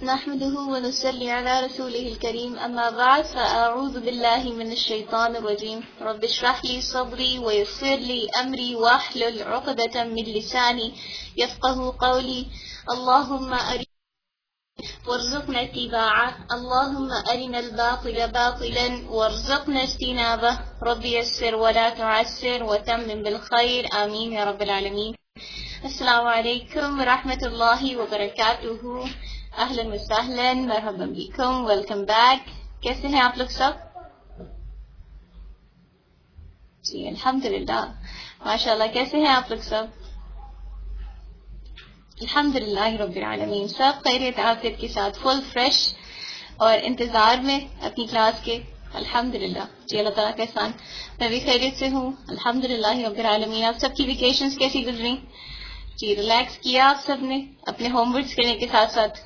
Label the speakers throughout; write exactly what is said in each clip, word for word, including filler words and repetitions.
Speaker 1: نحمده ونصلي على رسوله الكريم أما بعد فأعوذ بالله من الشيطان الرجيم رب اشرح لي صدري ويسر لي أمري واحلل عقدة من لساني يفقه قولي اللهم أرنا وارزقنا اتباعه اللهم أرنا الباطل باطلا وارزقنا اجتنابه رب يسر ولا تعسر وتمم بالخير آمين يا رب العالمين. السلام علیکم ورحمۃ اللہ وبرکاتہ. اہلا وسہلا مرحبا بکم، ویلکم بیک. کیسے ہیں آپ لوگ سب؟ جی الحمدللہ ماشاء اللہ. کیسے ہیں آپ لوگ سب؟ الحمدللہ رب العالمین. سب خیریت عافیت کے ساتھ فل فریش اور انتظار میں اپنی کلاس کے. الحمدللہ. جی اللہ تعالیٰ کا احسان. میں بھی خیریت سے ہوں الحمدللہ رب العالمین. آپ سب کی ویکیشنز کیسی گزری؟ جی ریلیکس کیا آپ سب نے اپنے ہوم ورکس کرنے کے ساتھ ساتھ؟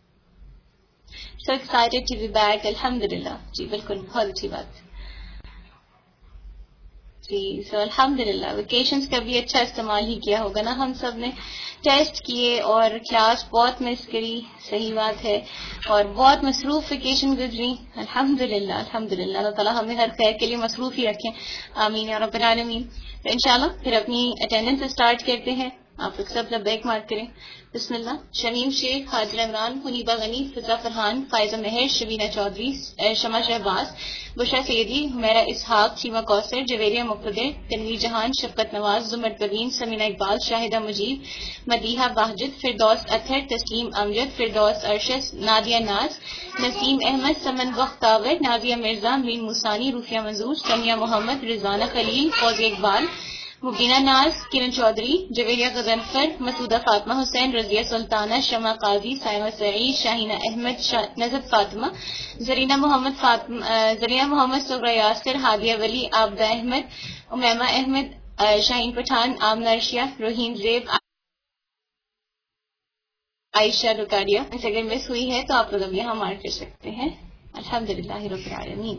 Speaker 1: So excited to be back. الحمدللہ. جی بالکل بہت اچھی بات. جی سو الحمدللہ ویکیشنز کا بھی اچھا استعمال ہی کیا ہوگا نا ہم سب نے. ٹیسٹ کیے اور کلاس بہت مس کری. صحیح بات ہے. اور بہت مصروف ویکیشن گزری. الحمدللہ الحمدللہ. اللہ تعالیٰ ہمیں ہر خیر کے لیے مصروف ہی رکھیں. آمین یا رب العالمین. تو انشاءاللہ پھر اپنی اٹینڈنس اسٹارٹ کرتے ہیں. آپ لوگ سب لبیک مار کریں. بسم اللہ. شمیم شیخ، حاجر عمران، منیبہ غنی، فضا فرحان، فائزہ مہر، شبینہ چودھری، شمع شہباز، بشرا سیدی، حمیرہ اسحاق، شیما کوثر، جویریہ مقتدر، تنویر جہان، شفقت نواز، زمر پروین، سمینہ اقبال، شاہدہ مجیب، مدیحہ باہجت، فردوس اطہر، تسلیم امجد، فردوس ارشد، نادیہ ناز، نسیم احمد، سمن بختاور، نازیہ مرزا، مین موسانی، روفیہ منظور، سمیہ محمد، رضوانہ خلیل، فوزی اقبال، مبینہ ناز، کرن چودھری، جویریہ غضنفر، مسعودہ فاطمہ حسین، رضیہ سلطانہ، شمع قاضی، سائمہ سعید، شاہینہ احمد، شا... نزت فاطمہ، زرینہ محمد فاطمہ زرینہ محمد سغرا یاسر، ہادیہ ولی، عابدہ احمد، امیمہ احمد، شاہین پٹھان، آمنہ ارشیہ، روحین زیب، عائشہ رکاریہ. اس اگر مس ہوئی ہے تو آپ لوگ اب یہاں مارک کر سکتے ہیں. الحمدللہ رب العالمین.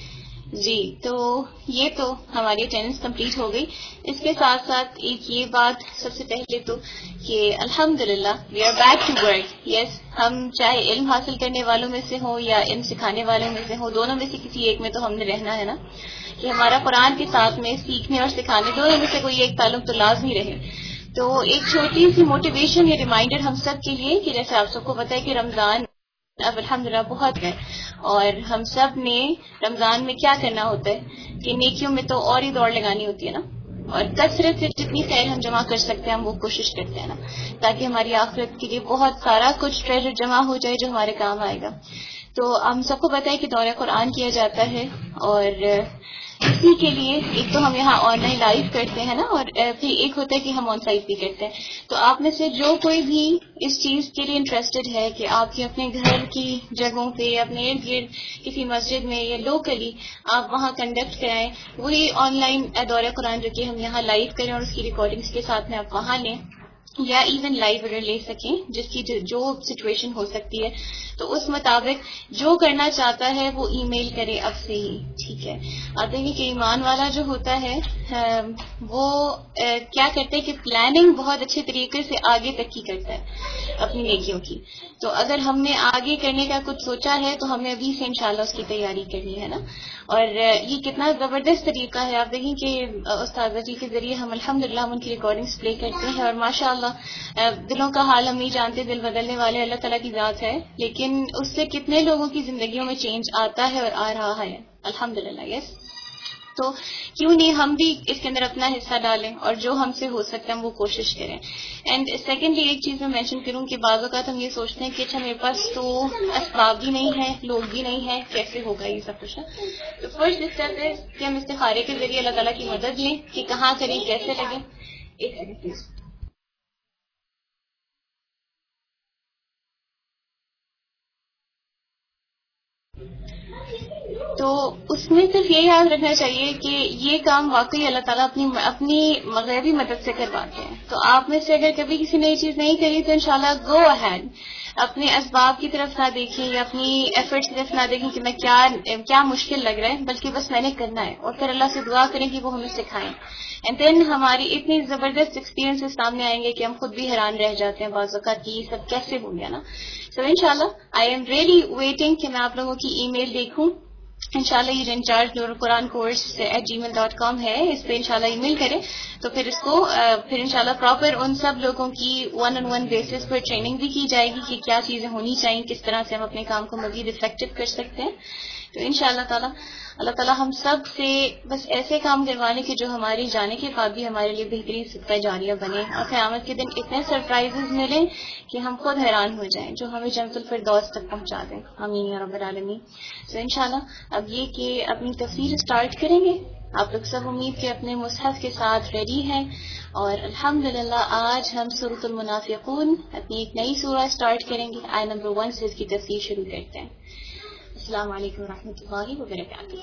Speaker 1: جی تو یہ تو ہماری اٹینڈنس کمپلیٹ ہو گئی. اس کے ساتھ ساتھ ایک یہ بات سب سے پہلے تو کہ الحمدللہ we are back to work. Yes ہم چاہے علم حاصل کرنے والوں میں سے ہوں یا علم سکھانے والوں میں سے ہوں، دونوں میں سے کسی ایک میں تو ہم نے رہنا ہے نا، کہ ہمارا قرآن کے ساتھ میں سیکھنے اور سکھانے دونوں میں سے کوئی ایک تعلق تو لازمی رہے. تو ایک چھوٹی سی موٹیویشن یا ریمائنڈر ہم سب کے لیے کہ جیسے آپ سب کو پتہ ہے کہ رمضان اب الحمدللہ بہت ہے، اور ہم سب نے رمضان میں کیا کرنا ہوتا ہے کہ نیکیوں میں تو اور ہی دوڑ لگانی ہوتی ہے نا، اور کثرت سے جتنی خیر ہم جمع کر سکتے ہیں ہم وہ کوشش کرتے ہیں نا، تاکہ ہماری آخرت کے لیے بہت سارا کچھ ٹریجر جمع ہو جائے جو ہمارے کام آئے گا. تو ہم سب کو پتہ ہے کہ دورہ قرآن کیا جاتا ہے، اور اسی کے لیے ایک تو ہم یہاں آن لائن لائیو کرتے ہیں نا، اور پھر ایک ہوتا ہے کہ ہم آن سائٹ بھی کرتے ہیں. تو آپ میں سے جو کوئی بھی اس چیز کے لیے انٹرسٹڈ ہے کہ آپ کے اپنے گھر کی جگہوں پہ، اپنے ارد گرد کسی مسجد میں یا لوکلی آپ وہاں کنڈکٹ کرائیں وہی آن لائن دورہ قرآن جو کہ ہم یہاں لائیو کریں، اور اس کی ریکارڈنگس کے ساتھ میں آپ وہاں لیں، یا ایون لائیو اگر لے سکیں جس کی جو سچویشن ہو سکتی ہے. تو اس مطابق جو کرنا چاہتا ہے وہ ای میل کرے اب سے ہی. ٹھیک ہے. آپ دیکھیں کہ ایمان والا جو ہوتا ہے وہ کیا کرتے ہیں کہ پلاننگ بہت اچھے طریقے سے آگے تک کی کرتا ہے اپنی نیکیوں کی. تو اگر ہم نے آگے کرنے کا کچھ سوچا ہے تو ہمیں ابھی سے انشاءاللہ اس کی تیاری کرنی ہے نا. اور یہ کتنا زبردست طریقہ ہے. آپ دیکھیں کہ استاذہ جی کے ذریعے ہم الحمدللہ ہم ان کی ریکارڈنگس پلے کرتے ہیں، اور ماشاءاللہ دلوں کا حال ہم نہیں جانتے، دل بدلنے والے اللہ تعالیٰ کی ذات ہے، لیکن اس سے کتنے لوگوں کی زندگیوں میں چینج آتا ہے اور آ رہا ہے الحمدللہ. یس تو کیوں نہیں ہم بھی اس کے اندر اپنا حصہ ڈالیں اور جو ہم سے ہو سکتا ہے ہم وہ کوشش کریں. اینڈ سیکنڈلی ایک چیز میں مینشن کروں کہ بعض اوقات ہم یہ سوچتے ہیں کہ اچھا میرے پاس تو اسباب بھی نہیں ہے، لوگ بھی نہیں ہیں، کیسے ہوگا یہ سب کچھ. تو فرسٹ اسٹیپ ہے کہ ہم استخارے کے ذریعے اللہ تعالیٰ کی مدد لیں کہ کہاں کریں، کیسے لگیں. ایک سیکنڈ پلیز. तो उसमें सिर्फ ये याद रखना चाहिए कि ये काम वाकई अल्लाह ताला अपनी अपनी गैबी मदद से करवाते हैं। तो आप में से अगर कभी किसी ने ये चीज नहीं करी तो इंशाल्लाह गो अहेड, अपने असबाब की तरफ ना देखें या अपनी एफर्ट्स की तरफ ना देखें कि मैं क्या क्या मुश्किल लग रहा है, बल्कि बस मैंने करना है और फिर अल्लाह से दुआ करें कि वो हमें सिखाएं। एंड देन हमारी इतनी जबरदस्त एक्सपीरियंसेस सामने आएंगे कि हम खुद भी हैरान रह जाते हैं बाज़ औक़ात कि ये सब कैसे हो गया ना। सो इंशाल्लाह आई एम रियली वेटिंग कि मैं आप लोगों की ईमेल देखूं। इंशाल्लाह ये incharge Noorul Quran course at gmail dot com है, इस पे इंशाल्लाह ईमेल करें तो फिर इसको फिर इंशाल्लाह प्रॉपर उन सब लोगों की वन ऑन वन बेसिस पर ट्रेनिंग भी की जाएगी कि क्या चीजें होनी चाहिए, किस तरह से हम अपने काम को मजीद इफेक्टिव कर सकते हैं। तो इंशाल्लाह ताला अल्लाह ताला हम सब से बस ऐसे काम करवाने के जो हमारी जाने के बाद भी हमारे लिए बेहतरीन सिद्क़ा जारिया बने और क़यामत के दिन इतने सरप्राइजेस मिलें कि हम खुद हैरान हो जाएं, जो हमें जन्नतुल फिरदौस तक पहुंचा दें। आमीन या रब्बल आलमीन। सो इंशाल्लाह अब ये कि अपनी तफसीर स्टार्ट करेंगे। आप लोग सब उम्मीद के अपने मुसहफ के साथ रेडी हैं और अल्हम्दुलिल्लाह आज हम सूरतुल मुनाफिकून अपनी एक नई सूरह स्टार्ट करेंगे। आयत नंबर वन से इसकी तफसीर शुरू करते हैं। अस्सलामु अलैकुम रहमतुल्लाहि व बरकातुहू।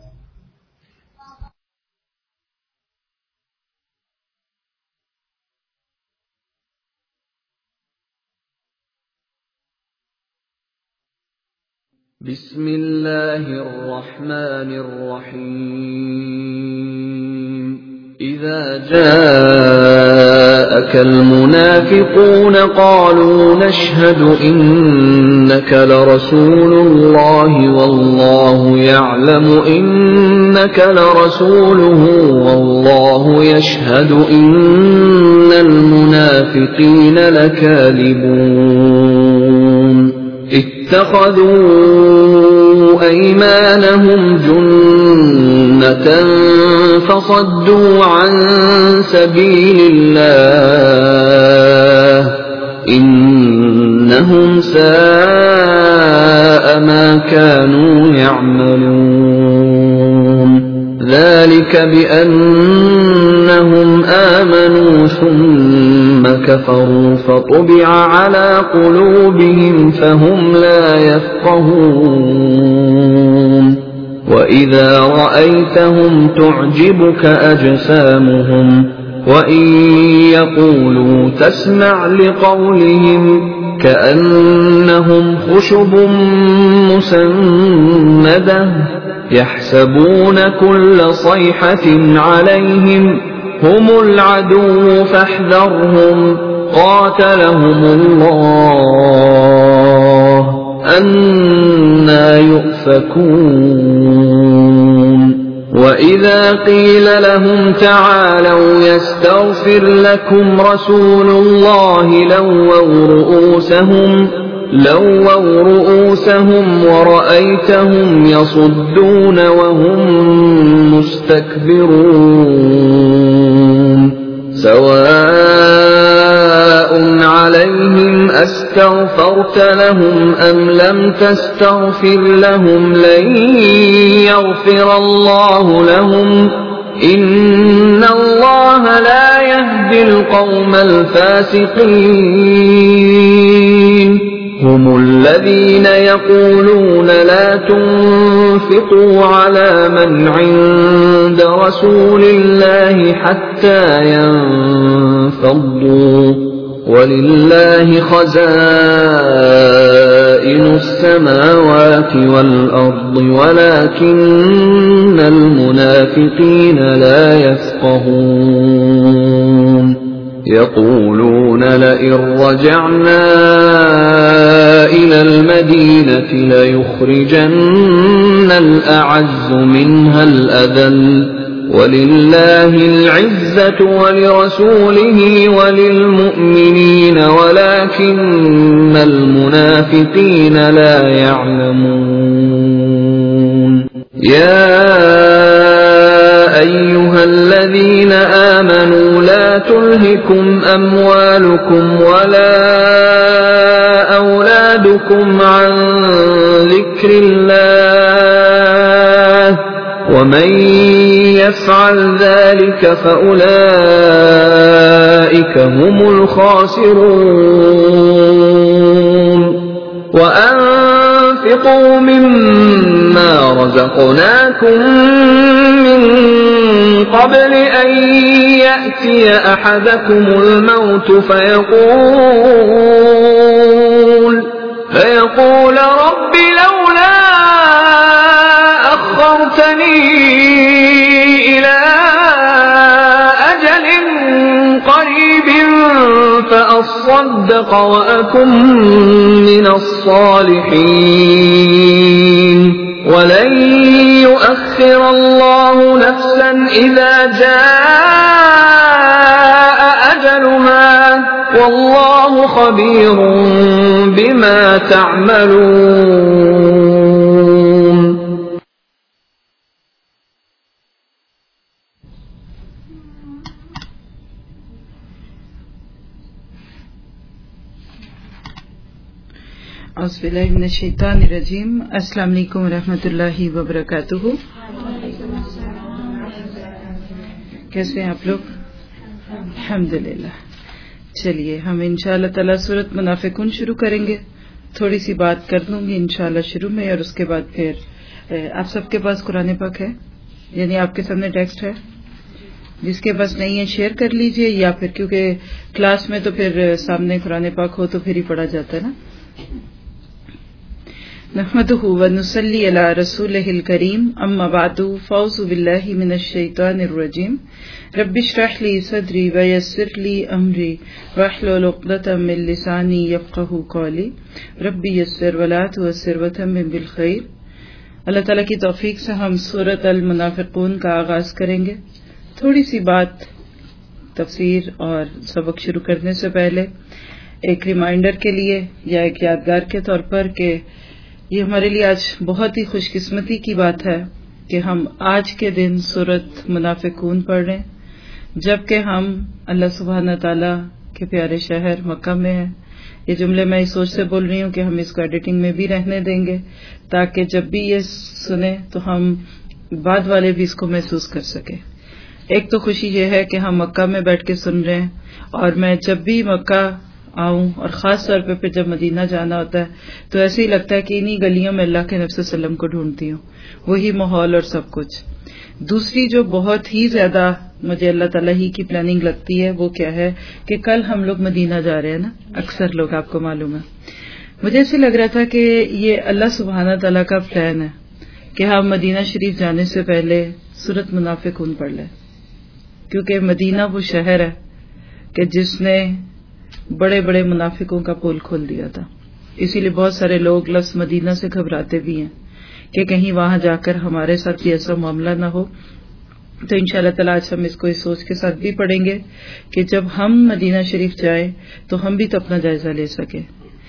Speaker 2: बिस्मिल्लाहिर रहमानिर रहीम। इज़ा जाअकल मुनाफिकून क़ालू नशहदु इन्नका लरसूलुल्लाहि वल्लाहु यअलमु इन्नका लरसूलुहु वल्लाहु यशहदु इन्नल मुनाफिकीन लकाज़िबून। اتخذوا أيمانهم جنة فصدوا عن سبيل الله إنهم ساء ما كانوا يعملون ذلك بأنهم آمنوا ثم كفروا فطبع على قلوبهم فهم لا يفقهون وإذا رأيتهم تعجبك أجسامهم وإن يقولوا تسمع لقولهم كأنهم خشب مسندة يحسبون كل صيحة عليهم هم العدو فاحذرهم قاتلهم الله أنى يؤفكون وإذا قيل لهم تعالوا يستغفر لكم رسول الله لووا رؤوسهم لووا رؤوسهم ورأيتهم يصدون وهم مستكبرون سواء عليهم أستغفرت لهم أم لم تستغفر لهم لن يغفر الله لهم إن الله لا يهدي القوم الفاسقين هم الذين يقولون لا تنفقوا على من عند رسول الله حتى ينفضوا ولله خزائن السماوات والأرض ولكن المنافقين لا يفقهون يقولون لئن رجعنا إلى المدينة ليخرجن الأعز منها الأذل ولله العزة ولرسوله وللمؤمنين ولكن المنافقين لا يعلمون يا أيها الذين آمنوا لا تلهكم أموالكم ولا أولادكم عن ذكر الله ومن يفعل ذلك فأولئك هم الخاسرون وأنفقوا مما رزقناكم من قبل أن يأتي أحدكم الموت فيقول فيقول رب لولا أخرتني إلى أجل قريب فأصدق وأكن من الصالحين ولن يؤخر الله نفسا إذا جاء أجلها والله خبير بما تعملون.
Speaker 3: اعوذ باللہ من الشیطان الرجیم. السلام علیکم ورحمۃ اللہ وبرکاتہ. کیسے ہیں آپ لوگ؟ الحمدللہ. چلیے ہم انشاءاللہ تعالی سورۃ منافقون شروع کریں گے. تھوڑی سی بات کر دوں گی انشاءاللہ شروع میں، اور اس کے بعد پھر آپ سب کے پاس قرآن پاک ہے، یعنی آپ کے سامنے ٹیکسٹ ہے. جس کے پاس نہیں ہے شیئر کر لیجئے، یا پھر کیونکہ کلاس میں تو پھر سامنے قرآن پاک ہو تو پھر ہی پڑھا جاتا ہے نا. نحمده ونصلي على رسوله الكريم اما بعد فاعوذ بالله من الشيطان الرجيم رب اشرح لي صدري ويسر لي امري واحلل عقدة من لساني يفقهوا قولي رب يسر ولا تعسر وتمم بالخير. اللہ تعالیٰ کی توفیق سے ہم سورۃ المنافقون کا آغاز کریں گے. تھوڑی سی بات تفسیر اور سبق شروع کرنے سے پہلے ایک ریمائنڈر کے لیے یا ایک یادگار کے طور پر کہ یہ ہمارے لیے آج بہت ہی خوش قسمتی کی بات ہے کہ ہم آج کے دن سورۃ منافقون پڑھ رہے ہیں، جبکہ ہم اللہ سبحانہ تعالیٰ کے پیارے شہر مکہ میں ہیں. یہ جملے میں اس سوچ سے بول رہی ہوں کہ ہم اس کو ایڈیٹنگ میں بھی رہنے دیں گے تاکہ جب بھی یہ سنیں تو ہم بعد والے بھی اس کو محسوس کر سکیں. ایک تو خوشی یہ ہے کہ ہم مکہ میں بیٹھ کے سن رہے ہیں، اور میں جب بھی مکہ آؤں اور خاص طور پہ پھر جب مدینہ جانا ہوتا ہے تو ایسے ہی لگتا ہے کہ انہی گلیوں میں اللہ کے نبی صلی اللہ علیہ وسلم کو ڈھونڈتی ہوں، وہی ماحول اور سب کچھ. دوسری جو بہت ہی زیادہ مجھے اللہ تعالیٰ ہی کی پلاننگ لگتی ہے وہ کیا ہے کہ کل ہم لوگ مدینہ جا رہے ہیں نا. اکثر لوگ آپ کو معلوم ہے، مجھے ایسے لگ رہا تھا کہ یہ اللہ سبحانہ تعالیٰ کا پلان ہے کہ ہم مدینہ شریف جانے سے پہلے سورۃ منافقون پڑھ لیں، کیونکہ مدینہ وہ شہر ہے کہ جس نے بڑے بڑے منافقوں کا پول کھول دیا تھا. اسی لیے بہت سارے لوگ لفظ مدینہ سے گھبراتے بھی ہیں کہ کہیں وہاں جا کر ہمارے ساتھ بھی ایسا معاملہ نہ ہو. تو انشاءاللہ تعالیٰ آج ہم اس کو اس سوچ کے ساتھ بھی پڑھیں گے کہ جب ہم مدینہ شریف جائیں تو ہم بھی تو اپنا جائزہ لے سکیں.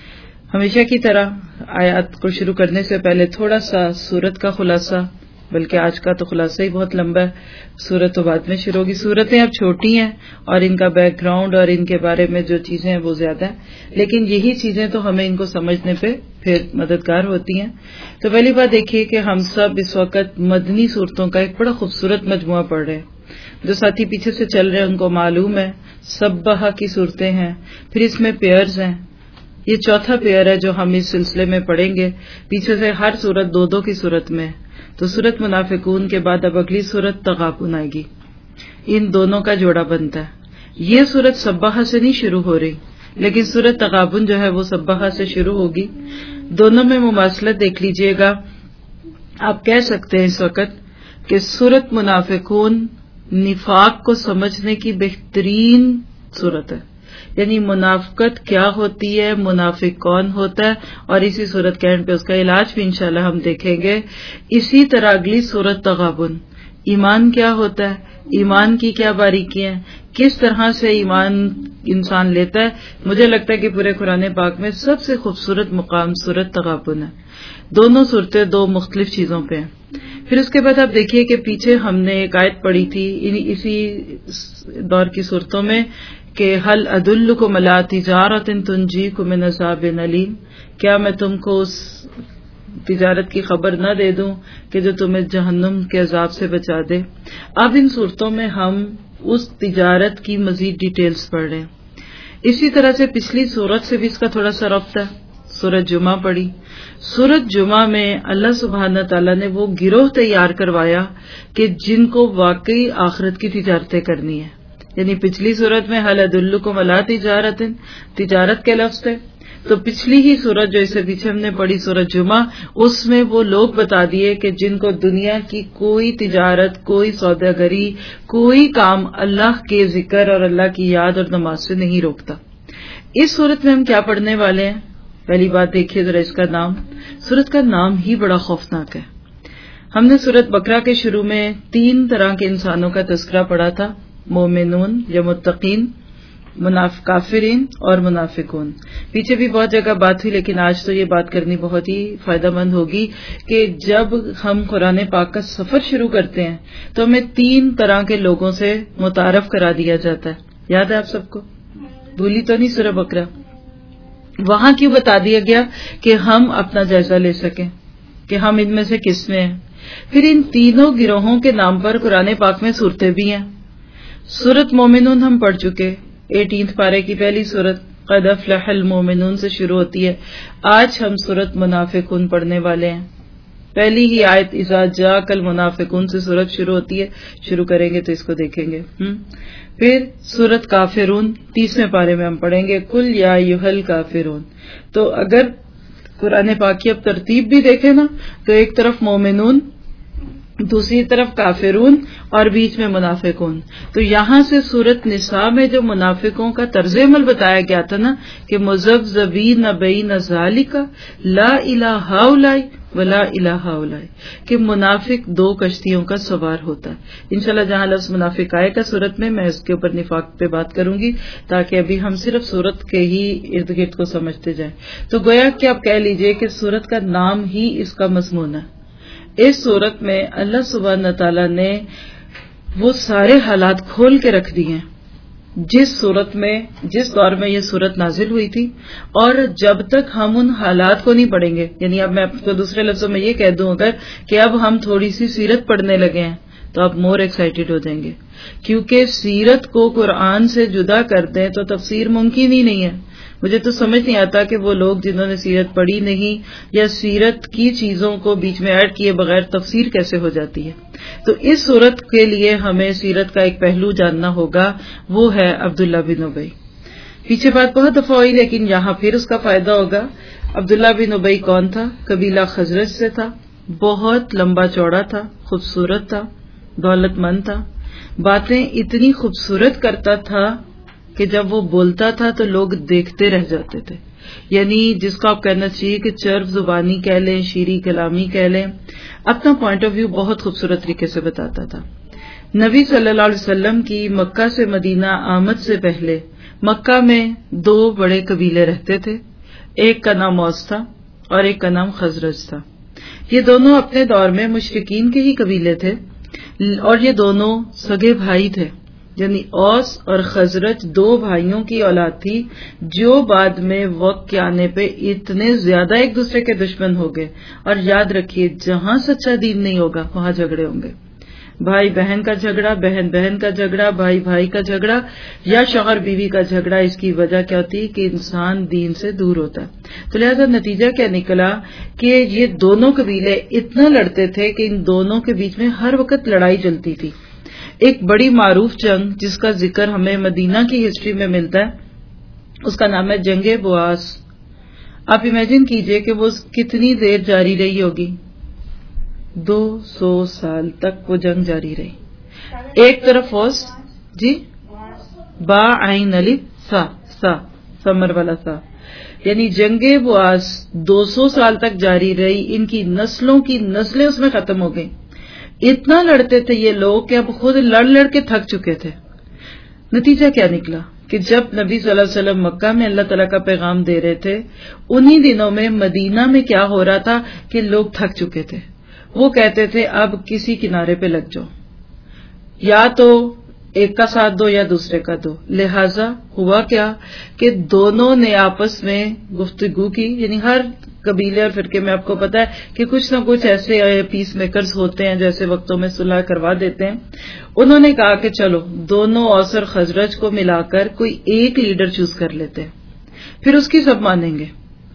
Speaker 3: ہمیشہ کی طرح آیات کو شروع کرنے سے پہلے تھوڑا سا سورت کا خلاصہ، بلکہ آج کا تو خلاصہ ہی بہت لمبا ہے، سورت تو بعد میں شروع ہوگی. سورتیں اب چھوٹی ہیں اور ان کا بیک گراؤنڈ اور ان کے بارے میں جو چیزیں ہیں وہ زیادہ ہیں، لیکن یہی چیزیں تو ہمیں ان کو سمجھنے پہ پھر مددگار ہوتی ہیں. تو پہلی بات دیکھیے کہ ہم سب اس وقت مدنی صورتوں کا ایک بڑا خوبصورت مجموعہ پڑھ رہے ہیں. جو ساتھی پیچھے سے چل رہے ہیں ان کو معلوم ہے سبحہ کی صورتیں ہیں، پھر اس میں پیئرز ہیں. یہ چوتھا پیئر ہے جو ہم اس سلسلے میں پڑھیں گے. پیچھے سے ہر صورت دو دو کی صورت میں، تو سورۃ منافقون کے بعد اب اگلی سورت تغابن آئے گی. ان دونوں کا جوڑا بنتا ہے. یہ سورت سبحہ سے نہیں شروع ہو رہی، لیکن سورت تغابن جو ہے وہ سبحہ سے شروع ہوگی. دونوں میں مماثلت دیکھ لیجئے گا. آپ کہہ سکتے ہیں اس وقت کہ سورت منافقون نفاق کو سمجھنے کی بہترین صورت ہے، یعنی منافقت کیا ہوتی ہے، منافق کون ہوتا ہے، اور اسی صورت کے اینڈ پہ اس کا علاج بھی انشاءاللہ ہم دیکھیں گے. اسی طرح اگلی صورت تغابن، ایمان کیا ہوتا ہے، ایمان کی کیا باریکیاں، کس طرح سے ایمان انسان لیتا ہے. مجھے لگتا ہے کہ پورے قرآن پاک میں سب سے خوبصورت مقام صورت تغابن ہے. دونوں صورتیں دو مختلف چیزوں پہ ہیں. پھر اس کے بعد آپ دیکھیے کہ پیچھے ہم نے ایک آیت پڑھی تھی اسی دور کی صورتوں میں کہ حل ادلکم علی تجارۃ تنجیکم من عذاب علیم، کیا میں تم کو اس تجارت کی خبر نہ دے دوں کہ جو تمہیں جہنم کے عذاب سے بچا دے. اب ان صورتوں میں ہم اس تجارت کی مزید ڈیٹیلز پڑھ رہے ہیں. اسی طرح سے پچھلی صورت سے بھی اس کا تھوڑا سا ربط ہے. سورۃ جمعہ پڑھی. سورۃ جمعہ میں اللہ سبحانہ تعالیٰ نے وہ گروہ تیار کروایا کہ جن کو واقعی آخرت کی تجارتیں کرنی ہے. یعنی پچھلی سورت میں هل ادلکم علی تجارت، تجارت کے لفظ تھے، تو پچھلی ہی سورت جو اس سے پیچھے ہم نے پڑھی سورۃ جمعہ، اس میں وہ لوگ بتا دیے کہ جن کو دنیا کی کوئی تجارت، کوئی سوداگری، کوئی کام اللہ کے ذکر اور اللہ کی یاد اور نماز سے نہیں روکتا. اس سورت میں ہم کیا پڑھنے والے ہیں؟ پہلی بات دیکھیے ذرا اس کا نام. سورت کا نام ہی بڑا خوفناک ہے. ہم نے سورت بقرہ کے شروع میں تین طرح کے انسانوں کا تذکرہ پڑھا تھا، مومنون یا متقین، منافق کافرین اور منافقون. پیچھے بھی بہت جگہ بات ہوئی، لیکن آج تو یہ بات کرنی بہت ہی فائدہ مند ہوگی کہ جب ہم قرآن پاک کا سفر شروع کرتے ہیں تو ہمیں تین طرح کے لوگوں سے متعارف کرا دیا جاتا ہے. یاد ہے آپ سب کو؟ بھولی تو نہیں سورہ بقرہ؟ وہاں کیوں بتا دیا گیا کہ ہم اپنا جائزہ لے سکیں کہ ہم ان میں سے کس میں ہیں. پھر ان تینوں گروہوں کے نام پر قرآن پاک میں صورتیں بھی ہیں. سورت مومنون ہم پڑھ چکے، ایٹینتھ پارے کی پہلی سورت قد افلح المومنون سے شروع ہوتی ہے. آج ہم سورت منافقون پڑھنے والے ہیں. پہلی ہی آیت اذا جاءک المنافقون سے سورت شروع ہوتی ہے. شروع کریں گے تو اس کو دیکھیں گے. پھر سورت کافرون تیسویں پارے میں ہم پڑھیں گے قل یا ایھا الکافرون. تو اگر قرآن پاک کی اب ترتیب بھی دیکھیں نا تو ایک طرف مومنون، دوسری طرف کافرون اور بیچ میں منافقون. تو یہاں سے سورت نساء میں جو منافقوں کا طرز عمل بتایا گیا تھا نا کہ مذبذبین بین ذالک لا الہ ہؤلاء ولا الہ ہؤلاء، کہ منافق دو کشتیوں کا سوار ہوتا ہے. انشاءاللہ جہاں لفظ منافق آئے گا سورت میں میں اس کے اوپر نفاق پہ بات کروں گی تاکہ ابھی ہم صرف سورت کے ہی ارد گرد کو سمجھتے جائیں. تو گویا کہ آپ کہہ لیجئے کہ سورت کا نام ہی اس کا مضمون ہے. اس صورت میں اللہ سبحانہ تعالیٰ نے وہ سارے حالات کھول کے رکھ دیے ہیں جس صورت میں، جس دور میں یہ صورت نازل ہوئی تھی. اور جب تک ہم ان حالات کو نہیں پڑھیں گے، یعنی اب میں آپ کو دوسرے لفظوں میں یہ کہہ دوں اگر کہ اب ہم تھوڑی سی سیرت پڑھنے لگے ہیں تو آپ مور ایکسائٹیڈ ہو جائیں گے، کیونکہ سیرت کو قرآن سے جدا کر دیں تو تفسیر ممکن ہی نہیں ہے. مجھے تو سمجھ نہیں آتا کہ وہ لوگ جنہوں نے سیرت پڑھی نہیں یا سیرت کی چیزوں کو بیچ میں ایڈ کیے بغیر تفسیر کیسے ہو جاتی ہے. تو اس صورت کے لیے ہمیں سیرت کا ایک پہلو جاننا ہوگا، وہ ہے عبداللہ بن ابی. پیچھے بات بہت دفعہ ہوئی لیکن یہاں پھر اس کا فائدہ ہوگا. عبداللہ بن ابی کون تھا؟ قبیلہ خزرج سے تھا. بہت لمبا چوڑا تھا، خوبصورت تھا، دولت مند تھا، باتیں اتنی خوبصورت کرتا تھا کہ جب وہ بولتا تھا تو لوگ دیکھتے رہ جاتے تھے. یعنی جس کو آپ کہنا چاہیے کہ چرب زبانی کہہ لیں، شیریں کلامی کہہ لیں، اپنا پوائنٹ آف ویو بہت خوبصورت طریقے سے بتاتا تھا. نبی صلی اللہ علیہ وسلم کی مکہ سے مدینہ آمد سے پہلے مکہ میں دو بڑے قبیلے رہتے تھے. ایک کا نام اوس تھا اور ایک کا نام خزرج تھا. یہ دونوں اپنے دور میں مشرکین کے ہی قبیلے تھے اور یہ دونوں سگے بھائی تھے. یعنی اوس اور خزرج دو بھائیوں کی اولاد تھی جو بعد میں وقت کے آنے پہ اتنے زیادہ ایک دوسرے کے دشمن ہو گئے. اور یاد رکھیے جہاں سچا دین نہیں ہوگا وہاں جھگڑے ہوں گے. بھائی بہن کا جھگڑا، بہن بہن کا جھگڑا، بھائی بھائی کا جھگڑا یا شوہر بیوی کا جھگڑا، اس کی وجہ کیا ہوتی ہے کہ انسان دین سے دور ہوتا ہے. تو لہذا نتیجہ کیا نکلا کہ یہ دونوں قبیلے اتنا لڑتے تھے کہ ان دونوں کے بیچ میں ہر وقت لڑائی چلتی تھی. ایک بڑی معروف جنگ جس کا ذکر ہمیں مدینہ کی ہسٹری میں ملتا ہے اس کا نام ہے جنگ بواس. آپ امیجن کیجئے کہ وہ کتنی دیر جاری رہی ہوگی. دو سو سال تک وہ جنگ جاری رہی. ایک طرف اوس، جی با عین الف سا سا سمر والا سا، یعنی جنگ بواس دو سو سال تک جاری رہی. ان کی نسلوں کی نسلیں اس میں ختم ہو گئیں. اتنا لڑتے تھے یہ لوگ کہ اب خود لڑ لڑ کے تھک چکے تھے. نتیجہ کیا نکلا کہ جب نبی صلی اللہ علیہ وسلم مکہ میں اللہ تعالیٰ کا پیغام دے رہے تھے انہی دنوں میں مدینہ میں کیا ہو رہا تھا کہ لوگ تھک چکے تھے. وہ کہتے تھے اب کسی کنارے پہ لگ جاؤ، یا تو ایک کا ساتھ دو یا دوسرے کا دو. لہذا ہوا کیا کہ دونوں نے آپس میں گفتگو کی. یعنی ہر قبیلے اور فرقے میں آپ کو پتا ہے کہ کچھ نہ کچھ ایسے پیس میکرز ہوتے ہیں جیسے وقتوں میں صلح کروا دیتے ہیں. انہوں نے کہا کہ چلو دونوں اوس اور خزرج کو ملا کر کوئی ایک لیڈر چوز کر لیتے ہیں، پھر اس کی سب مانیں گے.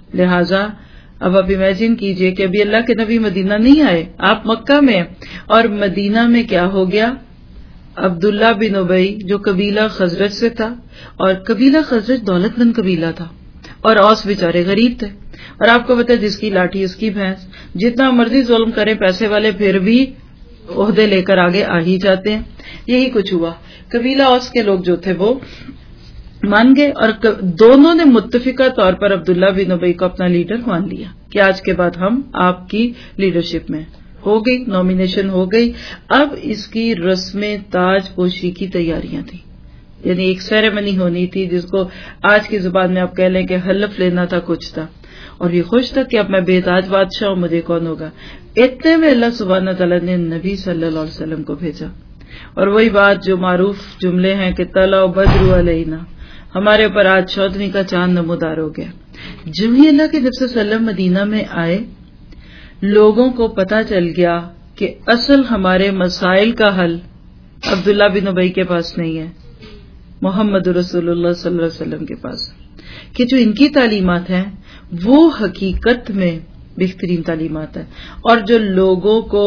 Speaker 3: لہذا اب آپ امیجن کیجئے کہ ابھی اللہ کے نبی مدینہ نہیں آئے، آپ مکہ میں، اور مدینہ میں کیا ہو گیا؟ عبداللہ بن ابی جو قبیلہ خزرج سے تھا، اور قبیلہ خزرج دولت مند قبیلہ تھا، اور اوس بیچارے غریب تھے، اور آپ کو پتا جس کی لاٹھی اس کی بھینس، جتنا مرضی ظلم کریں پیسے والے پھر بھی عہدے لے کر آگے آ ہی جاتے ہیں۔ یہی کچھ ہوا، قبیلہ اوس کے لوگ جو تھے وہ مان گئے، اور دونوں نے متفقہ طور پر عبداللہ بن ابی کو اپنا لیڈر مان لیا کہ آج کے بعد ہم آپ کی لیڈرشپ میں ہو گئی، نامینیشن ہو گئی۔ اب اس کی رسم تاج پوشی کی تیاریاں تھیں، یعنی ایک سیریمنی ہونی تھی جس کو آج کی زبان میں آپ کہہ لیں کہ حلف لینا تھا، کچھ تھا، اور یہ خوش تھا کہ اب میں بے تاج بادشاہ ہوں، مجھے کون ہوگا۔ اتنے میں اللہ سبحانہ تعالیٰ نے نبی صلی اللہ علیہ وسلم کو بھیجا، اور وہی بات جو معروف جملے ہیں کہ طلع بدر علینا، ہمارے اوپر آج چودھویں کا چاند نمودار ہو گیا۔ جب ہی اللہ کے نبی صلی اللہ علیہ وسلم مدینہ میں آئے، لوگوں کو پتا چل گیا کہ اصل ہمارے مسائل کا حل عبداللہ بن ابی کے پاس نہیں ہے، محمد رسول اللہ صلی اللہ علیہ وسلم کے پاس، کہ جو ان کی تعلیمات ہیں وہ حقیقت میں بہترین تعلیمات ہیں، اور جو لوگوں کو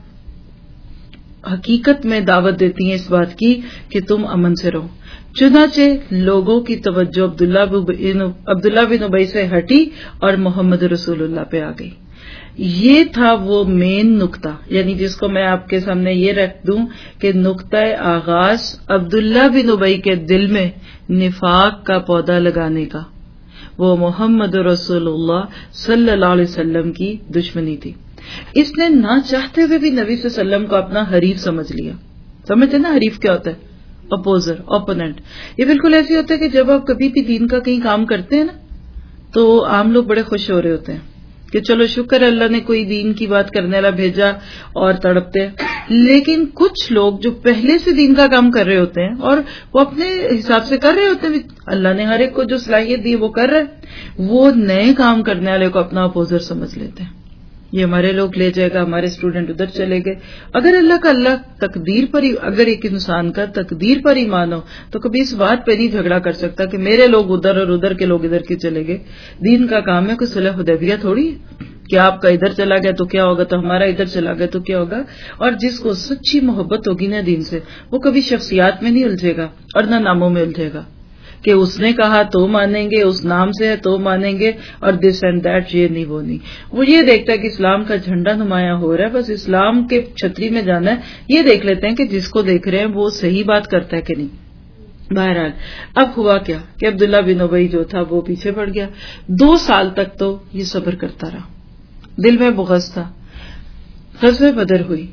Speaker 3: حقیقت میں دعوت دیتی ہیں اس بات کی کہ تم امن سے رہو۔ چنانچہ لوگوں کی توجہ عبداللہ بن ابی سے ہٹی اور محمد رسول اللہ پہ آ گئی۔ یہ تھا وہ مین نقطہ، یعنی جس کو میں آپ کے سامنے یہ رکھ دوں کہ نقطہ آغاز عبداللہ بن ابی کے دل میں نفاق کا پودا لگانے کا، وہ محمد رسول اللہ صلی اللہ علیہ وسلم کی دشمنی تھی۔ اس نے نہ چاہتے ہوئے بھی نبی صلی اللہ علیہ وسلم کو اپنا حریف سمجھ لیا۔ سمجھتے نا حریف کیا ہوتا ہے؟ Opposer, opponent. یہ بالکل ایسے ہوتا ہے کہ جب آپ کبھی بھی دین کا کہیں کام کرتے ہیں نا تو عام لوگ بڑے خوش ہو رہے ہوتے ہیں کہ چلو شکر ہے اللہ نے کوئی دین کی بات کرنے والا بھیجا، اور تڑپتے ہیں۔ لیکن کچھ لوگ جو پہلے سے دین کا کام کر رہے ہوتے ہیں اور وہ اپنے حساب سے کر رہے ہوتے ہیں، اللہ نے ہر ایک کو جو صلاحیت دی وہ کر رہے ہیں، وہ نئے کام کرنے والے کو اپنا اپوزر سمجھ لیتے ہیں۔ یہ ہمارے لوگ لے جائے گا، ہمارے اسٹوڈنٹ ادھر چلے گئے۔ اگر اللہ کا اللہ تقدیر پر ہی، اگر ایک انسان کا تقدیر پر ایمان ہو تو کبھی اس بات پہ نہیں جھگڑا کر سکتا کہ میرے لوگ ادھر اور ادھر کے لوگ ادھر کیوں چلے گئے۔ دین کا کام ہے، کوئی صلح حدیبیہ تھوڑی ہے کہ آپ کا ادھر چلا گیا تو کیا ہوگا، تو ہمارا ادھر چلا گیا تو کیا ہوگا۔ اور جس کو سچی محبت ہوگی نا دین سے، وہ کبھی شخصیات میں نہیں الجھے گا اور نہ ناموں میں الجھے گا کہ اس نے کہا تو مانیں گے، اس نام سے ہے تو مانیں گے، اور دس اینڈ دیٹ، یہ نہیں وہ نہیں۔ وہ یہ دیکھتا ہے کہ اسلام کا جھنڈا نمایاں ہو رہا ہے، بس اسلام کے چھتری میں جانا ہے۔ یہ دیکھ لیتے ہیں کہ جس کو دیکھ رہے ہیں وہ صحیح بات کرتا ہے کہ نہیں۔ بہرحال اب ہوا کیا کہ عبداللہ بن ابی جو تھا وہ پیچھے پڑ گیا۔ دو سال تک تو یہ صبر کرتا رہا، دل میں بغض تھا۔ غزوہ بدر ہوئی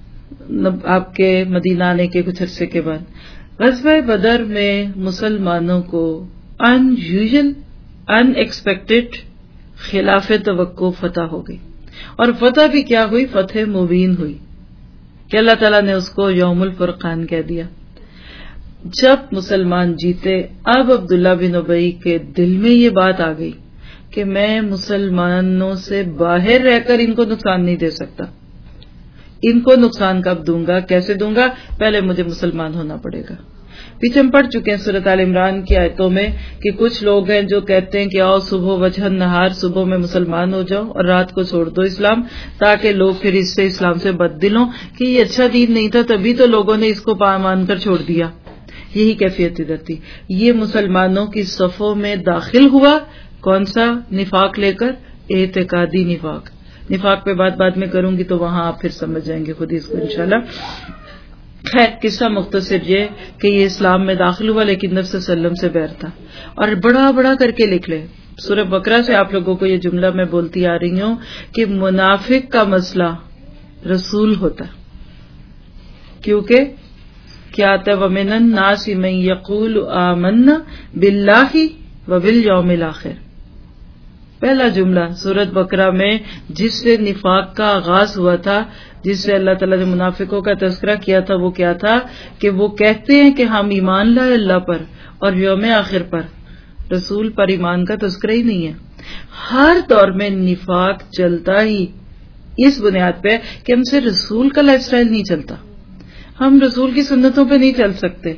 Speaker 3: آپ کے مدینہ آنے کے کچھ عرصے کے بعد۔ غزوہ بدر میں مسلمانوں کو ان یوزل ان ایکسپیکٹڈ خلاف توقع فتح ہو گئی، اور فتح بھی کیا ہوئی؟ فتح مبین ہوئی کہ اللہ تعالیٰ نے اس کو یوم الفرقان کہہ دیا۔ جب مسلمان جیتے، اب عبداللہ بن ابی کے دل میں یہ بات آ گئی کہ میں مسلمانوں سے باہر رہ کر ان کو نقصان نہیں دے سکتا۔ ان کو نقصان کب دوں گا، کیسے دوں گا؟ پہلے مجھے مسلمان ہونا پڑے گا۔ پیچھے ہم پڑھ چکے ہیں سورۃ آل عمران کی آیتوں میں کہ کچھ لوگ ہیں جو کہتے ہیں کہ آؤ صبح وجہ نہار، صبح میں مسلمان ہو جاؤ اور رات کو چھوڑ دو اسلام، تاکہ لوگ پھر اس سے اسلام سے بد دل ہوں کہ یہ اچھا دین نہیں تھا، تبھی تو لوگوں نے اس کو پا مان کر چھوڑ دیا۔ یہی کیفیت ادھر تھی۔ یہ مسلمانوں کی صفوں میں داخل ہوا، کون سا؟ نفاق لے کر، اعتقادی نفاق۔ نفاق پہ بات بعد میں کروں گی تو وہاں آپ پھر سمجھ جائیں گے خود اس کو انشاءاللہ۔ خیر قصہ مختصر یہ کہ یہ اسلام میں داخل ہوا لیکن نبی صلی اللہ علیہ وسلم سے بیر تھا، اور بڑا بڑا کر کے لکھ لے۔ سورہ بقرہ سے آپ لوگوں کو یہ جملہ میں بولتی آ رہی ہوں کہ منافق کا مسئلہ رسول ہوتا ہے، کیونکہ کیا آتا ہے؟ وَمِنَ النَّاسِ مَن يَقُولُ آمَنَّا بِاللَّهِ وَبِالْيَوْمِ الْآخِرِ۔ پہلا جملہ سورۃ بقرہ میں جس سے نفاق کا آغاز ہوا تھا، جس سے اللہ تعالیٰ نے منافقوں کا تذکرہ کیا تھا، وہ کیا تھا کہ وہ کہتے ہیں کہ ہم ایمان لائے اللہ پر اور یوم آخر پر۔ رسول پر ایمان کا تذکرہ ہی نہیں ہے۔ ہر دور میں نفاق چلتا ہی اس بنیاد پہ کہ ہم سے رسول کا لائف سٹائل نہیں چلتا، ہم رسول کی سنتوں پہ نہیں چل سکتے۔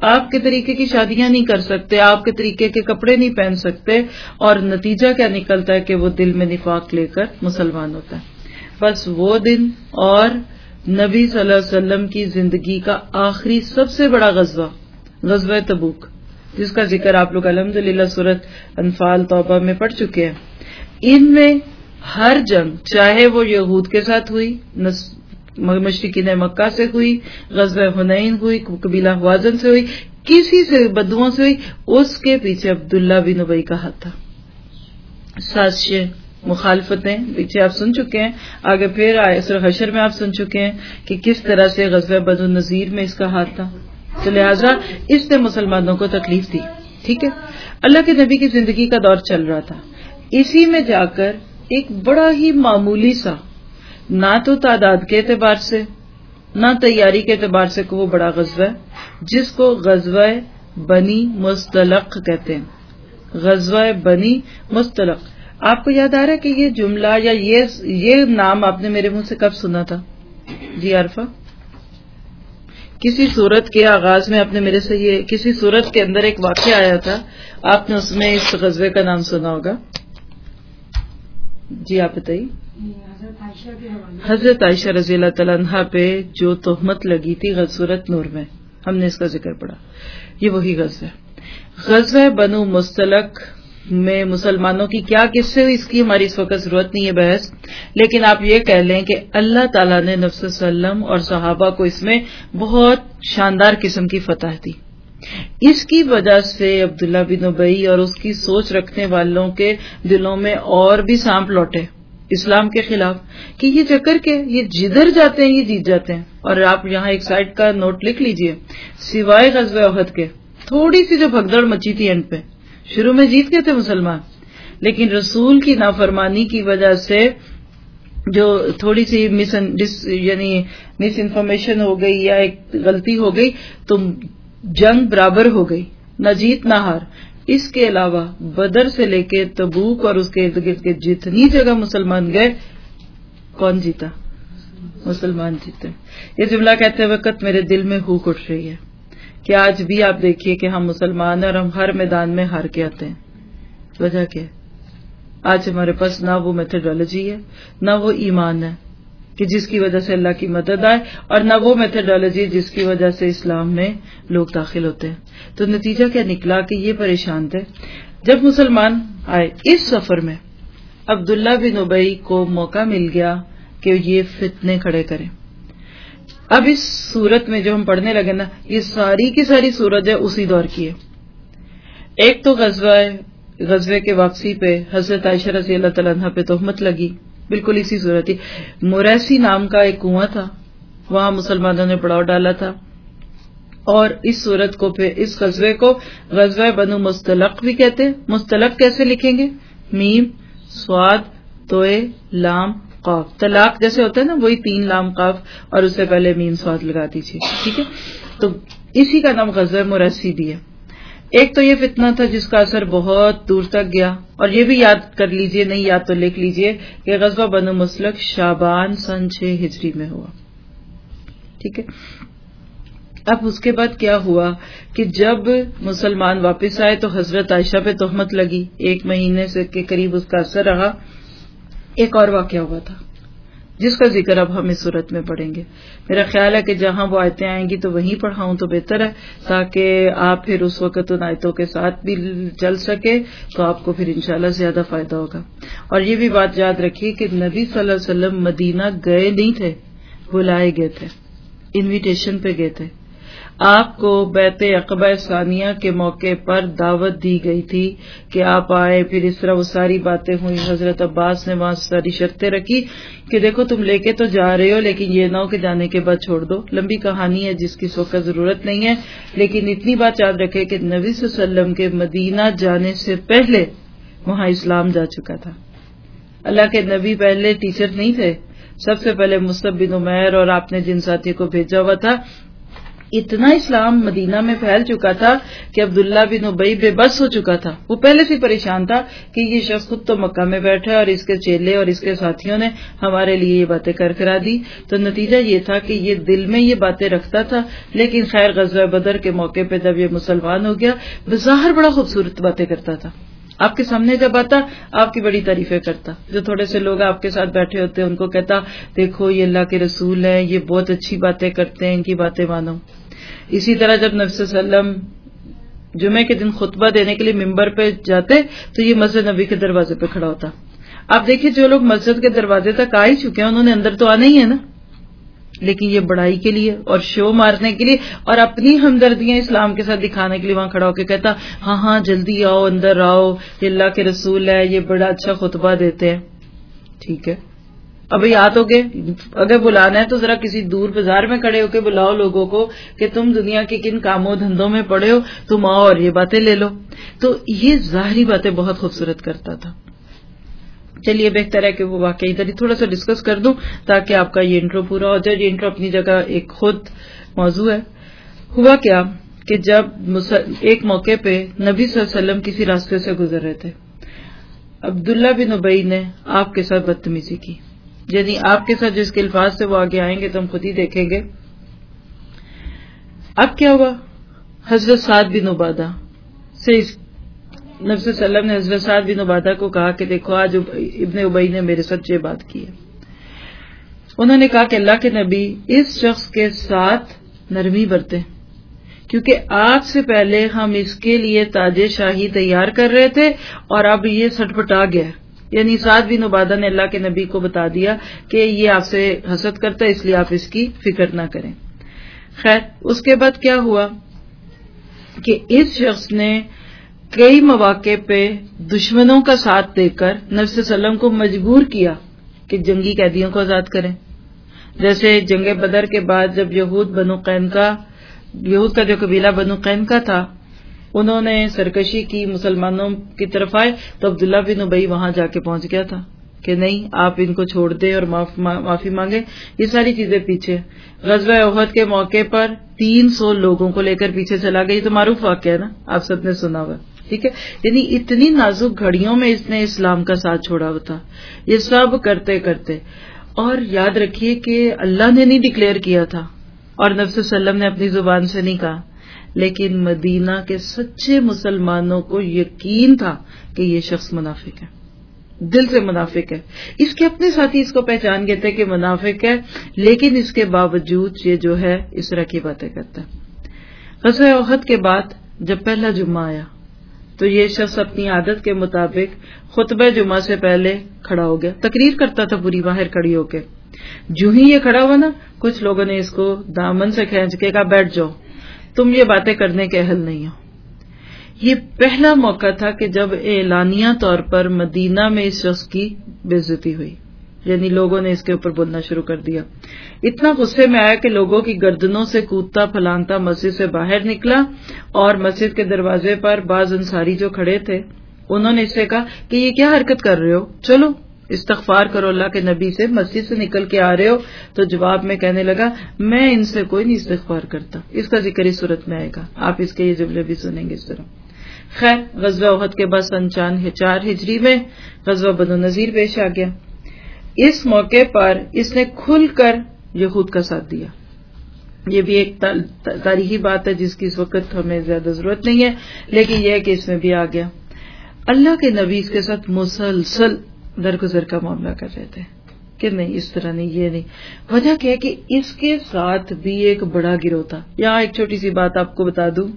Speaker 3: آپ کے طریقے کی شادیاں نہیں کر سکتے، آپ کے طریقے کے کپڑے نہیں پہن سکتے، اور نتیجہ کیا نکلتا ہے کہ وہ دل میں نفاق لے کر مسلمان ہوتا ہے۔ بس وہ دن اور نبی صلی اللہ علیہ وسلم کی زندگی کا آخری سب سے بڑا غزوہ، غزوہ تبوک، جس کا ذکر آپ لوگ الحمدللہ سورۃ انفال توبہ میں پڑھ چکے ہیں، ان میں ہر جنگ، چاہے وہ یہود کے ساتھ ہوئی، مشرکین مکہ سے ہوئی، غزوہ حنین ہوئی، قبیلہ حوازن سے ہوئی، کسی سے بدوؤں سے ہوئی، اس کے پیچھے عبداللہ بن ابی کا ہاتھ تھا۔ سازشیں، مخالفتیں پیچھے آپ سن چکے ہیں، آگے پھر سورہ حشر میں آپ سن چکے ہیں کہ کس طرح سے غزوہ بنو نذیر میں اس کا ہاتھ تھا، تو لہٰذا اس نے مسلمانوں کو تکلیف دی۔ ٹھیک ہے، اللہ کے نبی کی زندگی کا دور چل رہا تھا، اسی میں جا کر ایک بڑا ہی معمولی سا، نہ تو تعداد کے اعتبار سے نہ تیاری کے اعتبار سے کو وہ بڑا غزوہ ہے، جس کو غزوہ بنی مستلق کہتے ہیں۔ غزوہ بنی مستلق، آپ کو یاد آ رہا ہے کہ یہ جملہ یا یہ یہ نام آپ نے میرے منہ سے کب سنا تھا؟ جی عارفہ، کسی سورت کے آغاز میں آپ نے میرے سے یہ، کسی سورت کے اندر ایک واقعہ آیا تھا، آپ نے اس میں اس غزوے کا نام سنا ہوگا۔ جی آپ بتائیے۔ حضرت عائشہ رضی اللہ تعالیٰ عنہا پہ جو تہمت لگی تھی سورۃ نور میں، ہم نے اس کا ذکر پڑھا، یہ وہی غزوہ ہے۔ غزوہ بنو مستلق میں مسلمانوں کی کیا قصے ہوئی، اس کی ہماری اس وقت ضرورت نہیں ہے بحث، لیکن آپ یہ کہہ لیں کہ اللہ تعالیٰ نے نبی صلی اللہ علیہ وسلم اور صحابہ کو اس میں بہت شاندار قسم کی فتح دی۔ اس کی وجہ سے عبداللہ بن ابی اور اس کی سوچ رکھنے والوں کے دلوں میں اور بھی سانپ لوٹے اسلام کے خلاف، کہ یہ چکر کے یہ جدھر جاتے ہیں یہ جیت جاتے ہیں۔ اور آپ یہاں ایک سائٹ کا نوٹ لکھ لیجئے، سوائے غزوہ احد کے تھوڑی سی جو بھگدڑ مچی تھی اینڈ پہ، شروع میں جیت گئے تھے مسلمان، لیکن رسول کی نافرمانی کی وجہ سے جو تھوڑی سی مس یعنی مس انفارمیشن ہو گئی یا ایک غلطی ہو گئی تو جنگ برابر ہو گئی، نہ جیت نہ ہار۔ اس کے علاوہ بدر سے لے کے تبوک اور اس کے ارد گرد کے جتنی جگہ مسلمان گئے، کون جیتا؟ مسلمان جیتے۔ یہ جملہ کہتے وقت میرے دل میں ہوک اٹھ رہی ہے کہ آج بھی آپ دیکھیے کہ ہم مسلمان ہیں اور ہم ہر میدان میں ہار کے آتے ہیں۔ وجہ کیا ہے؟ آج ہمارے پاس نہ وہ میتھڈالوجی ہے، نہ وہ ایمان ہے کہ جس کی وجہ سے اللہ کی مدد آئے، اور نہ وہ میتھڈالوجی جس کی وجہ سے اسلام میں لوگ داخل ہوتے ہیں۔ تو نتیجہ کیا نکلا کہ یہ پریشان تھے۔ جب مسلمان آئے اس سفر میں، عبداللہ بن ابی کو موقع مل گیا کہ یہ فتنے کھڑے کریں۔ اب اس صورت میں جو ہم پڑھنے لگے نا، یہ ساری کی ساری صورت ہے اسی دور کی ہے۔ ایک تو غزوہ غزوے کے واپسی پہ حضرت عائشہ رضی اللہ تعالیٰ عنہ پہ تہمت لگی، بالکل اسی صورت ہی۔ موریسی نام کا ایک کنواں تھا، وہاں مسلمانوں نے پڑاؤ ڈالا تھا، اور اس صورت کو پہ اس غزوے کو غزوہ بنو مستلق بھی کہتے ہیں۔ مستلق کیسے لکھیں گے؟ میم سواد توئے لام قاف، طلاق جیسے ہوتا ہے نا، وہی تین لام قاف اور اس سے پہلے میم سواد لگا دیجیے، ٹھیک ہے۔ تو اسی کا نام غزوہ موریسی بھی ہے۔ ایک تو یہ فتنہ تھا جس کا اثر بہت دور تک گیا، اور یہ بھی یاد کر لیجئے، نہیں یاد تو لکھ لیجئے کہ غزوہ بنو مستلق شعبان سن چھ ہجری میں ہوا، ٹھیک ہے۔ اب اس کے بعد کیا ہوا کہ جب مسلمان واپس آئے تو حضرت عائشہ پہ تہمت لگی، ایک مہینے سے کے قریب اس کا اثر رہا۔ ایک اور واقعہ ہوا تھا جس کا ذکر اب ہم اس صورت میں پڑھیں گے۔ میرا خیال ہے کہ جہاں وہ آیتیں آئیں گی تو وہیں پڑھاؤں تو بہتر ہے، تاکہ آپ پھر اس وقت ان آیتوں کے ساتھ بھی چل سکے، تو آپ کو پھر انشاءاللہ زیادہ فائدہ ہوگا۔ اور یہ بھی بات یاد رکھیے کہ نبی صلی اللہ علیہ وسلم مدینہ گئے نہیں تھے، بلائے گئے تھے، انویٹیشن پہ گئے تھے۔ آپ کو بیعت عقبہ ثانیہ کے موقع پر دعوت دی گئی تھی کہ آپ آئے، پھر اس طرح وہ ساری باتیں ہوئی۔ حضرت عباس نے وہاں ساری شرطیں رکھی کہ دیکھو تم لے کے تو جا رہے ہو، لیکن یہ نہ ہو کہ جانے کے بعد چھوڑ دو۔ لمبی کہانی ہے جس کی اس وقت ضرورت نہیں ہے، لیکن اتنی بات یاد رکھے کہ نبی صلی اللہ علیہ وسلم کے مدینہ جانے سے پہلے وہاں اسلام جا چکا تھا۔ اللہ کے نبی پہلے ٹیچر نہیں تھے، سب سے پہلے مصعب بن عمیر اور آپ نے جن ساتھی کو بھیجا ہوا تھا، اتنا اسلام مدینہ میں پھیل چکا تھا کہ عبداللہ بن ابی بے بس ہو چکا تھا. وہ پہلے سے پریشان تھا کہ یہ شخص خود تو مکہ میں بیٹھا ہے اور اس کے چیلے اور اس کے ساتھیوں نے ہمارے لیے یہ باتیں کر کرا دی. تو نتیجہ یہ تھا کہ یہ دل میں یہ باتیں رکھتا تھا، لیکن خیر غزوہ بدر کے موقع پہ جب یہ مسلمان ہو گیا بظاہر بڑا خوبصورت باتیں کرتا تھا. آپ کے سامنے جب آتا آپ کی بڑی تعریفیں کرتا. جو تھوڑے سے لوگ آپ کے ساتھ بیٹھے ہوتے ان کو کہتا دیکھو یہ اللہ کے رسول ہیں، یہ بہت اچھی باتیں کرتے ہیں، ان کی باتیں مانو. اسی طرح جب نبی صلی اللہ علیہ وسلم جمعے کے دن خطبہ دینے کے لیے ممبر پہ جاتے تو یہ مسجد نبی کے دروازے پہ کھڑا ہوتا. آپ دیکھیں جو لوگ مسجد کے دروازے تک آ ہی چکے ہیں انہوں نے اندر تو آنا ہی ہے نا، لیکن یہ بڑائی کے لیے اور شو مارنے کے لیے اور اپنی ہمدردیاں اسلام کے ساتھ دکھانے کے لیے وہاں کھڑا ہو کے کہتا ہاں ہاں جلدی آؤ، اندر آؤ، یہ اللہ کے رسول ہے، یہ بڑا اچھا خطبہ دیتے ہیں. ٹھیک ہے، اب یہ آ تو گے، اگر بلانا ہے تو ذرا کسی دور بازار میں کھڑے ہو کے بلاؤ لوگوں کو کہ تم دنیا کے کن کاموں دھندوں میں پڑے ہو، تم آؤ اور یہ باتیں لے لو. تو یہ ظاہری باتیں بہت خوبصورت کرتا تھا. چلیے بہتر ہے کہ وہ واقعی ادھر ہی تھوڑا سا ڈسکس کر دوں تاکہ آپ کا یہ انٹرو پورا ہو جائے. یہ انٹرو اپنی جگہ ایک خود موضوع ہے. ہوا کیا کہ جب ایک موقع پہ نبی صلی اللہ علیہ وسلم کسی راستے سے گزر رہے تھے، عبداللہ بن ابی نے آپ کے ساتھ بدتمیزی کی. یعنی آپ کے ساتھ جس کے الفاظ سے وہ آگے آئیں گے تو ہم خود ہی دیکھیں گے. اب کیا ہوا، حضرت سعد بن عبادہ سے نبی صلی اللہ علیہ وسلم نے حضرت سعد بن عبادہ کو کہا کہ دیکھو آج ابن ابی نے میرے ساتھ یہ بات کی ہے. انہوں نے کہا کہ اللہ کے نبی اس شخص کے ساتھ نرمی برتیں، کیونکہ آپ سے پہلے ہم اس کے لیے تاج شاہی تیار کر رہے تھے اور اب یہ سٹ پٹا گیا. یعنی سعد بن عبادہ نے اللہ کے نبی کو بتا دیا کہ یہ آپ سے حسد کرتا ہے، اس لیے آپ اس کی فکر نہ کریں. خیر اس کے بعد کیا ہوا کہ اس شخص نے کئی مواقع پہ دشمنوں کا ساتھ دے کر نبی صلی اللہ علیہ وسلم کو مجبور کیا کہ جنگی قیدیوں کو آزاد کریں. جیسے جنگ بدر کے بعد جب یہود بنو قینقاع یہود کا جو قبیلہ بنو قینقاع تھا انہوں نے سرکشی کی، مسلمانوں کی طرف آئے تو عبداللہ بن ابی وہاں جا کے پہنچ گیا تھا کہ نہیں آپ ان کو چھوڑ دیں اور معافی مانگے. یہ ساری چیزیں پیچھے. غزوہ احد کے موقع پر تین سو لوگوں کو لے کر پیچھے چلا گئی. تو معروف واقعہ ہے نا، آپ سب نے سنا ہوا. ٹھیک ہے، یعنی اتنی نازک گھڑیوں میں اس نے اسلام کا ساتھ چھوڑا ہوا تھا. یہ سب کرتے کرتے اور یاد رکھیے کہ اللہ نے نہیں ڈکلیئر کیا تھا اور نبی صلی اللہ علیہ وسلم نے اپنی زبان سے نہیں کہا، لیکن مدینہ کے سچے مسلمانوں کو یقین تھا کہ یہ شخص منافق ہے، دل سے منافق ہے. اس کے اپنے ساتھی اس کو پہچان گئے تھے کہ منافق ہے، لیکن اس کے باوجود یہ جو ہے اس طرح کی باتیں کرتا ہے. غزوہ احد کے بعد جب پہلا جمعہ آیا تو یہ شخص اپنی عادت کے مطابق خطبہ جمعہ سے پہلے کھڑا ہو گیا، تقریر کرتا تھا پوری باہر کھڑی ہو کے. جو ہی یہ کھڑا ہوا نا، کچھ لوگوں نے اس کو دامن سے کھینچ کے کہا بیٹھ جاؤ، تم یہ باتیں کرنے کے اہل نہیں ہو. یہ پہلا موقع تھا کہ جب اعلانیہ طور پر مدینہ میں اس شخص کی بے عزتی ہوئی. یعنی لوگوں نے اس کے اوپر بولنا شروع کر دیا. اتنا غصے میں آیا کہ لوگوں کی گردنوں سے کودتا پھلانگتا مسجد سے باہر نکلا اور مسجد کے دروازے پر بعض انصاری جو کھڑے تھے انہوں نے اس سے کہا کہ یہ کیا حرکت کر رہے ہو، چلو استغفار کرو اللہ کے نبی سے، مسجد سے نکل کے آ رہے ہو. تو جواب میں کہنے لگا میں ان سے کوئی نہیں استغفار کرتا. اس کا ذکر اس صورت میں آئے گا، آپ اس کے یہ جملے بھی سنیں گے اس طرح. خیر غزوہ احد کے بعد سن چار ہجری میں غزوہ بنو نذیر پیش آ گیا. اس موقع پر اس نے کھل کر یہود کا ساتھ دیا. یہ بھی ایک تاریخی بات ہے جس کی اس وقت ہمیں زیادہ ضرورت نہیں ہے، لیکن یہ ہے کہ اس میں بھی آ گیا. اللہ کے نبی اس کے ساتھ مسلسل درگزر کا معاملہ کر رہے تھے کہ نہیں اس طرح نہیں، یہ نہیں. وجہ کیا ہے کہ اس کے ساتھ بھی ایک بڑا گروہ تھا. یہاں ایک چھوٹی سی بات آپ کو بتا دوں،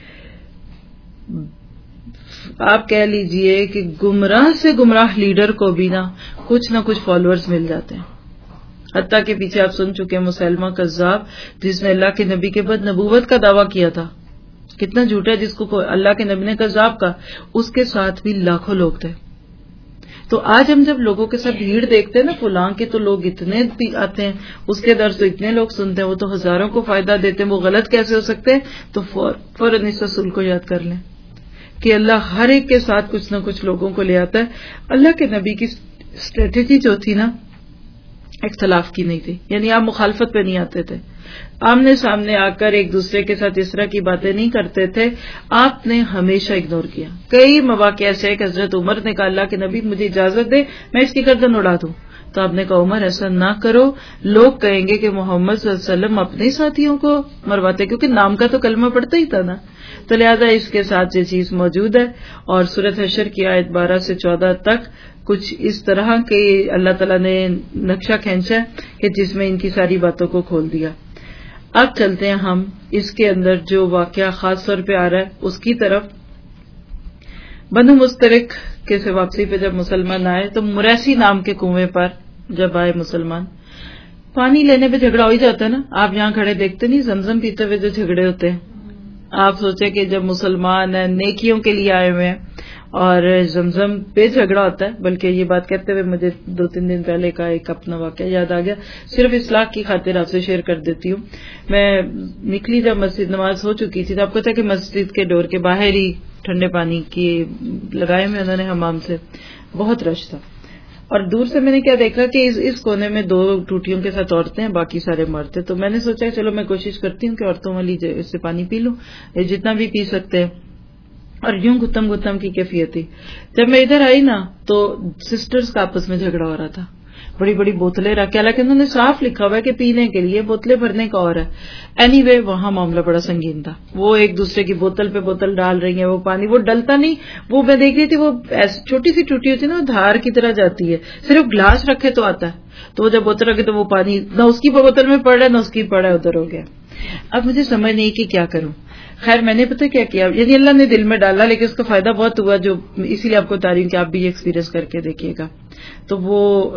Speaker 3: آپ کہہ لیجئے کہ گمراہ سے گمراہ لیڈر کو بھی نا کچھ نہ کچھ فالوورز مل جاتے ہیں. حتیٰ کہ پیچھے آپ سن چکے ہیں مسلمہ کذاب جس نے اللہ کے نبی کے بعد نبوت کا دعویٰ کیا تھا. کتنا جھوٹا ہے جس کو اللہ کے نبی نے کذاب کہا. اس کے ساتھ بھی لاکھوں لوگ تھے. تو آج ہم جب لوگوں کے ساتھ بھیڑ دیکھتے ہیں نا فلاں کے، تو لوگ اتنے آتے ہیں، اس کے درس تو اتنے لوگ سنتے ہیں، وہ تو ہزاروں کو فائدہ دیتے ہیں، وہ غلط کیسے ہو سکتے ہیں؟ تو فوراً اس رسول کو یاد کر لیں کہ اللہ ہر ایک کے ساتھ کچھ نہ کچھ لوگوں کو لے آتا ہے. اللہ کے نبی کی اسٹریٹجی جو تھی نا اختلاف کی نہیں تھی، یعنی آپ مخالفت پہ نہیں آتے تھے، آمنے سامنے آ کر ایک دوسرے کے ساتھ اس طرح کی باتیں نہیں کرتے تھے، آپ نے ہمیشہ اگنور کیا۔ کئی مواقع ایسے کہ حضرت عمر نے کہا اللہ کے نبی مجھے اجازت دے میں اس کی گردن اڑا دوں، تو آپ نے کہا عمر ایسا نہ کرو، لوگ کہیں گے کہ محمد صلی اللہ علیہ وسلم اپنے ساتھیوں کو مرواتے، کیونکہ نام کا تو کلمہ پڑتا ہی تھا نا، تو لہذا اس کے ساتھ یہ چیز موجود ہے۔ اور سورۃ حشر کی آیت بارہ سے چودہ تک کچھ اس طرح کے اللہ تعالیٰ نے نقشہ کھینچا ہے کہ جس میں ان کی ساری باتوں کو کھول دیا۔ اب چلتے ہیں ہم اس کے اندر جو واقعہ خاص طور پہ آ رہا ہے اس کی طرف۔ بنو مسترق کے سے واپسی پہ جب مسلمان آئے تو مریسی نام کے کنویں پر جب آئے مسلمان، پانی لینے پہ جھگڑا ہو ہی جاتا ہے نا، آپ یہاں کھڑے دیکھتے نہیں زمزم پیتے ہوئے جو جھگڑے ہوتے ہیں، آپ سوچیں کہ جب مسلمان ہیں نیکیوں کے لیے آئے ہوئے ہیں اور زمزم پہ جھگڑا ہوتا ہے، بلکہ یہ بات کہتے ہوئے مجھے دو تین دن پہلے کا ایک اپنا واقعہ یاد آ گیا، صرف اصلاح کی خاطر آپ سے شیئر کر دیتی ہوں۔ میں نکلی جب مسجد نماز ہو چکی تھی تو آپ کو تھا کہ مسجد کے ڈور کے باہر ہی ٹھنڈے پانی کی لگائے ہوئے انہوں نے حمام سے، بہت رش تھا، اور دور سے میں نے کیا دیکھا کہ اس اس کونے میں دو ٹوٹیوں کے ساتھ عورتیں ہیں، باقی سارے مرد تھے، تو میں نے سوچا چلو میں کوشش کرتی ہوں کہ عورتوں والی اس سے پانی پی لوں جتنا بھی پی سکتے ہیں، اور یوں گتم گتم کی کیفیت تھی۔ جب میں ادھر آئی نا تو سسٹرز کا آپس میں جھگڑا ہو رہا تھا، بڑی بڑی بوتلیں رکھ کے، حالانکہ انہوں نے صاف لکھا ہوا ہے کہ پینے کے لیے، بوتلیں بھرنے کا اور ہے، اینی وے وہاں معاملہ بڑا سنگین تھا، وہ ایک دوسرے کی بوتل پہ بوتل ڈال رہی ہیں، وہ پانی وہ ڈلتا نہیں، وہ میں دیکھ رہی تھی وہ چھوٹی سی ٹوٹی ہوتی ہے نا، دھار کی طرح جاتی ہے، صرف گلاس رکھے تو آتا ہے، تو وہ جب بوتل رکھے تو وہ پانی نہ اس کی بوتل میں پڑ رہا ہے نہ اس کی پڑ رہا ہے، ادھر ہو گیا۔ اب مجھے سمجھ نہیں کہ کیا کروں، خیر میں نے پتہ کیا کیا، یعنی اللہ نے دل میں ڈالا، لیکن اس کا فائدہ بہت ہوا، جو اسی لیے آپ کو بتا رہی ہوں کہ آپ بھی ایکسپیرینس کر کے دیکھیے گا۔ تو وہ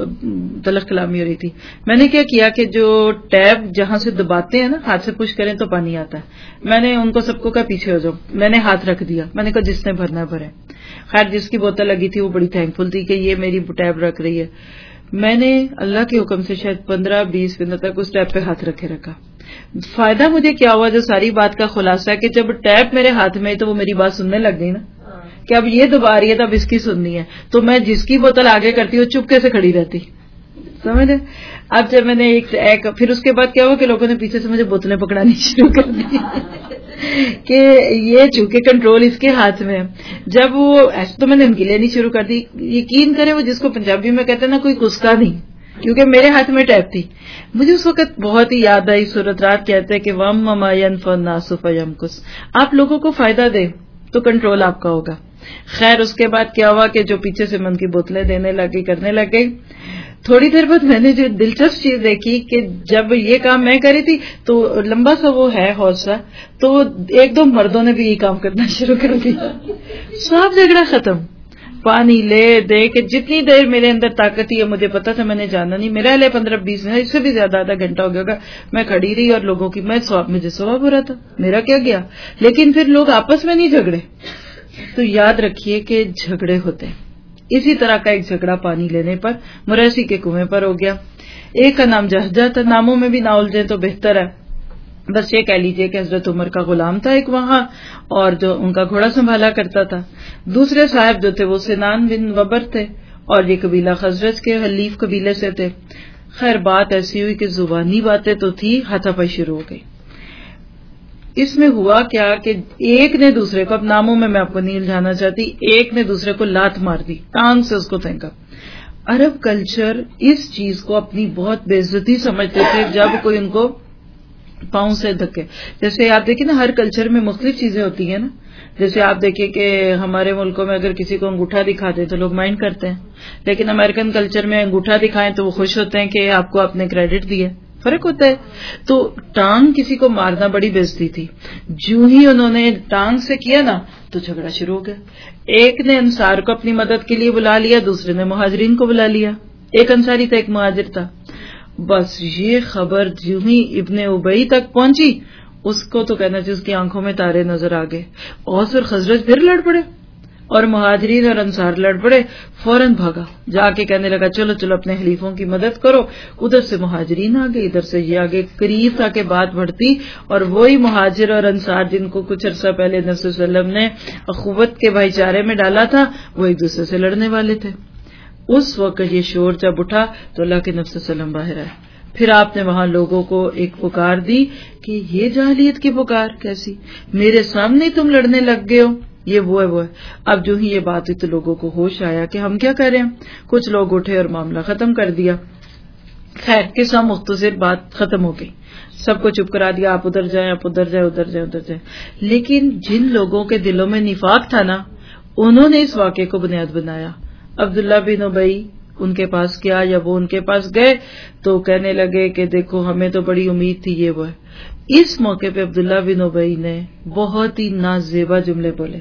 Speaker 3: تلخ کلامی ہو رہی تھی، میں نے کیا کیا کہ جو ٹیب جہاں سے دباتے ہیں نا، ہاتھ سے پش کریں تو پانی آتا ہے، میں نے ان کو سب کو کہا پیچھے ہو جاؤ، میں نے ہاتھ رکھ دیا، میں نے کہا جس نے بھرنا ہے بھرے۔ خیر جس کی بوتل لگی تھی وہ بڑی تھینک فل تھی کہ یہ میری ٹیب رکھ رہی ہے، میں نے اللہ کے حکم سے شاید پندرہ بیس منٹ تک اس ٹیب پہ ہاتھ رکھے رکھا۔ فائدہ مجھے کیا ہوا، جو ساری بات کا خلاصہ ہے کہ جب ٹیپ میرے ہاتھ میں تو وہ میری بات سننے لگ گئی نا، کہ اب یہ دبا رہی ہے تو اب اس کی سننی ہے، تو میں جس کی بوتل آگے کرتی وہ چپکے سے کھڑی رہتی، سمجھے۔ اب جب میں نے ایک, ایک پھر اس کے بعد کیا ہوا کہ لوگوں نے پیچھے سے مجھے بوتلیں پکڑانی شروع کر دی کہ یہ چونکہ کنٹرول اس کے ہاتھ میں ہے۔ جب وہ ایسے تو میں نے ان کی لینی شروع کر دی، یقین کریں وہ جس کو پنجابی میں کہتے ہیں نا کوئی کسکا نہیں، کیونکہ میرے ہاتھ میں ٹیپ تھی۔ مجھے اس وقت بہت ہی یاد آئی سورۃ رات کہتے ہیں کہ وَمَّ مَا يَنْفَعُ النَّاسَ فَيَمْكُثْ، آپ لوگوں کو فائدہ دے تو کنٹرول آپ کا ہوگا۔ خیر اس کے بعد کیا ہوا کہ جو پیچھے سے میں ان کی بوتلیں دینے لگی کرنے لگ گئی، تھوڑی دیر بعد میں نے جو دلچسپ چیز دیکھی کہ جب یہ کام میں کری تھی تو لمبا سا وہ ہے حوصلہ، تو ایک دو مردوں نے بھی یہ کام کرنا شروع کر دیا، سب جھگڑا ختم، پانی لے دے کہ جتنی دیر میرے اندر طاقت ہی ہے، مجھے پتا تھا میں نے جانا نہیں، میرا لے پندرہ بیس منٹ اس سے بھی زیادہ آدھا گھنٹہ ہو گیا ہوگا، میں کھڑی رہی اور لوگوں کی میں سواب مجھے سواب ہو رہا تھا، میرا کیا گیا، لیکن پھر لوگ آپس میں نہیں جھگڑے۔ تو یاد رکھیے کہ جھگڑے ہوتے ہیں، اسی طرح کا ایک جھگڑا پانی لینے پر مریسی کے کنویں پر ہو گیا۔ ایک کا نام جہجہ تھا، ناموں میں بھی نہ الجھے تو بہتر ہے، بس یہ کہہ لیجئے کہ حضرت عمر کا غلام تھا ایک وہاں، اور جو ان کا گھوڑا سنبھالا کرتا تھا۔ دوسرے صاحب جو تھے وہ سنان بن وبر تھے، اور یہ قبیلہ خزرج کے حلیف قبیلے سے تھے۔ خیر بات ایسی ہوئی کہ زبانی باتیں تو تھی، ہاتھا پائی شروع ہو گئی۔ اس میں ہوا کیا کہ ایک نے دوسرے کو، اب ناموں میں میں آپ کو نہیں الجھانا چاہتی، ایک نے دوسرے کو لات مار دی، ٹانگ سے اس کو پھینکا۔ عرب کلچر اس چیز کو اپنی بہت بے عزتی سمجھتے تھے جب کوئی ان کو پاؤں سے دھکے، جیسے آپ دیکھیں نا ہر کلچر میں مختلف چیزیں ہوتی ہیں نا، جیسے آپ دیکھیں کہ ہمارے ملکوں میں اگر کسی کو انگوٹھا دکھا دے تو لوگ مائنڈ کرتے ہیں، لیکن امریکن کلچر میں انگوٹھا دکھائیں تو وہ خوش ہوتے ہیں کہ آپ کو آپ نے کریڈٹ دیا، فرق ہوتا ہے۔ تو ٹانگ کسی کو مارنا بڑی بے عزتی تھی، جو ہی انہوں نے ٹانگ سے کیا نا تو جھگڑا شروع ہو گیا۔ ایک نے انصار کو اپنی مدد کے لیے بلا لیا، دوسرے نے مہاجرین کو بلا لیا، ایک انصاری تھا ایک مہاجر تھا۔ بس یہ خبر جو ہی ابن ابی تک پہنچی، اس کو تو کہنا چاہیے اس کی آنکھوں میں تارے نظر آ گئے، اور پھر خزرج پھر لڑ پڑے اور مہاجرین اور انصار لڑ پڑے۔ فوراً بھاگا جا کے کہنے لگا چلو چلو اپنے حلیفوں کی مدد کرو، ادھر سے مہاجرین آگے ادھر سے یہ آگے، قریب تھا کہ بات بڑھتی، اور وہی مہاجر اور انصار جن کو کچھ عرصہ پہلے نبی صلی اللہ علیہ وسلم نے اخوت کے بھائی چارے میں ڈالا تھا، وہ ایک دوسرے سے لڑنے والے تھے۔ اس وقت یہ شور جب اٹھا تو اللہ کے نبی صلی اللہ علیہ وسلم باہر آئے. پھر آپ نے وہاں لوگوں کو ایک پکار دی کہ یہ جاہلیت کی پکار کیسی، میرے سامنے تم لڑنے لگ گئے ہو، یہ وہ ہے وہ ہے. اب جو ہی یہ بات ہوئی تو لوگوں کو ہوش آیا کہ ہم کیا کر رہے ہیں. کچھ لوگ اٹھے اور معاملہ ختم کر دیا. خیر قصہ مختصر بات ختم ہو گئی، سب کو چپ کرا دیا، آپ ادھر جائیں آپ ادھر جائیں ادھر جائیں ادھر جائیں. لیکن جن لوگوں کے دلوں میں نفاق تھا نا، انہوں نے اس واقعے کو بنیاد بنایا. عبداللہ بن ابی ان کے پاس کیا یا وہ ان کے پاس گئے تو کہنے لگے کہ دیکھو ہمیں تو بڑی امید تھی یہ وہ ہے. اس موقع پہ عبداللہ بن ابی نے بہت ہی نازیبا جملے بولے.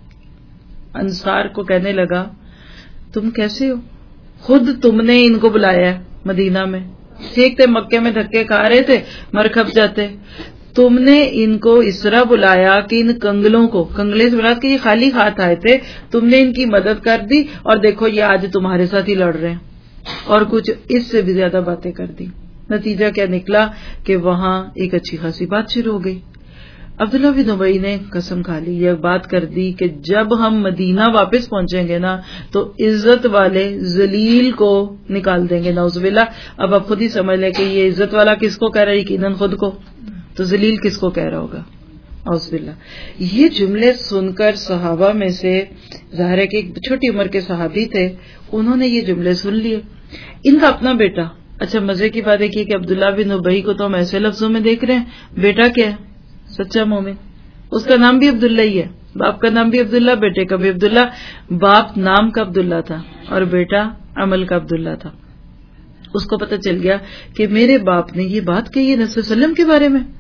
Speaker 3: انصار کو کہنے لگا تم کیسے ہو، خود تم نے ان کو بلایا ہے مدینہ میں، ٹھیک تھے مکے میں دھکے کھا رہے تھے مر کھپ جاتے، تم نے ان کو اس طرح بلایا کہ ان کنگلوں کو، کنگلے سے مراد کہ یہ خالی ہاتھ آئے تھے، تم نے ان کی مدد کر دی اور دیکھو یہ آج تمہارے ساتھ ہی لڑ رہے ہیں، اور کچھ اس سے بھی زیادہ باتیں کر دی. نتیجہ کیا نکلا کہ وہاں ایک اچھی خاصی بات شروع ہو گئی. عبداللہ بن ابی نے قسم کھا لی، یہ بات کر دی کہ جب ہم مدینہ واپس پہنچیں گے نا تو عزت والے ذلیل کو نکال دیں گے، نعوذ باللہ. اب آپ خود ہی سمجھ لیں کہ یہ عزت والا کس کو کہہ رہا ہے، یقیناً خود کو، تو ذلیل کس کو کہہ رہا ہوگا، نعوذ باللہ. یہ جملے سن کر صحابہ میں سے، ظاہر ہے کہ ایک چھوٹی عمر کے صحابی تھے، انہوں نے یہ جملے سن لیے. ان کا اپنا بیٹا، اچھا مزے کی بات ہے کہ عبداللہ بن ابی کو تو ہم ایسے لفظوں میں دیکھ رہے ہیں، بیٹا کیا ہے، سچا مومن، اس کا نام بھی عبداللہ ہی ہے، باپ کا نام بھی عبداللہ، بیٹے کا بھی عبداللہ. باپ نام کا عبداللہ تھا اور بیٹا عمل کا عبداللہ تھا. اس کو پتہ چل گیا کہ میرے باپ نے یہ بات کہی ہے نبی صلی اللہ علیہ وسلم کے بارے میں.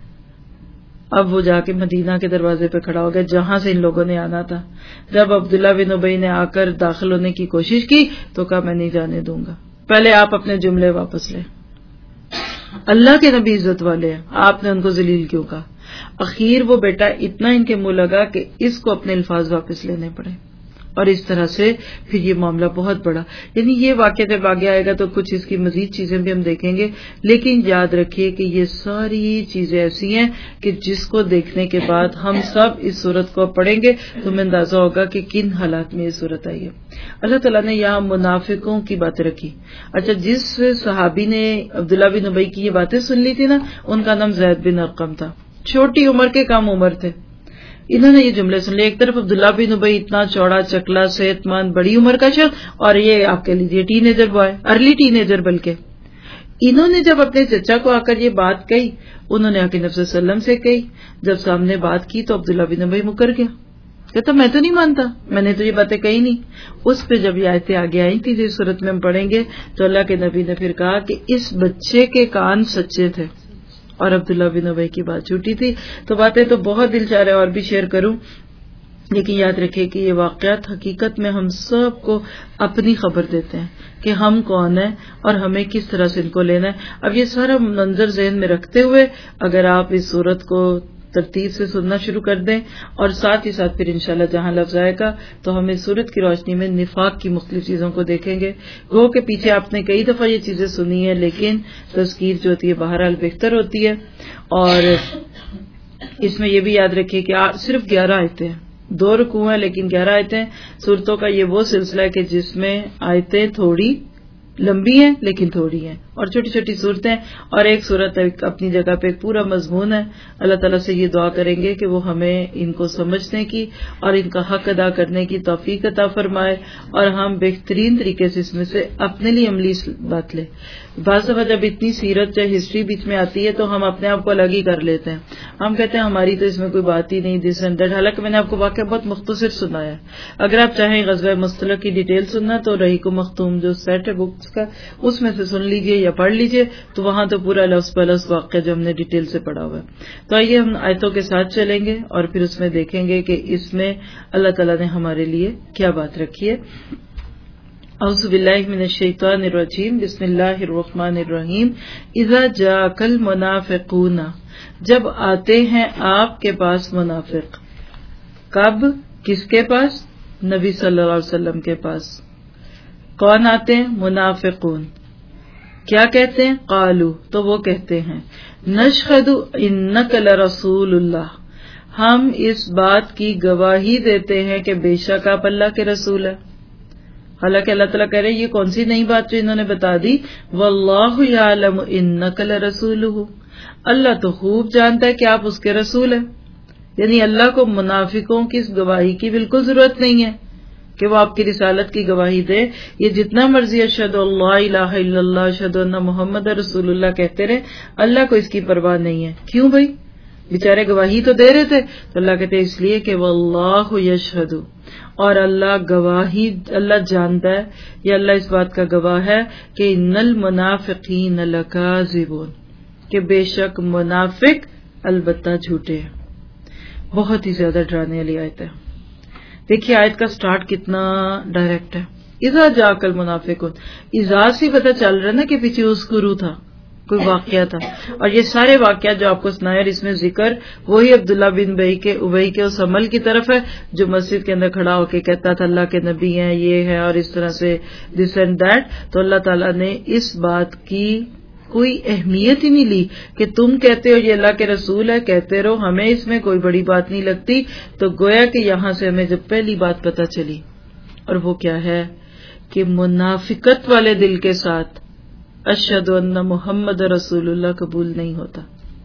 Speaker 3: اب وہ جا کے مدینہ کے دروازے پہ کھڑا ہو گیا جہاں سے ان لوگوں نے آنا تھا. جب عبداللہ بن ابی نے آ کر داخل ہونے کی کوشش کی تو کہا میں نہیں جانے دوں گا، پہلے آپ اپنے جملے واپس لیں، اللہ کے نبی عزت والے ہیں، آپ نے ان کو ذلیل کیوں کہا. اخیر وہ بیٹا اتنا ان کے منہ لگا کہ اس کو اپنے الفاظ واپس لینے پڑے، اور اس طرح سے پھر یہ معاملہ بہت بڑا. یعنی یہ واقعہ جب آگے آئے گا تو کچھ اس کی مزید چیزیں بھی ہم دیکھیں گے، لیکن یاد رکھیے کہ یہ ساری چیزیں ایسی ہیں کہ جس کو دیکھنے کے بعد ہم سب اس صورت کو پڑھیں گے تو ہمیں اندازہ ہوگا کہ کن حالات میں یہ صورت آئی ہے. اللہ تعالیٰ نے یہاں منافقوں کی باتیں رکھی. اچھا جس صحابی نے عبداللہ بن ابی کی یہ باتیں سن لی تھی نا، ان کا نام زید بن ارقم تھا، چھوٹی عمر کے کم عمر تھے. انہوں نے یہ جملے سن لیے. ایک طرف عبداللہ بن ابی اتنا چوڑا چکلا صحت مند بڑی عمر کا شخص، اور یہ آپ کہہ لیجیے teenager boy, early teenager. بلکہ انہوں نے جب اپنے چچا کو آ کر یہ بات کہی، انہوں نے آ کے نبی صلی اللہ علیہ وسلم سے کہی. جب سامنے بات کی تو عبداللہ بن ابی مکر گیا، کہتا میں تو نہیں مانتا، میں نے تو یہ باتیں کہی نہیں. اس پہ جب یہ آیتیں آگے آئی تھی جس صورت میں ہم پڑھیں گے تو اللہ کے نبی نے پھر کہا کہ اس بچے کے کان سچے تھے اور عبداللہ بن ابی کی بات جھوٹی تھی. تو باتیں تو بہت دل چاہ رہے اور بھی شیئر کروں، لیکن یاد رکھیے کہ یہ واقعات حقیقت میں ہم سب کو اپنی خبر دیتے ہیں کہ ہم کون ہیں اور ہمیں کس طرح سے ان کو لینا ہے. اب یہ سارا منظر ذہن میں رکھتے ہوئے اگر آپ اس صورت کو ترتیب سے سننا شروع کر دیں اور ساتھ ہی ساتھ پھر انشاءاللہ جہاں لفظ آئے گا تو ہم اس صورت کی روشنی میں نفاق کی مختلف چیزوں کو دیکھیں گے. گو کے پیچھے آپ نے کئی دفعہ یہ چیزیں سنی ہیں، لیکن تذکیر جو ہوتی ہے بہرحال بہتر ہوتی ہے. اور اس میں یہ بھی یاد رکھیے کہ صرف گیارہ آیتیں ہیں، دو رکوع ہیں لیکن گیارہ آیتیں. صورتوں کا یہ وہ سلسلہ ہے کہ جس میں آیتیں تھوڑی لمبی ہیں لیکن تھوڑی ہیں اور چھوٹی چھوٹی صورتیں، اور ایک صورت اپنی جگہ پہ ایک پورا مضمون ہے. اللہ تعالیٰ سے یہ دعا کریں گے کہ وہ ہمیں ان کو سمجھنے کی اور ان کا حق ادا کرنے کی توفیق عطا فرمائے اور ہم بہترین طریقے سے اس میں سے اپنے لیے عملی بات لیں. بعض دفعہ جب اتنی سیرت یا ہسٹری بیچ میں آتی ہے تو ہم اپنے آپ کو الگ ہی کر لیتے ہیں، ہم کہتے ہیں ہماری تو اس میں کوئی بات ہی نہیں دس اینڈ دیٹ. حالانکہ میں نے آپ کو واقعہ بہت مختصر سنایا ہے. اگر آپ چاہیں غزوہ مصطلق کی ڈیٹیل سننا تو رحیق و مختوم جو سیٹ ہے بکس کا اس میں سے سن لیجئے یا پڑھ لیجئے، تو وہاں تو پورا لفظ پہ لفظ واقعہ جو ہم نے ڈیٹیل سے پڑھا ہوا ہے. تو آئیے ہم آیتوں کے ساتھ چلیں گے اور پھر اس میں دیکھیں گے کہ اس میں اللہ تعالیٰ نے ہمارے لیے کیا بات رکھی ہے. اعوذ باللہ من الشیطان الرجیم، بسم اللہ الرحمن الرحیم. اذا جاءک المنافقون، جب آتے ہیں آپ کے پاس منافق. کب؟ کس کے پاس؟ نبی صلی اللہ علیہ وسلم کے پاس. کون آتے ہیں؟ منافقون. کیا کہتے ہیں؟ قالو، تو وہ کہتے ہیں نشہد انک لرسول اللہ، ہم اس بات کی گواہی دیتے ہیں کہ بے شک آپ اللہ کے رسول ہیں. حالانکہ اللہ تعالیٰ کہہ رہے ہیں یہ کون سی نئی بات جو انہوں نے بتا دی، واللہ یعلم انک لرسولہ، اللہ تو خوب جانتا ہے کہ آپ اس کے رسول ہیں. یعنی اللہ کو منافقوں کی گواہی کی بالکل ضرورت نہیں ہے کہ وہ آپ کی رسالت کی گواہی دے. یہ جتنا مرضی اشہد اللہ الہ الا اللہ اشہد ان محمد رسول اللہ کہتے رہے، اللہ کو اس کی پرواہ نہیں ہے. کیوں بھائی؟ بیچارے گواہی تو دے رہے تھے. تو اللہ کہتے ہیں اس لیے کہ واللہ یشہد، اور اللہ گواہی، اللہ جانتا ہے، یا اللہ اس بات کا گواہ ہے کہ ان المنافقین لکاذبون، کہ بے شک منافق البتہ جھوٹے ہیں. بہت ہی زیادہ ڈرانے والی آیت ہے. دیکھیے آیت کا سٹارٹ کتنا ڈائریکٹ ہے. اذا جاءک المنافقون، اذا سے پتہ چل رہا نا کہ پیچھے اذکروا تھا، کوئی واقعہ تھا. اور یہ سارے واقعات جو آپ کو سنائے اور اس میں ذکر وہی عبداللہ بن ابی کے ابی کے اس عمل کی طرف ہے جو مسجد کے اندر کھڑا ہو کے کہتا تھا اللہ کے نبی ہیں، یہ ہے، اور اس طرح سے دس اینڈ دیٹ. تو اللہ تعالیٰ نے اس بات کی کوئی اہمیت ہی نہیں لی کہ تم کہتے ہو یہ اللہ کے رسول ہے، کہتے رہو، ہمیں اس میں کوئی بڑی بات نہیں لگتی. تو گویا کہ یہاں سے ہمیں جب پہلی بات پتہ چلی، اور وہ کیا ہے کہ منافقت والے دل کے ساتھ اشہد ان محمد رسول اللہ قبول نہیں ہوتا.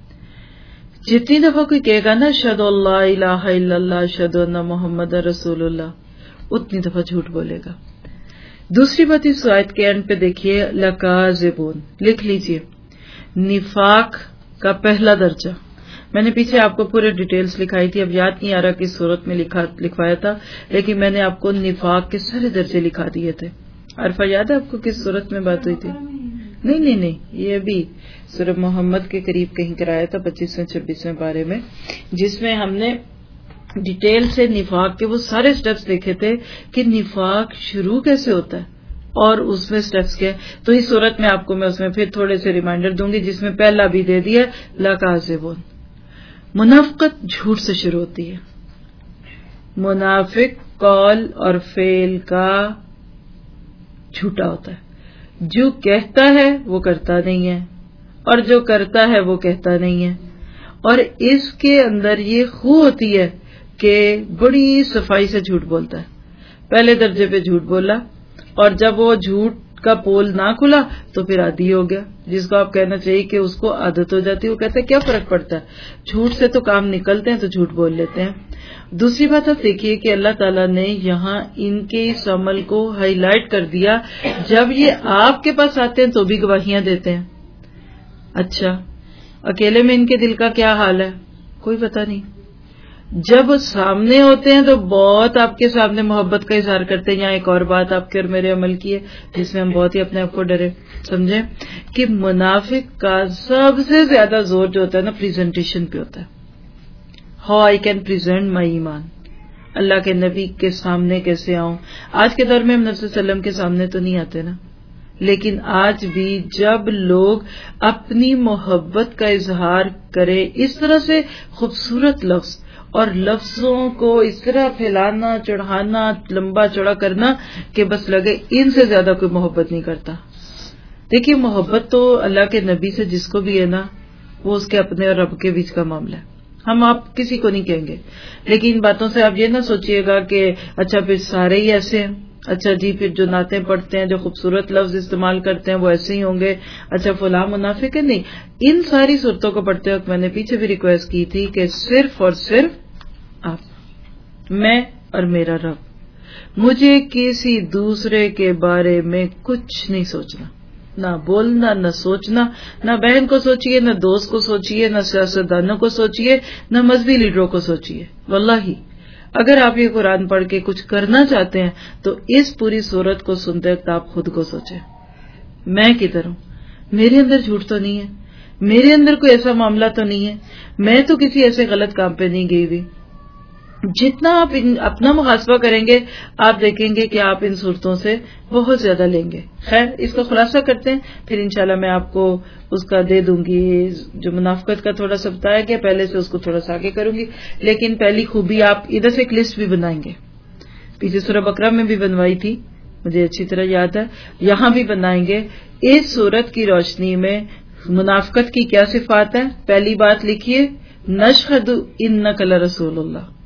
Speaker 3: جتنی دفعہ کوئی کہے گا نا اشہد اللہ الہ الا اللہ اشہد ان محمد رسول اللہ، اتنی دفعہ جھوٹ بولے گا. دوسری بات اس آیت کے اینڈ پہ دیکھیے لکاذبون، لکھ لیجئے نفاق کا پہلا درجہ. میں نے پیچھے آپ کو پورے ڈیٹیلز لکھائی تھی، اب یاد نہیں آ رہا کس صورت میں لکھا لکھوایا تھا، لیکن میں نے آپ کو نفاق کے سارے درجے لکھا دیے تھے. عرفہ یاد ہے آپ کو کس صورت میں بات ہوئی تھی؟ نہیں نہیں نہیں یہ ابھی سورہ محمد کے قریب کہیں کرایا تھا، پچیسویں چھبیسویں پارے میں، جس میں ہم نے ڈیٹیل سے نفاق کے وہ سارے سٹیپس دیکھے تھے کہ نفاق شروع کیسے ہوتا ہے اور اس میں سٹیپس کیا. تو اس صورت میں آپ کو میں اس میں پھر تھوڑے سے ریمائنڈر دوں گی، جس میں پہلا بھی دے دیا لکاذبون. منافقت جھوٹ سے شروع ہوتی ہے. منافق قول اور فعل کا جھوٹا ہوتا ہے. جو کہتا ہے وہ کرتا نہیں ہے، اور جو کرتا ہے وہ کہتا نہیں ہے. اور اس کے اندر یہ خو ہوتی ہے کہ بڑی صفائی سے جھوٹ بولتا ہے. پہلے درجے پہ جھوٹ بولا، اور جب وہ جھوٹ کا پول نہ کھلا تو پھر عادی ہو گیا، جس کو آپ کہنا چاہیے کہ اس کو عادت ہو جاتی ہے. وہ کہتے ہیں کیا فرق پڑتا ہے، جھوٹ سے تو کام نکلتے ہیں تو جھوٹ بول لیتے ہیں. دوسری بات آپ دیکھیے کہ اللہ تعالیٰ نے یہاں ان کے اس عمل کو ہائی لائٹ کر دیا. جب یہ آپ کے پاس آتے ہیں تو بھی گواہیاں دیتے ہیں. اچھا اکیلے میں ان کے دل کا کیا حال ہے کوئی پتہ نہیں. جب سامنے ہوتے ہیں تو بہت آپ کے سامنے محبت کا اظہار کرتے ہیں. یہاں ایک اور بات آپ کے اور میرے عمل کی ہے جس میں ہم بہت ہی اپنے آپ کو ڈرے. سمجھیں کہ منافق کا سب سے زیادہ زور جو ہوتا ہے نا پریزنٹیشن پہ ہوتا ہے. How I can present my ایمان، اللہ کے نبی کے سامنے کیسے آؤں. آج کے دور میں ہم نبی صلی اللہ علیہ وسلم کے سامنے تو نہیں آتے نا، لیکن آج بھی جب لوگ اپنی محبت کا اظہار کرے اس طرح سے خوبصورت لفظ اور لفظوں کو اس طرح پھیلانا، چڑھانا، لمبا چوڑا کرنا کہ بس لگے ان سے زیادہ کوئی محبت نہیں کرتا. دیکھیے محبت تو اللہ کے نبی سے جس کو بھی ہے نا وہ اس کے اپنے اور رب کے بیچ کا معاملہ ہے. ہم آپ کسی کو نہیں کہیں گے، لیکن ان باتوں سے آپ یہ نہ سوچئے گا کہ اچھا پھر سارے ہی ایسے ہیں، اچھا جی پھر جو نعتیں پڑھتے ہیں، جو خوبصورت لفظ استعمال کرتے ہیں وہ ایسے ہی ہوں گے، اچھا فلاں منافق ہے. نہیں، ان ساری صورتوں کو پڑھتے وقت میں نے پیچھے بھی ریکویسٹ کی تھی کہ صرف اور صرف آپ، میں اور میرا رب، مجھے کسی دوسرے کے بارے میں کچھ نہیں سوچنا، نہ بولنا، نہ سوچنا. نہ بہن کو سوچئے، نہ دوست کو سوچئے، نہ سیاستدانوں کو سوچئے، نہ مذہبی لیڈروں کو سوچئے. واللہ اگر آپ یہ قرآن پڑھ کے کچھ کرنا چاہتے ہیں تو اس پوری صورت کو سنتے وقت آپ خود کو سوچیں، میں کدھر ہوں، میرے اندر جھوٹ تو نہیں ہے، میرے اندر کوئی ایسا معاملہ تو نہیں ہے، میں تو کسی ایسے غلط کام پہ نہیں گئی ہوئی. جتنا آپ اپنا محاسبہ کریں گے آپ دیکھیں گے کہ آپ ان صورتوں سے بہت زیادہ لیں گے. خیر اس کا خلاصہ کرتے ہیں، پھر انشاءاللہ میں آپ کو اس کا دے دوں گی. جو منافقت کا تھوڑا سا بتایا گیا پہلے سے اس کو تھوڑا سا آگے کروں گی، لیکن پہلی خوبی آپ ادھر سے ایک لسٹ بھی بنائیں گے. پیچھے سورہ بقرہ میں بھی بنوائی تھی، مجھے اچھی طرح یاد ہے، یہاں بھی بنائیں گے. اس صورت کی روشنی میں منافقت کی کیا صفات ہے. پہلی بات لکھیے نشہد انک لرسول اللہ،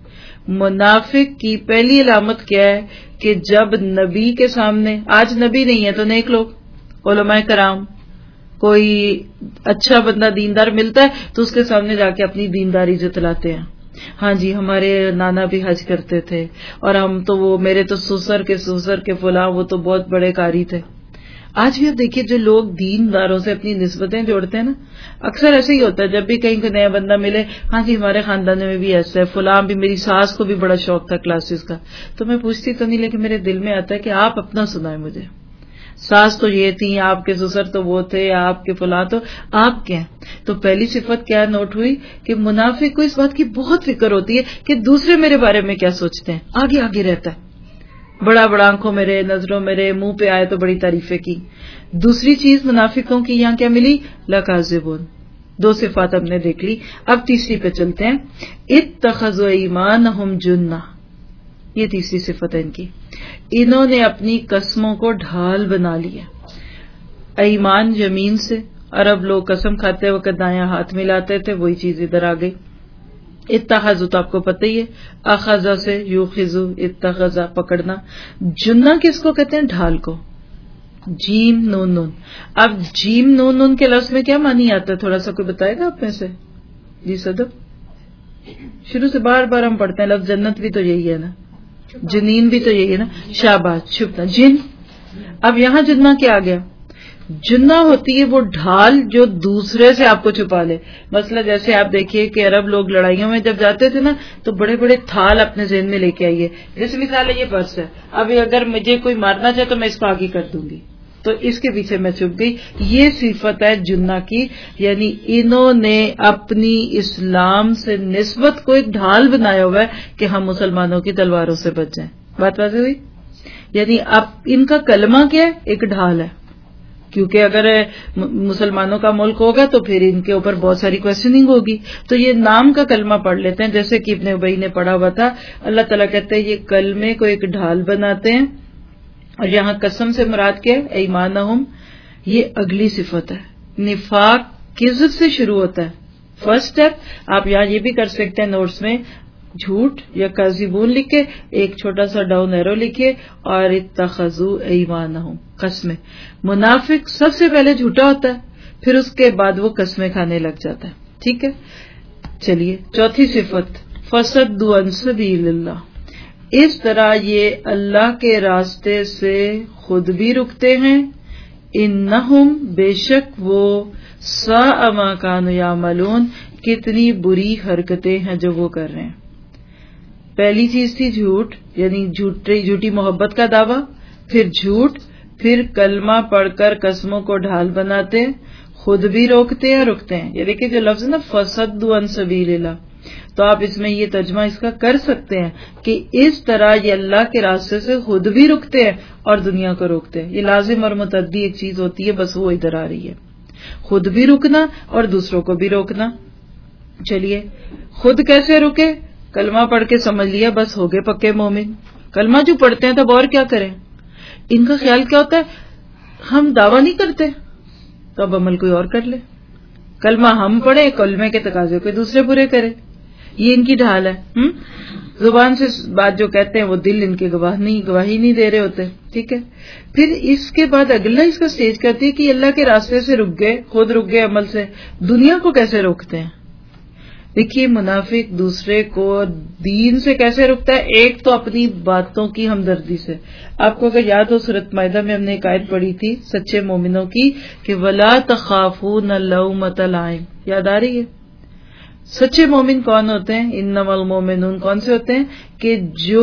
Speaker 3: منافق کی پہلی علامت کیا ہے کہ جب نبی کے سامنے، آج نبی نہیں ہے تو نیک لوگ، علماء کرام، کوئی اچھا بندہ دیندار ملتا ہے تو اس کے سامنے جا کے اپنی دینداری جتلاتے ہیں. ہاں جی ہمارے نانا بھی حج کرتے تھے اور ہم تو وہ میرے تو سسر کے سسر کے فلاں وہ تو بہت بڑے قاری تھے. آج بھی آپ دیکھیے جو لوگ دین داروں سے اپنی نسبتیں جوڑتے ہیں نا، اکثر ایسے ہی ہوتا ہے. جب بھی کہیں کوئی نیا بندہ ملے، ہاں جی ہمارے خاندان میں بھی ایسا ہے، فلاں بھی، میری ساس کو بھی بڑا شوق تھا کلاسز کا. تو میں پوچھتی تو نہیں، لیکن میرے دل میں آتا ہے کہ آپ اپنا سنائیں مجھے. ساس تو یہ تھی، آپ کے سسر تو وہ تھے، آپ کے فلاں تو آپ کیا. تو پہلی صفت کیا نوٹ ہوئی کہ منافق کو اس بات کی بہت فکر ہوتی ہے کہ دوسرے میرے بارے میں کیا سوچتے ہیں، آگے آگے رہتا ہے. بڑا بڑا آنکھوں میرے، نظروں میرے، منہ پہ آئے تو بڑی تعریفیں کی. دوسری چیز منافقوں کی یہاں کیا ملی؟ لکاذبون. دو صفات ہم نے دیکھ لی. اب تیسری پہ چلتے ہیں. اتخذوا ایمانہم جنہ، یہ تیسری صفت ہے ان کی. انہوں نے اپنی قسموں کو ڈھال بنا لیا. ایمان یمین سے، عرب لوگ قسم کھاتے وقت دایاں ہاتھ ملاتے تھے، وہی چیز ادھر آ گئی. اتخذ تو آپ کو پتہ ہی ہے، اخذا سے یوخذو، اتخذا پکڑنا. جنہ کس کو کہتے ہیں؟ ڈھال کو. جیم نون نون. اب جیم نون نون کے لفظ میں کیا معنی آتا ہے؟ تھوڑا سا کوئی بتائے گا آپ میں سے؟ جی صدق. شروع سے بار بار ہم پڑھتے ہیں لفظ جنت بھی تو یہی ہے نا، جنین بھی تو یہی ہے نا، شاباش چھپنا جن. اب یہاں جنہ کیا آ گیا؟ جنہ ہوتی ہے وہ ڈھال جو دوسرے سے آپ کو چھپا لے. مثلا جیسے آپ دیکھیے کہ عرب لوگ لڑائیوں میں جب جاتے تھے نا تو بڑے بڑے تھال اپنے ذہن میں لے کے آئیے. جیسے مثال ہے یہ پرس ہے، اب اگر مجھے کوئی مارنا چاہے تو میں اس کو آگے کر دوں گی، تو اس کے پیچھے میں چھپ گئی. یہ صفت ہے جنہ کی، یعنی انہوں نے اپنی اسلام سے نسبت کو ایک ڈھال بنایا ہوا ہے کہ ہم مسلمانوں کی تلواروں سے بچ جائیں. بات واضح ہوئی؟ یعنی اب ان کا کلمہ کیا ہے؟ ایک ڈھال ہے. کیونکہ اگر مسلمانوں کا ملک ہوگا تو پھر ان کے اوپر بہت ساری کوشچننگ ہوگی، تو یہ نام کا کلمہ پڑھ لیتے ہیں. جیسے کہ ابن ابی نے پڑھا ہوا تھا، اللہ تعالیٰ کہتے ہیں یہ کلمے کو ایک ڈھال بناتے ہیں. اور یہاں قسم سے مراد کیا ہے؟ ایمانہم. یہ اگلی صفت ہے. نفاق کذب سے شروع ہوتا ہے. فرسٹ سٹیپ آپ یہاں یہ بھی کر سکتے ہیں نوٹس میں، جھوٹ یا کاذبون لکھ کے ایک چھوٹا سا ڈاؤن ایرو لکھیے اور اتخذوا ایمانہم، قسمیں. منافق سب سے پہلے جھوٹا ہوتا ہے، پھر اس کے بعد وہ قسمیں کھانے لگ جاتا ہے. ٹھیک ہے، چلیے چوتھی صفت، فصدوا عن سبیل اللہ. اس طرح یہ اللہ کے راستے سے خود بھی رکتے ہیں. انہم، بے شک وہ، ساء ما کانوا یعملون، کتنی بری حرکتیں ہیں جو وہ کر رہے ہیں. پہلی چیز تھی جھوٹ، یعنی جھوٹی جھوٹی محبت کا دعویٰ، پھر جھوٹ، پھر کلمہ پڑھ کر قسموں کو ڈھال بناتے ہیں، خود بھی روکتے ہیں رکتے ہیں. یہ دیکھیں جو لفظ ہے نا فصدوا عن سبیل اللہ، تو آپ اس میں یہ ترجمہ اس کا کر سکتے ہیں کہ اس طرح یہ اللہ کے راستے سے خود بھی رکتے ہیں اور دنیا کو روکتے ہیں. یہ لازم اور متعدی ایک چیز ہوتی ہے، بس وہ ادھر آ رہی ہے، خود بھی رکنا اور دوسروں کو بھی روکنا. چلیے خود کیسے رکے؟ کلمہ پڑھ کے سمجھ لیا بس ہو گئے پکے مومن. کلمہ جو پڑھتے ہیں تب اور کیا کریں؟ ان کا خیال کیا ہوتا ہے؟ ہم دعویٰ نہیں کرتے تو اب عمل کوئی اور کر لے. کلمہ ہم پڑھے، کلمے کے تقاضے کوئی دوسرے پورے کرے. یہ ان کی ڈھال ہے. ہم زبان سے بات جو کہتے ہیں وہ دل ان کے گواہ نہیں گواہی نہیں دے رہے ہوتے. ٹھیک ہے، پھر اس کے بعد اگلا اس کا سٹیج کرتی ہے کہ اللہ کے راستے سے رک گئے، خود رک گئے عمل سے، دنیا کو کیسے روکتے ہیں؟ دیکھیے منافق دوسرے کو دین سے کیسے رکتا ہے؟ ایک تو اپنی باتوں کی ہمدردی سے. آپ کو اگر یاد ہو سورۃ مائدہ میں ہم نے ایک آیت پڑھی تھی سچے مومنوں کی کہ وَلَا تَخَافُونَ لَوْمَةَ لَائِمٍ، یاد آ رہی ہے؟ سچے مومن کون ہوتے ہیں؟ انما المومنون کون سے ہوتے ہیں؟ کہ جو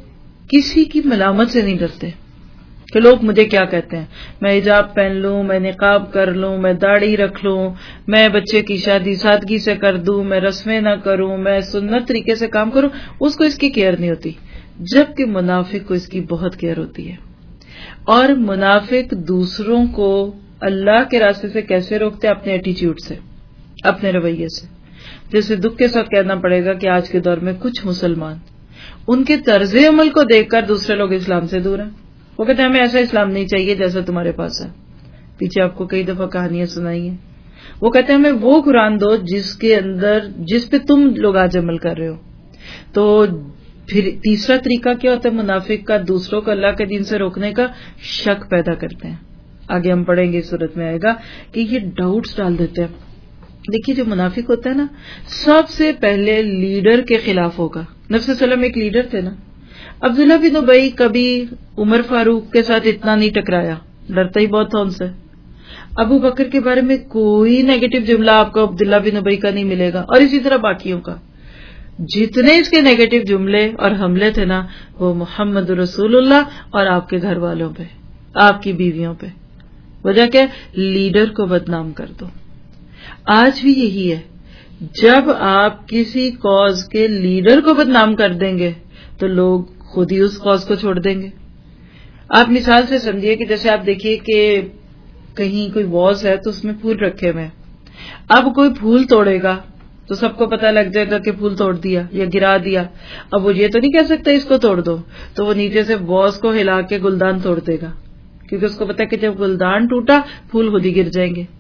Speaker 3: کسی کی ملامت سے نہیں ڈرتے کہ لوگ مجھے کیا کہتے ہیں. میں حجاب پہن لوں، میں نقاب کر لوں، میں داڑھی رکھ لوں، میں بچے کی شادی سادگی سے کر دوں، میں رسمیں نہ کروں، میں سنت طریقے سے کام کروں، اس کو اس کی کیئر نہیں ہوتی. جبکہ منافق کو اس کی بہت کیئر ہوتی ہے. اور منافق دوسروں کو اللہ کے راستے سے کیسے روکتے؟ اپنے ایٹیچیوڈ سے، اپنے رویے سے. جیسے دکھ کے ساتھ کہنا پڑے گا کہ آج کے دور میں کچھ مسلمان ان کے طرز عمل کو دیکھ کر دوسرے لوگ اسلام سے دور ہیں. وہ کہتے ہیں ہمیں ایسا اسلام نہیں چاہیے جیسا تمہارے پاس ہے. پیچھے آپ کو کئی دفعہ کہانیاں سنائی ہیں. وہ کہتے ہیں ہمیں وہ قرآن دو جس کے اندر جس پہ تم لوگ آج عمل کر رہے ہو. تو پھر تیسرا طریقہ کیا ہوتا ہے منافق کا دوسروں کو اللہ کے دین سے روکنے کا؟ شک پیدا کرتے ہیں. آگے ہم پڑھیں گے اس صورت میں آئے گا کہ یہ ڈاؤٹس ڈال دیتے ہیں. دیکھیے جو منافق ہوتا ہے نا سب سے پہلے لیڈر کے خلاف ہوگا. نبی صلی اللہ علیہ وسلم ایک لیڈر تھے نا. عبداللہ بن ابی کبھی عمر فاروق کے ساتھ اتنا نہیں ٹکرایا, ڈرتا ہی بہت تھا ان سے. ابو بکر کے بارے میں کوئی نیگیٹو جملہ آپ کو عبداللہ بن ابی کا نہیں ملے گا, اور اسی طرح باقیوں کا. جتنے اس کے نیگیٹو جملے اور حملے تھے نا وہ محمد رسول اللہ اور آپ کے گھر والوں پہ, آپ کی بیویوں پہ. وجہ کیا؟ لیڈر کو بدنام کر دو. آج بھی یہی ہے, جب آپ کسی کاز کے لیڈر کو بدنام کر دیں گے تو لوگ خود ہی اس کاز کو چھوڑ دیں گے. آپ مثال سے سمجھیے کہ جیسے آپ دیکھیے کہ کہیں کوئی واز ہے تو اس میں پھول رکھے ہوئے ہیں, اب کوئی پھول توڑے گا تو سب کو پتہ لگ جائے گا کہ پھول توڑ دیا یا گرا دیا. اب وہ یہ تو نہیں کہہ سکتا اس کو توڑ دو, تو وہ نیچے سے واز کو ہلا کے گلدان توڑ دے گا, کیونکہ اس کو پتا ہے کہ جب گلدان ٹوٹا پھول خود ہی گر جائیں گے.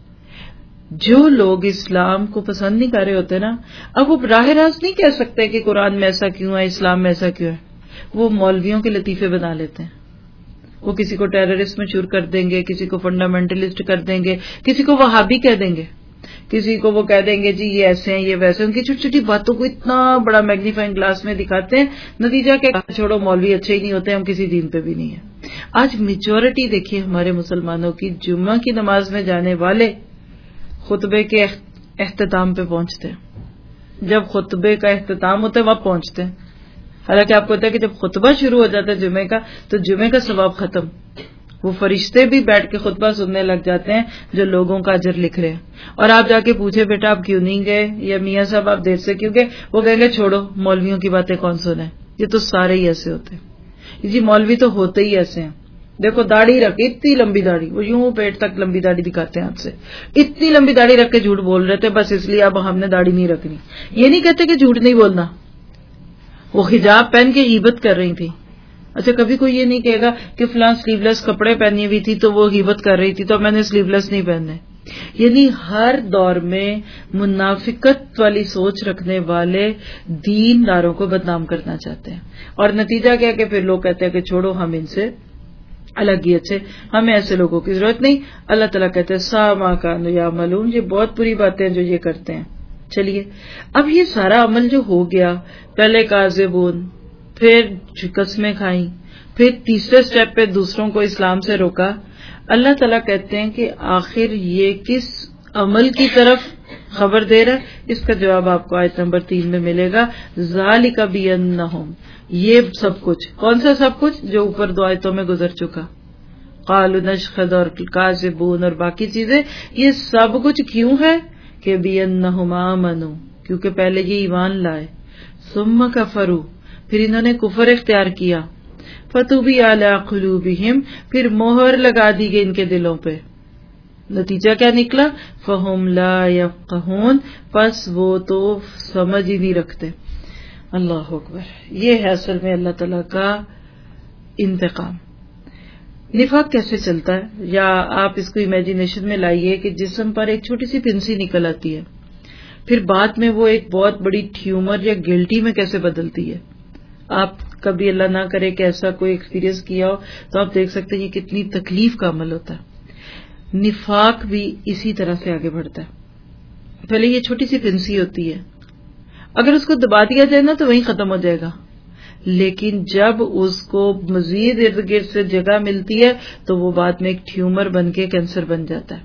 Speaker 3: جو لوگ اسلام کو پسند نہیں کر رہے ہوتے نا, اب وہ براہ راست نہیں کہہ سکتے کہ قرآن میں ایسا کیوں ہے, اسلام میں ایسا کیوں ہے. وہ مولویوں کے لطیفے بنا لیتے ہیں. وہ کسی کو ٹیررسٹ مشہور کر دیں گے, کسی کو فنڈامنٹلسٹ کر دیں گے, کسی کو وہابی کہہ دیں گے, کسی کو وہ کہہ دیں گے جی یہ ایسے ہیں یہ ویسے. ان کی چھوٹی چھوٹی باتوں کو اتنا بڑا میگنیفائنگ گلاس میں دکھاتے ہیں, نتیجہ کہ چھوڑو مولوی اچھے ہی نہیں ہوتے, ہم کسی دین پہ بھی نہیں ہیں. آج میجورٹی دیکھیے ہمارے مسلمانوں کی جمعہ کی نماز میں جانے والے خطبے کے اختتام پہ پہنچتے ہیں. جب خطبے کا اختتام ہوتا ہے وہاں پہنچتے ہیں. حالانکہ آپ کو پتا ہے کہ جب خطبہ شروع ہو جاتا ہے جمعے کا تو جمعے کا ثواب ختم. وہ فرشتے بھی بیٹھ کے خطبہ سننے لگ جاتے ہیں جو لوگوں کا اجر لکھ رہے ہیں. اور آپ جا کے پوچھے بیٹا آپ کیوں نہیں گئے, یا میاں صاحب آپ دیر سے کیوں گئے, وہ کہیں گے چھوڑو مولویوں کی باتیں کون سنیں, یہ تو سارے ہی ایسے ہوتے ہیں. جی مولوی تو ہوتے ہی ایسے ہیں. دیکھو داڑھی رکھ, اتنی لمبی داڑھی, وہ یوں پیٹ تک لمبی داڑھی دکھاتے ہیں آپ سے, اتنی لمبی داڑھی رکھ کے جھوٹ بول رہے تھے بس اس لیے اب ہم نے داڑھی نہیں رکھنی. یہ نہیں کہتے کہ جھوٹ نہیں بولنا, وہ حجاب پہن کے غیبت کر رہی تھی. اچھا کبھی کوئی یہ نہیں کہے گا کہ فلاں سلیو لیس کپڑے پہنی ہوئی تھی تو وہ غیبت کر رہی تھی تو میں نے سلیو لیس نہیں پہننے. یعنی ہر دور میں منافقت والی سوچ رکھنے والے دین داروں کو بدنام کرنا چاہتے ہیں. اور نتیجہ کیا کہ پھر لوگ کہتے ہیں کہ چھوڑو ہم ان سے الگ ہی اچھے, ہمیں ایسے لوگوں کی ضرورت نہیں. اللہ تعالیٰ کہتے ہیں ساما کانوا یعملون, یہ بہت بری باتیں جو یہ کرتے ہیں. چلیے اب یہ سارا عمل جو ہو گیا, پہلے کاذبون, پھر قسمیں کھائیں, پھر تیسرے سٹیپ پہ دوسروں کو اسلام سے روکا. اللہ تعالیٰ کہتے ہیں کہ آخر یہ کس عمل کی طرف خبر دے رہا ہے؟ اس کا جواب آپ کو آیت نمبر تین میں ملے گا. ذالک بانہم, یہ سب کچھ, کون سا سب کچھ جو اوپر دو آیتوں میں گزر چکا, قالوا نشہد اور کاذبون اور باقی چیزیں, یہ سب کچھ کیوں ہے کہ بانہم آمنوا, کیونکہ پہلے یہ ایمان لائے, ثم کفروا, پھر انہوں نے کفر اختیار کیا, فطبع علی قلوبہم, پھر مہر لگا دی گئی ان کے دلوں پہ. نتیجہ کیا نکلا؟ فہم لا یفقہون, پس وہ تو سمجھ ہی نہیں رکھتے. اللہ اکبر. یہ ہے اصل میں اللہ تعالیٰ کا انتقام. نفاق کیسے چلتا ہے, یا آپ اس کو امیجنیشن میں لائیے کہ جسم پر ایک چھوٹی سی پنسی نکل آتی ہے, پھر بعد میں وہ ایک بہت بڑی ٹیومر یا گلٹی میں کیسے بدلتی ہے. آپ کبھی اللہ نہ کرے کہ ایسا کوئی ایکسپیرینس کیا ہو تو آپ دیکھ سکتے ہیں یہ کتنی تکلیف کا عمل ہوتا ہے. نفاق بھی اسی طرح سے آگے بڑھتا ہے. پہلے یہ چھوٹی سی پنسی ہوتی ہے, اگر اس کو دبا دیا جائے نا تو وہیں ختم ہو جائے گا, لیکن جب اس کو مزید ارد گرد سے جگہ ملتی ہے تو وہ بعد میں ایک ٹیومر بن کے کینسر بن جاتا ہے.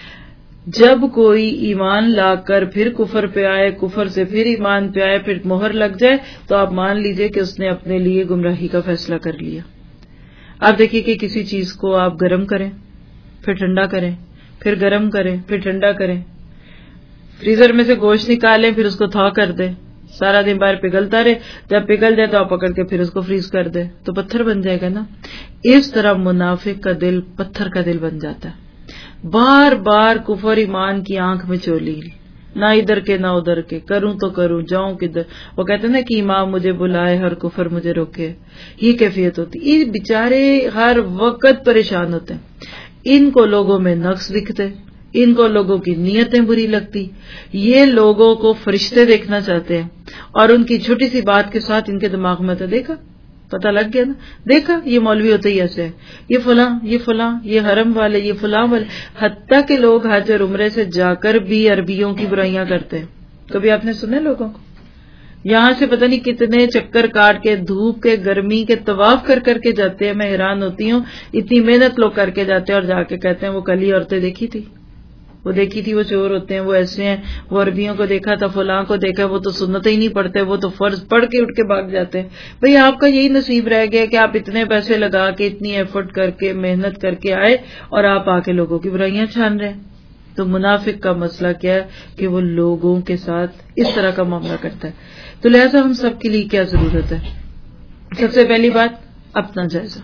Speaker 3: جب کوئی ایمان لا کر پھر کفر پہ آئے, کفر سے پھر ایمان پہ آئے, پھر مہر لگ جائے تو آپ مان لیجئے کہ اس نے اپنے لیے گمراہی کا فیصلہ کر لیا. آپ دیکھیے کہ کسی چیز کو آپ گرم کریں, پھر ٹھنڈا کریں, پھر گرم کریں, پھر ٹھنڈا کریں, فریزر میں سے گوشت نکالیں, پھر اس کو تھا کر دیں, سارا دن باہر پگھلتا رہے, جب پگھل جائے تو آپ پکڑ کے پھر اس کو فریز کر دیں تو پتھر بن جائے گا نا. اس طرح منافق کا دل پتھر کا دل بن جاتا ہے. بار بار کفر ایمان کی آنکھ میں چولی, نہ ادھر کے نہ ادھر کے, کروں تو کروں, جاؤں کدھر. وہ کہتے ہیں نا کہ امام مجھے بلائے ہر کفر مجھے روکے, یہ کیفیت ہوتی. یہ بیچارے ہر وقت پریشان ہوتے ہیں, ان کو لوگوں میں نقص دکھتے, ان کو لوگوں کی نیتیں بری لگتی. یہ لوگوں کو فرشتے دیکھنا چاہتے ہیں اور ان کی چھوٹی سی بات کے ساتھ ان کے دماغ میں تو دیکھا پتہ لگ گیا نا, دیکھا یہ مولوی ہوتے ہی ایسے ہے, یہ فلاں یہ فلاں یہ حرم والے یہ فلاں والے, حتیٰ کہ لوگ حج اور عمرے سے جا کر بھی عربیوں کی برائیاں کرتے ہیں. کبھی آپ نے سنے لوگوں کو یہاں سے پتہ نہیں کتنے چکر کاٹ کے دھوپ کے گرمی کے طواف کر کر کے جاتے ہیں. میں حیران ہوتی ہوں اتنی محنت لوگ کر کے جاتے ہیں اور جا کے کہتے ہیں وہ کل ہی عورتیں دیکھی تھی, وہ دیکھی تھی, وہ چور ہوتے ہیں, وہ ایسے ہیں, وہ عربیوں کو دیکھا تھا, فلاں کو دیکھا, وہ تو سنتیں ہی نہیں پڑھتے, وہ تو فرض پڑھ کے اٹھ کے بھاگ جاتے ہیں. بھئی آپ کا یہی نصیب رہ گیا کہ آپ اتنے پیسے لگا کے اتنی ایفرٹ کر کے محنت کر کے آئے اور آپ آ کے لوگوں کی برائیاں چھان رہے ہیں. تو منافق کا مسئلہ کیا ہے کہ وہ لوگوں کے ساتھ اس طرح کا معاملہ کرتا ہے. تو لہٰذا ہم سب کے لیے کیا ضرورت ہے؟ سب سے پہلی بات اپنا جائزہ.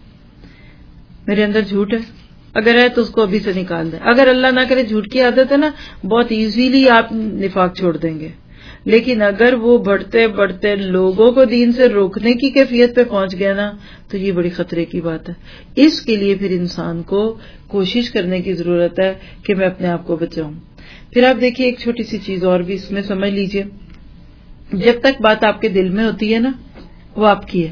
Speaker 3: میرے اندر جھوٹ ہے, اگر ہے تو اس کو ابھی سے نکال دیں. اگر اللہ نہ کرے جھوٹ کی عادت ہے نا, بہت ایزیلی آپ نفاق چھوڑ دیں گے. لیکن اگر وہ بڑھتے بڑھتے لوگوں کو دین سے روکنے کی کیفیت پہ پہنچ گیا نا, تو یہ بڑی خطرے کی بات ہے. اس کے لیے پھر انسان کو کوشش کرنے کی ضرورت ہے کہ میں اپنے آپ کو بچاؤں. پھر آپ دیکھیے ایک چھوٹی سی چیز اور بھی اس میں سمجھ لیجئے, جب تک بات آپ کے دل میں ہوتی ہے نا وہ آپ کی ہے.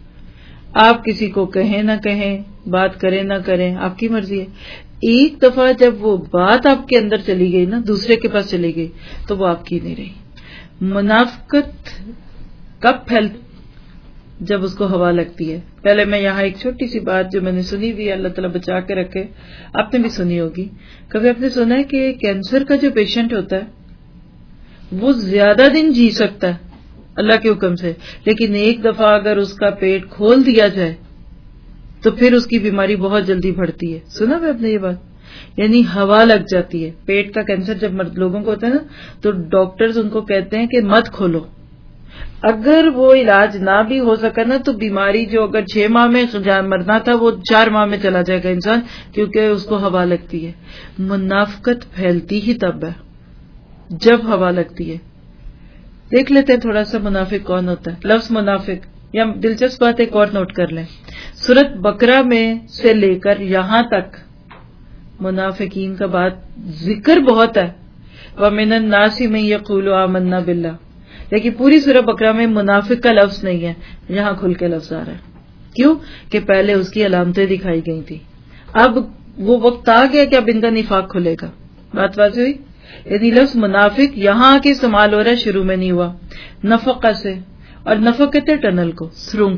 Speaker 3: آپ کسی کو کہیں نہ کہیں, بات کریں نہ کریں, آپ کی مرضی ہے. ایک دفعہ جب وہ بات آپ کے اندر چلی گئی نا, دوسرے کے پاس چلی گئی, تو وہ آپ کی نہیں رہی. منافقت کب پھیلتی؟ جب اس کو ہوا لگتی ہے. پہلے میں یہاں ایک چھوٹی سی بات جو میں نے سنی بھی ہے, اللہ تعالیٰ بچا کے رکھے, آپ نے بھی سنی ہوگی. کبھی آپ نے سنا ہے کہ کینسر کا جو پیشنٹ ہوتا ہے وہ زیادہ دن جی سکتا ہے اللہ کے حکم سے, لیکن ایک دفعہ اگر اس کا پیٹ کھول دیا جائے تو پھر اس کی بیماری بہت جلدی بڑھتی ہے. سنا بھی آپ نے یہ بات؟ یعنی ہوا لگ جاتی ہے. پیٹ کا کینسر جب مرد لوگوں کو ہوتا ہے نا, تو ڈاکٹرز ان کو کہتے ہیں کہ مت کھولو. اگر وہ علاج نہ بھی ہو سکا نا, تو بیماری جو اگر چھ ماہ میں مرنا تھا وہ چار ماہ میں چلا جائے گا انسان, کیونکہ اس کو ہوا لگتی ہے. منافقت پھیلتی ہی تب ہے جب ہوا لگتی ہے. دیکھ لیتے ہیں تھوڑا سا منافق کون ہوتا ہے. لفظ منافق, یا دلچسپ بات ایک اور نوٹ کر لیں, سورۃ بقرہ میں سے لے کر یہاں تک منافقین کا بات ذکر بہت ہے. وَمِنَ النَّاسِ مَن يَقُولُ آمَنَّا بِاللَّهِ, لیکن پوری سورۃ بقرہ میں منافق کا لفظ نہیں ہے. یہاں کھل کے لفظ آ رہا ہے. کیوں کہ پہلے اس کی علامتیں دکھائی گئی تھی, اب وہ وقت آ گیا کہ اب ان کا نفاق کھلے گا. بات واضح ہوئی؟ یعنی لفظ منافق یہاں آ کے استعمال ہو رہا ہے, شروع میں نہیں ہوا. نفقہ سے, اور نفق کہتے ہیں ٹنل کو, سرنگ,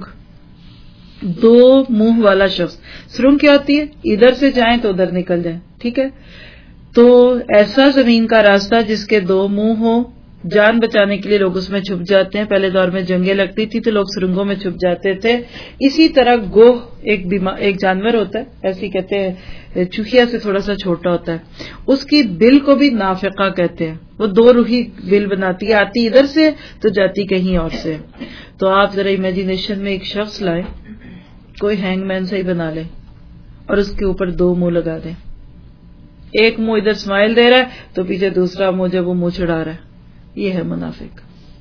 Speaker 3: دو منہ والا شخص. سرنگ کیا ہوتی ہے؟ ادھر سے جائیں تو ادھر نکل جائیں, ٹھیک ہے. تو ایسا زمین کا راستہ جس کے دو منہ ہو, جان بچانے کے لیے لوگ اس میں چھپ جاتے ہیں. پہلے دور میں جنگیں لگتی تھی تو لوگ سرنگوں میں چھپ جاتے تھے. اسی طرح گوہ ایک ایک جانور ہوتا ہے, ایسے کہتے ہیں, چوہیا سے تھوڑا سا چھوٹا ہوتا ہے, اس کی بل کو بھی نافقہ کہتے ہیں. وہ دو روحی بل بناتی ہے, آتی ادھر سے تو جاتی کہیں اور سے. تو آپ ذرا امیجنیشن میں ایک شخص لائیں, کوئی ہینگ مین سے ہی بنا لیں, اور اس کے اوپر دو منہ لگا دیں. ایک منہ ادھر اسمائل دے رہا ہے تو پیچھے دوسرا منہ جب وہ منہ چھڑا رہا ہے. یہ ہے منافق.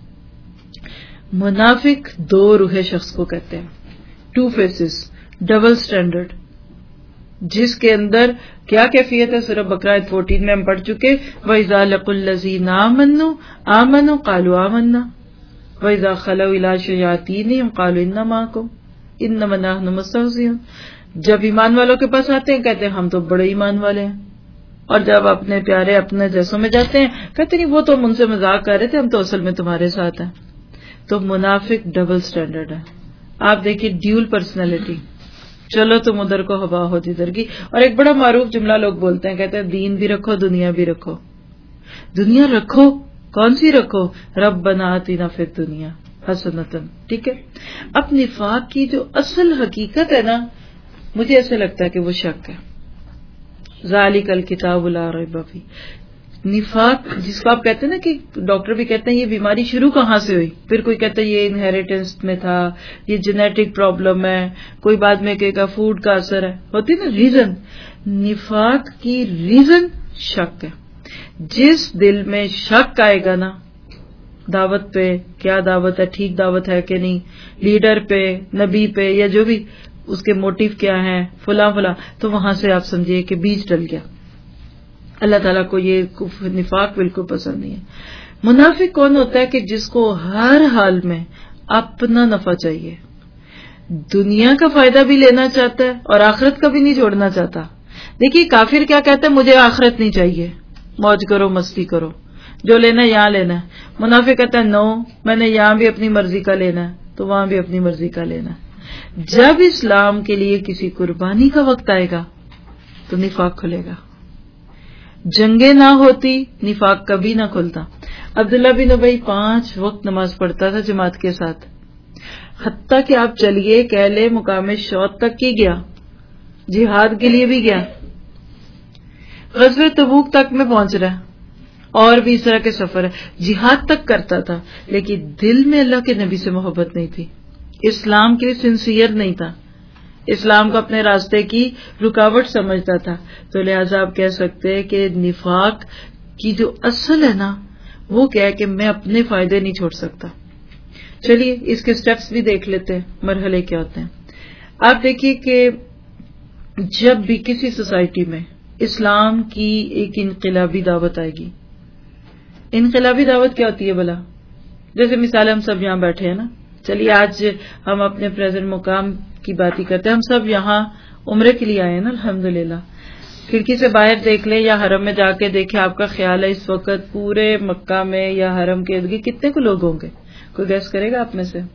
Speaker 3: منافق دو روحے شخص کو کہتے ہیں, ٹو فیسز, ڈبل سٹینڈرڈ, جس کے اندر کیا کیفیت ہے سورہ بقرہ آیت چودہ میں ہم پڑھ چکے. وَإِذَا لَقُوا الَّذِينَ آمَنُوا آمَنُوا قَالُوا آمَنَّا وَإِذَا خَلَوْا إِلَىٰ شَيَاطِينِهِمْ قَالُوا إِنَّا مَعَكُمْ إِنَّمَا نَحْنُ مُسْتَهْزِئُونَ. جب ایمان والوں کے پاس آتے ہیں کہتے ہیں ہم تو بڑے ایمان والے ہیں, اور جب اپنے پیارے اپنے جیسوں میں جاتے ہیں کہتے نہیں وہ تو ہم ان سے مذاق کر رہے تھے, ہم تو اصل میں تمہارے ساتھ ہیں. تو منافق ڈبل سٹینڈرڈ ہے. آپ دیکھیے ڈیول پرسنالٹی, چلو تم ادھر کو ہوا ہو جدھر کی. اور ایک بڑا معروف جملہ لوگ بولتے ہیں, کہتے ہیں دین بھی رکھو دنیا بھی رکھو. دنیا رکھو, کون سی رکھو؟ ربنا آتنا فی الدنیا حسنۃ, ٹھیک ہے. اب نفاق کی جو اصل حقیقت ہے نا, مجھے ایسے لگتا ہے کہ وہ شک ہے. ذالک الکتاب لا ریب فیہ. نفاق جس کو آپ کہتے ہیں نا کہ ڈاکٹر بھی کہتے ہیں یہ بیماری شروع کہاں سے ہوئی, پھر کوئی کہتا ہے یہ انہیریٹنس میں تھا, یہ جینیٹک پرابلم ہے, کوئی بعد میں کہے گا فوڈ کا اثر ہے, ہوتی نا ریزن. نفاق کی ریزن شک ہے. جس دل میں شک آئے گا نا دعوت پہ, کیا دعوت ہے, ٹھیک دعوت ہے کہ نہیں, لیڈر پہ, نبی پہ, یا جو بھی اس کے موٹیو کیا ہیں, فلاں فلاں, تو وہاں سے آپ سمجھیے کہ بیج ڈل گیا. اللہ تعالیٰ کو یہ نفاق بالکل پسند نہیں ہے۔ منافق کون ہوتا ہے؟ کہ جس کو ہر حال میں اپنا نفع چاہیے، دنیا کا فائدہ بھی لینا چاہتا ہے اور آخرت کا بھی نہیں چھوڑنا چاہتا۔ دیکھیے کافر کیا کہتا ہے؟ مجھے آخرت نہیں چاہیے، موج کرو مستی کرو، جو لینا ہے یہاں لینا ہے۔ منافق کہتا ہے نو، میں نے یہاں بھی اپنی مرضی کا لینا ہے تو وہاں بھی اپنی مرضی کا لینا ہے۔ جب اسلام کے لیے کسی قربانی کا وقت آئے گا تو نفاق کھلے گا۔ جنگیں نہ ہوتی نفاق کبھی نہ کھلتا۔ عبداللہ بن ابی پانچ وقت نماز پڑھتا تھا جماعت کے ساتھ، حتیٰ کہ آپ چلیے کہہ لے مقام شوط تک کی گیا، جہاد کے لیے بھی گیا، غزوہ تبوک تک میں پہنچ رہا ہے، اور بھی اس طرح کے سفر ہے، جہاد تک کرتا تھا، لیکن دل میں اللہ کے نبی سے محبت نہیں تھی، اسلام کے سنسیئر نہیں تھا، اسلام کو اپنے راستے کی رکاوٹ سمجھتا تھا۔ تو لہٰذا آپ کہہ سکتے ہیں کہ نفاق کی جو اصل ہے نا وہ کیا ہے کہ میں اپنے فائدے نہیں چھوڑ سکتا۔ چلیے اس کے سٹیپس بھی دیکھ لیتے ہیں، مرحلے کیا ہوتے ہیں۔ آپ دیکھیے کہ جب بھی کسی سوسائٹی میں اسلام کی ایک انقلابی دعوت آئے گی، انقلابی دعوت کیا ہوتی ہے بلا؟ جیسے مثال ہم سب یہاں بیٹھے ہیں نا، چلیے آج ہم اپنے پریزنٹ مقام کی بات ہی کرتے ہیں، ہم سب یہاں عمرے کے لیے آئے ہیں نا الحمدللہ۔ کھڑکی سے باہر دیکھ لیں یا حرم میں جا کے دیکھیں، آپ کا خیال ہے اس وقت پورے مکہ میں یا حرم کے ارد گرد کتنے کو لوگ ہوں گے؟ کوئی گیس کرے گا آپ میں سے؟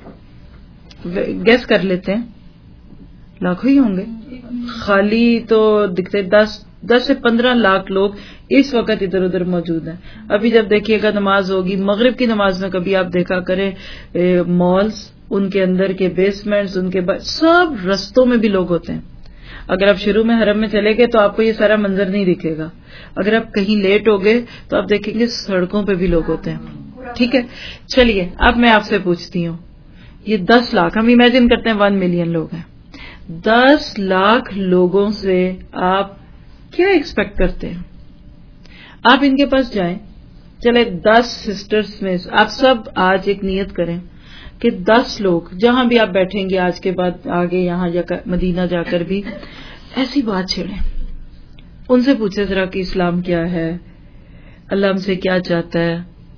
Speaker 3: گیس کر لیتے ہیں، لاکھوں ہی ہوں گے، خالی تو دکھتے دس دس سے پندرہ لاکھ لوگ اس وقت ادھر ادھر موجود ہیں۔ ابھی جب دیکھیے گا نماز ہوگی مغرب کی نماز میں، کبھی آپ دیکھا کریں مالز، ان کے اندر کے بیسمنٹس، ان کے سب رستوں میں بھی لوگ ہوتے ہیں۔ اگر آپ شروع میں حرم میں چلے گئے تو آپ کو یہ سارا منظر نہیں دکھے گا، اگر آپ کہیں لیٹ ہو گئے تو آپ دیکھیں گے سڑکوں پہ بھی لوگ ہوتے ہیں۔ ٹھیک ہے، چلیے اب میں آپ سے پوچھتی ہوں، یہ دس لاکھ ہم امیجن کرتے ہیں ون ملین لوگ ہیں، دس لاکھ لوگوں سے آپ کیا ایکسپیکٹ کرتے ہیں؟ آپ ان کے پاس جائیں، چلے دس سسٹرز میں آپ سب آج ایک نیت کریں کہ دس لوگ جہاں بھی آپ بیٹھیں گے آج کے بعد آگے یہاں یا مدینہ جا کر بھی ایسی بات چھیڑیں، ان سے پوچھیں ذرا کہ اسلام کیا ہے، اللہ ہم سے کیا چاہتا ہے،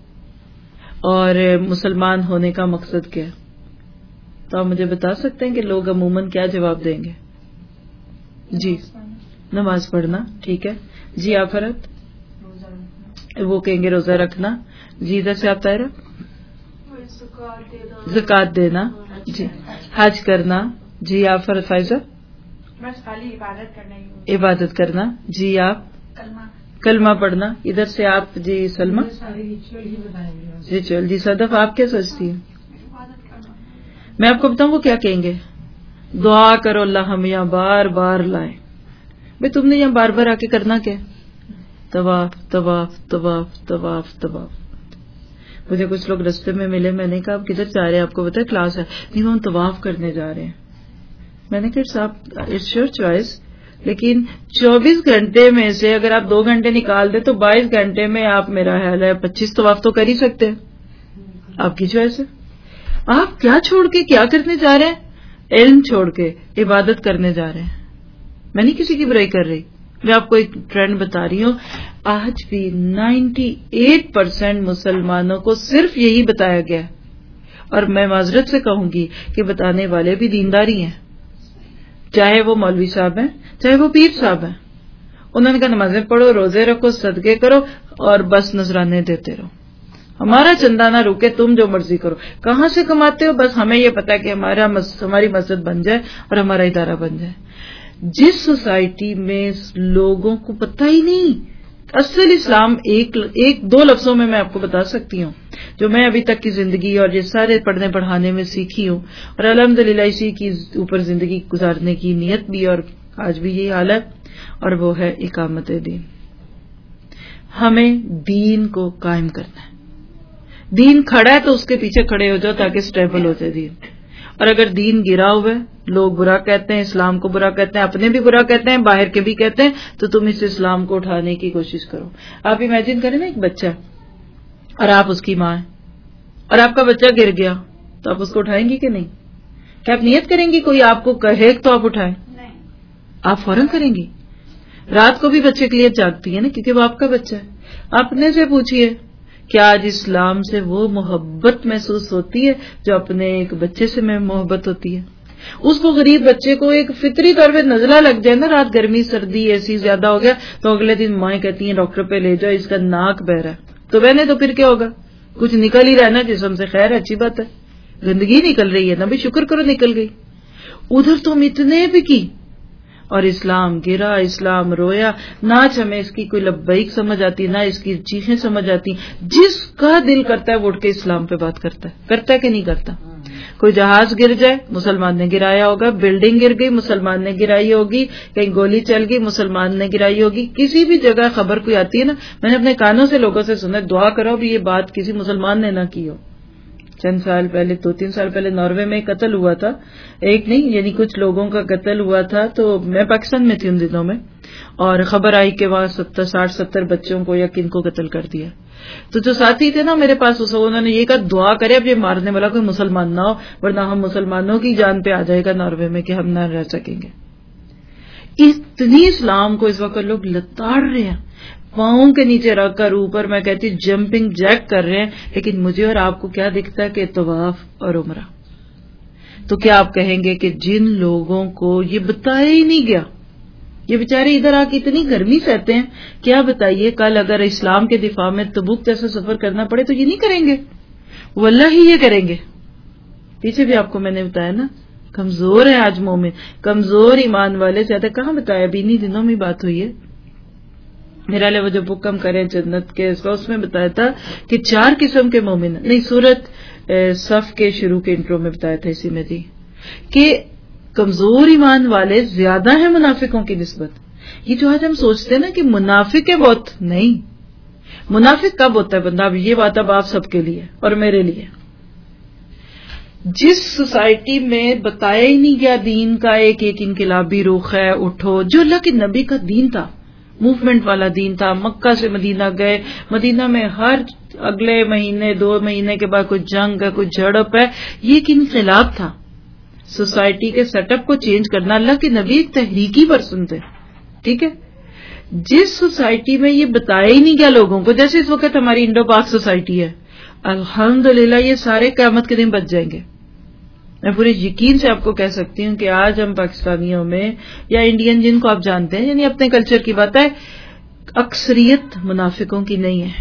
Speaker 3: اور مسلمان ہونے کا مقصد کیا ہے۔ تو آپ مجھے بتا سکتے ہیں کہ لوگ عموماً کیا جواب دیں گے؟ جی نماز پڑھنا، ٹھیک ہے جی۔ آپ فرت وہ کہیں گے روزہ رکھنا، جی ادھر سے آپ طاہرہ زکوٰۃ دینا، جی حج کرنا، جی آپ فرت فائزہ
Speaker 4: بس خالی عبادت کرنا،
Speaker 3: عبادت کرنا، جی آپ کلمہ پڑھنا، ادھر سے آپ جی سلمہ جی چل جی صدف آپ کیا سوچتی ہیں؟ میں آپ کو بتاؤں وہ کیا کہیں گے؟ دعا کرو اللہ ہم یہاں بار بار لائے۔ بھائی تم نے یہاں بار بار آ کے کرنا کیا؟ طواف طواف طواف طواف طواف۔ مجھے کچھ لوگ رستے میں ملے، میں نے کہا آپ کدھر جا رہے ہیں؟ آپ کو پتا ہے کلاس ہے؟ نہیں ہم طواف کرنے جا رہے ہیں۔ میں نے کہا صاحب اٹس یور چوائس، لیکن چوبیس گھنٹے میں سے اگر آپ دو گھنٹے نکال دیں تو بائیس گھنٹے میں آپ میرا خیال ہے پچیس طواف تو کر ہی سکتے ہیں، آپ کی چوائس ہے۔ آپ کیا چھوڑ کے کیا کرنے جا رہے ہیں؟ علم چھوڑ کے عبادت کرنے جا رہے ہیں۔ میں نہیں کسی کی برائی کر رہی، میں آپ کو ایک ٹرینڈ بتا رہی ہوں۔ آج بھی نائنٹی ایٹ پرسینٹ مسلمانوں کو صرف یہی بتایا گیا ہے، اور میں معذرت سے کہوں گی کہ بتانے والے بھی دینداری ہیں، چاہے وہ مولوی صاحب ہیں چاہے وہ پیر صاحب ہیں۔ انہوں نے کہا نمازیں پڑھو، روزے رکھو، صدقے کرو، اور بس نذرانے دیتے رہو، ہمارا چندہ نہ روکے، تم جو مرضی کرو، کہاں سے کماتے ہو بس ہمیں یہ پتا کہ ہمارا ہماری مسجد بن جائے اور ہمارا ادارہ بن جائے۔ جس سوسائٹی میں لوگوں کو پتہ ہی نہیں اصل اسلام، ایک ایک دو لفظوں میں میں آپ کو بتا سکتی ہوں جو میں ابھی تک کی زندگی اور یہ سارے پڑھنے پڑھانے میں سیکھی ہوں، اور الحمدللہ اسی کی اوپر زندگی گزارنے کی نیت بھی اور آج بھی یہی حال ہے، اور وہ ہے اقامت دین۔ ہمیں دین کو قائم کرنا ہے، دین کھڑا ہے تو اس کے پیچھے کھڑے ہو جاؤ تاکہ اسٹیبل ہو جائے دین، اور اگر دین گرا ہوا ہے، لوگ برا کہتے ہیں، اسلام کو برا کہتے ہیں، اپنے بھی برا کہتے ہیں، باہر کے بھی کہتے ہیں، تو تم اس اسلام کو اٹھانے کی کوشش کرو۔ آپ امیجن کریں نا ایک بچہ اور آپ اس کی ماں ہیں، اور آپ کا بچہ گر گیا تو آپ اس کو اٹھائیں گی کہ نہیں؟ کیا آپ نیت کریں گی کوئی آپ کو کہے تو آپ اٹھائیں؟ آپ فوراً کریں گی۔ رات کو بھی بچے کے لیے جاگتی ہے نا، کیونکہ وہ آپ کا بچہ ہے. اپنے سے پوچھئے کیا آج اسلام سے وہ محبت محسوس ہوتی ہے جو اپنے ایک بچے سے میں محبت ہوتی ہے؟ اس کو غریب بچے کو ایک فطری طور پہ نزلہ لگ جائے نا، رات گرمی سردی ایسی زیادہ ہو گیا تو اگلے دن مائیں کہتی ہیں ڈاکٹر پہ لے جاؤ، اس کا ناک بہ رہا ہے، تو بہنے تو پھر کیا ہوگا؟ کچھ نکل ہی رہنا جسم سے، خیر اچھی بات ہے، گندگی نکل رہی ہے نا بھی، شکر کرو نکل گئی. ادھر تم اتنے بھی کی اور اسلام گرا، اسلام رویا، نہ ہمیں اس کی کوئی لبیک سمجھ آتی، نہ اس کی چیخیں سمجھ آتی. جس کا دل کرتا ہے وہ اٹھ کے اسلام پہ بات کرتا ہے، کرتا ہے کہ نہیں کرتا؟ کوئی جہاز گر جائے مسلمان نے گرایا ہوگا، بلڈنگ گر گئی مسلمان نے گرائی ہوگی، کہیں گولی چل گئی مسلمان نے گرائی ہوگی. کسی بھی جگہ خبر کوئی آتی ہے نا، میں نے اپنے کانوں سے لوگوں سے سنا، دعا کرو بھی یہ بات کسی مسلمان نے نہ کی ہو. چند سال پہلے، دو تین سال پہلے ناروے میں قتل ہوا تھا، ایک نہیں یعنی کچھ لوگوں کا قتل ہوا تھا، تو میں پاکستان میں تھی ان دنوں میں، اور خبر آئی کہ وہاں ستر ساٹھ ستر بچوں کو یا کن کو قتل کر دیا. تو جو ساتھی تھے نا میرے پاس، اس انہوں نے یہ کہا دعا کرے اب یہ مارنے والا کوئی مسلمان نہ ہو، ورنہ ہم مسلمانوں کی جان پہ آ جائے گا ناروے میں کہ ہم نہ رہ سکیں گے. اتنی اسلام کو اس وقت لوگ لتاڑ رہے ہیں، پاؤں کے نیچے رکھ کر اوپر میں کہتی جمپنگ جیک کر رہے ہیں. لیکن مجھے اور آپ کو کیا دکھتا ہے کہ طواف اور عمرہ. تو کیا آپ کہیں گے کہ جن لوگوں کو یہ بتایا ہی نہیں گیا، یہ بیچارے ادھر آ کے اتنی گرمی سہتے ہیں، کیا بتائیے کل اگر اسلام کے دفاع میں تبوک جیسا سفر کرنا پڑے تو یہ نہیں کریں گے؟ واللہ ہی یہ کریں گے. پیچھے بھی آپ کو میں نے بتایا نا، کمزور ہے آج مومن، کمزور ایمان والے زیادہ کہاں بتایا، ابھی انہی دنوں میں بات ہوئی ہے میرا لے وہ جو بک ہم کریں جنت کے، اس میں بتایا تھا کہ چار قسم کے مومن، نہیں سورت صف کے شروع کے انٹرو میں بتایا تھا اسی میں تھی کہ کمزور ایمان والے زیادہ ہیں منافقوں کی نسبت. یہ جو آج ہم سوچتے ہیں نا کہ منافق ہے بہت، نہیں. منافق کب ہوتا ہے بندہ؟ اب یہ بات اب آپ سب کے لیے اور میرے لیے. جس سوسائٹی میں بتایا ہی نہیں گیا دین کا ایک ایک انقلابی رخ ہے، اٹھو، جو اللہ کے نبی کا دین تھا، موومنٹ والا دین تھا. مکہ سے مدینہ گئے، مدینہ میں ہر اگلے مہینے دو مہینے کے بعد کوئی جنگ ہے، کوئی جھڑپ ہے. یہ ایک انقلاب تھا، سوسائٹی کے سیٹ اپ کو چینج کرنا. اللہ کے نبی ایک تحریکی پرسن تھے، ٹھیک ہے. جس سوسائٹی میں یہ بتایا ہی نہیں گیا لوگوں کو، جیسے اس وقت ہماری انڈو پاک سوسائٹی ہے، الحمدللہ یہ سارے قیامت کے دن بچ جائیں گے. میں پورے یقین سے آپ کو کہہ سکتی ہوں کہ آج ہم پاکستانیوں میں یا انڈین جن کو آپ جانتے ہیں، یعنی اپنے کلچر کی بات ہے، اکثریت منافقوں کی نہیں ہے،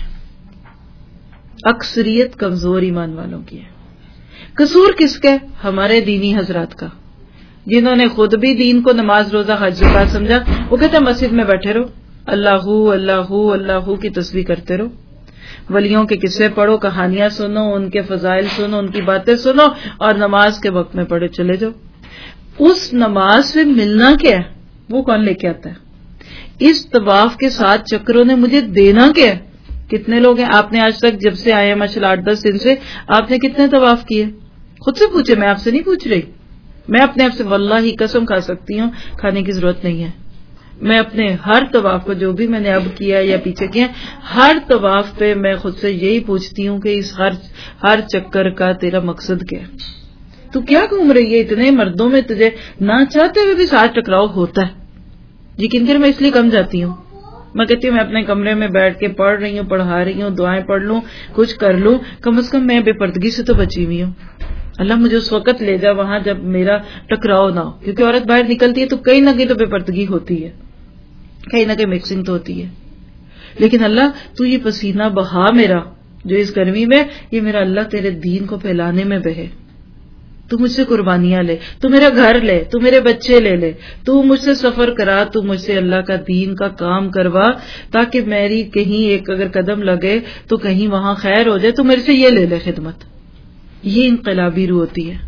Speaker 3: اکثریت کمزور ایمان والوں کی ہے. قصور کس کا؟ ہمارے دینی حضرات کا، جنہوں نے خود بھی دین کو نماز روزہ حج زکات سمجھا. وہ کہتے ہیں مسجد میں بیٹھے رہو، اللہ اللہ اللہ کی تسبیح کرتے رہو، ولیوں کے قصے پڑھو، کہانیاں سنو، ان کے فضائل سنو، ان کی باتیں سنو، اور نماز کے وقت میں پڑھے چلے جاؤ. اس نماز سے ملنا کیا ہے؟ وہ کون لے کے آتا ہے؟ اس طواف کے ساتھ چکروں نے مجھے دینا کیا ہے؟ کتنے لوگ ہیں آپ نے آج تک جب سے آئے ہیں ماشاءاللہ آٹھ دس دن سے آپ نے کتنے طواف کیے؟ خود سے پوچھے، میں آپ سے نہیں پوچھ رہی. میں اپنے آپ سے واللہ قسم کھا سکتی ہوں، کھانے کی ضرورت نہیں ہے. میں اپنے ہر طواف کو جو بھی میں نے اب کیا یا پیچھے کیا، ہر طواف پہ میں خود سے یہی پوچھتی ہوں کہ اس ہر ہر چکر کا تیرا مقصد کیا ہے؟ تو کیا گھوم رہی ہے اتنے مردوں میں؟ تجھے نہ چاہتے ہوئے بھی ساتھ ٹکراؤ ہوتا ہے. یقین کر میں اس لیے کم جاتی ہوں. میں کہتی ہوں میں اپنے کمرے میں بیٹھ کے پڑھ رہی ہوں، پڑھا رہی ہوں، دعائیں پڑھ لوں، کچھ کر لوں، کم از کم میں بے پردگی سے تو بچی ہوئی ہوں. اللہ مجھے اس وقت لے جا وہاں جب میرا ٹکراؤ نہ ہو، کیونکہ عورت باہر نکلتی ہے تو کہیں نہ کہیں تو بے پردگی ہوتی ہے، کہیں نہ کہیں مکسنگ تو ہوتی ہے. لیکن اللہ تو یہ پسینہ بہا میرا جو اس گرمی میں، یہ میرا اللہ تیرے دین کو پھیلانے میں بہے. تو مجھ سے قربانیاں لے، تو میرا گھر لے، تو میرے بچے لے لے، تو مجھ سے سفر کرا، تو مجھ سے اللہ کا دین کا کام کروا، تاکہ میری کہیں ایک اگر قدم لگے تو کہیں وہاں خیر ہو جائے، تو میرے سے یہ لے لے خدمت. یہ انقلابی روح ہوتی ہے.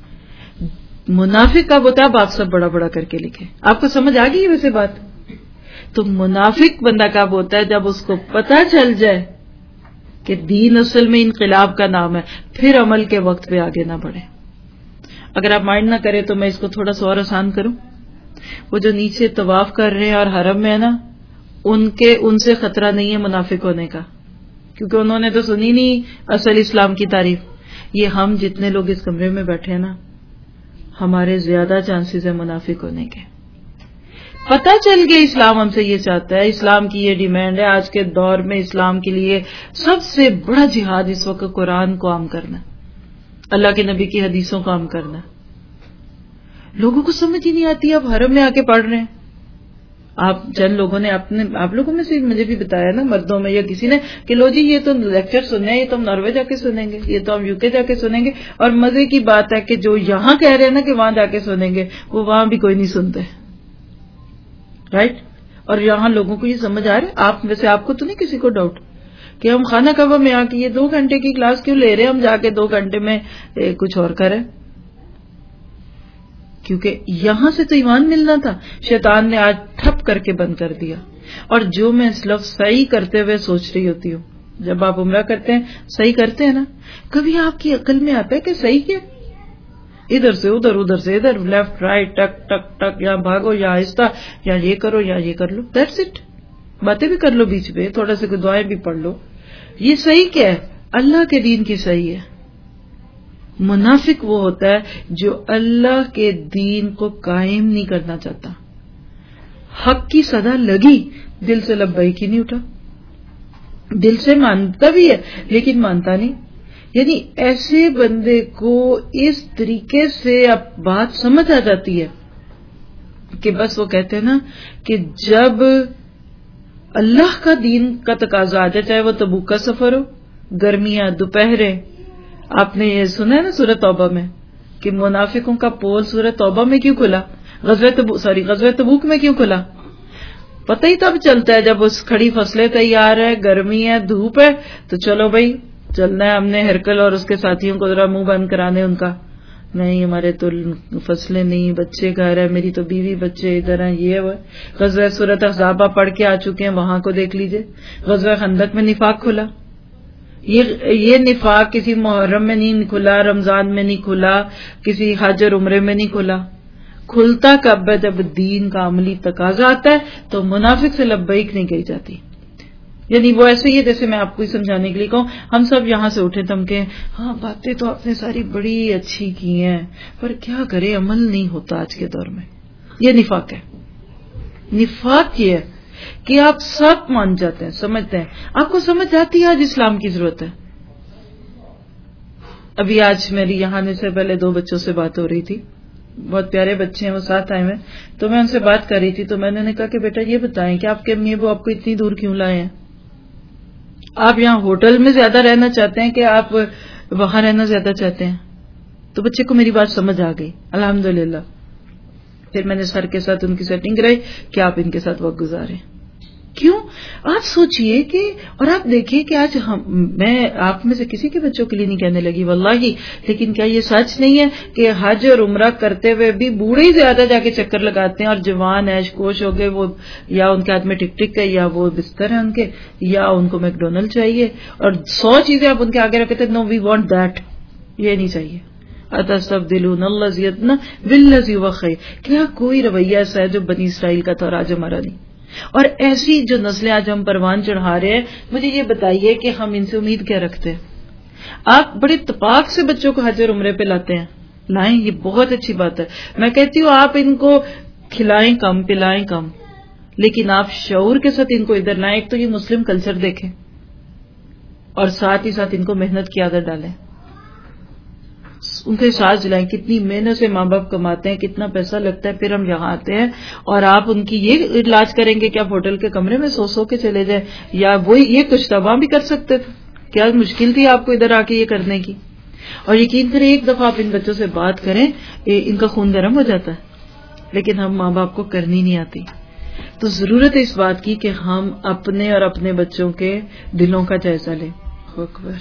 Speaker 3: منافق کب ہوتا ہے؟ اب آپ سب بڑا بڑا کر کے لکھیں. آپ کو سمجھ آ گئی ویسے بات؟ تو منافق بندہ کب ہوتا ہے؟ جب اس کو پتہ چل جائے کہ دین اصل میں انقلاب کا نام ہے، پھر عمل کے وقت پہ آگے نہ بڑھے. اگر آپ مائنڈ نہ کریں تو میں اس کو تھوڑا سا اور آسان کروں. وہ جو نیچے طواف کر رہے ہیں اور حرم میں ہے نا، ان کے ان سے خطرہ نہیں ہے منافق ہونے کا، کیونکہ انہوں نے تو سنی نہیں اصل اسلام کی تعریف. یہ ہم جتنے لوگ اس کمرے میں بیٹھے ہیں نا، ہمارے زیادہ چانسز ہیں منافق ہونے کے. پتہ چل گیا اسلام ہم سے یہ چاہتا ہے، اسلام کی یہ ڈیمانڈ ہے. آج کے دور میں اسلام کے لیے سب سے بڑا جہاد اس وقت قرآن کو عام کرنا، اللہ کے نبی کی حدیثوں کو عام کرنا. لوگوں کو سمجھ ہی نہیں آتی، اب حرم میں آ کے پڑھ رہے ہیں. آپ چند لوگوں نے اپنے آپ لوگوں میں سے مجھے بھی بتایا نا، مردوں میں یا کسی نے، کہ لو جی یہ تو لیکچر سننے ہیں، یہ تو ہم ناروے جا کے سنیں گے، یہ تو ہم یو کے جا کے سنیں گے. اور مزے کی بات ہے کہ جو یہاں کہہ رہے ہیں نا کہ وہاں جا کے سنیں گے، وہ وہاں بھی کوئی نہیں سنتے، رائٹ. اور یہاں لوگوں کو یہ سمجھ آ رہا ہے. آپ ویسے آپ کو تو نہیں کسی کو ڈاؤٹ کہ ہم خانہ کعبہ میں آ کے یہ دو گھنٹے کی کلاس کیوں لے رہے ہیں، ہم جا کے دو گھنٹے میں کچھ اور کریں. کیونکہ یہاں سے تو ایمان ملنا تھا، شیطان نے آج ٹھپ کر کے بند کر دیا. اور جو میں اس لفظ صحیح کرتے ہوئے سوچ رہی ہوتی ہوں، جب آپ عمرہ کرتے ہیں صحیح کرتے ہیں نا، کبھی آپ کی عقل میں آتا ہے کہ صحیح کیا، ادھر سے ادھر ادھر سے ادھر، لیفٹ رائٹ ٹک ٹک ٹک، یا بھاگو یا آہستہ، یا یہ کرو یا یہ کر لو، دیٹس اٹ. باتیں بھی کر لو بیچ میں، تھوڑا سا دعائیں بھی پڑھ لو. یہ صحیح کیا ہے؟ اللہ کے دین کی صحیح ہے. منافق وہ ہوتا ہے جو اللہ کے دین کو قائم نہیں کرنا چاہتا. حق کی صدا لگی، دل سے لبیک ہی نہیں اٹھا، دل سے مانتا بھی ہے لیکن مانتا نہیں. یعنی ایسے بندے کو اس طریقے سے اب بات سمجھ آ جاتی ہے کہ بس وہ کہتے ہیں نا کہ جب اللہ کا دین کا تقاضا آ جائے، چاہے وہ تبوک کا سفر ہو، گرمیاں، دوپہریں. آپ نے یہ سنا ہے نا سورۃ توبہ میں کہ منافقوں کا پول سورۃ توبہ میں کیوں کھلا، غزوہ تبوک سوری غزوہ تبوک میں کیوں کھلا؟ پتہ ہی تب چلتا ہے جب اس کھڑی فصلیں تیار ہے، گرمی ہے، دھوپ ہے، تو چلو بھائی چلنا ہے ہم نے ہرکل اور اس کے ساتھیوں کو ذرا منہ بند کرانے ان کا. نہیں ہمارے تو فصلیں نہیں، بچے گھر ہے، میری تو بیوی بچے ادھر ہیں، یہ وہ. غزوہ سورۃ احزاب پڑھ کے آ چکے ہیں، وہاں کو دیکھ لیجئے. غزوہ خندق میں نفاق کھلا. یہ یہ نفاق کسی محرم میں نہیں کھلا، رمضان میں نہیں کھلا، کسی حج اور عمرے میں نہیں کھلا. کھلتا کب ہے؟ جب دین کا عملی تقاضا آتا ہے تو منافق سے لبیک نہیں کہی جاتی. یعنی وہ ایسے ہی ہے جیسے میں آپ کو سمجھانے کے لیے کہوں، ہم سب یہاں سے اٹھے تمکے، ہاں باتیں تو آپ نے ساری بڑی اچھی کی ہیں پر کیا کرے عمل نہیں ہوتا آج کے دور میں. یہ نفاق ہے. نفاق یہ ہے کہ آپ سب مان جاتے ہیں، سمجھتے ہیں، آپ کو سمجھ آتی ہے آج اسلام کی ضرورت ہے. ابھی آج میری یہاں آنے سے پہلے دو بچوں سے بات ہو رہی تھی، بہت پیارے بچے ہیں، وہ ساتھ آئے ہیں، تو میں ان سے بات کر رہی تھی تو میں نے کہا کہ بیٹا یہ بتائیں کہ آپ کے امی ابو آپ کو اتنی دور کیوں لائے ہیں؟ آپ یہاں ہوٹل میں زیادہ رہنا چاہتے ہیں کہ آپ وہاں رہنا زیادہ چاہتے ہیں؟ تو بچے کو میری بات سمجھ آ گئی الحمدللہ. پھر میں نے سر کے ساتھ ان کی سیٹنگ کرائی کہ آپ ان کے ساتھ وقت گزاریں. کیوں؟ آپ سوچئے کہ، اور آپ دیکھیں کہ آج ہم میں آپ میں سے کسی کے بچوں کے لیے نہیں کہنے لگی واللہ، لیکن کیا یہ سچ نہیں ہے کہ حج اور عمرہ کرتے ہوئے بھی بوڑھے ہی زیادہ جا کے چکر لگاتے ہیں اور جوان عیش کوش ہو گئے، وہ یا ان کے ہاتھ میں ٹک ٹک ہے یا وہ بستر ہے ان کے، یا ان کو میک ڈونلڈ چاہیے، اور سو چیزیں آپ ان کے آگے رکھتے تھے. نو وی وانٹ دیٹ، یہ نہیں چاہیے. اتستبدلون الذی ادنی بالذی هو خیر. کیا کوئی رویہ ایسا ہے جو بنی اسرائیل کا تھا اور آج ہمارا نہیں؟ اور ایسی جو نسلیں آج ہم پروان چڑھا رہے ہیں، مجھے یہ بتائیے کہ ہم ان سے امید کیا رکھتے ہیں؟ آپ بڑے اتفاق سے بچوں کو حج اور عمرے پہ لاتے ہیں، لائیں، یہ بہت اچھی بات ہے. میں کہتی ہوں آپ ان کو کھلائیں کم، پلائیں کم، لیکن آپ شعور کے ساتھ ان کو ادھر لائیں. ایک تو یہ مسلم کلچر دیکھیں اور ساتھ ہی ساتھ ان کو محنت کی عادت ڈالیں، ان کے ساتھ جلائیں. کتنی محنت سے ماں باپ کماتے ہیں، کتنا پیسہ لگتا ہے، پھر ہم یہاں آتے ہیں اور آپ ان کی یہ علاج کریں گے کہ آپ ہوٹل کے کمرے میں سو سو کے چلے جائیں، یا وہی یہ کچھ تو وہاں بھی کر سکتے تھے. کیا مشکل تھی آپ کو ادھر آ کے یہ کرنے کی؟ اور یقین کریں ایک دفعہ آپ ان بچوں سے بات کریں، ان کا خون گرم ہو جاتا ہے، لیکن ہم ماں باپ کو کرنی نہیں آتی. تو ضرورت ہے اس بات کی کہ ہم اپنے اور اپنے بچوں کے دلوں کا جائزہ لیں. اکبر.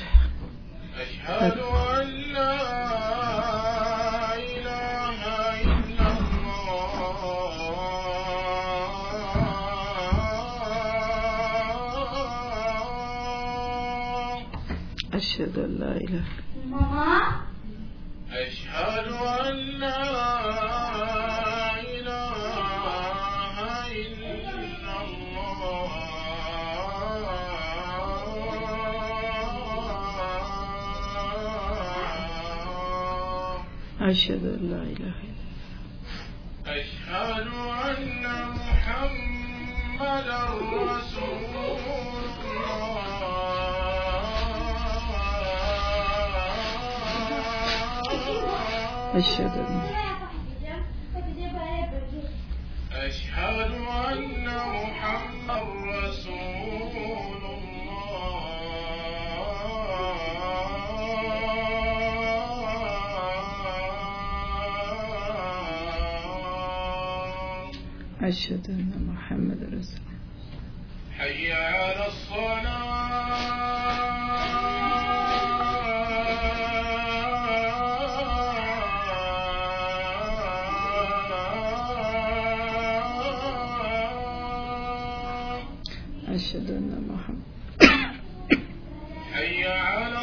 Speaker 3: اشہد ان لا الہ
Speaker 5: اشہد ان لا الہ الا اللہ اشہد ان لا الہ الا اللہ اشہد ان محمدا رسول الله
Speaker 3: أشهد أن
Speaker 5: أشهد أن محمدا رسول الله
Speaker 3: أشهد أن محمد رسول الله.
Speaker 5: حي على الصلاة
Speaker 3: أشهد أن محمد
Speaker 5: حي على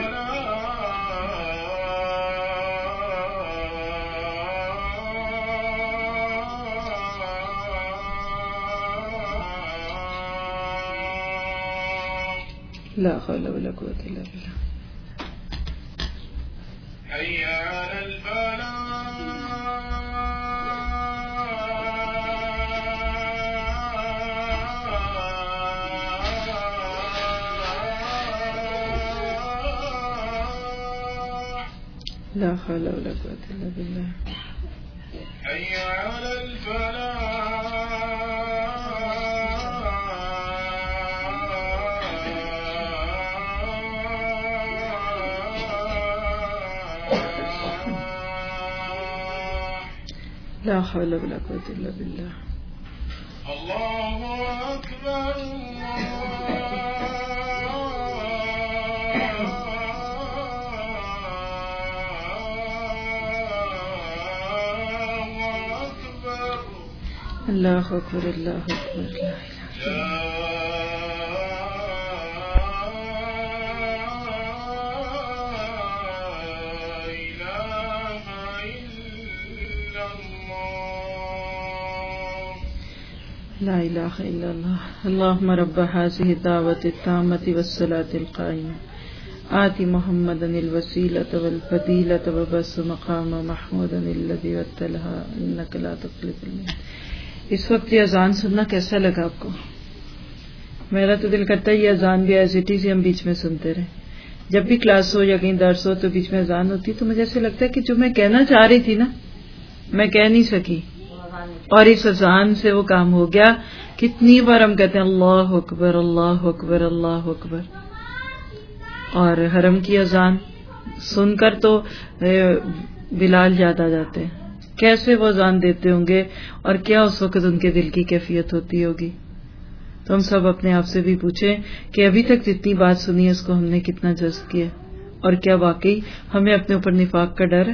Speaker 5: الصلاة
Speaker 3: لا حول ولا قوة إلا بالله.
Speaker 5: حي على الفلاح
Speaker 3: لا حول ولا قوة إلا بالله.
Speaker 5: حي على الفلاح
Speaker 3: لا حول ولا قوة إلا بالله.
Speaker 5: الله أكبر الله أكبر
Speaker 3: الله أكبر الله أكبر لا إله إلا
Speaker 5: لا إله إلا الله
Speaker 3: لا إله إلا الله. اللهم رب هذه الدعوة التامة والصلاة القائمة آت محمدا الوسيلة والفضيلة وبعثه مقاما محمودا الذي وعدته إنك لا تخلف الميعاد. اس وقت یہ اذان سننا کیسا لگا آپ کو؟ میرا تو دل کرتا ہے یہ اذان بھی ایز اٹ از ہم بیچ میں سنتے رہے. جب بھی کلاس ہو یا کہیں درس ہو تو بیچ میں اذان ہوتی تو مجھے ایسے لگتا ہے کہ جو میں کہنا چاہ رہی تھی نا میں کہہ نہیں سکی اور اس اذان سے وہ کام ہو گیا. کتنی بار ہم کہتے ہیں اللہ اکبر اللہ اکبر اللہ اکبر. اور حرم کی اذان سن کر تو بلال یاد آ جاتے ہیں. کیسے وہ اذان دیتے ہوں گے اور کیا اس وقت ان کے دل کی کیفیت ہوتی ہوگی. تو ہم سب اپنے آپ سے بھی پوچھیں کہ ابھی تک جتنی بات سنی ہے اس کو ہم نے کتنا جذب کیا اور کیا واقعی ہمیں اپنے اوپر نفاق کا ڈر ہے.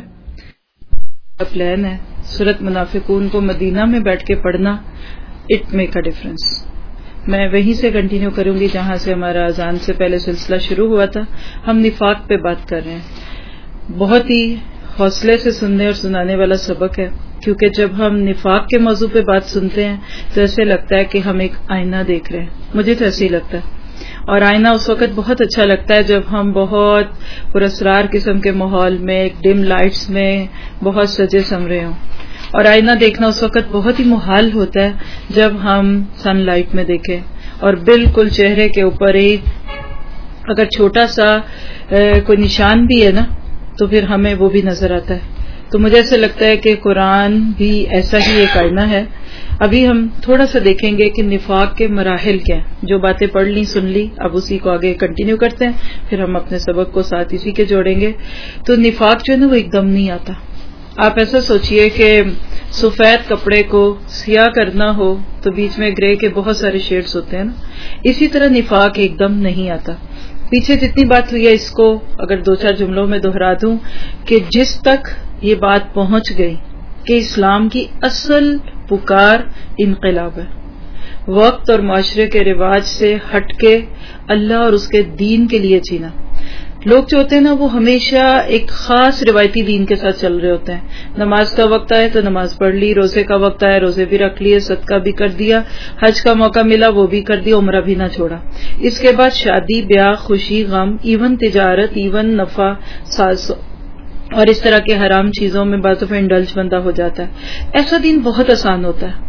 Speaker 3: پلان ہے سورۃ منافقون کو مدینہ میں بیٹھ کے پڑھنا. It make a difference. میں وہیں سے کنٹینیو کروں گی جہاں سے ہمارا اذان سے پہلے سلسلہ شروع ہوا تھا. ہم نفاق پہ بات کر رہے ہیں. بہت ہی حوصلے سے سننے اور سنانے والا سبق ہے کیونکہ جب ہم نفاق کے موضوع پہ بات سنتے ہیں تو ایسے لگتا ہے کہ ہم ایک آئینہ دیکھ رہے ہیں. مجھے تو ایسے ہی لگتا ہے. اور آئینہ اس وقت بہت اچھا لگتا ہے جب ہم بہت پراسرار قسم کے ماحول میں ایک ڈم لائٹس میں بہت سجے سنورے ہوں. اور آئینہ دیکھنا اس وقت بہت ہی محال ہوتا ہے جب ہم سن لائٹ میں دیکھیں اور بالکل چہرے کے اوپر ایک اگر چھوٹا سا کوئی نشان بھی ہے نا تو پھر ہمیں وہ بھی نظر آتا ہے. تو مجھے ایسا لگتا ہے کہ قرآن بھی ایسا ہی ایک آئینہ ہے. ابھی ہم تھوڑا سا دیکھیں گے کہ نفاق کے مراحل کیا ہیں. جو باتیں پڑھ لی سن لی اب اسی کو آگے کنٹینیو کرتے ہیں پھر ہم اپنے سبق کو ساتھ اسی کے جوڑیں گے. تو نفاق جو ہے نا وہ ایک دم نہیں آتا. آپ ایسا سوچئے کہ سفید کپڑے کو سیاہ کرنا ہو تو بیچ میں گرے کے بہت سارے شیڈز ہوتے ہیں نا. اسی طرح نفاق ایک دم نہیں آتا. پیچھے جتنی بات ہوئی ہے اس کو اگر دو چار جملوں میں دہرا دوں کہ جس تک یہ بات پہنچ گئی کہ اسلام کی اصل پکار انقلاب ہے. وقت اور معاشرے کے رواج سے ہٹ کے اللہ اور اس کے دین کے لیے جینا. لوگ جو ہوتے ہیں نا وہ ہمیشہ ایک خاص روایتی دین کے ساتھ چل رہے ہوتے ہیں. نماز کا وقت آئے تو نماز پڑھ لی, روزے کا وقت آئے روزے بھی رکھ لیے, صدقہ بھی کر دیا, حج کا موقع ملا وہ بھی کر دیا, عمرہ بھی نہ چھوڑا. اس کے بعد شادی بیاہ خوشی غم ایون تجارت ایون نفع ساز اور اس طرح کے حرام چیزوں میں بعض دفعہ انڈلج بندہ ہو جاتا ہے. ایسا دین بہت آسان ہوتا ہے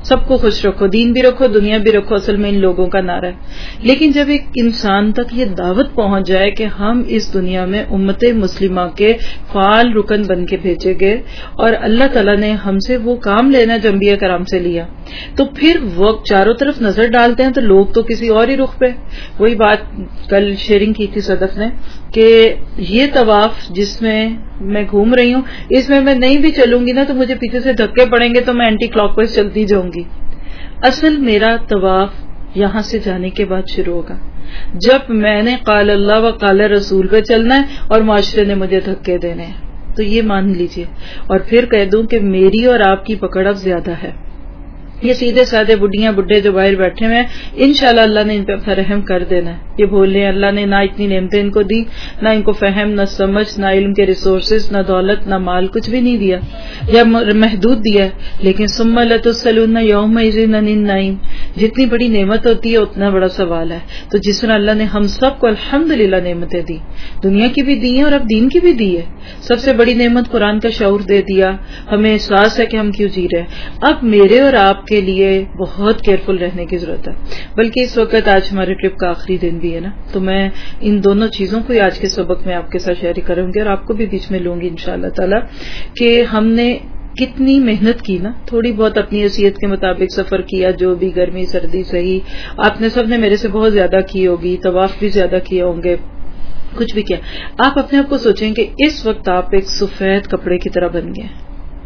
Speaker 3: سب کو خوش رکھو، دین بھی رکھو دنیا بھی رکھو، اصل میں ان لوگوں کا نعرہ ہے۔ لیکن جب ایک انسان تک یہ دعوت پہنچ جائے کہ ہم اس دنیا میں امت مسلمہ کے فعال رکن بن کے بھیجے گئے اور اللہ تعالیٰ نے ہم سے وہ کام لینا جو انبیاء کرام سے لیا، تو پھر وہ چاروں طرف نظر ڈالتے ہیں تو لوگ تو کسی اور ہی رخ پہ۔ وہی بات کل شیئرنگ کی تھی صدف نے کہ یہ طواف جس میں میں گھوم رہی ہوں اس میں میں نہیں بھی چلوں گی نا تو مجھے پیچھے سے دھکے پڑیں گے تو میں اینٹی کلاک وائز چلتی جاؤں گی۔ اصل میرا طواف یہاں سے جانے کے بعد شروع ہوگا جب میں نے قال اللہ و قال رسول پہ چلنا ہے اور معاشرے نے مجھے دھکے دینے ہیں، تو یہ مان لیجئے اور پھر کہہ دوں کہ میری اور آپ کی پکڑ اب زیادہ ہے۔ یہ سیدھے سادے بڈھیاں بڈھے جو باہر بیٹھے ہوئے ہیں انشاءاللہ اللہ نے ان پہ اپنا رحم کر دینا ہے۔ یہ بول رہے ہیں اللہ نے نہ اتنی نعمتیں ان کو دی، نہ ان کو فہم، نہ سمجھ، نہ علم کے ریسورسز، نہ دولت، نہ مال، کچھ بھی نہیں دیا یا محدود دیا ہے، لیکن ثم لتسألن یومئذ عن النعیم، جتنی بڑی نعمت ہوتی ہے اتنا بڑا سوال ہے۔ تو جس طرح اللہ نے ہم سب کو الحمدللہ نعمتیں دی، دنیا کی بھی دی ہیں اور اب دین کی بھی دی ہے۔ سب سے بڑی نعمت قرآن کا شعور دے دیا، ہمیں احساس ہے کہ ہم کیوں جی رہے ہیں۔ اب میرے اور آپ کے لیے بہت کیئرفل رہنے کی ضرورت ہے، بلکہ اس وقت آج ہمارے ٹرپ کا آخری دن بھی ہے نا، تو میں ان دونوں چیزوں کو آج کے سبق میں آپ کے ساتھ شیئر کروں گی اور آپ کو بھی بیچ میں لوں گی انشاءاللہ تعالی کہ ہم نے کتنی محنت کی نا، تھوڑی بہت اپنی حیثیت کے مطابق سفر کیا، جو بھی گرمی سردی صحیح، آپ نے سب نے میرے سے بہت زیادہ کی ہوگی، طواف بھی زیادہ کیے ہوں گے، کچھ بھی کیا۔ آپ اپنے آپ کو سوچیں کہ اس وقت آپ ایک سفید کپڑے کی طرح بن گئے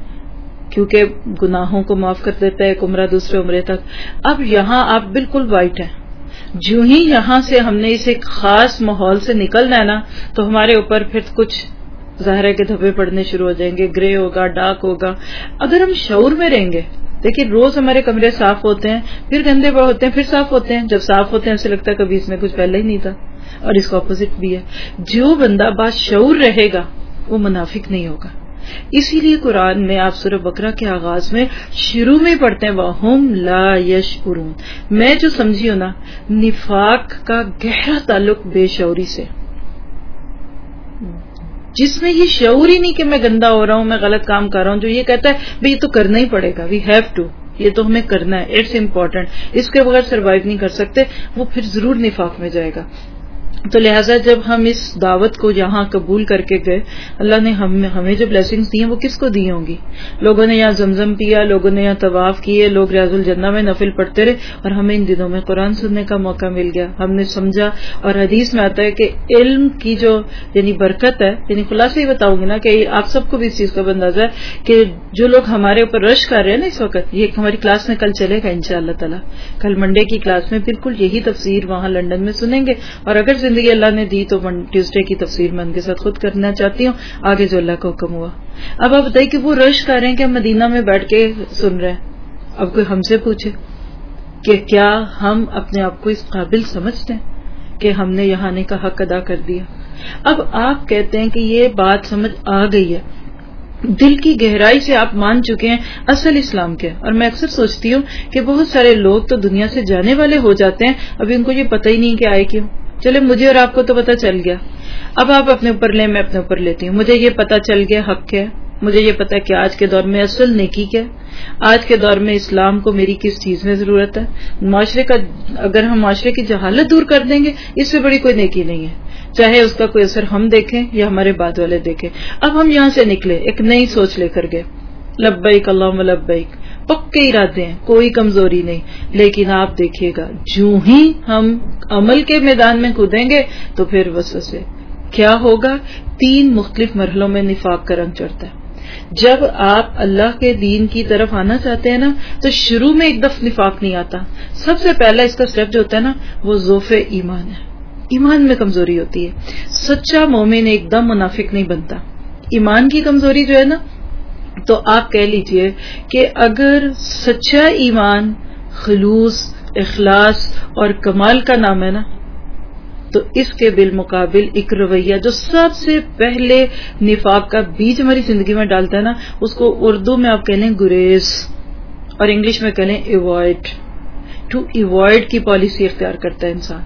Speaker 3: کیونکہ گناہوں کو معاف کر دیتا ہے ایک عمرہ دوسرے عمرے تک۔ اب یہاں آپ بالکل وائٹ ہیں، جو ہی یہاں سے ہم نے اس ایک خاص ماحول سے نکلنا ہے نا تو ہمارے اوپر پھر کچھ ظاہر ہے کہ دھبے پڑنے شروع ہو جائیں گے، گرے ہوگا، ڈارک ہوگا۔ اگر ہم شعور میں رہیں گے، دیکھیں روز ہمارے کمرے صاف ہوتے ہیں، پھر گندے ہوتے ہیں، پھر صاف ہوتے ہیں، جب صاف ہوتے ہیں ایسے لگتا ہے کبھی اس میں کچھ پہلے ہی نہیں تھا، اور اس کا اپوزٹ بھی ہے۔ جو بندہ باشعور رہے گا وہ منافق نہیں ہوگا۔ اسی لیے قرآن میں آپ سورہ بقرہ کے آغاز میں شروع میں پڑھتے ہیں وَهُمْ لَا يَشْعُرُونَ۔ میں جو سمجھی ہوں نا، نفاق کا گہرا تعلق بے شعوری سے، جس میں یہ شعور ہی نہیں کہ میں گندا ہو رہا ہوں، میں غلط کام کر رہا ہوں، جو یہ کہتا ہے بھئی یہ تو کرنا ہی پڑے گا، وی ہیو ٹو، یہ تو ہمیں کرنا ہے، اٹس امپورٹنٹ، اس کے بغیر سروائیو نہیں کر سکتے، وہ پھر ضرور نفاق میں جائے گا۔ تو لہٰذا جب ہم اس دعوت کو یہاں قبول کر کے گئے، اللہ نے ہم ہمیں جو بلیسنگز دی ہیں وہ کس کو دی ہوں گی؟ لوگوں نے یہاں زمزم پیا، لوگوں نے یہاں طواف کیے، لوگ ریاض الجنہ میں نفل پڑھتے رہے، اور ہمیں ان دنوں میں قرآن سننے کا موقع مل گیا، ہم نے سمجھا۔ اور حدیث میں آتا ہے کہ علم کی جو یعنی برکت ہے، یعنی خلاصہ ہی بتاؤں گی نا کہ آپ سب کو بھی اس چیز کا اندازہ ہے کہ جو لوگ ہمارے اوپر رش کر رہے ہیں نا اس وقت، یہ ہماری کلاس میں کل چلے گا انشاءاللہ تعالی، کل منڈے کی کلاس میں بالکل یہی تفسیر وہاں لنڈن میں سنیں گے، اور اگر زندگی اللہ نے دی تو ٹیوزڈے کی تفسیر میں ان کے ساتھ خود کرنا چاہتی ہوں آگے جو اللہ کا حکم ہوا۔ اب آپ بتائیے کہ وہ رش کر رہے ہیں کہ ہم مدینہ میں بیٹھ کے سن رہے ہیں، اب کوئی ہم سے پوچھے کہ کیا ہم اپنے آپ کو اس قابل سمجھتے ہیں کہ ہم نے یہاں آنے کا حق ادا کر دیا؟ اب آپ کہتے ہیں کہ یہ بات سمجھ آ گئی ہے، دل کی گہرائی سے آپ مان چکے ہیں اصل اسلام کے، اور میں اکثر سوچتی ہوں کہ بہت سارے لوگ تو دنیا سے جانے والے ہو جاتے ہیں، ابھی ان کو یہ پتہ ہی نہیں کہ آئے کیوں۔ چلے مجھے اور آپ کو تو پتہ چل گیا، اب آپ اپنے اوپر لیں، میں اپنے اوپر لیتی ہوں۔ مجھے یہ پتہ چل گیا حق کیا ہے، مجھے یہ پتہ ہے کہ آج کے دور میں اصل نیکی کیا ہے، آج کے دور میں اسلام کو میری کس چیز میں ضرورت ہے۔ معاشرے کا اگر ہم معاشرے کی جہالت دور کر دیں گے، اس سے بڑی کوئی نیکی نہیں ہے، چاہے اس کا کوئی اثر ہم دیکھیں یا ہمارے بعد والے دیکھیں۔ اب ہم یہاں سے نکلے ایک نئی سوچ لے کر گئے، لبیک اللہم لبیک، پکے ارادے ہیں، کوئی کمزوری نہیں، لیکن آپ دیکھیے گا جو ہی ہم عمل کے میدان میں کودیں گے تو پھر وسوسے کیا ہوگا؟ تین مختلف مرحلوں میں نفاق کا رنگ چڑھتا ہے۔ جب آپ اللہ کے دین کی طرف آنا چاہتے ہیں نا تو شروع میں ایک دفعہ نفاق نہیں آتا، سب سے پہلا اس کا سٹیپ جو ہوتا ہے نا وہ ضعف ایمان ہے، ایمان میں کمزوری ہوتی ہے۔ سچا مومن ایک دم منافق نہیں بنتا، ایمان کی کمزوری جو ہے نا، تو آپ کہہ لیجئے کہ اگر سچا ایمان خلوص، اخلاص اور کمال کا نام ہے نا، تو اس کے بالمقابل ایک رویہ جو سب سے پہلے نفاق کا بیج ہماری زندگی میں ڈالتا ہے نا، اس کو اردو میں آپ کہہ لیں گریز، اور انگلش میں کہہ لیں ایوائڈ۔ ٹو ایوائڈ کی پالیسی اختیار کرتا ہے انسان۔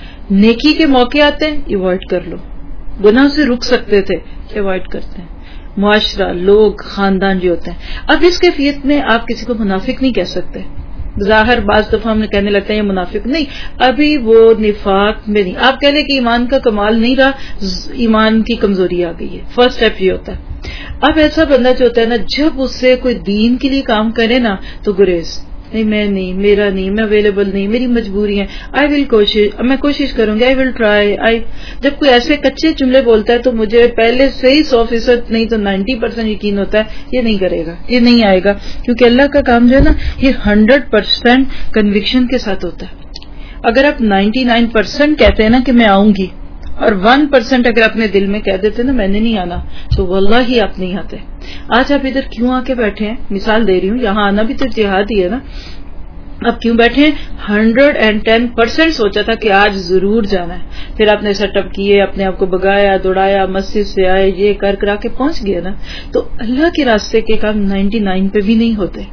Speaker 3: نیکی کے موقع آتے ہیں ایوائڈ کر لو، گناہ سے رک سکتے تھے ایوائڈ کرتے ہیں، معاشرہ، لوگ، خاندان جو ہوتے ہیں. اب اس کیفیت میں آپ کسی کو منافق نہیں کہہ سکتے. ظاہر بعض دفعہ ہم کہنے لگتا ہے یہ منافق نہیں، ابھی وہ نفاق میں نہیں. آپ کہہ لیں کہ ایمان کا کمال نہیں رہا، ایمان کی کمزوری آ گئی ہے. فرسٹ اسٹیپ یہ ہوتا ہے. اب ایسا بندہ جو ہوتا ہے نا، جب اس سے کوئی دین کے لیے کام کرے نا تو گریز، نہیں میں نہیں، میرا نہیں، میں اویلیبل نہیں، میری مجبوری ہے، آئی ول کوشش، میں کوشش کروں گی، آئی ول ٹرائی. آئی جب کوئی ایسے کچے جملے بولتا ہے تو مجھے پہلے سے ہی سو فیصد نہیں تو نائنٹی پرسینٹ یقین ہوتا ہے یہ نہیں کرے گا، یہ نہیں آئے گا. کیونکہ اللہ کا کام جو ہے نا یہ ہنڈریڈ پرسینٹ کنوکشن کے ساتھ ہوتا ہے. اگر آپ نائنٹی نائن پرسینٹ کہتے ہیں نا کہ میں آؤں گی، اور ون پرسینٹ اگر اپنے دل میں کہہ دیتے نا میں نے نہیں آنا، تو واللہ ہی آپ نہیں آتے. آج آپ ادھر کیوں آ کے بیٹھے ہیں؟ مثال دے رہی ہوں، یہاں آنا بھی تو جہاد ہی ہے نا. اب کیوں بیٹھے ہیں؟ ہنڈریڈ اینڈ ٹین پرسینٹ سوچا تھا کہ آج ضرور جانا ہے، پھر آپ نے سیٹ اپ کیے، اپنے آپ کو بگایا، دوڑایا، مسجد سے آئے، یہ کر کرا کے پہنچ گئے نا. تو اللہ کے راستے کے کام نائنٹی نائن پہ بھی نہیں ہوتے،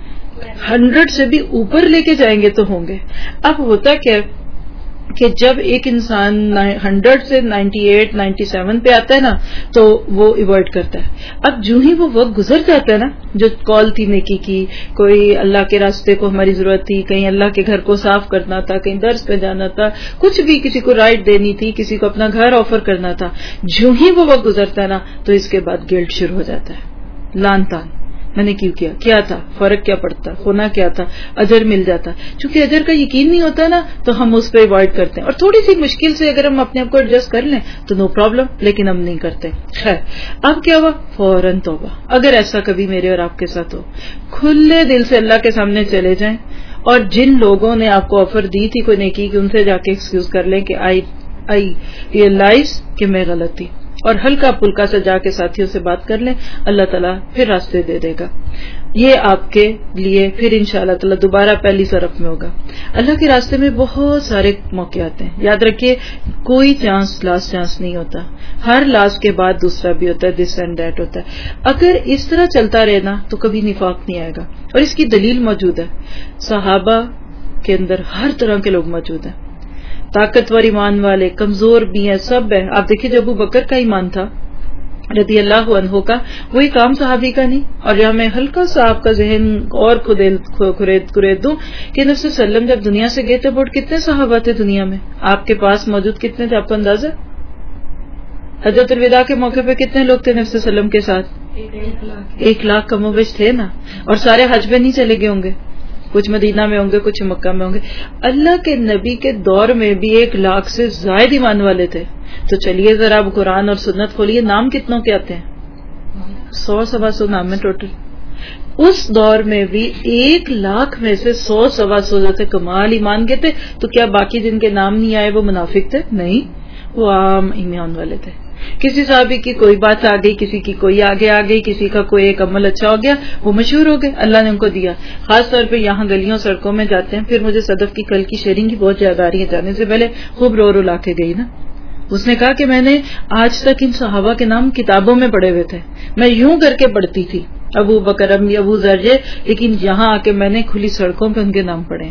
Speaker 3: ہنڈریڈ سے بھی اوپر لے کے جائیں گے تو ہوں گے. اب ہوتا کیا کہ جب ایک انسان ہنڈریڈ سے نائنٹی ایٹ نائنٹی سیون پہ آتا ہے نا تو وہ ایوائڈ کرتا ہے. اب جو ہی وہ وقت گزر جاتا ہے نا، جو کال تھی نیکی کی، کوئی اللہ کے راستے کو ہماری ضرورت تھی، کہیں اللہ کے گھر کو صاف کرنا تھا، کہیں درس پہ جانا تھا، کچھ بھی، کسی کو رائٹ دینی تھی، کسی کو اپنا گھر آفر کرنا تھا، جو ہی وہ وقت گزرتا ہے نا تو اس کے بعد گلٹ شروع ہو جاتا ہے، لان تان، میں نے کیوں کیا، کیا تھا، فرق کیا پڑتا، ہونا کیا تھا، اجر مل جاتا. چونکہ اجر کا یقین نہیں ہوتا نا تو ہم اس پہ اوائڈ کرتے ہیں. اور تھوڑی سی مشکل سے اگر ہم اپنے آپ کو ایڈجسٹ کر لیں تو نو پرابلم، لیکن ہم نہیں کرتے. خیر اب کیا ہوا، فوراً توبہ. اگر ایسا کبھی میرے اور آپ کے ساتھ ہو، کھلے دل سے اللہ کے سامنے چلے جائیں، اور جن لوگوں نے آپ کو آفر دی تھی کوئی نیکی کی، ان سے جا کے ایکسکیوز کر لیں کہ آئی آئی ریئلائز کہ میں غلط تھی، اور ہلکا پھلکا سے جا کے ساتھیوں سے بات کر لیں، اللہ تعالیٰ پھر راستے دے دے گا. یہ آپ کے لیے پھر انشاءاللہ تعالیٰ دوبارہ پہلی طرف میں ہوگا. اللہ کے راستے میں بہت سارے موقع آتے ہیں. یاد رکھیے کوئی چانس لاسٹ چانس نہیں ہوتا، ہر لاسٹ کے بعد دوسرا بھی ہوتا ہے، دس اینڈ دیٹ ہوتا ہے. اگر اس طرح چلتا رہنا تو کبھی نفاق نہیں آئے گا. اور اس کی دلیل موجود ہے، صحابہ کے اندر ہر طرح کے لوگ موجود ہیں، طاقتور ایمان والے، کمزور بھی ہیں، سب ہیں. آپ دیکھیے جو ابو بکر کا ایمان تھا رضی اللہ عنہ کا، وہی کام صحابی کا نہیں. اور یہاں میں ہلکا سا آپ کا ذہن اور کھرید کرید دوں کہ نبی صلی اللہ علیہ وسلم جب دنیا سے گئے تھے بوٹ کتنے صحابہ تھے دنیا میں؟ آپ کے پاس موجود کتنے تھے آپ کو اندازہ؟ حجۃ الوداع کے موقع پہ کتنے لوگ تھے نبی صلی اللہ علیہ وسلم کے ساتھ؟ ایک لاکھ کم و بیش تھے نا. اور سارے حج پہ نہیں چلے گئے ہوں گے، کچھ مدینہ میں ہوں گے، کچھ مکہ میں ہوں گے. اللہ کے نبی کے دور میں بھی ایک لاکھ سے زائد ایمان والے تھے. تو چلیے ذرا اب قرآن اور سنت کھولیے، نام کتنوں کے آتے ہیں؟ سو سوا سو نام ہے ٹوٹل. اس دور میں بھی ایک لاکھ میں سے سو سوا سو جیسے کمال ایمان کے تھے. تو کیا باقی جن کے نام نہیں آئے وہ منافق تھے؟ نہیں، وہ عام ایمان والے تھے. کسی صحابی کی کوئی بات آ گئی، کسی کی کوئی آگے آ گئی، کسی کا کوئی ایک عمل اچھا ہو گیا، وہ مشہور ہو گئے، اللہ نے ان کو دیا. خاص طور پہ یہاں گلیوں سڑکوں میں جاتے ہیں. پھر مجھے صدف کی کل کی شیئرنگ کی بہت یاد آ رہی ہے، جانے سے پہلے خوب رو رو لا کے گئی نا. اس نے کہا کہ میں نے آج تک ان صحابہ کے نام کتابوں میں پڑھے ہوئے تھے، میں یوں کر کے پڑھتی تھی ابو بکر ابو ذر، لیکن یہاں آ کے میں نے کھلی سڑکوں پہ ان کے نام پڑھے.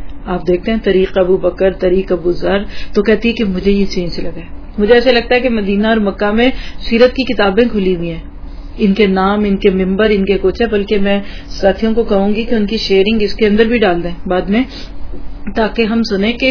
Speaker 3: آپ دیکھتے ہیں طریق ابو بکر، طریق ابو ذر، تو کہتی ہے کہ مجھے یہ چینج لگا ہے. مجھے ایسے لگتا ہے کہ مدینہ اور مکہ میں سیرت کی کتابیں کھلی ہوئی ہیں، ان کے نام، ان کے ممبر، ان کے کچھ ہے. بلکہ میں ساتھیوں کو کہوں گی کہ ان کی شیئرنگ اس کے اندر بھی ڈال دیں بعد میں، تاکہ ہم سنیں کہ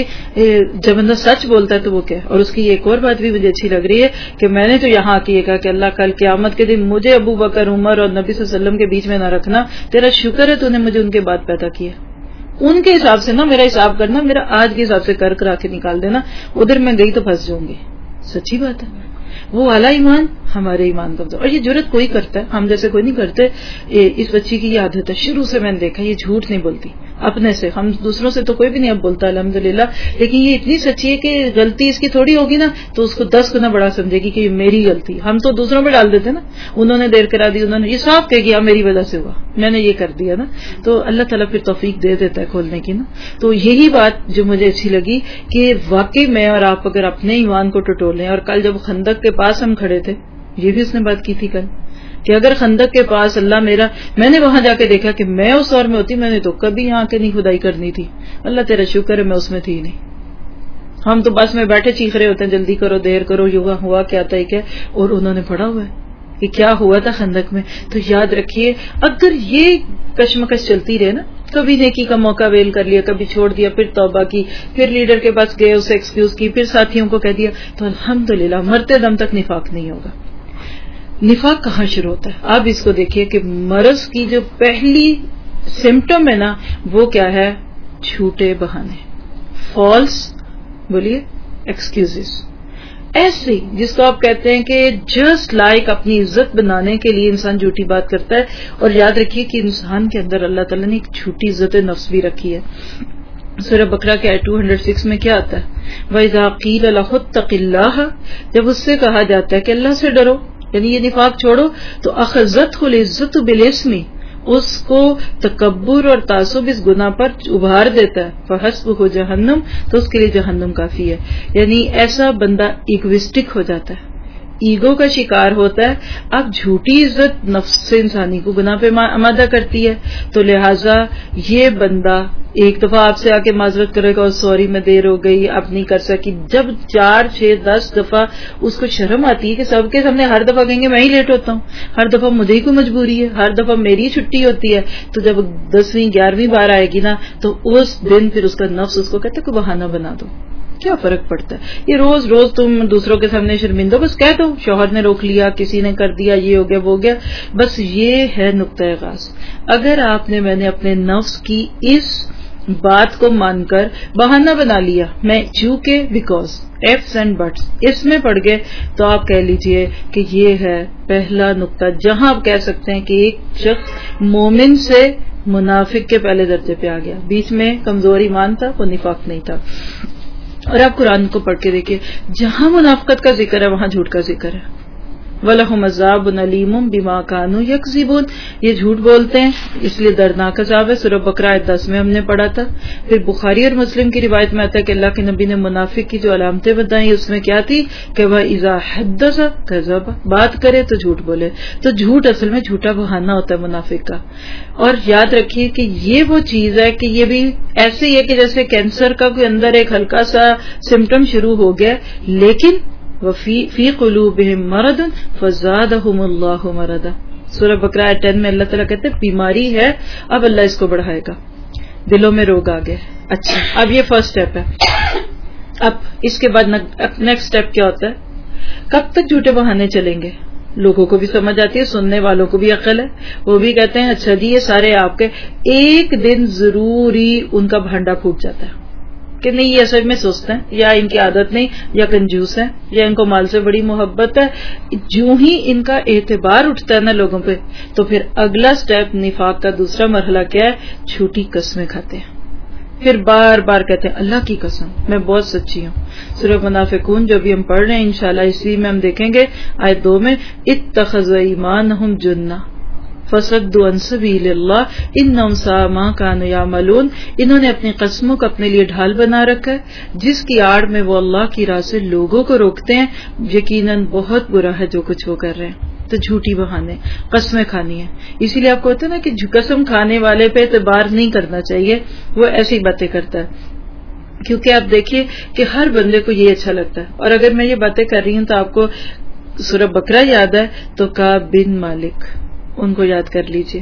Speaker 3: جب بندہ سچ بولتا ہے تو وہ کیا. اور اس کی ایک اور بات بھی مجھے اچھی لگ رہی ہے کہ میں نے جو یہاں آ کے یہ کہا کہ اللہ کل قیامت کے دن مجھے ابو بکر، عمر اور نبی صلی اللہ علیہ وسلم کے بیچ میں نہ رکھنا، تیرا شکر ہے تو نے مجھے ان کے بعد پیدا کیا. ان کے حساب سے نہ میرا حساب کرنا، میرا آج کے حساب سے کر کرا کے نکال دینا. ادھر میں گئی تو پھنس جاؤں گی. سچی بات ہے. وہ اعلیٰ ایمان ہمارے ایمان کمزور. اور یہ جرت کوئی کرتا ہے، ہم جیسے کوئی نہیں کرتے. اس بچی کی یہ عادت ہے، شروع سے میں نے دیکھا یہ جھوٹ نہیں بولتی اپنے سے. ہم دوسروں سے تو کوئی بھی نہیں اب بولتا الحمدللہ، لیکن یہ اتنی سچی ہے کہ غلطی اس کی تھوڑی ہوگی نا تو اس کو دس گنا بڑا سمجھے گی کہ یہ میری غلطی. ہم تو دوسروں پہ ڈال دیتے نا، انہوں نے دیر کرا دی، انہوں نے یہ صاف کہے گیا میری وجہ سے ہوا، میں نے یہ کر دیا نا. تو اللہ تعالیٰ پھر توفیق دے دیتا ہے کھولنے کی نا. تو یہی بات جو مجھے اچھی لگی کہ واقعی میں اور آپ اگر اپنے ایمان کو ٹٹولیں. اور کل جب خندق کے پاس ہم کھڑے تھے، یہ بھی اس نے بات کی تھی کل، کہ اگر خندق کے پاس اللہ میرا، میں نے وہاں جا کے دیکھا کہ میں اس دور میں ہوتی میں نے تو کبھی یہاں کے نہیں کھدائی کرنی تھی. اللہ تیرا شکر ہے میں اس میں تھی نہیں. ہم تو بس میں بیٹھے چیخ رہے ہوتے ہیں جلدی کرو، دیر کرو، یوگا ہوا کیا تھا کیا. اور انہوں نے پڑھا ہوا ہے کہ کیا ہوا تھا خندق میں. تو یاد رکھیے اگر یہ کشمکش چلتی رہے نا، کبھی نیکی کا موقع ویل کر لیا، کبھی چھوڑ دیا، پھر توبہ کی، پھر لیڈر کے پاس گئے اسے ایکسکیوز کی، پھر ساتھیوں کو کہہ دیا، تو الحمدللہ مرتے دم تک نفاق نہیں ہوگا. نفاق کہاں شروع ہوتا ہے؟ آپ اس کو دیکھیے کہ مرض کی جو پہلی سمٹم ہے نا وہ کیا ہے؟ جھوٹے بہانے، فالس بولیے ایکسکیوزز. ایسے جس کو آپ کہتے ہیں کہ جسٹ لائک اپنی عزت بنانے کے لیے انسان جھوٹی بات کرتا ہے. اور یاد رکھیے کہ انسان کے اندر اللہ تعالیٰ نے ایک جھوٹی عزت نفس بھی رکھی ہے. سورہ بقرہ کے آیت دو سو چھ میں کیا آتا ہے؟ وَإِذَا قِيلَ لَهُ اتَّقِ اللَّهَ، جب اس سے کہا جاتا ہے کہ اللہ سے ڈرو، یعنی یہ نفاق چھوڑو، تو اخذتہ العزت بالاسم، اس کو تکبر اور تعصب اس گناہ پر ابھار دیتا ہے. فحسبہ جہنم، تو اس کے لیے جہنم کافی ہے. یعنی ایسا بندہ ایگوسٹک ہو جاتا ہے، ایگو کا شکار ہوتا ہے. اب جھوٹی عزت نفس سے انسانی کو گناہ پہ آمادہ کرتی ہے. تو لہٰذا یہ بندہ ایک دفعہ آپ سے آ کے معذرت کرے گا اور سوری میں دیر ہو گئی، اب نہیں کر سکی. جب چار چھ دس دفعہ اس کو شرم آتی ہے کہ سب کے سامنے ہر دفعہ کہیں گے میں ہی لیٹ ہوتا ہوں، ہر دفعہ مجھے ہی کوئی مجبوری ہے، ہر دفعہ میری چھٹی ہوتی ہے. تو جب دسویں گیارہویں بار آئے گی نا تو اس دن پھر اس کا نفس اس کو کہتا ہے کہ بہانہ بنا دو. کیا فرق پڑتا ہے؟ یہ روز روز تم دوسروں کے سامنے شرمندہ، بس کہہ دو شوہر نے روک لیا، کسی نے کر دیا، یہ ہو گیا وہ ہو گیا. بس یہ ہے نقطہ غاز. اگر آپ نے میں نے اپنے نفس کی اس بات کو مان کر بہانہ بنا لیا، میں چونکہ بیکاز ایفس اینڈ بٹس اس میں پڑ گئے، تو آپ کہہ لیجئے کہ یہ ہے پہلا نقطہ جہاں آپ کہہ سکتے ہیں کہ ایک شخص مومن سے منافق کے پہلے درجے پہ آ گیا. بیچ میں کمزور ایمان تھا، وہ نفاق نہیں تھا. اور آپ قرآن کو پڑھ کے دیکھیے، جہاں منافقت کا ذکر ہے وہاں جھوٹ کا ذکر ہے. وَلَهُمْ عَذَابٌ أَلِيمٌ بِمَا كَانُوا يَكْذِبُونَ، یہ جھوٹ بولتے ہیں اس لیے دردناک عذاب ہے. سورہ بقرہ آیت دس میں ہم نے پڑھا تھا. پھر بخاری اور مسلم کی روایت میں آتا ہے کہ اللہ کے نبی نے منافق کی جو علامتیں بتائیں اس میں کیا تھی کہ وہ اذا حدث کذب، بات کرے تو جھوٹ بولے. تو جھوٹ اصل میں جھوٹا بہانہ ہوتا ہے منافق کا. اور یاد رکھیے کہ یہ وہ چیز ہے کہ یہ بھی ایسے ہی ہے کہ جیسے کینسر کا کوئی اندر ایک ہلکا سا سمٹم شروع ہو گیا، لیکن وَفِي فِي قُلُوبِهِمْ مَرَضٌ فَزَادَهُمُ اللَّهُ مَرَضًا. سورہ بقرہ ٹین میں اللہ تعالیٰ کہتے ہیں بیماری ہے، اب اللہ اس کو بڑھائے گا، دلوں میں روگ آ گئے. اچھا اب یہ فرسٹ اسٹیپ ہے. اب اس کے بعد نیکسٹ اسٹیپ کیا ہوتا ہے؟ کب تک جھوٹے بہانے چلیں گے؟ لوگوں کو بھی سمجھ آتی ہے، سننے والوں کو بھی عقل ہے، وہ بھی کہتے ہیں اچھا جی یہ سارے آپ کے. ایک دن ضروری ان کا بھانڈا پھوٹ جاتا ہے کہ نہیں یہ اصل میں سست ہیں، یا ان کی عادت نہیں، یا کنجوس ہیں، یا ان کو مال سے بڑی محبت ہے. جو ہی ان کا اعتبار اٹھتا ہے نا لوگوں پہ، تو پھر اگلا سٹیپ نفاق کا دوسرا مرحلہ کیا ہے؟ جھوٹی قسمیں کھاتے ہیں. پھر بار بار کہتے ہیں اللہ کی قسم میں بہت سچی ہوں. سورہ منافقون جو بھی ہم پڑھ رہے ہیں انشاءاللہ اسی میں ہم دیکھیں گے آیت دو میں، اتخذوا ایمانہم جنہ فصدوا عن سبیل اللہ انہم ساء ما کانوا یعملون. انہوں نے اپنی قسموں کو اپنے لیے ڈھال بنا رکھا ہے جس کی آڑ میں وہ اللہ کی راہ سے لوگوں کو روکتے ہیں. یقیناً بہت برا ہے جو کچھ وہ کر رہے ہیں. تو جھوٹی بہانے، قسمیں کھانی ہیں. اسی لیے آپ کو ہوتا ہے نا کہ قسم کھانے والے پہ اعتبار نہیں کرنا چاہیے، وہ ایسی باتیں کرتا ہے. کیونکہ آپ دیکھیے کہ ہر بندے کو یہ اچھا لگتا ہے. اور اگر میں یہ باتیں کر رہی ہوں تو آپ کو سورہ بقرہ یاد ہے تو کعب بن مالک ان کو یاد کر لیجئے.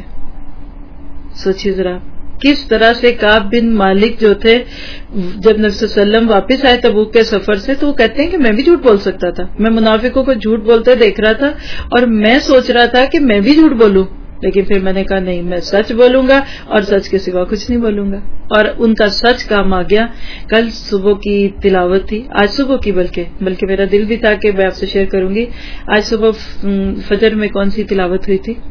Speaker 3: سوچیے ذرا کس طرح سے کعب بن مالک جو تھے جب نبی صلی اللہ علیہ وسلم واپس آئے تبوک کے سفر سے تو وہ کہتے ہیں کہ میں بھی جھوٹ بول سکتا تھا. میں منافقوں کو جھوٹ بولتے دیکھ رہا تھا اور میں سوچ رہا تھا کہ میں بھی جھوٹ بولوں، لیکن پھر میں نے کہا نہیں میں سچ بولوں گا اور سچ کے سوا کچھ نہیں بولوں گا. اور ان کا سچ کام آ گیا. کل صبح کی تلاوت تھی، آج صبح کی بلکہ بلکہ میرا دل بھی تھا کہ میں آپ سے شیئر کروں گی. آج صبح فجر میں کون سی تلاوت ہوئی تھی؟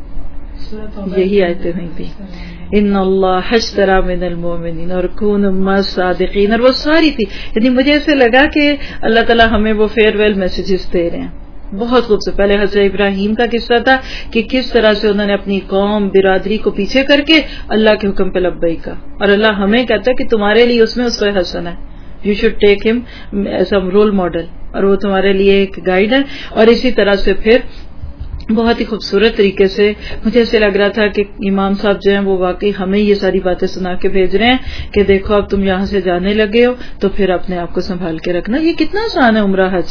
Speaker 3: یہی آیتیں ہوئی تھی، ان اللہ اشتری من المؤمنین اور کونوا مع الصادقین، اور وہ ساری تھی. یعنی مجھے ایسے لگا کہ اللہ تعالیٰ ہمیں وہ فیئر ویل میسیجز دے رہے ہیں. بہت خوب سے پہلے حضرت ابراہیم کا قصہ تھا کہ کس طرح سے انہوں نے اپنی قوم برادری کو پیچھے کر کے اللہ کے حکم پہ لبیک کا، اور اللہ ہمیں کہتا ہے کہ تمہارے لیے اس میں اسوہ حسنہ ہے، یو شوڈ ٹیک ہم ایز اے رول ماڈل، اور وہ تمہارے لیے ایک گائیڈ ہے. اور اسی طرح سے پھر بہت ہی خوبصورت طریقے سے مجھے ایسے لگ رہا تھا کہ امام صاحب جو ہیں وہ واقعی ہمیں یہ ساری باتیں سنا کے بھیج رہے ہیں کہ دیکھو اب تم یہاں سے جانے لگے ہو تو پھر اپنے آپ کو سنبھال کے رکھنا. یہ کتنا آسان ہے عمرہ حج،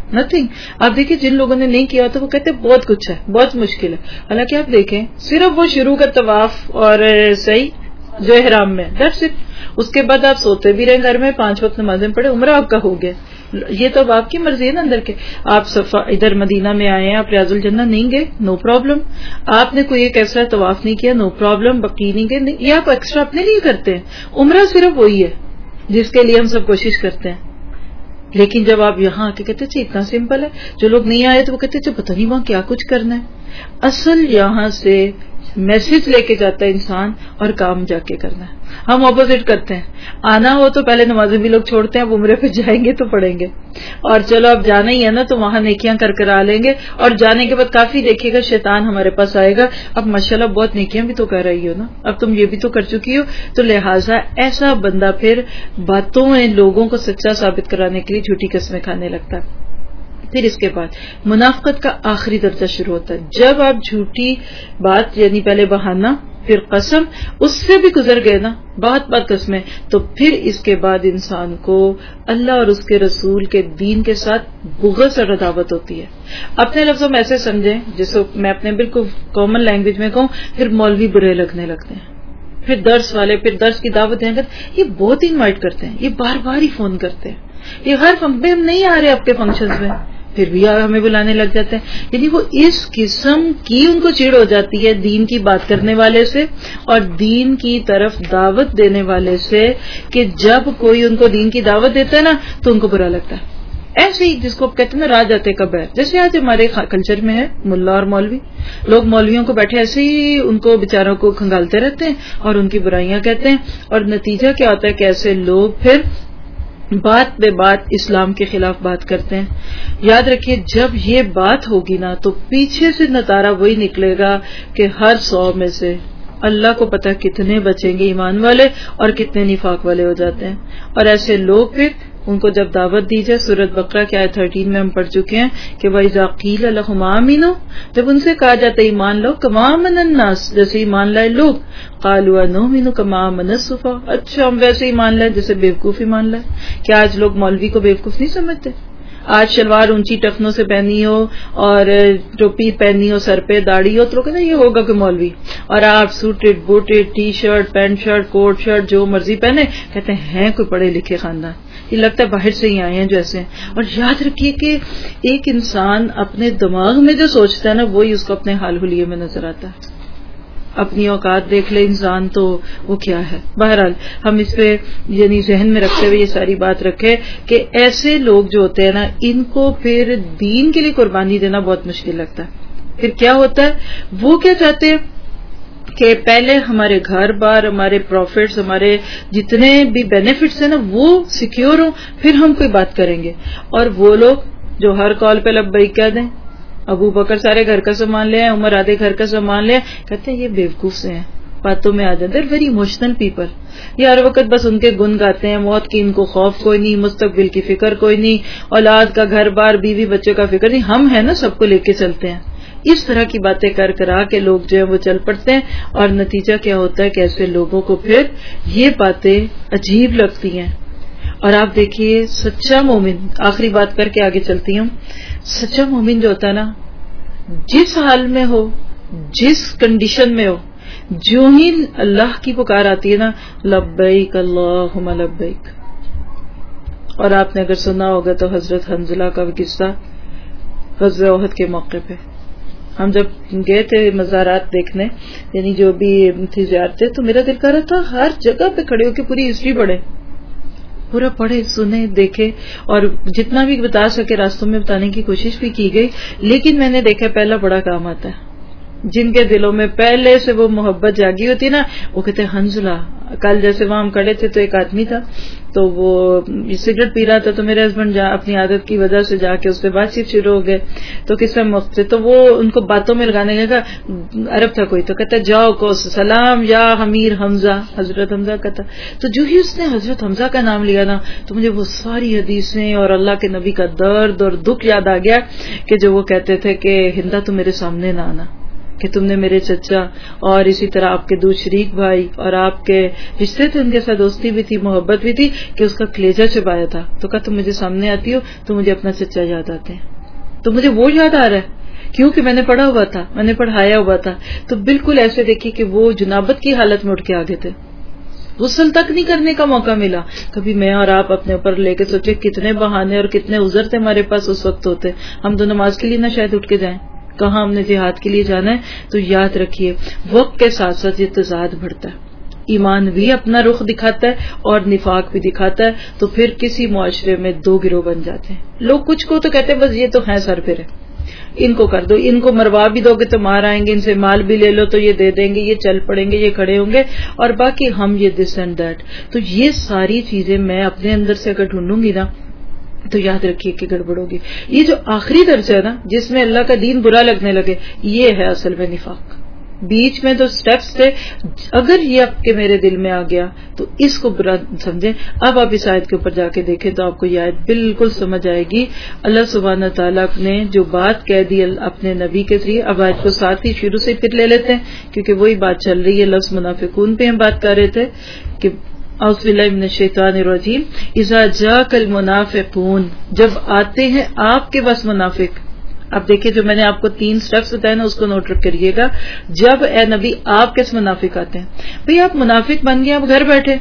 Speaker 3: نتھنگ. آپ دیکھیں جن لوگوں نے نہیں کیا ہوتا وہ کہتے ہیں بہت کچھ ہے, بہت مشکل ہے. حالانکہ آپ دیکھیں صرف وہ شروع کا طواف اور صحیح جو احرام میں, دیٹس اٹ. اس کے بعد آپ سوتے بھی رہے گھر میں, پانچ وقت نمازیں پڑھے, عمرہ آپ کا ہو گیا. یہ تو اب آپ کی مرضی ہے نا اندر کے. آپ صفا ادھر مدینہ میں آئے ہیں, آپ ریاض الجنہ نہیں گئے, نو پرابلم. آپ نے کوئی ایک ایکسٹرا طواف نہیں کیا, نو پرابلم. بقی نہیں گئے, یہ آپ ایکسٹرا اپنے لیے کرتے ہیں. عمرہ صرف وہی ہے جس کے لیے ہم سب کوشش کرتے ہیں. لیکن جب آپ یہاں آ کے کہتے ہیں اتنا سمپل ہے, جو لوگ نہیں آئے تو وہ کہتے ہیں پتہ نہیں وہاں کیا کچھ کرنا ہے. اصل یہاں سے میسج لے کے جاتا ہے انسان اور کام جا کے کرنا ہے. ہم اپوزٹ کرتے ہیں, آنا ہو تو پہلے نمازیں بھی لوگ چھوڑتے ہیں, اب عمرے پہ جائیں گے تو پڑھیں گے, اور چلو اب جانا ہی ہے نا تو وہاں نیکیاں کر کر آ لیں گے, اور جانے کے بعد کافی دیکھے گا شیطان ہمارے پاس آئے گا, اب ماشاءاللہ بہت نیکیاں بھی تو کر رہی ہو نا, اب تم یہ بھی تو کر چکی ہو. تو لہٰذا ایسا بندہ پھر باتوں میں لوگوں کو سچا ثابت کرانے کے لیے جھوٹی قسمیں کھانے لگتا ہے. پھر اس کے بعد منافقت کا آخری درجہ شروع ہوتا ہے, جب آپ جھوٹی بات یعنی پہلے بہانہ پھر قسم اس سے بھی گزر گئے نا, بہت بہت قسمیں, تو پھر اس کے بعد انسان کو اللہ اور اس کے رسول کے دین کے ساتھ بغض اور عداوت ہوتی ہے. اپنے لفظوں میں ایسے سمجھیں جیسے میں اپنے بالکل کامن لینگویج میں کہوں, پھر مولوی برے لگنے لگتے ہیں, پھر درس والے پھر درس کی دعوت دیں گے, یہ بہت انوائٹ کرتے ہیں, یہ بار بار ہی فون کرتے ہیں, یہ ہر فنکشن ہم نہیں آ رہے آپ کے فنکشنز میں, پھر بھی ہمیں بلانے لگ جاتے ہیں. یعنی وہ اس قسم کی ان کو چڑ ہو جاتی ہے دین کی بات کرنے والے سے اور دین کی طرف دعوت دینے والے سے, کہ جب کوئی ان کو دین کی دعوت دیتا ہے نا تو ان کو برا لگتا ہے. ایسے ہی جس کو کہتے ہیں نا راج آتے کا بیر, جیسے آج ہمارے کلچر میں ہے ملا اور مولوی, لوگ مولویوں کو بیٹھے ایسے ہی ان کو بیچاروں کو کھنگالتے رہتے ہیں اور ان کی برائیاں کہتے ہیں, اور نتیجہ کیا ہوتا ہے کہ ایسے لوگ پھر بات بے بات اسلام کے خلاف بات کرتے ہیں. یاد رکھیے جب یہ بات ہوگی نا تو پیچھے سے نتارا وہی نکلے گا کہ ہر سو میں سے اللہ کو پتہ کتنے بچیں گے ایمان والے اور کتنے نفاق والے ہو جاتے ہیں. اور ایسے لوگ پھر ان کو جب دعوت دی جائے, سورۃ بقرہ کی آیت تھرٹین میں ہم پڑھ چکے ہیں کہ وَإِذَا قِيلَ لَهُمْ آمِنُوا, جب ان سے کہا جاتا ہے ایمان لو, كَمَا آمَنَ النَّاسُ, جیسے ایمان لائے لوگ, قَالُوا أَنُؤْمِنُ كَمَا آمَنَ السُّفَهَاءُ, اچھا ہم ویسے ایمان لائے جیسے بیوقوف ایمان لائے. کیا آج لوگ مولوی کو بیوقوف نہیں سمجھتے؟ آج شلوار اونچی ٹخنوں سے پہنی ہو اور ٹوپی پہنی ہو, سر پہ داڑھی ہو, تو کہتے ہیں یہ ہوگا کہ مولوی, اور آپ suited booted T shirt pant shirt coat shirt جو مرضی پہنے, کہتے ہیں کوئی پڑھے لکھے خاندان, یہ لگتا ہے باہر سے ہی آئے ہیں جیسے. اور یاد رکھیے کہ ایک انسان اپنے دماغ میں جو سوچتا ہے نا وہی اس کو اپنے حال حلیے میں نظر آتا ہے. اپنی اوقات دیکھ لے انسان تو وہ کیا ہے. بہرحال ہم اس پہ یعنی ذہن میں رکھتے ہوئے یہ ساری بات رکھے کہ ایسے لوگ جو ہوتے ہیں نا ان کو پھر دین کے لیے قربانی دینا بہت مشکل لگتا ہے. پھر کیا ہوتا ہے, وہ کیا چاہتے ہیں کہ پہلے ہمارے گھر بار, ہمارے پروفٹس, ہمارے جتنے بھی بینیفٹس ہیں نا وہ سیکیور ہوں, پھر ہم کوئی بات کریں گے. اور وہ لوگ جو ہر کال پہ لبیک کہہ دیں, ابو بکر سارے گھر کا سامان لے آئے, عمر آدھے گھر کا سامان لے آئے, کہتے ہیں یہ بیوقوف سے ہیں, باتوں میں آ جاتے ہیں. ویری ایموشنل پیپل, یہ ہر وقت بس ان کے گن گاتے ہیں, موت کی ان کو خوف کوئی نہیں, مستقبل کی فکر کوئی نہیں, اولاد کا گھر بار بیوی بچے کا فکر نہیں, ہم ہیں نا سب کو لے کے چلتے ہیں. اس طرح کی باتیں کر کرا کے لوگ جو ہے وہ چل پڑتے ہیں, اور نتیجہ کیا ہوتا ہے کہ ایسے لوگوں کو پھر یہ باتیں عجیب لگتی ہیں. اور آپ دیکھیے سچا مومن, آخری بات کر کے آگے چلتی ہوں, سچا مومن جو ہوتا ہے نا جس حال میں ہو جس کنڈیشن میں ہو, جو ہی اللہ کی پکار آتی ہے نا, لبیک اللہم لبیک. اور آپ نے اگر سنا ہوگا تو حضرت حنظلہ کا بھی قصہ غزوہ احد کے موقع پہ, ہم جب گئے تھے مزارات دیکھنے یعنی جو بھی تھی زیارتیں, تو میرا دل کر رہا تھا ہر جگہ پہ کھڑے ہو کے پوری ہسٹری پڑھے, پورا پڑھے سنے دیکھے, اور جتنا بھی بتا سکے راستوں میں بتانے کی کوشش بھی کی گئی. لیکن میں نے دیکھا پہلا بڑا کام آتا ہے جن کے دلوں میں پہلے سے وہ محبت جاگی ہوتی نا, وہ کہتے ہیں حنظلہ. کل جیسے وہاں ہم کھڑے تھے تو ایک آدمی تھا تو وہ سگریٹ پی رہا تھا, تو میرے ہسبینڈ اپنی عادت کی وجہ سے جا کے اس سے بات چیت شروع ہو گئے, تو کس میں مفت سے تو وہ ان کو باتوں میں لگانے لگا, عرب تھا کوئی, تو کہتا جاؤ کو سلام یا امیر حمزہ, حضرت حمزہ کہتا. تو جو ہی اس نے حضرت حمزہ کا نام لیا نا تو مجھے وہ ساری حدیثیں اور اللہ کے نبی کا درد اور دکھ یاد آ گیا کہ جو وہ کہتے تھے کہ ہندا تو میرے سامنے نہ آنا, کہ تم نے میرے چچا اور اسی طرح آپ کے دو شریک بھائی اور آپ کے رشتے تھے، ان کے ساتھ دوستی بھی تھی، محبت بھی تھی، کہ اس کا کلیجہ چبایا تھا. تو کہا تم مجھے سامنے آتی ہو تو مجھے اپنا چچا یاد آتے ہیں، تو مجھے وہ یاد آ رہا ہے کیونکہ میں نے پڑھا ہوا تھا، میں نے پڑھایا ہوا تھا. تو بالکل ایسے دیکھیے کہ وہ جنابت کی حالت میں اٹھ کے آگے تھے، غسل تک نہیں کرنے کا موقع ملا. کبھی میں اور آپ اپنے اوپر لے کے سوچے کتنے بہانے اور کتنے عذر تھے ہمارے پاس اس وقت ہوتے. ہم تو نماز کے لیے نہ شاید اٹھ کے جائیں، کہاں ہم نے جہاد کے لیے جانا ہے. تو یاد رکھیے وقت کے ساتھ ساتھ یہ تضاد بڑھتا ہے، ایمان بھی اپنا رخ دکھاتا ہے اور نفاق بھی دکھاتا ہے. تو پھر کسی معاشرے میں دو گروہ بن جاتے ہیں. لوگ کچھ کو تو کہتے ہیں بس یہ تو ہیں سر پھر، ان کو کر دو، ان کو مروا بھی دو گے تو مار آئیں گے، ان سے مال بھی لے لو تو یہ دے دیں گے، یہ چل پڑیں گے، یہ کھڑے ہوں گے، اور باقی ہم یہ دس اینڈ دیٹ. تو یہ ساری چیزیں میں اپنے اندر سے اگر ڈھونڈوں گی نا تو یاد رکھیے کہ گڑبڑ ہوگی. یہ جو آخری درجہ ہے نا جس میں اللہ کا دین برا لگنے لگے، یہ ہے اصل میں نفاق. بیچ میں جو سٹیپس تھے، اگر یہ آپ کے میرے دل میں آ گیا تو اس کو برا سمجھیں. اب آپ اس آیت کے اوپر جا کے دیکھیں تو آپ کو یہ آیت بالکل سمجھ آئے گی. اللہ سبحانہ تعالیٰ نے جو بات کہہ دی اپنے نبی کے ذریعے، اب آیت کو ساتھ ہی شروع سے پھر لے لیتے ہیں کیونکہ وہی بات چل رہی ہے. لفظ منافقون پہ ہم بات کر رہے تھے کہ اعوذ باللہ من الشیطان الرجیم، اذا جاءک المنافقون، جب آتے ہیں آپ کے پاس منافق. اب دیکھیں جو میں نے آپ کو تین سٹیپس بتائے نا اس کو نوٹ کریے گا. جب اے نبی آپ کے منافق آتے ہیں، بھئی آپ منافق بن گئے، آپ گھر بیٹھے،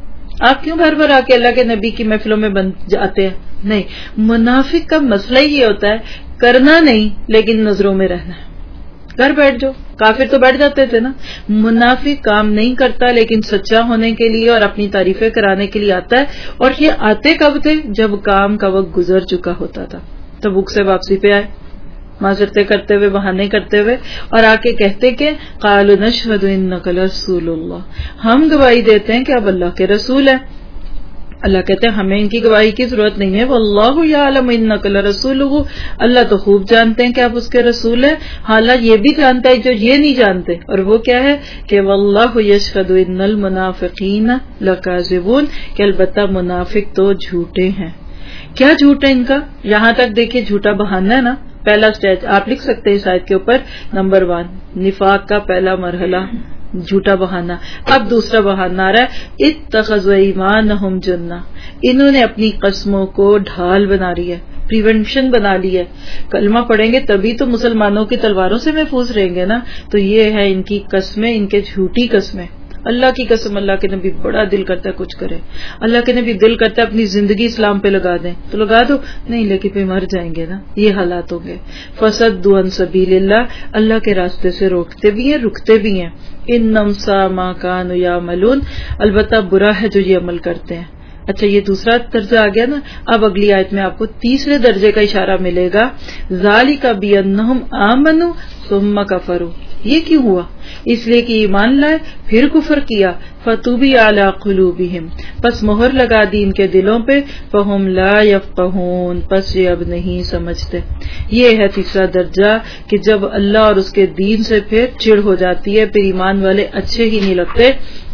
Speaker 3: آپ کیوں گھر پر آ کے اللہ کے نبی کی محفلوں میں بن جاتے ہیں؟ نہیں، منافق کا مسئلہ یہ ہوتا ہے کرنا نہیں لیکن نظروں میں رہنا ہے. گھر بیٹھ جاؤ، کافر تو بیٹھ جاتے تھے نا. منافق کام نہیں کرتا لیکن سچا ہونے کے لیے اور اپنی تعریفیں کرانے کے لیے آتا ہے. اور یہ آتے کب تھے؟ جب کام کا وقت گزر چکا ہوتا تھا. تبوک سے واپسی پہ آئے، معذرتیں کرتے ہوئے، بہانے کرتے ہوئے، اور آ کے کہتے کہ قالوا نشهد انک لرسول اللہ، ہم گواہی دیتے ہیں کہ اب اللہ کے رسول ہیں. اللہ کہتے ہیں ہمیں ان کی گواہی کی ضرورت نہیں ہے. واللہ یعلم انک لرسولہ، اللہ تو خوب جانتے ہیں کہ آپ اس کے رسول ہیں. حالانکہ یہ بھی جانتا ہے جو یہ نہیں جانتے، اور وہ کیا ہے کہ واللہ یشہد ان المنافقین لکاذبون، کہ البتہ منافق تو جھوٹے ہیں. کیا جھوٹ ہے ان کا؟ یہاں تک دیکھیے جھوٹا بہانہ ہے نا. پہلا سٹیج آپ لکھ سکتے ہیں اس آیت کے اوپر، نمبر ون، نفاق کا پہلا مرحلہ جھوٹا بہانا. اب دوسرا بہانا آ رہا ہے اتخذوا ایمانہم جنہ، انہوں نے اپنی قسموں کو ڈھال بنا لی ہے، پریونشن بنا لی ہے. کلمہ پڑھیں گے تبھی تو مسلمانوں کی تلواروں سے محفوظ رہیں گے نا. تو یہ ہے ان کی قسمیں، ان کے جھوٹی قسمیں. اللہ کی قسم اللہ کے نبی بڑا دل کرتا ہے کچھ کرے، اللہ کے نبی دل کرتا ہے اپنی زندگی اسلام پہ لگا دیں تو لگا دو، نہیں لیکن پہ مر جائیں گے نا، یہ حالات ہوں گے. فصدوا عن سبیل اللہ، اللہ کے راستے سے روکتے بھی ہیں رکتے بھی ہیں. انہم ساء ما کانوا یعملون، البتہ برا ہے جو یہ عمل کرتے ہیں. اچھا یہ دوسرا درجہ آ گیا نا. اب اگلی آیت میں آپ کو تیسرے درجے کا اشارہ ملے گا. ذالک بانہم آمنوا ثم کفروا، یہ کیوں ہوا؟ اس لیے کہ ایمان لائے پھر کفر کیا. فطبع علی قلوبہم، پس مہر لگا دی ان کے دلوں پہ. فہم لا یفقہون، پس یہ اب نہیں سمجھتے. یہ ہے تیسرا درجہ کہ جب اللہ اور اس کے دین سے پھر چڑ ہو جاتی ہے، پھر ایمان والے اچھے ہی نہیں لگتے.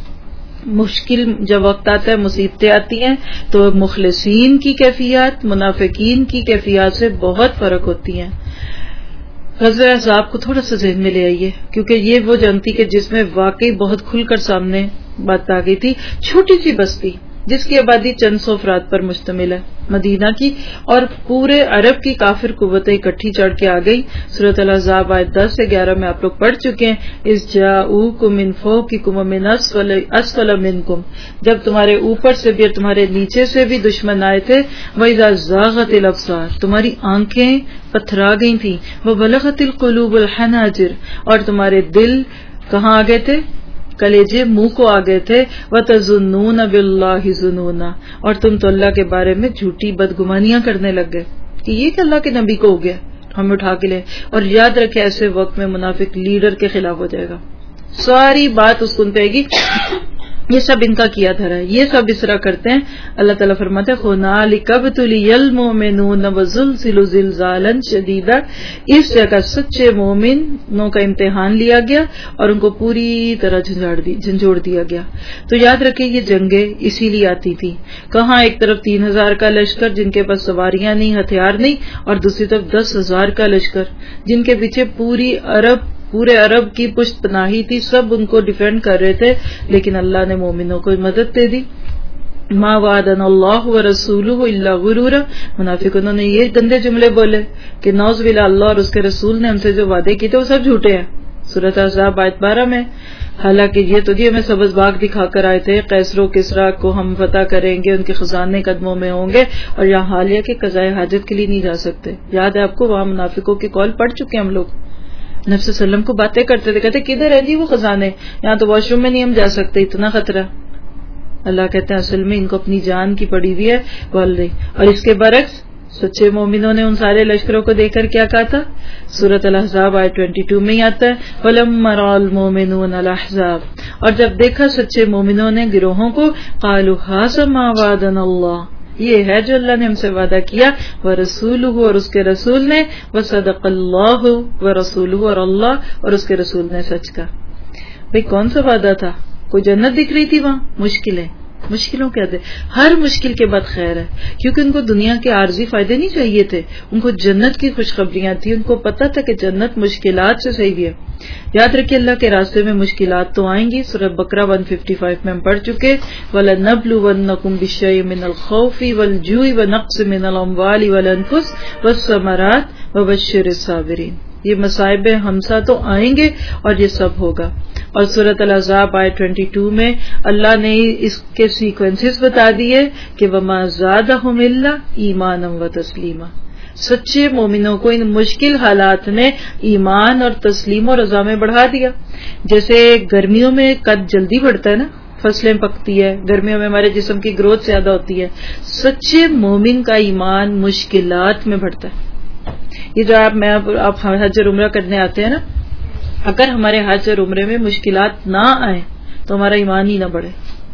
Speaker 3: مشکل جب وقت آتا ہے، مصیبتیں آتی ہیں، تو مخلصین کی کیفیات منافقین کی کیفیات سے بہت فرق ہوتی ہیں. غزوہ احزاب کو تھوڑا سا ذہن میں لے آئیے کیونکہ یہ وہ جنگ تھی کہ جس میں واقعی بہت کھل کر سامنے بات آ گئی تھی. چھوٹی سی بستی جس کی آبادی چند سو افراد پر مشتمل ہے، مدینہ کی، اور پورے عرب کی کافر قوتیں اکٹھی چڑھ کے آ گئی. سورۃ الاحزاب آیت دس سے گیارہ میں آپ لوگ پڑھ چکے ہیں. اذ جاءوکم من فوقکم ومن اسفل اسفل منکم، جب تمہارے اوپر سے بھی اور تمہارے نیچے سے بھی دشمن آئے تھے. وَإِذَا زَاغَتِ الْأَبْصَارُ، تمہاری آنکھیں پتھرا گئی تھیں. وَبَلَغَتِ الْقُلُوبُ الْحَنَاجِرَ، اور تمہارے دل کہاں آ گئے تھے؟ کلیجے منہ کو آ گئے تھے. وَتَظُنُّونَ بِاللَّهِ ظُنُونَا، اور تم تو اللہ کے بارے میں جھوٹی بدگمانیاں کرنے لگ گئے کہ یہ کہ اللہ کے نبی کو ہو گیا ہمیں اٹھا کے لے. اور یاد رکھے ایسے وقت میں منافق لیڈر کے خلاف ہو جائے گا، ساری بات اس کن پہ گی یہ سب ان کا کیا دھرا ہے، یہ سب اس طرح کرتے ہیں. اللہ تعالیٰ فرماتے ہیں هُنَالِكَ ابْتُلِيَ الْمُؤْمِنُونَ وَزُلْزِلُوا زِلْزَالًا شَدِيدًا، اس جگہ سچے مومنوں کا امتحان لیا گیا اور ان کو پوری طرح جھنجھوڑ دیا گیا. تو یاد رکھیں یہ جنگیں اسی لیے آتی تھی. کہاں ایک طرف تین ہزار کا لشکر جن کے پاس سواریاں نہیں، ہتھیار نہیں، اور دوسری طرف دس ہزار کا لشکر جن کے پیچھے پوری عرب پورے عرب کی پشت پناہی تھی، سب ان کو ڈیفینڈ کر رہے تھے، لیکن اللہ نے مومنوں کو مدد دے دی. ما وعدنا اللہ ورسولہ الا غرورا. منافقوں نے یہ گندے جملے بولے کہ نعوذ باللہ اللہ اور اس کے رسول نے ہم سے جو وعدے کیے تھے وہ سب جھوٹے ہیں. سورۃ احزاب آیت بارہ میں. حالانکہ یہ تو جی ہمیں سبز باغ دکھا کر آئے تھے، قیصر و کسریٰ کو ہم فتح کریں گے، ان کے خزانے قدموں میں ہوں گے، اور یہاں حال یہ کہ قضائے حاجت کے لیے نہیں جا سکتے. یاد ہے آپ کو وہاں منافقوں کے کال پڑ چکے ہیں ہم لوگ. نبی صلی اللہ علیہ وسلم کو باتیں کرتے تھے، کہتے کدھر ہے جی وہ خزانے، یہاں تو واش روم میں نہیں ہم جا سکتے، اتنا خطرہ. اللہ کہتے ہیں اصل میں ان کو اپنی جان کی پڑی ہوئی ہے والدی. اور اس کے برعکس سچے مومنوں نے ان سارے لشکروں کو دیکھ کر کیا کہا تھا؟ سورۃ الاحزاب آیت بائیس میں ہی آتا ہے وَلَمَّا رَأَى الْمُؤْمِنُونَ الْأَحْزَابَ. اور جب دیکھا سچے مومنوں نے گروہوں کو، قَالُوا هَٰذَا مَا وَعَدَنَا اللَّهُ، یہ ہے جو اللہ نے ہم سے وعدہ کیا، وَرَسُولُهُ، اور اس کے رسول نے، وَصَدَقَ اللَّهُ وَرَسُولُهُ، اور اللہ اور اس کے رسول نے سچ کہا. بھئی کون سا وعدہ تھا؟ کوئی جنت دکھ رہی تھی وہاں؟ مشکلیں مشکلوں کے آتے، ہر مشکل کے بعد خیر ہے، کیونکہ ان کو دنیا کے عارضی فائدے نہیں چاہیے تھے، ان کو جنت کی خوشخبریاں تھیں، ان کو پتا تھا کہ جنت مشکلات سے صحیح بھی ہے. یاد رکھیے اللہ کے راستے میں مشکلات تو آئیں گی. سورۃ بقرہ ایک سو پچپن میں ہم پڑھ چکے وَلَنَبْلُوَنَّكُمْ بِالشَّيْءٍ مِّنَ الْخَوْفِ وَالْجُوعِ وَنَقْصٍ مِّنَ الْأَمْوَالِ وَالْأَنفُسِ وَالثَّمَرَاتِ وَبَشِّرِ الصَّابِرِينَ. یہ مصائب ہمسا تو آئیں گے اور یہ سب ہوگا. اور سورۃ الاحزاب آیت بائیس میں اللہ نے اس کے سیکوینسز بتا دیے کہ وَمَا زَادَهُمْ إِلَّا إِيمَانًا وَتَسْلِيمًا. سچے مومنوں کو ان مشکل حالات نے ایمان اور تسلیم و رضا میں بڑھا دیا. جیسے گرمیوں میں قد جلدی بڑھتا ہے نا، فصلیں پکتی ہے، گرمیوں میں ہمارے جسم کی گروتھ زیادہ ہوتی ہے، سچے مومن کا ایمان مشکلات میں بڑھتا ہے. یہ جو آپ میں آپ حج اور عمرہ کرنے آتے ہیں نا، اگر ہمارے حج اور عمرے میں مشکلات نہ آئیں تو ہمارا ایمان ہی نہ بڑھے.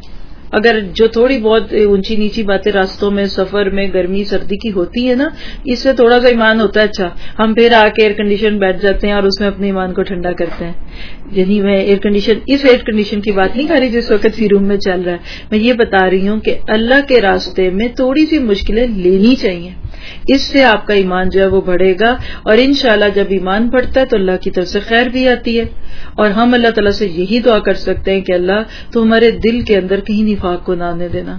Speaker 3: اگر جو تھوڑی بہت اونچی نیچی باتیں راستوں میں سفر میں گرمی سردی کی ہوتی ہے نا، اس سے تھوڑا سا ایمان ہوتا ہے اچھا، ہم پھر آ کے ایئر کنڈیشن بیٹھ جاتے ہیں اور اس میں اپنے ایمان کو ٹھنڈا کرتے ہیں. یعنی میں ایئر کنڈیشن اس ایئر کنڈیشن کی بات نہیں کر رہی جس وقت فی روم میں چل رہا ہے، میں یہ بتا رہی ہوں کہ اللہ کے راستے میں تھوڑی سی مشکلیں لینی چاہیے. اس سے آپ کا ایمان جو ہے وہ بڑھے گا، اور انشاءاللہ جب ایمان بڑھتا ہے تو اللہ کی طرف سے خیر بھی آتی ہے. اور ہم اللہ تعالیٰ سے یہی دعا کر سکتے ہیں کہ اللہ تو ہمارے دل کے اندر کہیں نفاق کو نہ آنے دینا.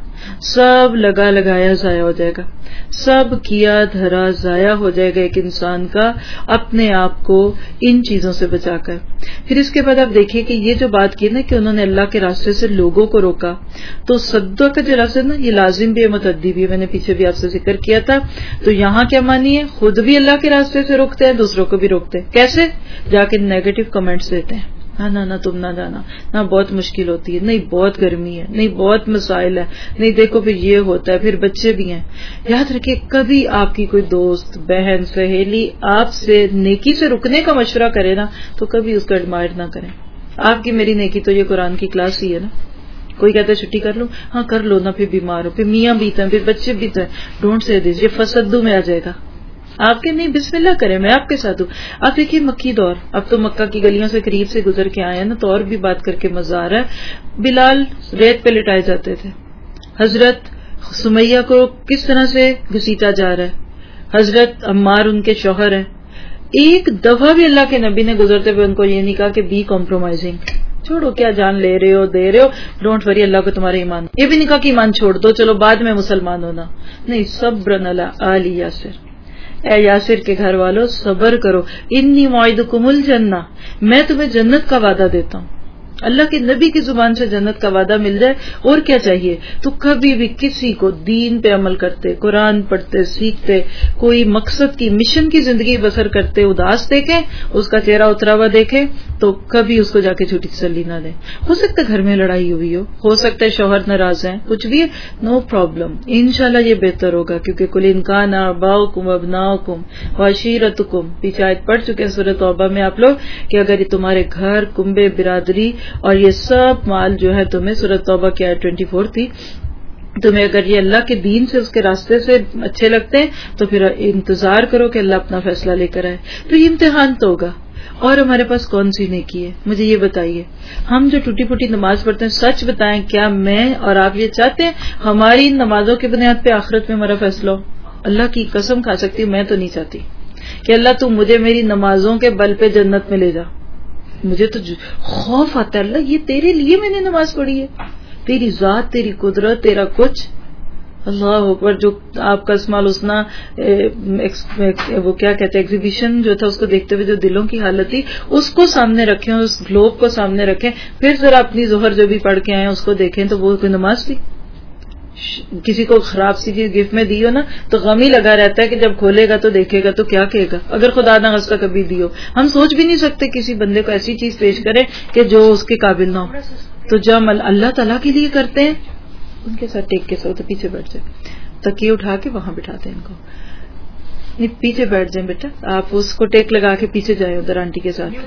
Speaker 3: سب لگا لگایا ضائع ہو جائے گا، سب کیا دھرا ضائع ہو جائے گا ایک انسان کا اپنے آپ کو ان چیزوں سے بچا کر. پھر اس کے بعد آپ دیکھیں کہ یہ جو بات کی نا کہ انہوں نے اللہ کے راستے سے لوگوں کو روکا، تو صدقہ کا جو لفظ ہے نا یہ لازم بھی ہے متعدی بھی ہے، میں نے پیچھے بھی آپ سے ذکر کیا تھا. تو یہاں کیا مانی ہے؟ خود بھی اللہ کے راستے سے روکتے ہیں، دوسروں کو بھی روکتے ہیں. کیسے؟ جا کے نیگیٹو کمنٹس دیتے ہیں، نہ نہ نہ تم نہ جانا، نہ بہت مشکل ہوتی ہے، نہیں بہت گرمی ہے، نہیں بہت مسائل ہے، نہیں دیکھو پھر یہ ہوتا ہے، پھر بچے بھی ہیں. یاد رکھیے کبھی آپ کی کوئی دوست بہن سہیلی آپ سے نیکی سے رکنے کا مشورہ کرے نا تو کبھی اس کا ایڈمائر نہ کریں. آپ کی میری نیکی تو یہ قرآن کی کلاس ہی ہے نا. کوئی کہتا ہے چھٹی کر لو، ہاں کر لو نا، پھر بیمار ہو، پھر میاں بیتا ہے، پھر بچے بیتا ہے. ڈونٹ سے دس، یہ فسدو میں آ جائے گا. آپ کے نہیں، بسم اللہ کریں، میں آپ کے ساتھ ہوں. آپ دیکھیے مکی دور، اب تو مکہ کی گلیوں سے قریب سے گزر کے آئے ہیں نا تو اور بھی بات کر کے مزہ آ رہا ہے. بلال ریت پہ لٹائے جاتے تھے، حضرت سمیہ کو کس طرح سے گھسیٹا جا رہا ہے، حضرت عمار ان کے شوہر ہیں. ایک دفعہ بھی اللہ کے نبی نے گزرتے ہوئے ان کو یہ نہیں کہا کہ بی کمپرومائزنگ، چھوڑو کیا جان لے رہے ہو دے رہے ہو، ڈونٹ وری اللہ کو تمہارے ایمان. یہ بھی نہیں کہا کہ ایمان چھوڑ دو چلو بعد میں مسلمان ہونا، نہیں. صبرن علی آل یاسر، اے یاسر کے گھر والوں صبر کرو. انی موعدکم الجنہ، میں تمہیں جنت کا وعدہ دیتا ہوں. اللہ کے نبی کی زبان سے جنت کا وعدہ مل جائے اور کیا چاہیے. تو کبھی بھی کسی کو دین پہ عمل کرتے، قرآن پڑھتے سیکھتے، کوئی مقصد کی مشن کی زندگی بسر کرتے اداس دیکھیں، اس کا چہرہ اترا ہوا دیکھیں تو کبھی اس کو جا کے جھوٹی تسلی نہ دیں. ہو سکتا ہے گھر میں لڑائی ہوئی ہو ہو سکتا ہے شوہر ناراض ہیں، کچھ بھی ہے، نو پرابلم، انشاءاللہ یہ بہتر ہوگا. کیونکہ کل ان کان آباؤکم وابناؤکم وعشیرتکم، پیچھے آیت پڑھ چکے ہیں سورۃ توبہ میں آپ لوگ کہ اگر یہ تمہارے گھر کنبے برادری اور یہ سب مال جو ہے تمہیں، سورۃ توبہ کی آیت چوبیس تھی، تمہیں اگر یہ اللہ کے دین سے اس کے راستے سے اچھے لگتے ہیں تو پھر انتظار کرو کہ اللہ اپنا فیصلہ لے کر آئے. تو یہ امتحان تو ہوگا. اور ہمارے پاس کون سی نیکی ہے مجھے یہ بتائیے. ہم جو ٹوٹی پھوٹی نماز پڑھتے ہیں، سچ بتائیں کیا میں اور آپ یہ چاہتے ہیں ہماری نمازوں کی بنیاد پہ آخرت میں ہمارا فیصلہ ہو؟ اللہ کی قسم کھا سکتی ہوں میں تو نہیں چاہتی کہ اللہ تو مجھے میری نمازوں کے بل پہ جنت میں لے جا. مجھے تو خوف آتا ہے، اللہ یہ تیرے لیے میں نے نماز پڑھی ہے، تیری ذات، تیری قدرت، تیرا کچھ. اللہ اکبر. جو آپ کا اسماء الحسنی وہ کیا کہتے ہیں ایگزیبیشن جو تھا، اس کو دیکھتے ہوئے جو دلوں کی حالت تھی، اس کو سامنے رکھیں، اس گلوب کو سامنے رکھیں، پھر ذرا اپنی ظہر جو بھی پڑھ کے آئے اس کو دیکھیں تو وہ کوئی نماز تھی. کسی کو خراب سی چیز گفٹ میں دی ہو نا تو غم ہی لگا رہتا ہے کہ جب کھولے گا تو دیکھے گا تو کیا کہے گا، اگر خدا نہ خواستہ کبھی دی ہو. ہم سوچ بھی نہیں سکتے کسی بندے کو ایسی چیز پیش کرے کہ جو اس کے قابل نہ ہو. تو جب اللہ تعالیٰ کے لیے کرتے ہیں ان کے ساتھ ٹیک کے ساتھ پیچھے بیٹھ جائیں، تکیے اٹھا کے وہاں بٹھاتے ہیں ان کو، پیچھے بیٹھ جائیں بیٹا، آپ اس کو ٹیک لگا کے پیچھے جائیں ادھر آنٹی کے ساتھ.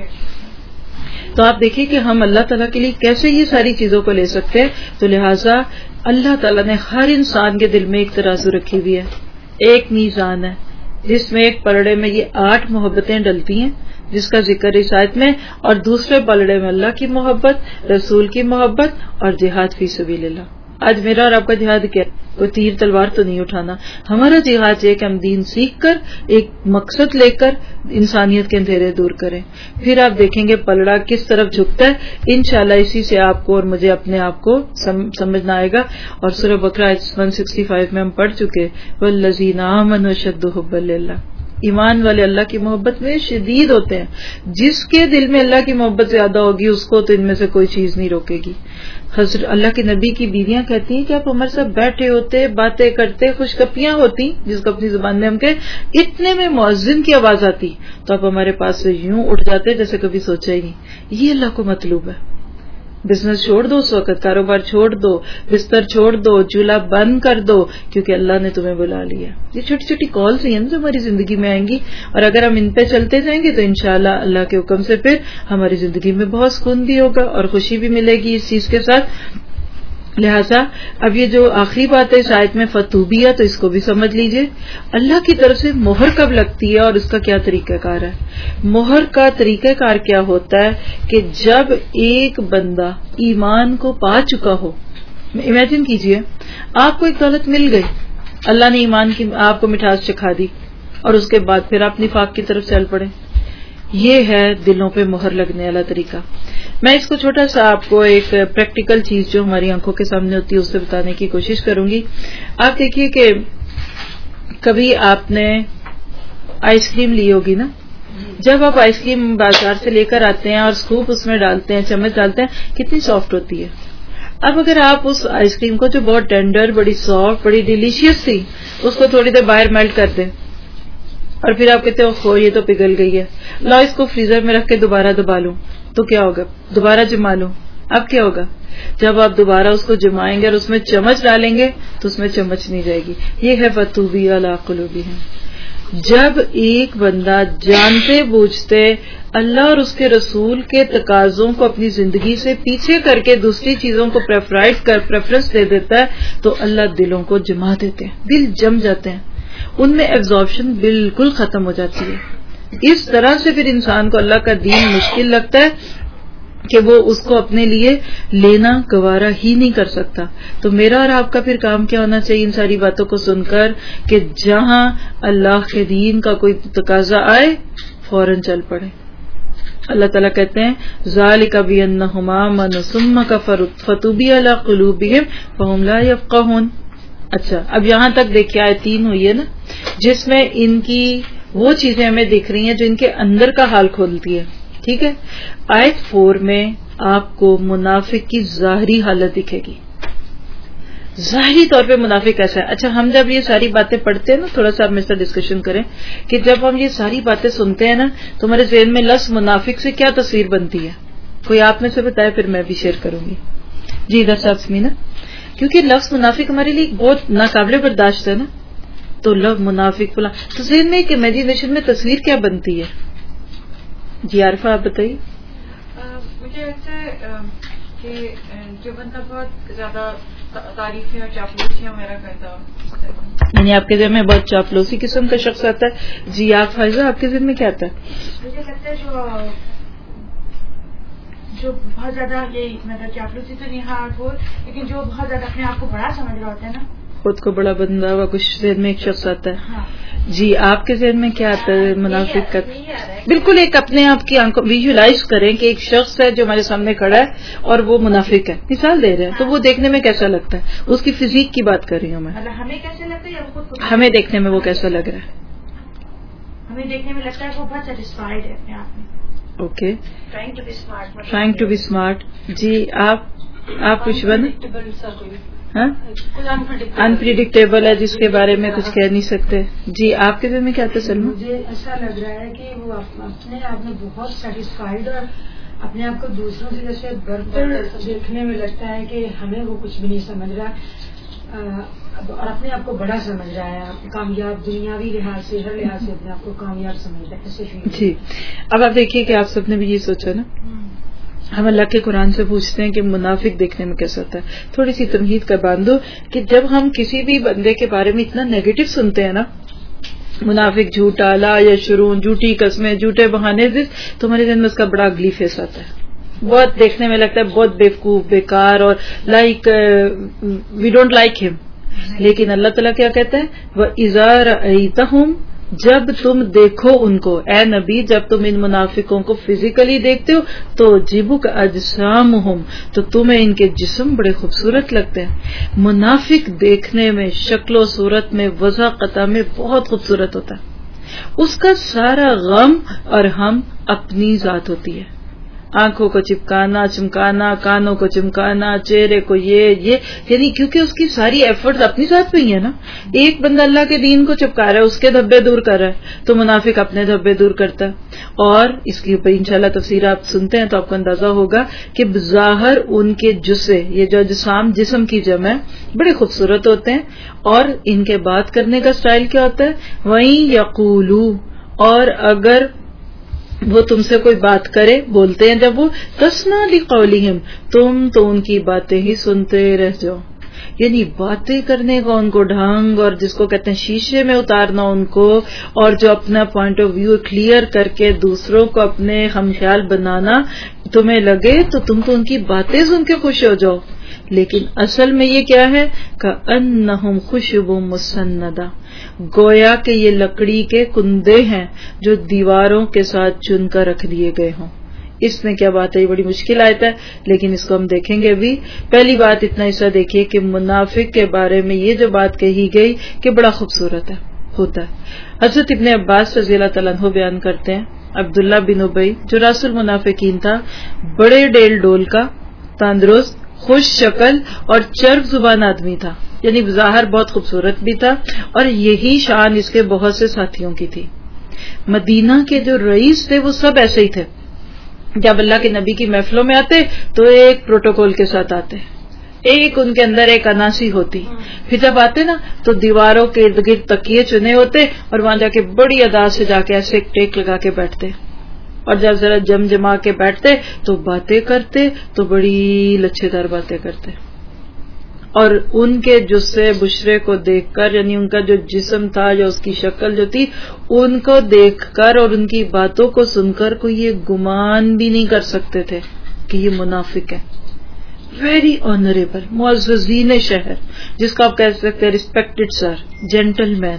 Speaker 3: تو آپ دیکھیں کہ ہم اللہ تعالیٰ کے لیے کیسے یہ ساری چیزوں کو لے سکتے ہیں. تو لہٰذا اللہ تعالیٰ نے ہر انسان کے دل میں ایک ترازو رکھی ہوئی ہے، ایک میزان ہے جس میں ایک پلڑے میں یہ آٹھ محبتیں ڈلتی ہیں جس کا ذکر اس آیت میں، اور دوسرے پلڑے میں اللہ کی محبت، رسول کی محبت اور جہاد فی سبیل اللہ. آج میرا اور آپ کا جہاد کیا؟ کوئی تیر تلوار تو نہیں اٹھانا. ہمارا جہاد یہ کہ ہم دین سیکھ کر ایک مقصد لے کر انسانیت کے اندھیرے دور کریں. پھر آپ دیکھیں گے پلڑا کس طرف جھکتا ہے، انشاءاللہ اسی سے آپ کو اور مجھے اپنے آپ کو سمجھنا آئے گا. اور سورہ بقرہ ایک سو پچاس میں ہم پڑھ چکے، والذین آمنوا اشد حبا للہ، ایمان والے اللہ کی محبت میں شدید ہوتے ہیں. جس کے دل میں اللہ کی محبت زیادہ ہوگی اس کو تو ان میں سے کوئی چیز نہیں روکے گی. حضرت اللہ کے نبی کی بیویاں کہتی ہیں کہ آپ ہمارے ساتھ بیٹھے ہوتے، باتیں کرتے، خوش گپیاں ہوتی، جس کو اپنی زبان میں ہم کہیں، اتنے میں مؤذن کی آواز آتی تو آپ ہمارے پاس سے یوں اٹھ جاتے جیسے کبھی سوچا ہی نہیں. یہ اللہ کو مطلوب ہے. بزنس چھوڑ دو اس وقت، کاروبار چھوڑ دو، بستر چھوڑ دو، چولہا بند کر دو، کیونکہ اللہ نے تمہیں بلا لیا. یہ چھوٹی چھوٹی کالز ہیں جو ہماری زندگی میں آئیں گی، اور اگر ہم ان پہ چلتے جائیں گے تو انشاءاللہ اللہ کے حکم سے پھر ہماری زندگی میں بہت سکون بھی ہوگا اور خوشی بھی ملے گی اس چیز کے ساتھ. لہذا اب یہ جو آخری بات ہے اس آیت میں فتوبیہ، تو اس کو بھی سمجھ لیجئے. اللہ کی طرف سے مہر کب لگتی ہے اور اس کا کیا طریقہ کار ہے؟ مہر کا طریقہ کار کیا ہوتا ہے کہ جب ایک بندہ ایمان کو پا چکا ہو. امیجن کیجئے آپ کو ایک دولت مل گئی، اللہ نے ایمان کی آپ کو مٹھاس چکھا دی، اور اس کے بعد پھر آپ نفاق کی طرف چل پڑے. یہ ہے دلوں پہ مہر لگنے والا طریقہ. میں اس کو چھوٹا سا آپ کو ایک پریکٹیکل چیز جو ہماری آنکھوں کے سامنے ہوتی ہے اس سے بتانے کی کوشش کروں گی. آپ دیکھیے کہ کبھی آپ نے آئس کریم لی ہوگی نا، جب آپ آئس کریم بازار سے لے کر آتے ہیں اور اسکوپ اس میں ڈالتے ہیں، چمچ ڈالتے ہیں، کتنی سافٹ ہوتی ہے. اب اگر آپ اس آئس کریم کو جو بہت ٹینڈر، بڑی سافٹ، بڑی ڈیلیشیس تھی، اس کو تھوڑی دیر باہر میلٹ کر دیں اور پھر آپ کہتے ہو یہ تو پگھل گئی ہے، لاؤ اس کو فریزر میں رکھ کے دوبارہ دبا لوں، تو کیا ہوگا؟ دوبارہ جما لوں، اب کیا ہوگا؟ جب آپ دوبارہ اس کو جمائیں گے اور اس میں چمچ ڈالیں گے تو اس میں چمچ نہیں جائے گی. یہ ہے فتوبی علی قلوبہم. جب ایک بندہ جانتے بوجھتے اللہ اور اس کے رسول کے تقاضوں کو اپنی زندگی سے پیچھے کر کے دوسری چیزوں کو پریفرائز کر پریفرنس دے دیتا ہے تو اللہ دلوں کو جما دیتے ہیں، دل جم جاتے ہیں، ان میں ایبزارپشن بالکل ختم ہو جاتی ہے. اس طرح سے پھر انسان کو اللہ کا دین مشکل لگتا ہے کہ وہ اس کو اپنے لیے لینا گوارا ہی نہیں کر سکتا. تو میرا اور آپ کا پھر کام کیا ہونا چاہیے ان ساری باتوں کو سن کر کہ جہاں اللہ کے دین کا کوئی تقاضا آئے فوراً چل پڑے. اللہ تعالیٰ کہتے ہیں ذالک بانہما آمنوا ثم کفروا فتوبی علی قلوبہم فہم لا یفقہون. اچھا اب یہاں تک دیکھیے آیت تین ہوئی ہے نا، جس میں ان کی وہ چیزیں ہمیں دکھ رہی ہیں جو ان کے اندر کا حال کھولتی ہے. ٹھیک ہے، آیت فور میں آپ کو منافق کی ظاہری حالت دکھے گی. ظاہری طور پہ منافق ایسا ہے. اچھا ہم جب یہ ساری باتیں پڑھتے ہیں نا، تھوڑا سا آپ میرے ساتھ ڈسکشن کریں کہ جب ہم یہ ساری باتیں سنتے ہیں نا تو ہمارے ذہن میں لفظ منافق سے کیا تصویر بنتی ہے؟ کوئی آپ میں سے بتائے، پھر میں بھی شیئر کروں گی. جی ادھر صاحب سمینا. کیونکہ لفظ منافق ہمارے لیے بہت ناقابل برداشت ہے نا، تو لفظ منافق فلاں تو ذہن میں ایک امیجنیشن میں تصویر کیا بنتی ہے؟ جی عارفہ آپ بتائیے.
Speaker 4: مجھے ایسے کہ جو بندہ بہت زیادہ تعریفیں اور چاپلوسیاں میرا کرتا،
Speaker 3: یعنی آپ کے ذہن میں بہت چاپلوسی قسم کا شخص آتا ہے. جی آپ فائزہ آپ کے ذہن میں کیا آتا ہے؟
Speaker 4: مجھے لگتا ہے جو جو بہت زیادہ یہ مطلب چاپلوسی تو نہیں ہارڈ ہو، لیکن جو بہت زیادہ اپنے آپ کو بڑا سمجھ رہا ہوتا ہے نا،
Speaker 3: خود کو بڑا بندہ ہوا کچھ ذہن میں ایک شخص آتا ہے.
Speaker 4: ہاں
Speaker 3: جی آپ کے ذہن میں کیا آتا ہے منافق کا؟ بالکل ایک اپنے آپ کی آنکھوں ویژولائز کریں کہ ایک شخص ہے جو ہمارے سامنے کھڑا ہے اور وہ منافق ہے، مثال دے رہے ہیں، تو وہ دیکھنے میں کیسا لگتا ہے؟ اس کی فزیک کی بات کر رہی ہوں میں،
Speaker 4: ہمیں کیسے لگتا ہے؟
Speaker 3: ہمیں دیکھنے میں وہ کیسا لگ رہا ہے؟
Speaker 4: ہمیں دیکھنے میں لگتا ہے وہ بہت سیٹسفائیڈ ہے اپنے آپ میں،
Speaker 3: okay,
Speaker 4: trying to be smart,
Speaker 3: trying to be smart. جی آپ آپ کچھ بن ہاں انپریڈکٹیبل ہے جس کے بارے میں کچھ کہہ نہیں سکتے. جی آپ کے دل میں کیا تسلیم؟
Speaker 6: مجھے ایسا لگ رہا ہے کہ وہ اپنے آپ میں بہت سیٹسفائیڈ اور اپنے آپ کو دوسروں سے جیسے برتر دیکھنے میں لگتا ہے کہ ہمیں وہ کچھ بھی نہیں سمجھ رہا اور اپنے آپ کو بڑا سمجھ رہا ہے، کامیاب دنیاوی لحاظ سے ہر لحاظ سے اپنے آپ کو کامیاب سمجھ رہا ہے ایسے فیل.
Speaker 3: جی اب آپ دیکھیے کہ آپ سب نے بھی یہ سوچا نا، ہم اللہ کے قرآن سے پوچھتے ہیں کہ منافق دیکھنے میں کیسا ہوتا ہے. تھوڑی سی تمہید کر باندھو کہ جب ہم کسی بھی بندے کے بارے میں اتنا نیگیٹو سنتے ہیں نا، منافق جھوٹا، لا یا شرون، جھوٹی قسمیں، جھوٹے بہانے، تو ہمارے ذہن میں اس کا بڑا اگلی فیس آتا ہے، بہت دیکھنے میں لگتا ہے بہت بیوقوف، بیکار، اور لائک وی ڈونٹ لائک ہم. لیکن اللہ تعالیٰ کیا کہتے ہیں؟ وَإِذَا رَأَيْتَهُمْ، جب تم دیکھو ان کو، اے نبی جب تم ان منافقوں کو فزیکلی دیکھتے ہو تو جِبُكَ أَجْسَامُهُمْ، تو تمہیں ان کے جسم بڑے خوبصورت لگتے ہیں. منافق دیکھنے میں، شکل و صورت میں، وضع قطع میں بہت خوبصورت ہوتا ہے. اس کا سارا غم اور ہم اپنی ذات ہوتی ہے، آنکھوں کو چپکانا، چمکانا، کانوں کو چمکانا، چہرے کو یہ یہ یعنی کیونکہ اس کی ساری ایفرٹس اپنی ذات پہ ہی ہے نا. ایک بندہ اللہ کے دین کو چپکا رہا ہے، اس کے دھبے دور کر رہا ہے، تو منافق اپنے دھبے دور کرتا ہے. اور اس کے اوپر انشاءاللہ تفسیر آپ سنتے ہیں تو آپ کو اندازہ ہوگا کہ بظاہر ان کے جسے، یہ جو اجسام جسم کی جمع ہے، بڑے خوبصورت ہوتے ہیں. اور ان کے بات کرنے کا سٹائل کیا ہوتا ہے؟ وَإِن يَقُولُوا، اور اگر وہ تم سے کوئی بات کرے، بولتے ہیں جب وہ، تسمع لقولہم، تم تو ان کی باتیں ہی سنتے رہ جاؤ. یعنی باتیں کرنے کا ان کو ڈھنگ، اور جس کو کہتے ہیں شیشے میں اتارنا ان کو، اور جو اپنا پوائنٹ آف ویو کلیئر کر کے دوسروں کو اپنے ہم خیال بنانا تمہیں لگے تو تم تو ان کی باتیں سن کے خوش ہو جاؤ. لیکن اصل میں یہ کیا ہے؟ کأنہم خشب مسندہ، گویا کہ یہ لکڑی کے کندے ہیں جو دیواروں کے ساتھ چن کر رکھ دیے گئے ہوں. اس میں کیا بات ہے؟ یہ بڑی مشکل آیت ہے لیکن اس کو ہم دیکھیں گے ابھی. پہلی بات اتنا حصہ دیکھیے کہ منافق کے بارے میں یہ جو بات کہی گئی کہ بڑا خوبصورت ہے ہوتا ہے. حضرت ابن عباس رضی اللہ تعالیٰ عنہ بیان کرتے ہیں، عبداللہ بن ابی جو راس المنافقین تھا، بڑے ڈیل ڈول کا، تندرست، خوش شکل اور چرب زبان آدمی تھا، یعنی بظاہر بہت خوبصورت بھی تھا، اور یہی شان اس کے بہت سے ساتھیوں کی تھی. مدینہ کے جو رئیس تھے وہ سب ایسے ہی تھے، جب اللہ کے نبی کی محفلوں میں آتے تو ایک پروٹوکول کے ساتھ آتے، ایک ان کے اندر ایک اناسی ہوتی. پھر جب آتے نا تو دیواروں کے ارد گرد تکیے چنے ہوتے اور وہاں جا کے بڑی ادا سے جا کے ایسے ایک ٹیک لگا کے بیٹھتے، اور جب ذرا جم جما کے بیٹھتے تو باتیں کرتے تو بڑی لچھے دار باتیں کرتے. اور ان کے جسے بشرے کو دیکھ کر، یعنی ان کا جو جسم تھا یا اس کی شکل جو تھی، ان کو دیکھ کر اور ان کی باتوں کو سن کر کوئی یہ گمان بھی نہیں کر سکتے تھے کہ یہ منافق ہے. ویری آنریبل، معززین شہر، جس کو آپ کہہ سکتے ہیں ریسپیکٹڈ سر، جینٹل مین.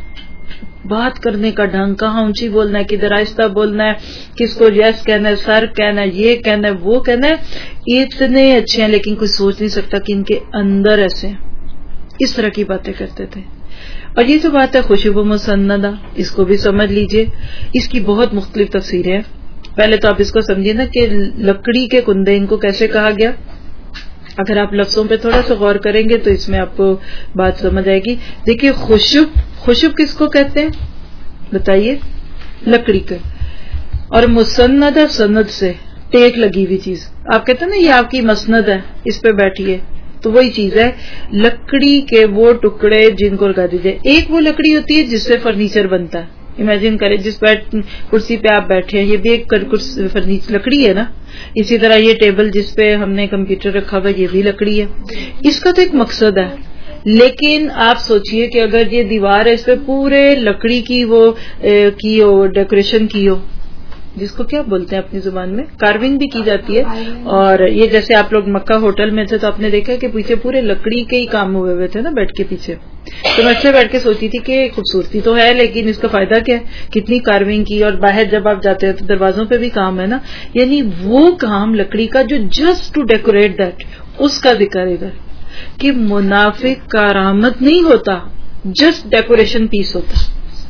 Speaker 3: بات کرنے کا ڈھنگ، کہاں اونچی بولنا ہے، کدھر آہستہ بولنا ہے، کس کو یس کہنا ہے، سر کہنا ہے، یہ کہنا ہے، وہ کہنا ہے، اتنے اچھے ہیں لیکن کوئی سوچ نہیں سکتا کہ ان کے اندر ایسے ہیں. اس طرح کی باتیں کرتے تھے. اور یہ تو بات ہے خوشب و مسندہ، اس کو بھی سمجھ لیجئے. اس کی بہت مختلف تفسیریں ہیں. پہلے تو آپ اس کو سمجھیے نا کہ لکڑی کے کندے ان کو کیسے کہا گیا. اگر آپ لفظوں پہ تھوڑا سا غور کریں گے تو اس میں آپ کو بات سمجھ آئے گی. دیکھیے خوشب، خوشب کس کو کہتے ہیں بتائیے؟ لکڑی کے. اور مسندہ، سند سے ٹیک لگی ہوئی چیز. آپ کہتے ہیں نا یہ آپ کی مسند ہے، اس پہ بیٹھیے، تو وہی چیز ہے لکڑی کے وہ ٹکڑے جن کو لگا دیجیے. ایک وہ لکڑی ہوتی ہے جس سے فرنیچر بنتا ہے. امیجن کریں جس بیٹھ کرسی پہ آپ بیٹھے ہیں، یہ بھی ایک فرنیچر لکڑی ہے نا. اسی طرح یہ ٹیبل جس پہ ہم نے کمپیوٹر رکھا ہوا یہ بھی لکڑی ہے. اس کا تو ایک مقصد ہے. لیکن آپ سوچئے کہ اگر یہ دیوار ہے اس پہ پورے لکڑی کی وہ کی ہو ڈیکوریشن کی ہو جس کو کیا بولتے ہیں اپنی زبان میں, کارونگ بھی کی جاتی ہے. اور یہ جیسے آپ لوگ مکہ ہوٹل میں تھے تو آپ نے دیکھا کہ پیچھے پورے لکڑی کے ہی کام ہوئے ہوئے تھے نا بیٹھ کے پیچھے. تو میں اکثر بیٹھ کے سوچتی تھی کہ خوبصورتی تو ہے لیکن اس کا فائدہ کیا ہے, کتنی کارونگ کی. اور باہر جب آپ جاتے ہیں تو دروازوں پہ بھی کام ہے نا, یعنی وہ کام لکڑی کا جو جسٹ ٹو ڈیکوریٹ دیٹ, اس کا ذکر ادھر کہ منافق کارآمد نہیں ہوتا, جسٹ ڈیکوریشن پیس ہوتا.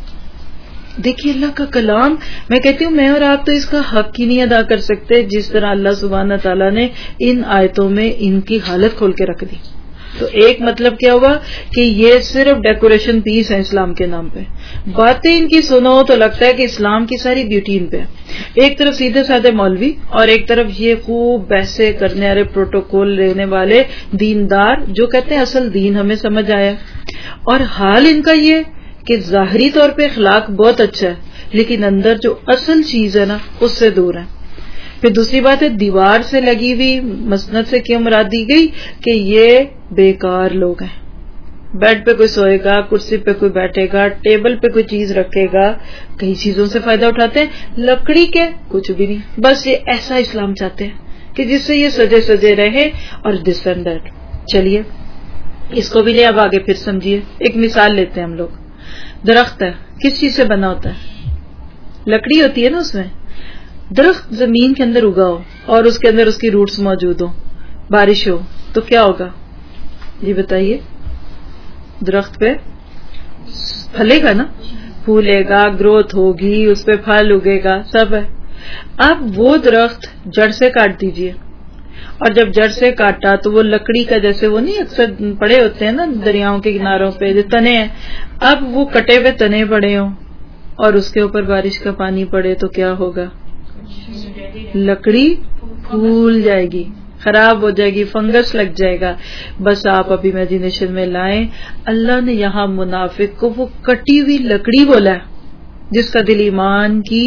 Speaker 3: دیکھیے اللہ کا کلام, میں کہتی ہوں میں اور آپ تو اس کا حق ہی نہیں ادا کر سکتے جس طرح اللہ سبحانہ تعالیٰ نے ان آیتوں میں ان کی حالت کھول کے رکھ دی. تو ایک مطلب کیا ہوا کہ یہ صرف ڈیکوریشن پیس ہے اسلام کے نام پہ. باتیں ان کی سنو تو لگتا ہے کہ اسلام کی ساری بیوٹی ان پہ. ایک طرف سیدھے سادے مولوی اور ایک طرف یہ خوب بحثیں کرنے والے, پروٹوکول لینے والے دیندار جو کہتے ہیں اصل دین ہمیں سمجھ آیا. اور حال ان کا یہ کہ ظاہری طور پہ اخلاق بہت اچھا ہے لیکن اندر جو اصل چیز ہے نا اس سے دور ہے. پھر دوسری بات ہے دیوار سے لگی ہوئی مسند سے کیوں مراد دی گئی کہ یہ بیکار لوگ ہیں. بیڈ پہ کوئی سوئے گا, کرسی پہ کوئی بیٹھے گا, ٹیبل پہ کوئی چیز رکھے گا, کئی چیزوں سے فائدہ اٹھاتے ہیں, لکڑی کے کچھ بھی نہیں. بس یہ ایسا اسلام چاہتے ہیں کہ جس سے یہ سجے سجے رہے اور دس اینڈ دیٹ. چلیے اس کو بھی لے اب آگے پھر سمجھیے. ایک مثال لیتے ہیں ہم لوگ. درخت ہے, کس چیز سے بنا ہوتا ہے؟ لکڑی ہوتی ہے نا اس میں. درخت زمین کے اندر اگا ہو اور اس کے اندر اس کی روٹس موجود ہو, بارش ہو تو کیا ہوگا یہ بتائیے؟ درخت پہ پھلے گا نا, پھولے گا, گروتھ ہوگی, اس پہ پھل اگے گا, سب ہے. اب وہ درخت جڑ سے کاٹ دیجئے, اور جب جڑ سے کاٹا تو وہ لکڑی کا جیسے وہ نہیں اکثر پڑے ہوتے ہیں نا دریاؤں کے کناروں پہ جو تنے ہیں, اب وہ کٹے ہوئے تنے پڑے ہوں اور اس کے اوپر بارش کا پانی پڑے تو کیا ہوگا؟ لکڑی پھول جائے گی, خراب ہو جائے گی, فنگس لگ جائے گا. بس آپ اب امیجنیشن میں لائیں, اللہ نے یہاں منافق کو وہ کٹی ہوئی لکڑی بولا ہے جس کا دل ایمان کی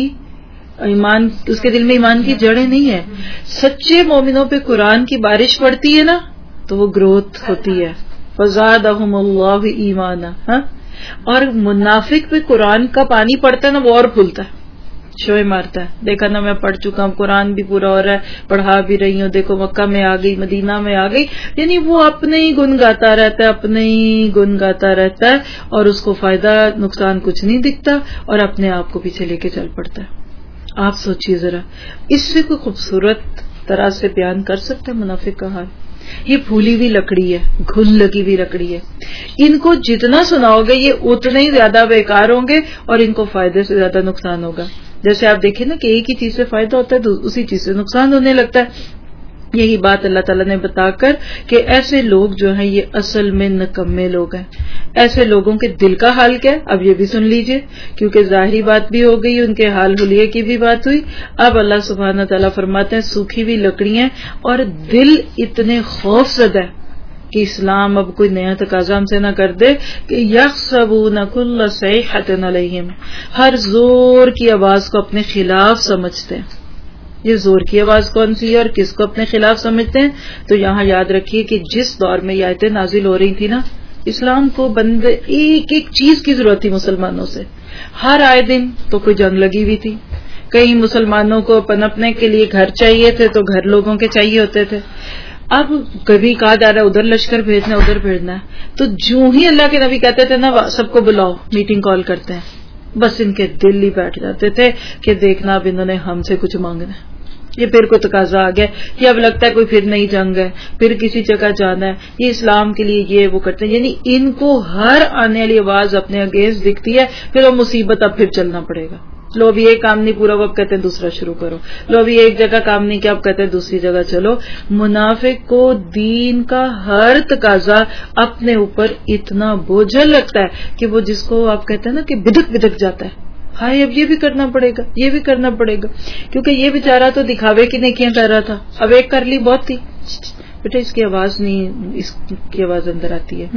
Speaker 3: ایمان اس کے دل میں ایمان کی جڑیں نہیں ہے. سچے مومنوں پہ قرآن کی بارش پڑتی ہے نا تو وہ گروتھ ہوتی ہے. فزادہم اللہ ایمانا. ہاں, اور منافق پہ قرآن کا پانی پڑتا ہے نا وہ اور پھولتا ہے, شوئے مارتا ہے. دیکھا نا میں پڑھ چکا ہوں, قرآن بھی پورا ہو رہا ہے, پڑھا بھی رہی ہوں, دیکھو مکہ میں آ گئی, مدینہ میں آ گئی, یعنی وہ اپنے ہی گن گاتا رہتا ہے, اپنے ہی گن گاتا رہتا ہے اور اس کو فائدہ نقصان کچھ نہیں دکھتا اور اپنے آپ کو پیچھے لے کے چل پڑتا ہے. آپ سوچیے ذرا, اس سے کوئی خوبصورت طرح سے بیان کر سکتا ہے منافق کا حال؟ یہ پھولی ہوئی لکڑی ہے, گھن لگی ہوئی لکڑی ہے. ان کو جتنا سناؤ گے یہ اتنے ہی زیادہ بیکار ہوں گے اور ان کو فائدے سے زیادہ نقصان ہوگا. جیسے آپ دیکھیں نا کہ ایک ہی چیز سے فائدہ ہوتا ہے تو اسی چیز سے نقصان ہونے لگتا ہے. یہی بات اللہ تعالیٰ نے بتا کر کہ ایسے لوگ جو ہیں یہ اصل میں نکمے لوگ ہیں. ایسے لوگوں کے دل کا حال کیا ہے اب یہ بھی سن لیجئے, کیونکہ ظاہری بات بھی ہو گئی, ان کے حال حلیے کی بھی بات ہوئی. اب اللہ سبحانہ تعالیٰ فرماتے ہیں سوکھی ہوئی لکڑیاں اور دل اتنے خوف زدہ ہے کہ اسلام اب کوئی نیا تقاضا ہم سے نہ کر دے کہ یحسبون کل صیحۃ علیہم, ہر زور کی آواز کو اپنے خلاف سمجھتے ہیں. یہ زور کی آواز کون سی ہے اور کس کو اپنے خلاف سمجھتے ہیں؟ تو یہاں یاد رکھیے کہ جس دور میں یہ آیتیں نازل ہو رہی تھی نا, اسلام کو بند ایک ایک چیز کی ضرورت تھی مسلمانوں سے. ہر آئے دن تو کوئی جنگ لگی ہوئی تھی, کئی مسلمانوں کو پنپنے کے لیے گھر چاہیے تھے تو گھر لوگوں کے چاہیے ہوتے تھے. اب کبھی کہا جا رہا ہے ادھر لشکر بھیجنا ادھر بھیجنا ہے, تو جو ہی اللہ کے نبی کہتے تھے نا سب کو بلاؤ میٹنگ کال کرتے ہیں, بس ان کے دل ہی بیٹھ جاتے تھے کہ دیکھنا اب انہوں نے ہم سے کچھ مانگنا ہے. یہ پھر کوئی تقاضا آ گیا کہ اب لگتا ہے کوئی پھر نئی جنگ ہے, پھر کسی جگہ جانا ہے, یہ اسلام کے لیے یہ وہ کرتے ہیں. یعنی ان کو ہر آنے والی آواز اپنے اگینسٹ دکھتی ہے, پھر وہ مصیبت اب پھر چلنا پڑے گا. لو ابھی ایک کام نہیں پورا, وہ اب کہتے ہیں دوسرا شروع کرو. لو ابھی ایک جگہ کام نہیں کیا, اب کہتے ہیں دوسری جگہ چلو. منافق کو دین کا ہر تقاضا اپنے اوپر اتنا بوجھل لگتا ہے کہ وہ جس کو آپ کہتے ہیں نا کہ بدک بدک جاتا ہے, ہائے اب یہ بھی کرنا پڑے گا, یہ بھی کرنا پڑے گا, کیونکہ یہ بیچارہ تو دکھاوے کی نیکیاں کر رہا تھا, اب ایک کر لی بہت تھی. بیٹا اس کی آواز نہیں, اس کی آواز اندر آتی ہے.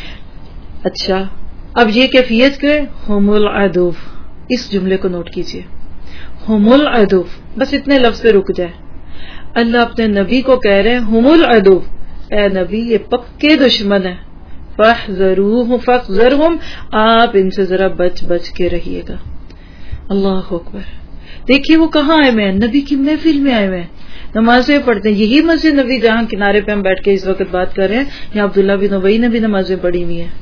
Speaker 3: اچھا اب یہ کیفیت کیوں ہے؟ ہم العدو, اس جملے کو نوٹ کیجئے, ہم العدو, بس اتنے لفظ پہ رک جائے. اللہ اپنے نبی کو کہہ رہے ہیں ہم العدو, اے نبی یہ پکے دشمن ہیں, فاحذروہم فاحذرہم, آپ ان سے ذرا بچ بچ کے رہیے گا. اللہ اکبر. دیکھیے وہ کہاں آئے ہوئے ہیں، نبی کی محفل میں آئے ہوئے ہیں، نمازیں پڑھتے ہیں. یہی مسجد نبی جہاں کنارے پہ ہم بیٹھ کے اس وقت بات کر رہے ہیں، یہاں عبداللہ بن ابی نے بھی نمازیں پڑھی ہوئی ہیں.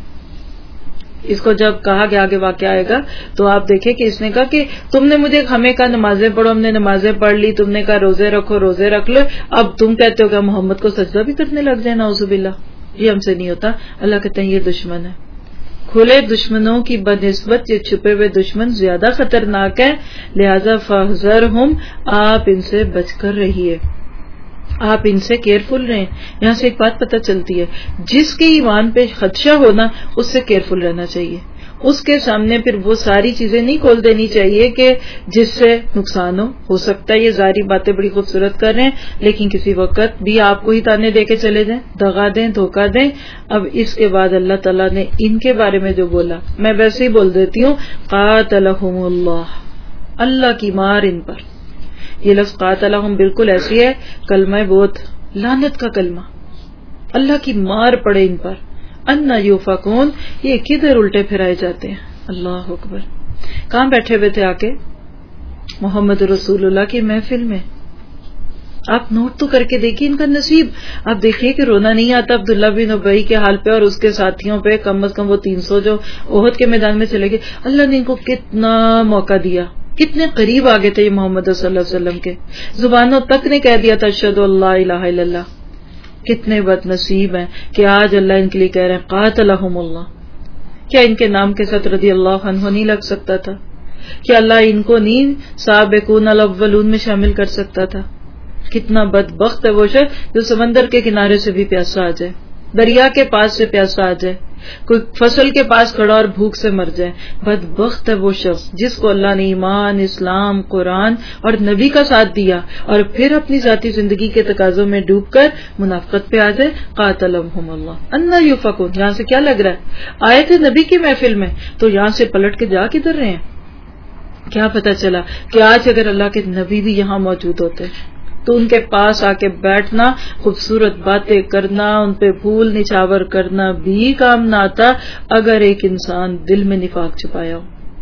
Speaker 3: اس کو جب کہا کہ آگے واقعہ آئے گا تو آپ دیکھیں کہ اس نے کہا کہ تم نے مجھے ہمیں کہا نمازیں پڑھو، ہم نے نمازیں پڑھ لی، تم نے کہا روزے رکھو، روزے رکھ لو، اب تم کہتے ہو کہ محمد کو سجدہ بھی کرنے لگ جائے، نعوذ باللہ. یہ ہم سے نہیں ہوتا. اللہ کہتے ہیں یہ دشمن ہے. کھلے دشمنوں کی بنسبت یہ چھپے ہوئے دشمن زیادہ خطرناک ہے، لہذا فاحذرہم، آپ ان سے بچ کر رہیے، آپ ان سے کیئرفل رہیں. یہاں سے ایک بات پتہ چلتی ہے، جس کے ایمان پہ خدشہ ہونا اس سے کیئرفل رہنا چاہیے. اس کے سامنے پھر وہ ساری چیزیں نہیں کھول دینی چاہیے کہ جس سے نقصان ہو. ہو سکتا ہے یہ ظاہری باتیں بڑی خوبصورت کر رہے ہیں لیکن کسی وقت بھی آپ کو ہی تانے دے کے چلے جائیں، دغا دیں، دھوکہ دیں. اب اس کے بعد اللہ تعالیٰ نے ان کے بارے میں جو بولا میں ویسے ہی بول دیتی ہوں، قاتلہم اللہ، اللہ کی مار ان پر. یہ لفظ قاتلہم بالکل ایسی ہے کلمہ بہت لعنت کا کلمہ، اللہ کی مار پڑے ان پر. انا یوفکون، یہ کدھر الٹے پھرائے جاتے ہیں. اللہ اکبر. کہاں بیٹھے ہوئے تھے؟ آ کے محمد رسول اللہ کی محفل میں. آپ نوٹ تو کر کے دیکھیے ان کا نصیب. آپ دیکھیے کہ رونا نہیں آتا عبداللہ بن ابی کے حال پہ اور اس کے ساتھیوں پہ. کم از کم وہ تین سو جو احد کے میدان میں چلے گئے، اللہ نے ان کو کتنا موقع دیا، کتنے قریب آگے تھے یہ محمد صلی اللہ علیہ وسلم کے. زبانوں تک نے کہہ دیا تھا اشہد ان لا الہ الا اللہ. کتنے بد نصیب ہیں کہ آج اللہ ان کے لیے کہہ رہے ہیں قاتلہم اللہ. کیا ان کے نام کے ساتھ رضی اللہ عنہ نہیں لگ سکتا تھا؟ کیا اللہ ان کو نہیں سابقون الاولون میں شامل کر سکتا تھا؟ کتنا بدبخت ہے وہ شخص جو سمندر کے کنارے سے بھی پیاسا آ جائے، دریا کے پاس سے پیاسا آ جائے، کوئی فصل کے پاس کھڑا اور بھوک سے مر جائے. بدبخت ہے وہ شخص جس کو اللہ نے ایمان، اسلام، قرآن اور نبی کا ساتھ دیا اور پھر اپنی ذاتی زندگی کے تقاضوں میں ڈوب کر منافقت پہ آ جائے. قاتلہم اللہ انا یوفکون. یہاں سے کیا لگ رہا ہے؟ آئے تھے نبی کی محفل میں تو یہاں سے پلٹ کے جا کدھر رہے ہیں؟ کیا پتا چلا کہ آج اگر اللہ کے نبی بھی یہاں موجود ہوتے تو ان کے پاس آ کے بیٹھنا، خوبصورت باتیں کرنا، ان پہ پھول نچھاور کرنا بھی کام نہ آتا اگر ایک انسان دل میں نفاق چھپایا ہو.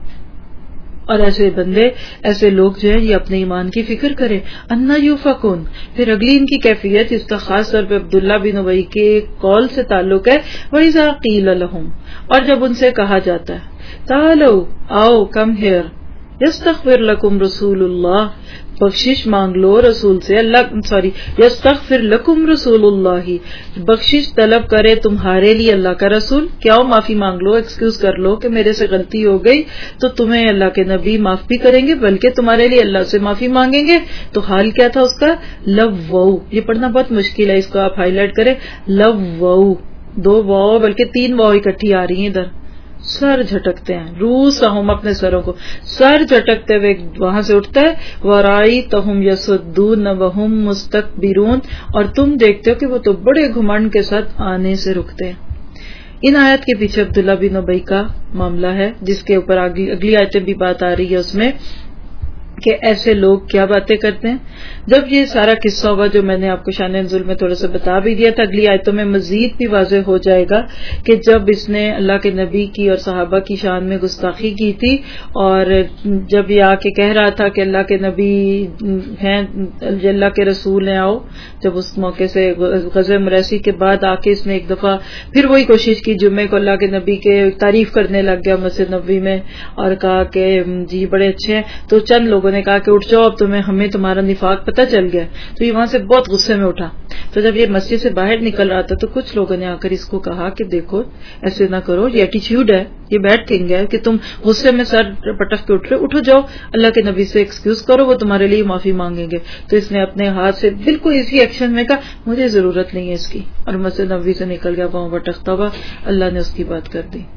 Speaker 3: اور ایسے بندے، ایسے لوگ جو ہیں یہ اپنے ایمان کی فکر کریں. انا یوفکون. پھر اگلی ان کی کیفیت، اس کا خاص طور پہ عبداللہ بن ابی کے قول سے تعلق ہے، وَإِذَا قِيلَ لَهُمْ، اور جب ان سے کہا جاتا ہے تعالوا، آؤ، کم ہیئر، یستغفر لکم رسول اللہ، بخشش مانگ لو رسول سے، اللہ سوری یستغفر لکم رسول اللہ، بخشش طلب کرے تمہارے لیے اللہ کا رسول. کیا ہو؟ معافی مانگ لو، ایکسکیوز کر لو کہ میرے سے غلطی ہو گئی، تو تمہیں اللہ کے نبی معاف بھی کریں گے بلکہ تمہارے لیے اللہ سے معافی مانگیں گے. تو حال کیا تھا اس کا؟ لو وو. یہ پڑھنا بہت مشکل ہے، اس کو آپ ہائی لائٹ کریں. لو وو، دو واو بلکہ تین واو اکٹھی آ رہی ہیں ادھر. سر جھٹکتے ہیں، روسہم، اپنے سروں کو سر جھٹکتے ہوئے وہاں سے اٹھتا ہے. ورائیتہم یصدون وہم مستکبرون، اور تم دیکھتے ہو کہ وہ تو بڑے گھمنڈ کے ساتھ آنے سے رکتے ہیں. ان آیت کے پیچھے عبداللہ بن ابی کا معاملہ ہے جس کے اوپر اگلی آیتیں بھی بات آ رہی ہے اس میں کہ ایسے لوگ کیا باتیں کرتے ہیں. جب یہ سارا قصہ ہوگا جو میں نے آپ کو شان نزول میں تھوڑا سا بتا بھی دیا تھا، اگلی آیتوں میں مزید بھی واضح ہو جائے گا کہ جب اس نے اللہ کے نبی کی اور صحابہ کی شان میں گستاخی کی تھی اور جب یہ آ کے کہہ رہا تھا کہ اللہ کے نبی ہیں، اللہ کے رسول ہیں، آؤ، جب اس موقع سے غزوہ مریسی کے بعد آ کے اس نے ایک دفعہ پھر وہی کوشش کی، جمعے کو اللہ کے نبی کے تعریف کرنے لگ گیا مسجد نبوی میں اور کہا کہ جی بڑے اچھے ہیں. تو چند لوگوں نے کہا کہ اٹھ جاؤ، اب تمہیں ہمیں تمہارا نفاق پتہ چل گیا. تو یہ وہاں سے بہت غصے میں اٹھا. تو جب یہ مسجد سے باہر نکل رہا تھا تو کچھ لوگوں نے آ کر اس کو کہا کہ دیکھو ایسے نہ کرو، یہ ایٹیچیوڈ ہے، یہ بیڈ تھنگ ہے کہ تم غصے میں سر پٹک کے اٹھ رہے، اٹھو جاؤ اللہ کے نبی سے ایکسکیوز کرو، وہ تمہارے لیے معافی مانگیں گے. تو اس نے اپنے ہاتھ سے بالکل اسی ایکشن میں کہا مجھے ضرورت نہیں ہے اس کی، اور مسجد نبوی سے نکل گیا پاؤں پٹکتا ہوا. اللہ نے اس کی بات کر دی.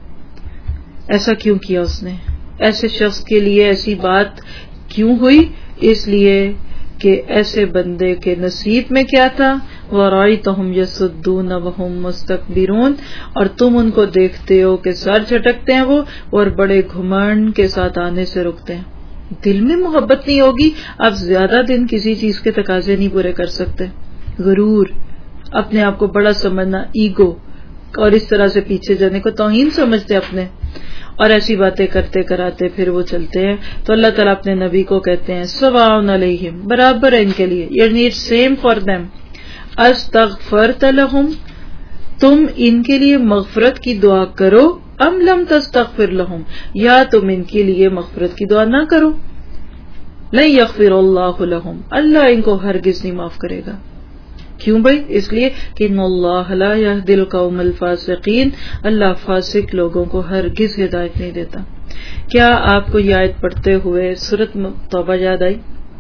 Speaker 3: ایسا کیوں کیا اس نے؟ ایسے شخص کے لیے ایسی بات کیوں ہوئی؟ اس لیے کہ ایسے بندے کے نصیب میں کیا تھا؟ وَرَأَيْتَهُمْ يَصُدُّونَ وَهُمْ مُسْتَكْبِرُونَ، اور تم ان کو دیکھتے ہو کہ سر جھٹکتے ہیں وہ اور بڑے گھمنڈ کے ساتھ آنے سے رکتے ہیں. دل میں محبت نہیں ہوگی، آپ زیادہ دن کسی چیز کے تقاضے نہیں پورے کر سکتے. غرور، اپنے آپ کو بڑا سمجھنا، ایگو، اور اس طرح سے پیچھے جانے کو توہین سمجھتے اپنے، اور ایسی باتیں کرتے کراتے پھر وہ چلتے ہیں. تو اللہ تعالیٰ اپنے نبی کو کہتے ہیں سواء علیہم، برابر ہے ان کے لیے، یعنی سیم فار دیم، استغفرت لہم، تم ان کے لیے مغفرت کی دعا کرو، ام لم تستغفر لہم، یا تم ان کے لیے مغفرت کی دعا نہ کرو، لن یغفر اللہ لہم، اللہ ان کو ہرگز نہیں معاف کرے گا. کیوں بھائی؟ اس لیے کہ ان اللہ لا یہدی القوم الفاسقین، اللہ فاسق لوگوں کو ہرگز ہدایت نہیں دیتا. کیا آپ کو یہ آیت پڑھتے ہوئے سورۃ توبہ یاد آئی؟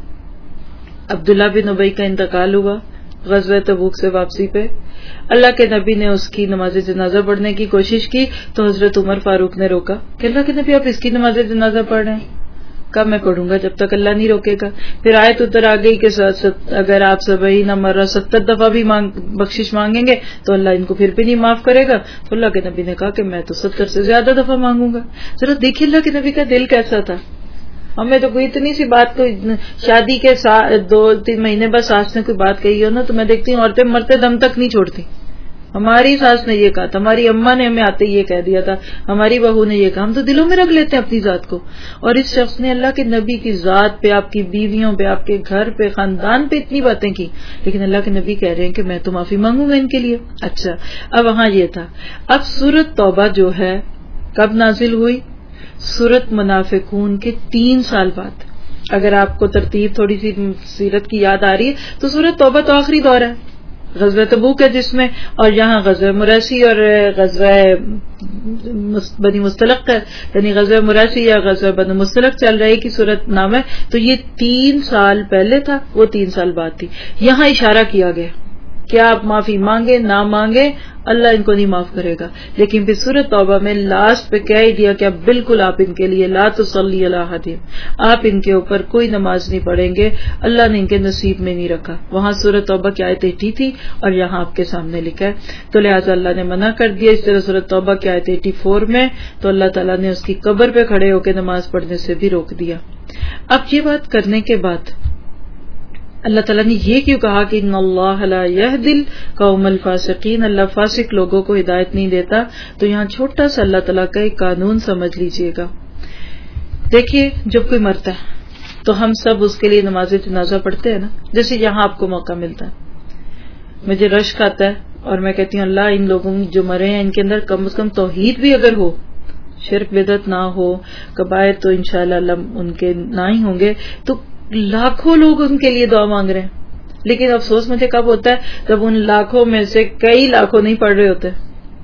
Speaker 3: عبداللہ بن ابی کا انتقال ہوا غزوہ تبوک سے واپسی پہ، اللہ کے نبی نے اس کی نماز جنازہ پڑھنے کی کوشش کی تو حضرت عمر فاروق نے روکا کہ اللہ کے نبی آپ اس کی نماز جنازہ پڑھ رہے ہیں. کہا میں پڑھوں گا جب تک اللہ نہیں روکے گا. پھر آیت اتر آ گئی کہ اگر آپ سبعین مرہ ستر دفعہ بھی بخشش مانگیں گے تو اللہ ان کو پھر بھی نہیں معاف کرے گا. تو اللہ کے نبی نے کہا کہ میں تو ستر سے زیادہ دفعہ مانگوں گا. ذرا دیکھیے اللہ کے نبی کا دل کیسا تھا. ہمیں تو کوئی اتنی سی بات کو شادی کے دو تین مہینے بعد ساس نے کوئی بات کہی ہو نا تو میں دیکھتی ہوں عورتیں مرتے دم تک نہیں چھوڑتی. ہماری ساس نے یہ کہا تھا، ہماری اماں نے ہمیں آتے یہ کہہ دیا تھا، ہماری بہو نے یہ کہا. ہم تو دلوں میں رکھ لیتے ہیں اپنی ذات کو. اور اس شخص نے اللہ کے نبی کی ذات پہ، آپ کی بیویوں پہ، آپ کے گھر پہ، خاندان پہ اتنی باتیں کی، لیکن اللہ کے نبی کہہ رہے ہیں کہ میں تو معافی مانگوں گا ان کے لیے. اچھا اب وہاں یہ تھا. اب سورۃ توبہ جو ہے کب نازل ہوئی؟ سورۃ منافقون کے تین سال بعد. اگر آپ کو ترتیب تھوڑی سی سیرت کی یاد آ رہی ہے تو سورۃ توبہ تو آخری دور ہے، غزوہ تبوک ہے جس میں، اور یہاں غزوہ مراسی اور غزوہ بنی مستلق ہے، یعنی غزوہ مراسی یا غزوہ بنی مستلق چل رہی کی صورت نام ہے. تو یہ تین سال پہلے تھا، وہ تین سال بعد تھی. یہاں اشارہ کیا گیا کہ آپ معافی مانگے نہ مانگے اللہ ان کو نہیں معاف کرے گا. لیکن پھر سورۃ توبہ میں لاسٹ پہ کہہ ہی دیا کہ اب بالکل آپ ان کے لیے لا تصلی علی احد، آپ ان کے اوپر کوئی نماز نہیں پڑھیں گے، اللہ نے ان کے نصیب میں نہیں رکھا. وہاں سورۃ توبہ کی آیت اٹھی تھی اور یہاں آپ کے سامنے لکھا ہے، تو لہٰذا اللہ نے منع کر دیا. اس طرح سورۃ توبہ کی آیت اٹھی فور میں تو اللہ تعالیٰ نے اس کی قبر پہ کھڑے ہو کے نماز پڑھنے سے بھی روک دیا. اب یہ بات کرنے کے بعد اللہ تعالیٰ نے یہ کیوں کہا کہ ان اللہ لا یہدی القوم الفاسقین، اللہ فاسق لوگوں کو ہدایت نہیں دیتا؟ تو یہاں چھوٹا سا اللہ تعالیٰ کا ایک قانون سمجھ لیجئے گا. دیکھیے جب کوئی مرتا ہے تو ہم سب اس کے لیے نماز جنازہ پڑھتے ہیں نا. جیسے یہاں آپ کو موقع ملتا ہے، مجھے رشک آتا ہے اور میں کہتی ہوں اللہ ان لوگوں جو مرے ہیں ان کے اندر کم از کم توحید بھی اگر ہو، شرک بدعت نہ ہو، کبائر تو انشاءاللہ اللہ ان کے نہ ہی ہوں گے. تو لاکھوں لوگ ان کے لیے دعا مانگ رہے ہیں، لیکن افسوس مجھے کب ہوتا ہے جب ان لاکھوں میں سے کئی لاکھوں نہیں پڑھ رہے ہوتے.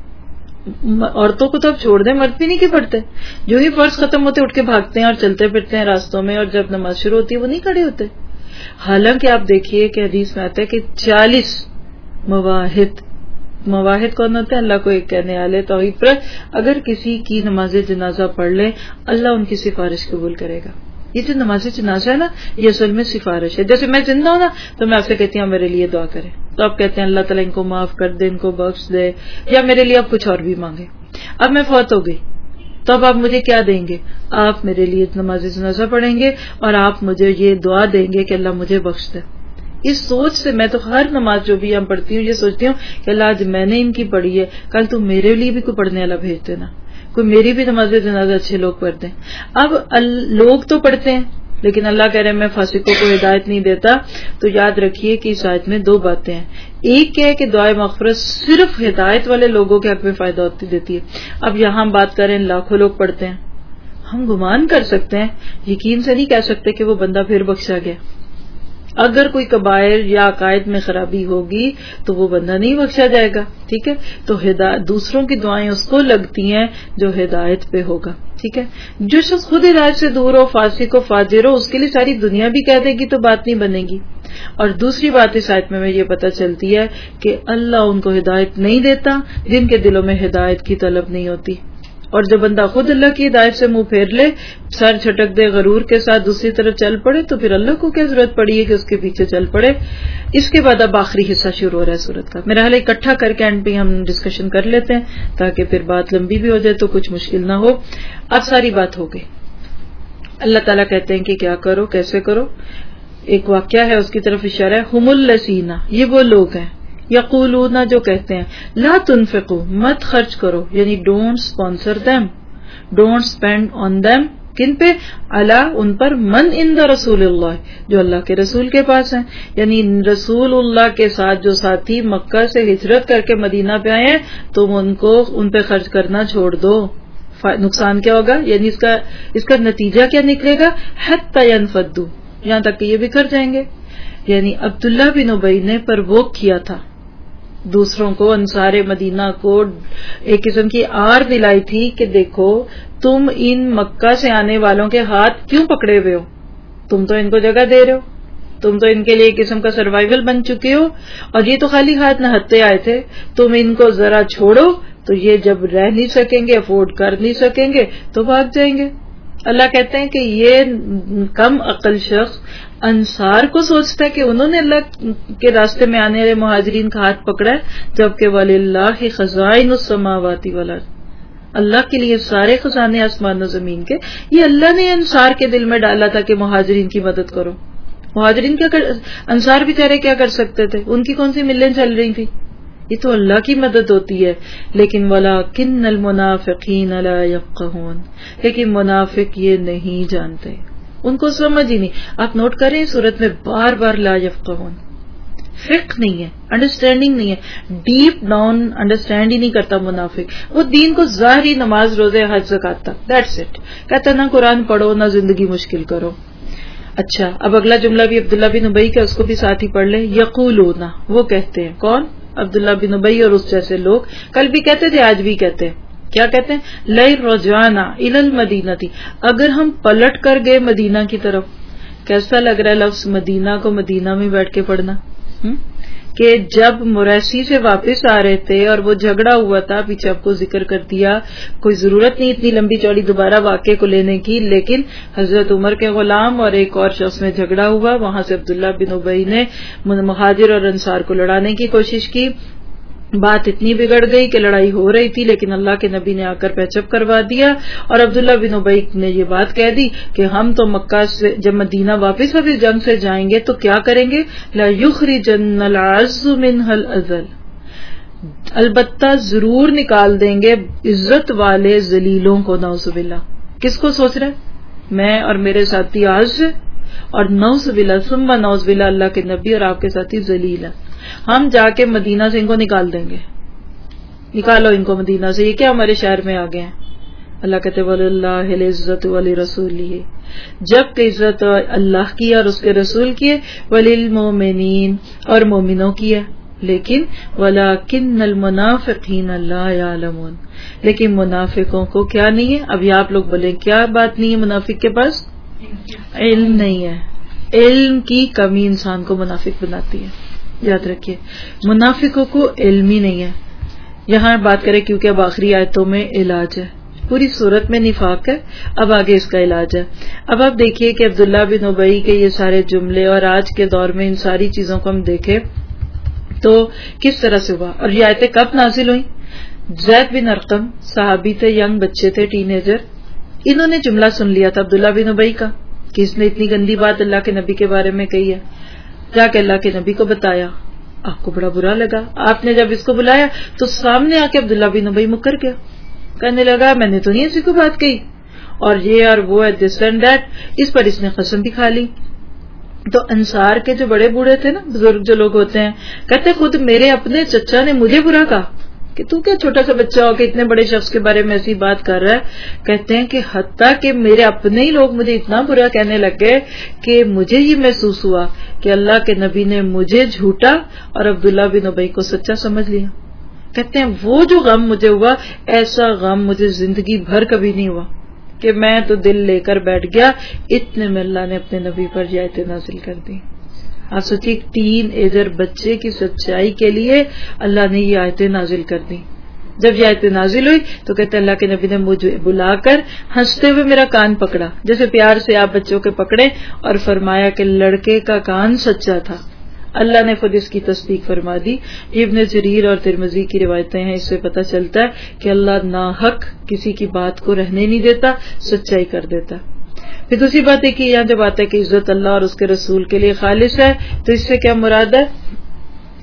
Speaker 3: عورتوں کو تو اب چھوڑ دیں، مرد بھی نہیں کہ پڑھتے، جو ہی فرض ختم ہوتے اٹھ کے بھاگتے ہیں اور چلتے پھرتے ہیں راستوں میں، اور جب نماز شروع ہوتی ہے وہ نہیں کھڑے ہوتے. حالانکہ آپ دیکھیے کہ حدیث میں آتا ہے کہ چالیس مواحد، مواحد کون ہوتے ہیں؟ اللہ کو ایک کہنے والے توحید پر اگر کسی کی نماز جنازہ پڑھ لے اللہ ان کی سفارش قبول کرے گا. یہ جو نماز جنازہ ہے نا یہ اصل میں سفارش ہے. جیسے میں زندہ ہوں نا تو میں آپ سے کہتی ہوں میرے لیے دعا کریں، تو آپ کہتے ہیں اللہ تعالیٰ ان کو معاف کر دے، ان کو بخش دے، یا میرے لیے آپ کچھ اور بھی مانگے. اب میں فوت ہو گئی تو اب آپ مجھے کیا دیں گے؟ آپ میرے لیے نماز جنازہ پڑھیں گے اور آپ مجھے یہ دعا دیں گے کہ اللہ مجھے بخش دے. اس سوچ سے میں تو ہر نماز جو بھی ہم پڑھتی ہوں یہ سوچتی ہوں کہ اللہ آج میں نے ان کی پڑھی ہے، کل تو میرے لیے بھی کوئی پڑھنے والا بھیج دینا، کوئی میری بھی نماز جنازہ اچھے لوگ پڑھ دیں. اب لوگ تو پڑھتے ہیں لیکن اللہ کہہ رہے ہیں میں فاسقوں کو ہدایت نہیں دیتا. تو یاد رکھیے کہ اس آیت میں دو باتیں ہیں. ایک کیا ہے کہ دعائے مغفرت صرف ہدایت والے لوگوں کے حق میں فائدہ ہوتی دیتی ہے. اب یہاں ہم بات کریں لاکھوں لوگ پڑھتے ہیں، ہم گمان کر سکتے ہیں، یقین سے نہیں کہہ سکتے کہ وہ بندہ پھر بخشا گیا. اگر کوئی کبائر یا عقائد میں خرابی ہوگی تو وہ بندہ نہیں بخشا جائے گا. ٹھیک ہے، تو ہدایت دوسروں کی دعائیں اس کو لگتی ہیں جو ہدایت پہ ہوگا. ٹھیک ہے، جو شخص خود ہدایت سے دور ہو، فاسق ہو، فاجر ہو، اس کے لیے ساری دنیا بھی کہہ دے گی تو بات نہیں بنے گی. اور دوسری بات اس آیت میں ہمیں یہ پتہ چلتی ہے کہ اللہ ان کو ہدایت نہیں دیتا جن کے دلوں میں ہدایت کی طلب نہیں ہوتی. اور جب بندہ خود اللہ کی ہدایت سے منہ پھیر لے، سر چھٹک دے، غرور کے ساتھ دوسری طرف چل پڑے، تو پھر اللہ کو کیا ضرورت پڑی ہے کہ اس کے پیچھے چل پڑے. اس کے بعد اب آخری حصہ شروع ہو رہا ہے سورت کا. میرا حال اکٹھا کر کے اینڈ پہ ہم ڈسکشن کر لیتے ہیں تاکہ پھر بات لمبی بھی ہو جائے تو کچھ مشکل نہ ہو. اب ساری بات ہو گئی. اللہ تعالیٰ کہتے ہیں کہ کیا کرو، کیسے کرو. ایک واقعہ ہے اس کی طرف اشارہ ہے. ہم الذین، یہ وہ لوگ ہیں، یقولون جو کہتے ہیں لا تنفقوا مت خرچ کرو یعنی don't sponsor them don't spend on them کن پہ اللہ ان پر من عند رسول اللہ جو اللہ کے رسول کے پاس ہیں یعنی رسول اللہ کے ساتھ جو ساتھی مکہ سے ہجرت کر کے مدینہ پہ آئے ہیں تم ان کو ان پہ خرچ کرنا چھوڑ دو نقصان کیا ہوگا یعنی اس کا اس کا نتیجہ کیا نکلے گا حتی ينفضوا یہاں تک کہ یہ بکھر جائیں گے یعنی عبداللہ بن ابی نے پرووک کیا تھا دوسروں کو انصار مدینہ کو ایک قسم کی آر دلائی تھی کہ دیکھو تم ان مکہ سے آنے والوں کے ہاتھ کیوں پکڑے ہوئے ہو تم تو ان کو جگہ دے رہے ہو تم تو ان کے لیے ایک قسم کا سروائیول بن چکے ہو اور یہ تو خالی ہاتھ نہتے آئے تھے تم ان کو ذرا چھوڑو تو یہ جب رہ نہیں سکیں گے افورڈ کر نہیں سکیں گے تو بھاگ جائیں گے اللہ کہتے ہیں کہ یہ کم عقل شخص انصار کو سوچتا ہے کہ انہوں نے اللہ کے راستے میں آنے والے مہاجرین کا ہاتھ پکڑا ہے جبکہ وَلِلَّهِ خَزَائِنُ السَّمَاوَاتِ وَالْأَرْضِ اللہ کے لیے سارے خزانے آسمان و زمین کے یہ اللہ نے انصار کے دل میں ڈالا تھا کہ مہاجرین کی مدد کرو مہاجرین کیا کر انصار بیچارے کیا کر سکتے تھے ان کی کون سی ملیں چل رہی تھی یہ تو اللہ کی مدد ہوتی ہے لیکن وَلَٰكِنَّ الْمُنَافِقِينَ لَا يَفْقَهُونَ لیکن منافق یہ نہیں جانتے ان کو سمجھ ہی نہیں آپ نوٹ کریں صورت میں بار بار لا یفقہون فقہ نہیں ہے انڈرسٹینڈنگ نہیں ہے ڈیپ ڈاؤن انڈرسٹینڈ ہی نہیں کرتا منافق وہ دین کو ظاہری نماز روزے حج زکات تک دیٹس اٹ کہتا نہ قرآن پڑھو نہ زندگی مشکل کرو اچھا اب اگلا جملہ بھی عبداللہ بن ابی کا اس کو بھی ساتھ ہی پڑھ لیں یقولون وہ کہتے ہیں کون عبداللہ بن ابی اور اس جیسے لوگ کل بھی کہتے تھے آج بھی کہتے ہیں کیا کہتے ہیں لَئِن رَجَعْنَا إِلَى الْمَدِينَةِ اگر ہم پلٹ کر گئے مدینہ کی طرف کیسا لگ رہا ہے لفظ مدینہ کو مدینہ میں بیٹھ کے پڑھنا کہ جب مریسی سے واپس آ رہے تھے اور وہ جھگڑا ہوا تھا پیچھے آپ کو ذکر کر دیا کوئی ضرورت نہیں اتنی لمبی چوڑی دوبارہ واقعے کو لینے کی لیکن حضرت عمر کے غلام اور ایک اور شخص میں جھگڑا ہوا وہاں سے عبداللہ بن ابی نے مہاجر اور انصار کو لڑانے کی کوشش کی بات اتنی بگڑ گئی کہ لڑائی ہو رہی تھی لیکن اللہ کے نبی نے آ کر پیچ کروا دیا اور عبداللہ بن ابی نے یہ بات کہہ دی کہ ہم تو مکہ سے جب مدینہ واپس اب اس جنگ سے جائیں گے تو کیا کریں گے لا یخرجن العز منها الاذل البتہ ضرور نکال دیں گے عزت والے ذلیلوں کو نعوذ باللہ کس کو سوچ رہے میں اور میرے ساتھی عز اور نعوذ باللہ ثم نعوذ باللہ اللہ کے نبی اور آپ کے ساتھی ذلیل ہے ہم جا کے مدینہ سے ان کو نکال دیں گے نکالو ان کو مدینہ سے یہ کیا ہمارے شہر میں آ گئے ہیں اللہ کہتے وَلِلَّهِ الْعِزَّةُ وَلِرَسُولِهِ جب کہ عزت اللہ کی اور اس کے رسول کی ہے وَلِلْمُؤْمِنِينَ اور مومنوں کی ہے لیکن وَلَٰكِنَّ الْمُنَافِقِينَ لَا يَعْلَمُونَ لیکن منافقوں کو کیا نہیں ہے ابھی آپ لوگ بولیں کیا بات نہیں ہے منافق کے پاس علم نہیں ہے علم کی کمی انسان کو منافق بناتی ہے یاد رکھیے منافقوں کو علم ہی نہیں ہے یہاں بات کریں کیونکہ اب آخری آیتوں میں علاج ہے پوری صورت میں نفاق ہے اب آگے اس کا علاج ہے اب آپ دیکھیے کہ عبداللہ بن ابی کے یہ سارے جملے اور آج کے دور میں ان ساری چیزوں کو ہم دیکھیں تو کس طرح سے ہوا اور یہ آیتیں کب نازل ہوئی زید بن ارقم صحابی تھے ینگ بچے تھے ٹین ایجر انہوں نے جملہ سن لیا تھا عبداللہ بن ابی کا کہ اس نے اتنی گندی بات اللہ کے نبی کے بارے میں کہی ہے جا کے اللہ کے نبی کو بتایا آپ کو بڑا برا لگا آپ نے جب اس کو بلایا تو سامنے آ کے عبداللہ بن ابی مکر گیا کہنے لگا میں نے تو نہیں اسی کو بات کہی اور یہ اور وہ دس اینڈ دیٹ اس پر اس نے قسم بھی کھا لی تو انصار کے جو بڑے بوڑھے تھے نا بزرگ جو لوگ ہوتے ہیں کہتے خود میرے اپنے چچا نے مجھے برا کہا کہ تو کیا چھوٹا سا بچہ ہو کہ اتنے بڑے شخص کے بارے میں ایسی بات کر رہا ہے کہتے ہیں کہ حتیٰ کہ میرے اپنے ہی لوگ مجھے اتنا برا کہنے لگے کہ مجھے یہ محسوس ہوا کہ اللہ کے نبی نے مجھے جھوٹا اور عبداللہ بن ابی کو سچا سمجھ لیا کہتے ہیں وہ جو غم مجھے ہوا ایسا غم مجھے زندگی بھر کبھی نہیں ہوا کہ میں تو دل لے کر بیٹھ گیا اتنے میں اللہ نے اپنے نبی پر یہ آیتیں نازل کر دی آپ سوچیے تین ایجر بچے کی سچائی کے لیے اللہ نے یہ آیتیں نازل کر دی جب یہ آیتیں نازل ہوئی تو کہتے اللہ کے نبی نے مجھے بلا کر ہنستے ہوئے میرا کان پکڑا جیسے پیار سے آپ بچوں کے پکڑے اور فرمایا کہ لڑکے کا کان سچا تھا اللہ نے خود اس کی تصدیق فرما دی ابن جریر اور ترمذی کی روایتیں ہیں اس سے پتہ چلتا ہے کہ اللہ ناحق کسی کی بات کو رہنے نہیں دیتا سچائی کر دیتا پھر دوسری بات ہے کہ یہاں جب آتا ہے کہ عزت اللہ اور اس کے رسول کے لیے خالص ہے تو اس سے کیا مراد ہے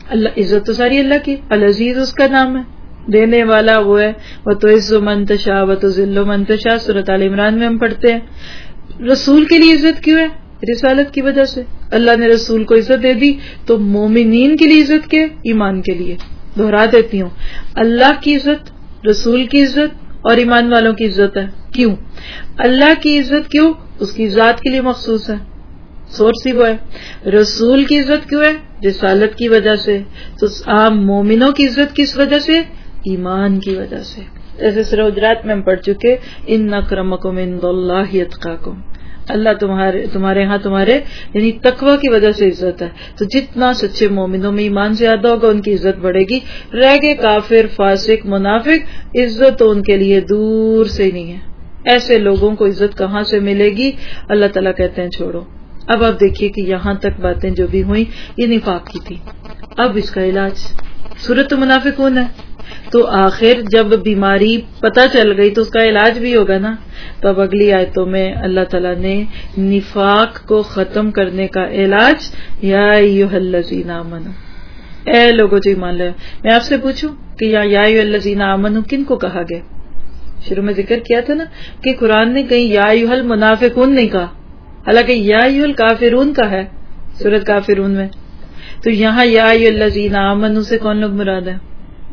Speaker 3: اللہ عزت تو ساری اللہ کی، العزیز اس کا نام ہے، دینے والا وہ ہے، وہ تو عز من تشاء و تو ذل من تشاء، سورۃ آل عمران میں ہم پڑھتے ہیں. رسول کے لیے عزت کیوں ہے؟ رسالت کی وجہ سے. اللہ نے رسول کو عزت دے دی تو مومنین کے لیے عزت کے، ایمان کے لیے. دہرا دیتی ہوں، اللہ کی عزت، رسول کی عزت اور ایمان والوں کی عزت ہے. کیوں؟ اللہ کی عزت کیوں؟ اس کی ذات کے لیے مخصوص ہے، سورس ہی وہ ہے. رسول کی عزت کیوں ہے؟ رسالت کی وجہ سے. تو عام مومنوں کی عزت کس وجہ سے؟ ایمان کی وجہ سے. جیسے سورہ حجرات میں ہم پڑھ چکے، ان اکرمکم عند اللہ اتقاکم، اللہ تمہارے تمہارے ہاں تمہارے یعنی تقوی کی وجہ سے عزت ہے. تو جتنا سچے مومنوں میں ایمان زیادہ ہوگا ان کی عزت بڑھے گی. رہ گئے کافر، فاسق، منافق، عزت تو ان کے لیے دور سے ہی نہیں ہے. ایسے لوگوں کو عزت کہاں سے ملے گی؟ اللہ تعالیٰ کہتے ہیں چھوڑو. اب آپ دیکھیے کہ یہاں تک باتیں جو بھی ہوئیں یہ نفاق کی تھی. اب اس کا علاج، سورۃ المنافقون ہے، تو آخر جب بیماری پتہ چل گئی تو اس کا علاج بھی ہوگا نا. تو اب اگلی آیتوں میں اللہ تعالیٰ نے نفاق کو ختم کرنے کا علاج، یا ایھا الذین آمنوا، اے لوگوں جو ایمان لائے. میں آپ سے پوچھوں کہ یا ایھا الذین آمنوا کن کو کہا گیا؟ شروع میں ذکر کیا تھا نا کہ قرآن نے کہیں یا ایھا المنافقون نہیں کہا، حالانکہ یا ایھا الکافرون کا ہے سورۃ کافرون میں. تو یہاں یا ایھا الذین آمنوا سے کون لوگ مراد ہیں؟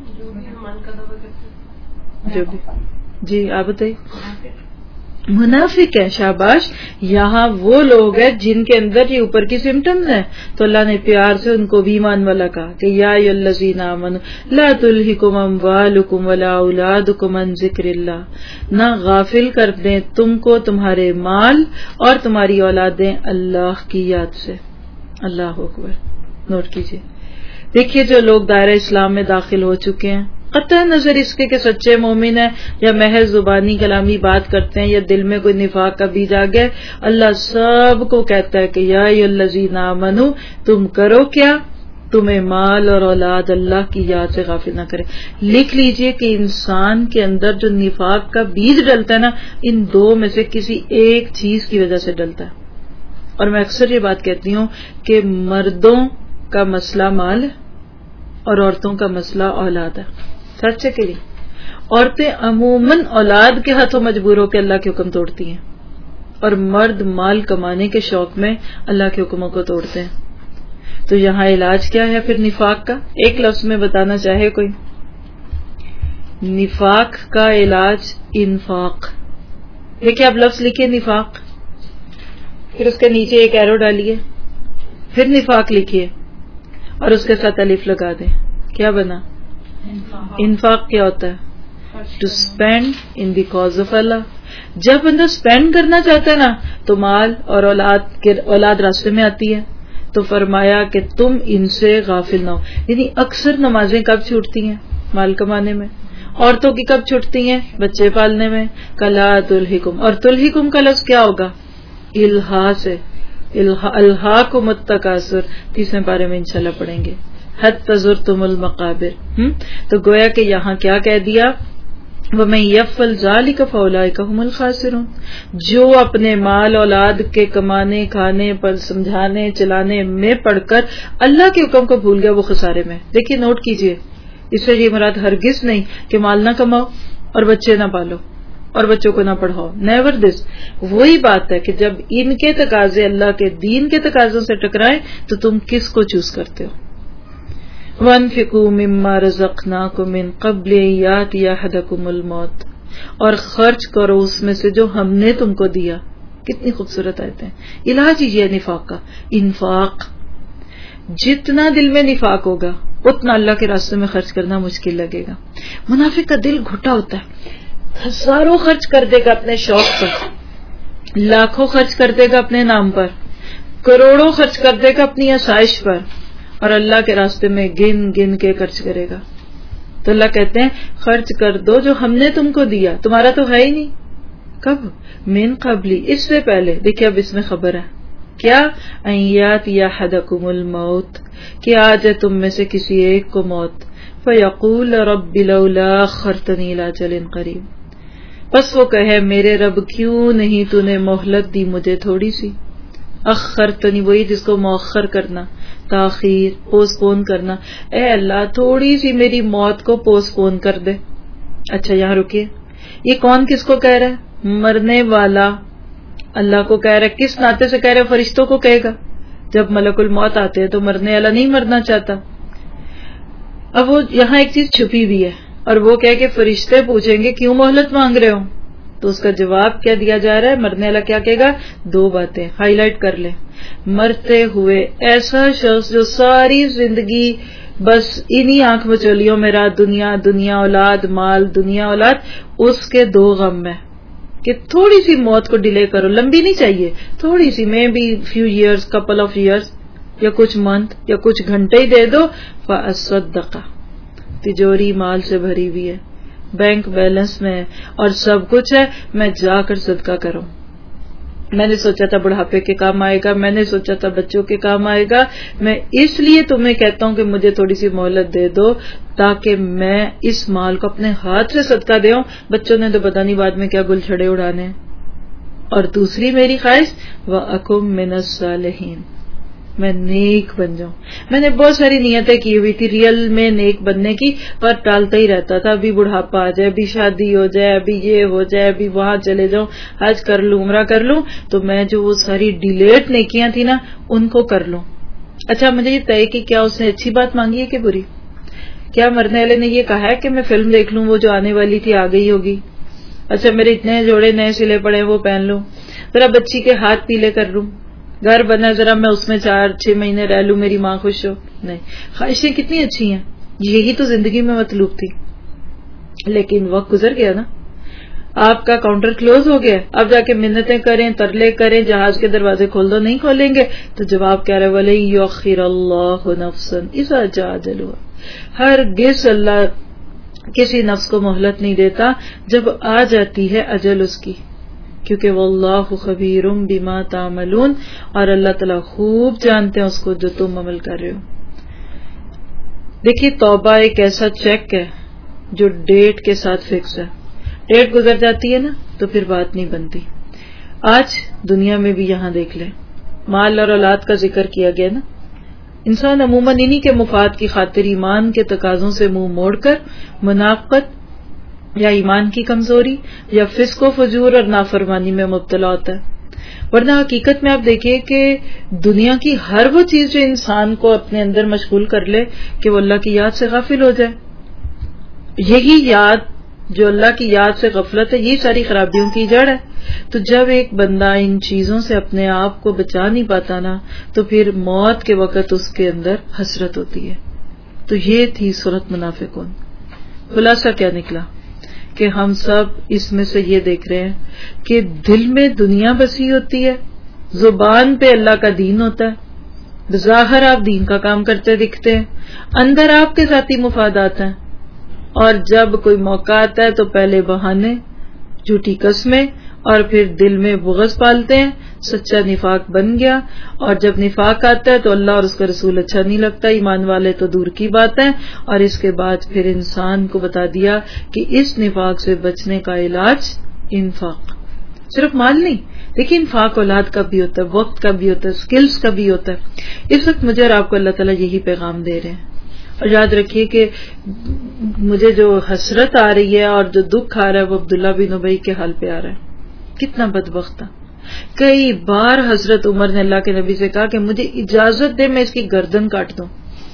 Speaker 3: جو بھی. جی آپ بتائیے. منافق ہے. شاباش. یہاں وہ لوگ ہیں جن کے اندر یہ اوپر کی سمٹمز ہیں، تو اللہ نے پیار سے ان کو بھی ایمان والا کہا کہ یا ایھا الذین آمنوا لا تلہکم اموالکم ولا اولادکم عن ذکر اللہ، نہ غافل کر دیں تم کو تمہارے مال اور تمہاری اولادیں اللہ کی یاد سے. اللہ اکبر. نوٹ کیجئے. دیکھیے جو لوگ دائرہ اسلام میں داخل ہو چکے ہیں، قطع نظر اس کے کہ سچے مومن ہیں یا محض زبانی کلامی بات کرتے ہیں یا دل میں کوئی نفاق کا بیج آ گیا، اللہ سب کو کہتا ہے کہ یا ایھا الذین آمنوا، تم کرو کیا؟ تمہیں مال اور اولاد اللہ کی یاد سے غافل نہ کرے. لکھ لیجئے کہ انسان کے اندر جو نفاق کا بیج ڈلتا ہے نا، ان دو میں سے کسی ایک چیز کی وجہ سے ڈلتا ہے. اور میں اکثر یہ بات کہتی ہوں کہ مردوں کا مسئلہ مال ہے اور عورتوں کا مسئلہ اولاد ہے. سچ ہے کہ نہیں؟ عورتیں عموماً اولاد کے ہاتھوں مجبور ہو کے اللہ کے حکم توڑتی ہیں، اور مرد مال کمانے کے شوق میں اللہ کے حکموں کو توڑتے ہیں. تو یہاں علاج کیا ہے پھر نفاق کا؟ ایک لفظ میں بتانا چاہے کوئی؟ نفاق کا علاج انفاق. دیکھیں آپ لفظ لکھیں نفاق، پھر اس کے نیچے ایک ایرو ڈالیے، پھر نفاق لکھیے اور اس کے ساتھ الف لگا دیں. کیا بنا؟ انفاق. کیا ہوتا ہے؟ To spend in the cause of اللہ. جب بندہ اسپینڈ کرنا چاہتا ہے نا تو مال اور اولاد کے اولاد راستے میں آتی ہے. تو فرمایا کہ تم ان سے غافل نہ ہو. یعنی اکثر نمازیں کب چھوٹتی ہیں؟ مال کمانے میں. عورتوں کی کب چھوٹتی ہیں؟ بچے پالنے میں. کلا تلہکم. اور تلہکم کا لفظ کیا ہوگا؟ الہا سے. الہاکم التکاثر، تیسرے پارے میں انشاءاللہ پڑھیں گے. حتی زرتم المقابر. تو گویا کہ یہاں کیا کہہ دیا؟ وَمَن يَفْعَلْ ذَلِكَ فَأُولَٰئِكَ هُمُ الْخَاسِرُونَ. جو اپنے مال اولاد کے کمانے کھانے پر سمجھانے چلانے میں پڑھ کر اللہ کے حکم کو بھول گیا وہ خسارے میں. دیکھیے نوٹ کیجئے، اس سے یہ مراد ہرگز نہیں کہ مال نہ کماؤ اور بچے نہ پالو اور بچوں کو نہ پڑھاؤ. Never this. وہی بات ہے کہ جب ان کے تقاضے اللہ کے دین کے تقاضوں سے ٹکرائیں تو تم کس کو چوز کرتے ہو؟ وَأَنفِقُوا مِمَّا رَزَقْنَاكُم مِّن قَبْلِ أَن يَأْتِيَ أَحَدَكُمُ الْمَوْتُ. اور خرچ کرو اس میں سے جو ہم نے تم کو دیا. کتنی خوبصورت آیتیں. علاج ہی ہے نفاق کا. انفاق. جتنا دل میں نفاق ہوگا اتنا اللہ کے راستے میں خرچ کرنا مشکل لگے گا. منافق کا دل گھٹا ہوتا ہے، ہزاروں خرچ کر دے گا اپنے شوق پر، لاکھوں خرچ کر دے گا اپنے نام پر، کروڑوں خرچ کر دے گا اپنی آسائش پر، اور اللہ کے راستے میں گن گن کے خرچ کرے گا. تو اللہ کہتے ہیں خرچ کر دو جو ہم نے تم کو دیا، تمہارا تو ہے ہی نہیں. کب؟ من قبلی، اس سے پہلے. دیکھیں اب اس میں خبر ہے کیا؟ ان یاتی احدکم الموت، کہ آ جائے تم میں سے کسی ایک کو موت. فیقول رب لولا اخرتنی الی اجل قریب. بس وہ کہے میرے رب کیوں نہیں تو نے مہلت دی مجھے تھوڑی سی. اخرتنی وہی جس کو مؤخر کرنا، تاخیر، پوسٹ پون کرنا. اے اللہ تھوڑی سی میری موت کو پوسٹ پون کر دے. اچھا یہاں رکیے، یہ کون کس کو کہہ رہا ہے؟ مرنے والا اللہ کو کہہ رہا ہے. کس ناطے سے کہہ رہا ہے؟ فرشتوں کو کہے گا. جب ملک الموت آتے ہیں تو مرنے والا نہیں مرنا چاہتا. اب وہ یہاں ایک چیز چھپی بھی ہے، اور وہ کہہ کہ فرشتے پوچھیں گے کیوں مہلت مانگ رہے ہو، تو اس کا جواب کیا دیا جا رہا ہے؟ مرنے والا کیا کہے گا؟ دو باتیں ہائی لائٹ کر لیں. مرتے ہوئے ایسا شخص جو ساری زندگی بس انہی آنکھ مچولیوں میں رات دنیا دنیا اولاد مال دنیا اولاد، اس کے دو غم میں کہ تھوڑی سی موت کو ڈیلے کرو، لمبی نہیں چاہیے، تھوڑی سی، میں بھی few years, couple of years یا کچھ منتھ یا کچھ گھنٹے ہی دے دو. فاصدق، تجوری مال سے بھری ہوئی ہے، بینک بیلنس میں ہے اور سب کچھ ہے، میں جا کر صدقہ کروں. میں نے سوچا تھا بڑھاپے کے کام آئے گا، میں نے سوچا تھا بچوں کے کام آئے گا، میں اس لیے تمہیں کہتا ہوں کہ مجھے تھوڑی سی مہلت دے دو تاکہ میں اس مال کو اپنے ہاتھ سے صدقہ دوں. بچوں نے تو پتہ نہیں بعد میں کیا گل چھڑے اڑانے. اور دوسری میری خواہش وَأَكُن مِّنَ الصَّالِحِينَ، میں نیک بن جاؤں. میں نے بہت ساری نیتیں کی ہوئی تھی ریئل میں نیک بننے کی، پر ٹالتا ہی رہتا تھا. ابھی بڑھاپا آ جائے، ابھی شادی ہو جائے، ابھی یہ ہو جائے، ابھی وہاں چلے جاؤں، حج کر لوں، عمرہ کر لوں، تو میں جو وہ ساری ڈیلیٹ نیکیاں تھی نا ان کو کر لوں. اچھا مجھے یہ طے کہ کیا اس نے اچھی بات مانگی ہے کہ بری؟ کیا مرنے والے نے یہ کہا ہے کہ میں فلم دیکھ لوں، وہ جو آنے والی تھی آ گئی ہوگی، اچھا میرے اتنے جوڑے نئے سلے پڑے وہ پہن لوں، ذرا بچی کے ہاتھ پیلے کر لوں، گھر بنا ذرا میں اس میں چار چھ مہینے رہ لوں، میری ماں خوش ہو. نہیں، خواہشیں کتنی اچھی ہیں، یہی تو زندگی میں مطلوب تھی. لیکن وقت گزر گیا نا، آپ کا کاؤنٹر کلوز ہو گیا. اب جا کے منتیں کریں، ترلے کریں، جہاز کے دروازے کھول دو، نہیں کھولیں گے. تو جواب کیا رہے؟ وَلَن يُؤَخِّرَ اللَّهُ نَفْسًا إِذَا جَاءَ أَجَلُهَا، ہرگز اللہ کسی نفس کو مہلت نہیں دیتا جب آ جاتی ہے اجل اس کی، کیونکہ واللہ خبیر بما تعملون، اور اللہ تعالیٰ خوب جانتے ہیں اس کو جو تم عمل کر رہے ہو. دیکھیے توبہ ایک ایسا چیک ہے جو ڈیٹ کے ساتھ فکس ہے. ڈیٹ گزر جاتی ہے نا تو پھر بات نہیں بنتی. آج دنیا میں بھی یہاں دیکھ لیں، مال اور اولاد کا ذکر کیا گیا نا. انسان عموماً انہی کے مفاد کی خاطر ایمان کے تقاضوں سے منہ موڑ کر منافقت یا ایمان کی کمزوری یا فسق و فجور اور نافرمانی میں مبتلا ہوتا ہے. ورنہ حقیقت میں آپ دیکھیں کہ دنیا کی ہر وہ چیز جو انسان کو اپنے اندر مشغول کر لے کہ وہ اللہ کی یاد سے غافل ہو جائے، یہی یاد جو اللہ کی یاد سے غفلت ہے، یہی ساری خرابیوں کی جڑ ہے. تو جب ایک بندہ ان چیزوں سے اپنے آپ کو بچا نہیں پاتا نا تو پھر موت کے وقت اس کے اندر حسرت ہوتی ہے. تو یہ تھی سورۃ منافقون. خلاصہ کیا نکلا کہ ہم سب اس میں سے یہ دیکھ رہے ہیں کہ دل میں دنیا بسی ہوتی ہے، زبان پہ اللہ کا دین ہوتا ہے، بظاہر آپ دین کا کام کرتے دکھتے ہیں، اندر آپ کے ذاتی مفادات ہیں، اور جب کوئی موقع آتا ہے تو پہلے بہانے، جھوٹی قسمیں، اور پھر دل میں بغض پالتے ہیں. سچا نفاق بن گیا، اور جب نفاق آتا ہے تو اللہ اور اس کا رسول اچھا نہیں لگتا، ایمان والے تو دور کی بات ہے. اور اس کے بعد پھر انسان کو بتا دیا کہ اس نفاق سے بچنے کا علاج انفاق، صرف مال نہیں. دیکھیں انفاق اولاد کا بھی ہوتا ہے، وقت کا بھی ہوتا ہے، سکلز کا بھی ہوتا ہے. اس وقت مجھے اور آپ کو اللہ تعالیٰ یہی پیغام دے رہے ہیں. اور یاد رکھیے کہ مجھے جو حسرت آ رہی ہے اور جو دکھ آ رہا ہے وہ عبداللہ بن ابی کے حال پہ آ رہا ہے. کتنا بدبخت تھا. کئی بار حضرت عمر نے اللہ کے نبی سے کہا کہ مجھے اجازت دے میں اس کی گردن کاٹ دوں.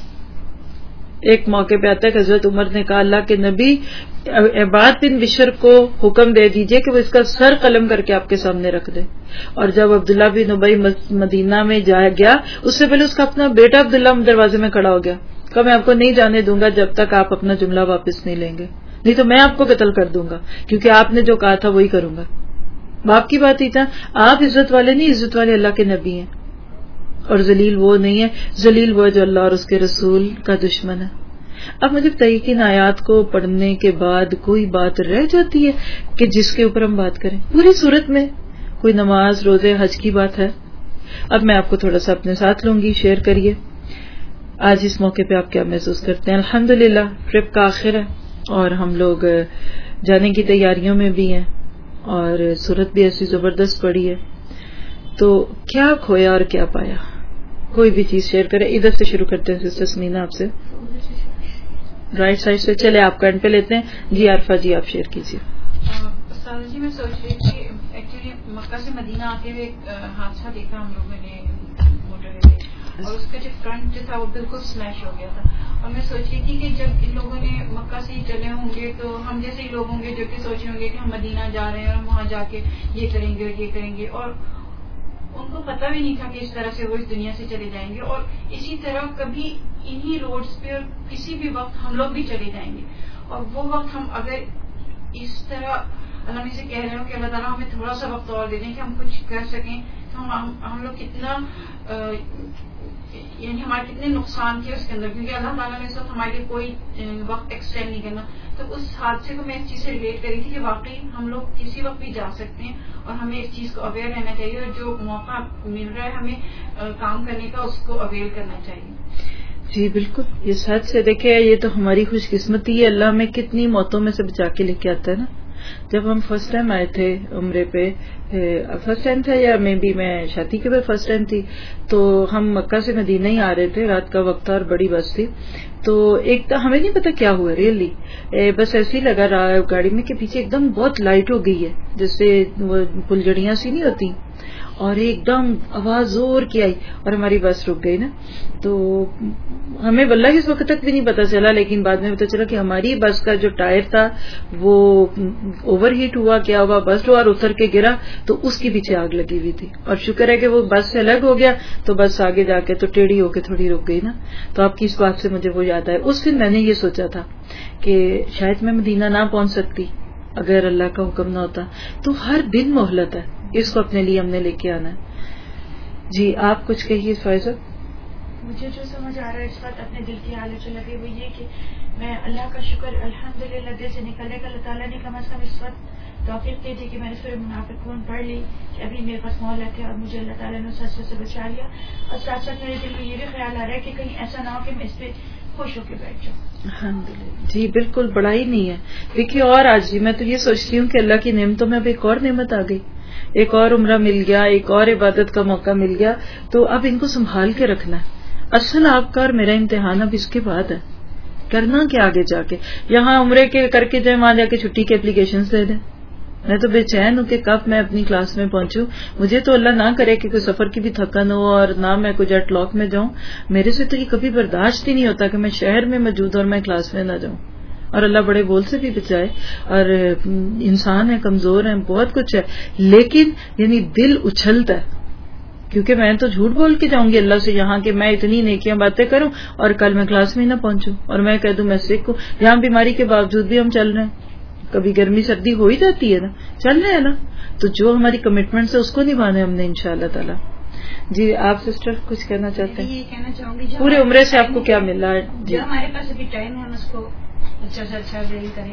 Speaker 3: ایک موقع پہ آتا ہے کہ حضرت عمر نے کہا اللہ کے نبی عباد بن بشر کو حکم دے دیجئے کہ وہ اس کا سر قلم کر کے آپ کے سامنے رکھ دے. اور جب عبداللہ بن ابی مدینہ میں جایا گیا اس سے پہلے اس کا اپنا بیٹا عبداللہ دروازے میں کھڑا ہو گیا، کہا میں آپ کو نہیں جانے دوں گا جب تک آپ اپنا جملہ واپس نہیں لیں گے، نہیں تو میں آپ کو قتل کر دوں گا، کیونکہ آپ نے جو کہا تھا وہی کروں گا. باپ کی بات ہی تھا. آپ عزت والے نہیں، عزت والے اللہ کے نبی ہیں، اور ذلیل وہ نہیں ہے، ذلیل وہ جو اللہ اور اس کے رسول کا دشمن ہے. اب مجھے بتائیے کہ ان آیات کو پڑھنے کے بعد کوئی بات رہ جاتی ہے کہ جس کے اوپر ہم بات کریں؟ پوری صورت میں کوئی نماز روزے حج کی بات ہے. اب میں آپ کو تھوڑا سا اپنے ساتھ لوں گی، شیئر کریے آج اس موقع پہ آپ کیا محسوس کرتے ہیں. الحمدللہ ٹرپ کا آخر ہے اور ہم لوگ جانے کی تیاریوں میں بھی ہیں، اور صورت بھی ایسی زبردست پڑی ہے. تو کیا کھویا اور کیا پایا؟ کوئی بھی چیز شیئر کرے. ادھر سے شروع کرتے ہیں سسٹر سمینا آپ سے, رائٹ سائڈ سے. چلے آپ کینڈ پہ لیتے ہیں. جی عارفہ جی آپ شیئر کیجیے.
Speaker 4: سادہ جی میں سوچ رہی تھی ایکچولی مکہ سے مدینہ آتے ہوئے ایک حادثہ دیکھا ہم لوگوں نے موٹر وے پہ, اور اس کا جو فرنٹ جو تھا وہ بالکل اسمیش ہو گیا تھا. اور میں سوچ رہی تھی کہ جب ان لوگوں نے مکہ سے ہی چلے ہوں گے تو ہم جیسے ہی لوگ ہوں گے جو کہ سوچ رہے ہوں گے کہ ہم مدینہ جا رہے ہیں اور وہاں جا کے یہ کریں گے اور یہ کریں گے, اور ان کو پتہ بھی نہیں تھا کہ اس طرح سے وہ اس دنیا سے چلے جائیں گے. اور اسی طرح کبھی انہی روڈز پہ اور کسی بھی وقت ہم لوگ بھی چلے جائیں گے, اور وہ وقت ہم اگر اس طرح اللہ میں سے کہہ رہے ہوں کہ اللہ تعالیٰ ہمیں تھوڑا سا وقت اور دے دیں کہ ہم کچھ کر سکیں, تو ہم ہم لوگ کتنا یعنی ہمارے کتنے نقصان کیے اس کے اندر, کیونکہ اللہ تعالیٰ نے اس وقت ہمارے لیے کوئی وقت ایکسٹینڈ نہیں کرنا. تو اس حادثے کو میں اس چیز سے ریلیٹ کری تھی کہ واقعی ہم لوگ کسی وقت بھی جا سکتے ہیں, اور ہمیں اس چیز کو اویئر رہنا چاہیے, اور جو موقع مل رہا ہے ہمیں کام کرنے کا اس کو اویئر کرنا چاہیے.
Speaker 3: جی بالکل, یہ سچ سے دیکھیں یہ تو ہماری خوش قسمتی ہے, اللہ ہمیں کتنی موتوں میں سے بچا کے لے کے آتا ہے نا. جب ہم فرسٹ ٹائم آئے تھے عمرے پہ, فرسٹ ٹائم تھا یا میں بھی میں شادی کے بعد فرسٹ ٹائم تھی, تو ہم مکہ سے مدینہ ہی آ رہے تھے, رات کا وقت تھا اور بڑی بس تھی. تو ایک تو ہمیں نہیں پتا کیا ہوا ریئلی, بس ایسے ہی لگا رہا ہے گاڑی میں کہ پیچھے ایک دم بہت لائٹ ہو گئی ہے, جیسے وہ پلجڑیاں سی نہیں ہوتی, اور ایک دم آواز زور کی آئی اور ہماری بس رک گئی نا. تو ہمیں واللہ اس وقت تک بھی نہیں پتا چلا, لیکن بعد میں پتا چلا کہ ہماری بس کا جو ٹائر تھا وہ اوور ہیٹ ہوا, کیا ہوا بس اور اتر کے گرا, تو اس کے پیچھے آگ لگی ہوئی تھی. اور شکر ہے کہ وہ بس سے الگ ہو گیا, تو بس آگے جا کے تو ٹیڑھی ہو کے تھوڑی رک گئی نا. تو آپ کی اس بات سے مجھے وہ یاد آئے. اس دن میں نے یہ سوچا تھا کہ شاید میں مدینہ نہ پہنچ سکتی اگر اللہ کا حکم نہ ہوتا. تو ہر دن مہلت ہے, اس کو اپنے لیے ہم نے لے کے آنا ہے. جی آپ کچھ کہیے فائزہ.
Speaker 7: مجھے جو سمجھ آ رہا ہے اس وقت اپنے دل کی حالت جو لگے وہ یہ کہ میں اللہ کا شکر الحمدللہ دل سے نکلے گا. اللہ تعالیٰ نے کم از کم اس وقت توفیق دی تھی کہ میں نے سورہ منافقون پڑھ لی کہ ابھی میرے پاس مہلت ہے, اور مجھے اللہ تعالیٰ نے سچ سے بچا لیا. اور ساتھ ساتھ میرے دل میں یہ بھی خیال آ رہا ہے کہ کہیں ایسا نہ ہو کہ میں اس پہ خوش ہو کے بیٹھ جاؤں.
Speaker 3: الحمدللہ جی بالکل, بڑا ہی نہیں ہے. دیکھیے اور آج جی میں تو یہ سوچتی ہوں کہ اللہ کی نعمتوں میں اب ایک اور نعمت آ گئی, ایک اور عمرہ مل گیا, ایک اور عبادت کا موقع مل گیا. تو اب ان کو سنبھال کے رکھنا ہے. اصل آپ کا اور میرا امتحان اب اس کے بعد ہے, کرنا کیا آگے جا کے. یہاں عمرے کے کر کے جائیں, وہاں جا کے چھٹی کے اپلیکیشنز دے دیں. میں تو بے چین ہوں کہ کب میں اپنی کلاس میں پہنچوں. مجھے تو اللہ نہ کرے کہ کوئی سفر کی بھی تھکن ہو اور نہ میں کوئی جیٹ لاک میں جاؤں. میرے سے تو یہ کبھی برداشت ہی نہیں ہوتا کہ میں شہر میں موجود اور میں کلاس میں نہ جاؤں. اور اللہ بڑے بول سے بھی بچائے, اور انسان ہے, کمزور ہے, بہت کچھ ہے, لیکن یعنی دل اچھلتا ہے, کیونکہ میں تو جھوٹ بول کے جاؤں گی اللہ سے یہاں کہ میں اتنی نیکیاں باتیں کروں اور کل میں کلاس میں ہی نہ پہنچوں, اور میں کہہ دوں میں سکھ ہوں. یہاں بیماری کے باوجود بھی ہم چل رہے ہیں, کبھی گرمی سردی ہو ہی جاتی ہے نا, چل رہے ہیں نا. تو جو ہماری کمٹمنٹ ہے اس کو نبھانا ہم نے انشاءاللہ تعالی. جی آپ سسٹر کچھ کہنا چاہتے ہیں؟
Speaker 7: یہ کہنا چاہوں گی
Speaker 3: پورے عمرے سے آپ کو کیا ملا ہے؟ جی
Speaker 7: جو ہمارے پاس ابھی ٹائم ہے اس کو اچھا سے اچھا ڈیل کریں.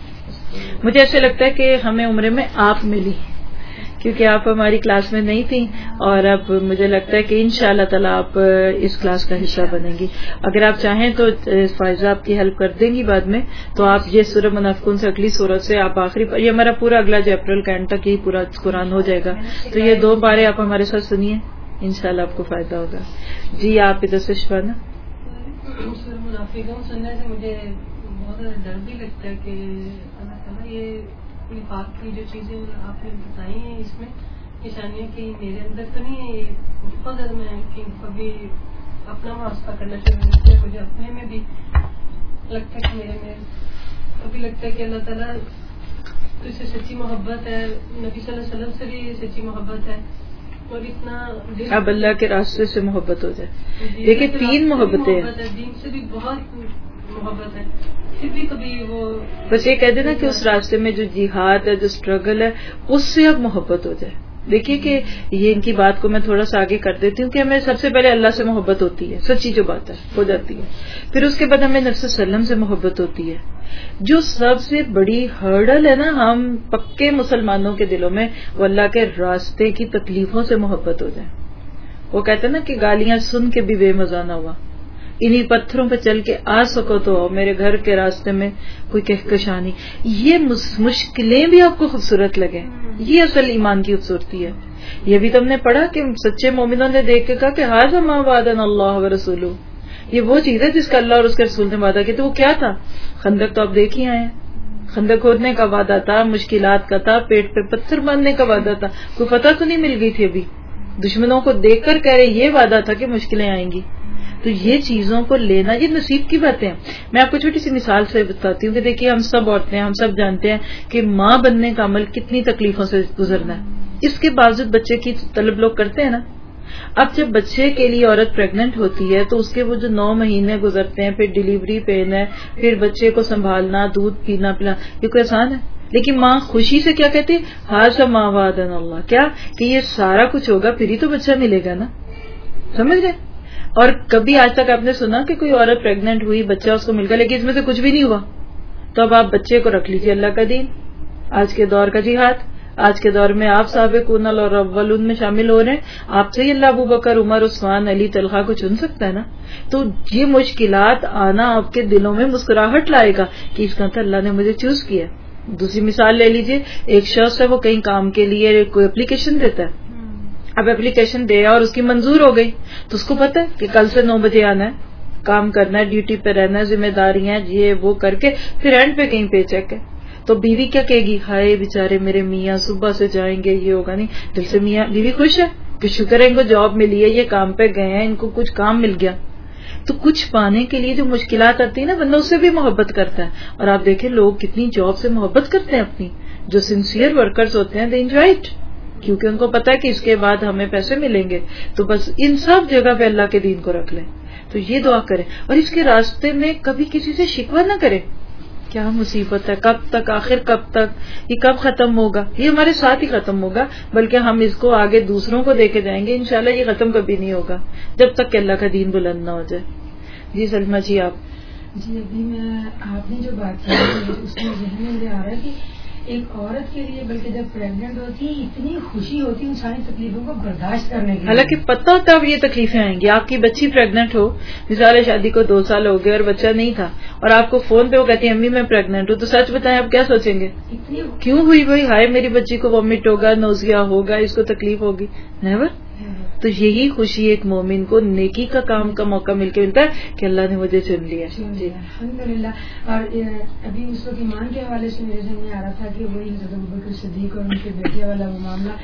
Speaker 3: مجھے ایسا لگتا ہے کہ ہمیں عمرے میں آپ ملی, کیونکہ آپ ہماری کلاس میں نہیں تھیں, اور اب مجھے لگتا ہے کہ انشاءاللہ تعالی آپ اس کلاس کا حصہ بنیں گی. اگر آپ چاہیں تو فائزہ آپ کی ہیلپ کر دیں گی بعد میں, تو آپ یہ سورہ منافقون سے اگلی سورت سے آپ آخری, یہ ہمارا پورا اگلا جو اپریل کا اینڈ تک یہی پورا قرآن ہو جائے گا, تو یہ دو بارے آپ ہمارے ساتھ سنیے, انشاءاللہ آپ کو فائدہ ہوگا. جی آپ ادھر سے شبانہ.
Speaker 8: سورہ منافقون سننے سے مجھے بہت زیادہ ڈر بھی لگتا ہے کہ اللہ تعالیٰ یہ نفاق کی جو چیزیں آپ نے بتائی ہیں اس میں نشانیاں کہ میرے اندر تو نہیں ہے, یہ بہت زیادہ میں کہ کبھی اپنا واسطہ کرنا شروع کرتے ہیں. مجھے اپنے میں بھی لگتا ہے کہ میرے میں کبھی لگتا ہے کہ اللہ تعالیٰ تو اس سے سچی محبت ہے, نبی صلی اللہ علیہ وسلم سے بھی سچی محبت ہے, اور اتنا
Speaker 3: اب اللہ کے راستے سے محبت ہو جائے. دیکھیں تین محبتیں ہیں,
Speaker 8: دین سے بھی بہت محبت ہے, پھر بھی کبھی وہ
Speaker 3: بس یہ کہہ دینا کہ اس راستے میں جو جہاد ہے, جو اسٹرگل ہے, اس سے اب محبت ہو جائے. دیکھیے کہ یہ ان کی بات کو میں تھوڑا سا آگے کر دیتی ہوں کہ ہمیں سب سے پہلے اللہ سے محبت ہوتی ہے, سچی جو بات ہے ہو جاتی ہے. پھر اس کے بعد ہمیں نبی صلی اللہ علیہ وسلم سے محبت ہوتی ہے. جو سب سے بڑی ہرڈل ہے نا ہم پکے مسلمانوں کے دلوں میں, وہ اللہ کے راستے کی تکلیفوں سے محبت ہو جائے. وہ کہتے ہیں نا کہ گالیاں سن کے بھی بے مزہ نہ ہوا, انہی پتھروں پہ چل کے آ سکو تو میرے گھر کے راستے میں کوئی کہکشانی. یہ مشکلیں بھی آپ کو خوبصورت لگے, یہ اصل ایمان کی خوبصورتی ہے یہ بھی تم نے پڑھا کہ سچے مومنوں نے دیکھ کے کہا کہ ھذا ما وعدنا اللہ ورسولہ، یہ وہ چیز ہے جس کا اللہ اور اس کے رسول نے وعدہ کیا. تو وہ کیا تھا؟ خندق تو آپ دیکھ ہی آئے ہیں. خندق کھودنے کا وعدہ تھا، مشکلات کا تھا، پیٹ پہ پتھر باندھنے کا وعدہ تھا. کوئی فتح تو نہیں مل گئی تھی ابھی. دشمنوں کو دیکھ کر کہہ رہے یہ وعدہ تھا کہ مشکلیں آئیں گی. تو یہ چیزوں کو لینا یہ نصیب کی باتیں ہیں. میں آپ کو چھوٹی سی مثال سے بتاتی ہوں کہ دیکھیے ہم سب عورتیں ہم سب جانتے ہیں کہ ماں بننے کا عمل کتنی تکلیفوں سے گزرنا ہے. اس کے باوجود بچے کی طلب لوگ کرتے ہیں نا. اب جب بچے کے لیے عورت پریگننٹ ہوتی ہے تو اس کے وہ جو نو مہینے گزرتے ہیں، پھر ڈیلیوری پین ہے، پھر بچے کو سنبھالنا، دودھ پینا پلانا، یہ کوئی آسان ہے؟ لیکن ماں خوشی سے کیا کہتی؟ ھذا ما وعدنا اللہ، کیا کہ یہ سارا کچھ ہوگا پھر ہی تو بچہ ملے گا نا. سمجھ گئے؟ اور کبھی آج تک آپ نے سنا کہ کوئی عورت پریگننٹ ہوئی، بچہ اس کو مل گیا لیکن اس میں سے کچھ بھی نہیں ہوا؟ تو اب آپ بچے کو رکھ لیجیے اللہ کا دین، آج کے دور کا جہاد. آج کے دور میں آپ سابقون الاولون میں شامل ہو رہے ہیں. آپ سے ہی اللہ ابو بکر، عمر، عثمان، علی، طلحہ کو چن سکتا ہے نا. تو یہ مشکلات آنا آپ کے دلوں میں مسکراہٹ لائے گا کہ اس کا تو اللہ نے مجھے چوز کیا. دوسری مثال لے لیجئے، ایک شخص ہے وہ کہیں کام کے لیے کوئی اپلیکیشن دیتا ہے. اب اپلیکیشن دیا اور اس کی منظور ہو گئی تو اس کو پتا ہے کہ کل سے نو بجے آنا ہے، کام کرنا ہے، ڈیوٹی پہ رہنا ہے، ذمہ داریاں یہ وہ کر کے پھر اینڈ پہ کہیں پے چیک ہے. تو بیوی کیا کہے گی؟ ہائے بیچارے میرے میاں صبح سے جائیں گے، یہ ہوگا نہیں. دل سے میاں بیوی خوش ہے کہ شکر ہے ان کو جاب ملی ہے، یہ کام پہ گئے ہیں، ان کو کچھ کام مل گیا. تو کچھ پانے کے لیے جو مشکلات آتی ہیں نا بندہ اس سے بھی محبت کرتا ہے. اور آپ دیکھیں لوگ کتنی جاب سے محبت کرتے ہیں اپنی. جو سنسیئر ورکرز ہوتے ہیں دے انجوائے اٹ، کیونکہ ان کو پتا ہے کہ اس کے بعد ہمیں پیسے ملیں گے. تو بس ان سب جگہ پہ اللہ کے دین کو رکھ لیں. تو یہ دعا کریں اور اس کے راستے میں کبھی کسی سے شکوہ نہ کریں. کیا مصیبت ہے، کب تک، آخر کب تک، یہ کب ختم ہوگا؟ یہ ہمارے ساتھ ہی ختم ہوگا، بلکہ ہم اس کو آگے دوسروں کو دے کے جائیں گے. انشاءاللہ یہ ختم کبھی نہیں ہوگا جب تک کہ اللہ کا دین بلند نہ ہو جائے. جی سلمہ جی آپ.
Speaker 6: جی ابھی میں آپ نے جو بات کی اس میں ذہن میں مجھے آ رہا ہے کہ ایک عورت کے لیے بلکہ جب پریگننٹ ہوتی ہے اتنی خوشی ہوتی ہے ان ساری تکلیفوں کو برداشت کرنے کی.
Speaker 3: حالانکہ پتہ ہوتا اب یہ تکلیفیں آئیں گی. آپ کی بچی پریگننٹ ہو، مثال شادی کو دو سال ہو گئے اور بچہ نہیں تھا اور آپ کو فون پہ وہ کہتی ہے امی میں پریگننٹ ہوں، تو سچ بتائیں آپ کیا سوچیں گے؟ کیوں ہوئی بھائی؟ ہائے میری بچی کو وامٹ ہوگا، نوزیا ہوگا، اس کو تکلیف ہوگی. نیور. تو یہی خوشی ایک مومن کو نیکی کا کام کا موقع مل کے ملتا ہے کہ اللہ نے مجھے چن لیا.
Speaker 6: جی الحمدللہ. اور ابھی اس وقت ایمان کے حوالے سے میرے ذہن میں آ رہا تھا کہ وہی حضرت ابوبکر صدیق اور ان کے بیٹے والا وہ معاملہ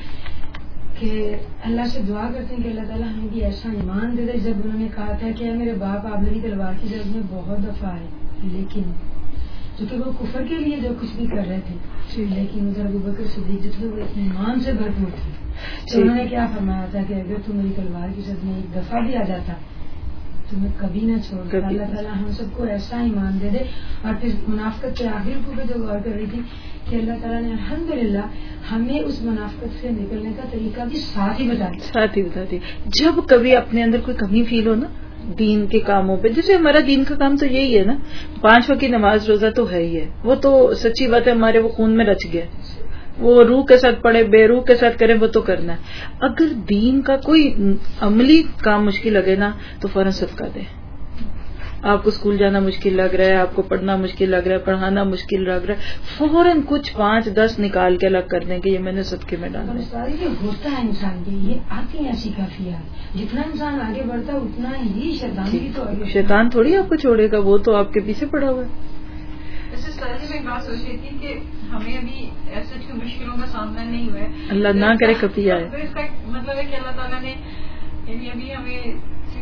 Speaker 6: کہ اللہ سے دعا کرتے ہیں کہ اللہ تعالیٰ ہمیں بھی ایسا ایمان دے دے. جب انہوں نے کہا تھا کہ میرے باپ آپ میری تلوار کی جب میں بہت دفعہ آئے، لیکن چونکہ وہ کفر کے لیے جو کچھ بھی کر رہے تھے، لیکن ادھر ابوبکر صدیق جو تھے وہ ایمان سے بھرپور تھے. تو انہوں نے کیا فرمایا تھا کہ اگر تم میری تلوار کی زد میں ایک دفعہ بھی آ جاتا تو میں کبھی نہ چھوڑتا. اللہ تعالیٰ ہم سب کو ایسا ایمان دے دے. اور پھر منافقت کے آخر کو بھی جو غور کر رہی تھی کہ اللہ تعالیٰ نے الحمدللہ ہمیں اس منافقت سے نکلنے کا طریقہ بھی ساتھ ہی بتا دیا.
Speaker 3: ساتھ ہی بتا دیا. جب کبھی اپنے اندر کوئی کمی فیل ہو نا دین کے کاموں پہ، جیسے ہمارا دین کا کام تو یہی ہے نا، پانچ وقت کی نماز روزہ تو ہے ہی ہے، وہ تو سچی بات ہے ہمارے وہ خون میں رچ گیا. وہ روح کے ساتھ پڑھے بے روح کے ساتھ کریں وہ تو کرنا ہے. اگر دین کا کوئی عملی کام مشکل لگے نا تو فوراً صدقہ دیں. آپ کو اسکول جانا مشکل لگ رہا ہے، آپ کو پڑھنا مشکل لگ رہا ہے، پڑھانا مشکل لگ رہا ہے، فوراً کچھ پانچ دس نکال کے الگ کر دیں کہ یہ میں نے صدقے میں ڈالا.
Speaker 6: ہوتا ہے انسان کے یہ آتی ہیں ایسی کافیات، جتنا انسان آگے بڑھتا ہے اتنا ہی شیطان بھی تو
Speaker 3: شیطان تھوڑی آپ کو چھوڑے گا، وہ تو آپ کے پیچھے پڑا ہوا ہے.
Speaker 4: ویسے سر میں ایک بات سوچ رہی تھی کہ ہمیں ابھی ایسے مشکلوں کا سامنا نہیں ہوا ہے،
Speaker 3: اللہ نہ کرے کبھی آئے.
Speaker 4: اس کا مطلب ہے کہ اللہ تعالیٰ نے یعنی ابھی ہمیں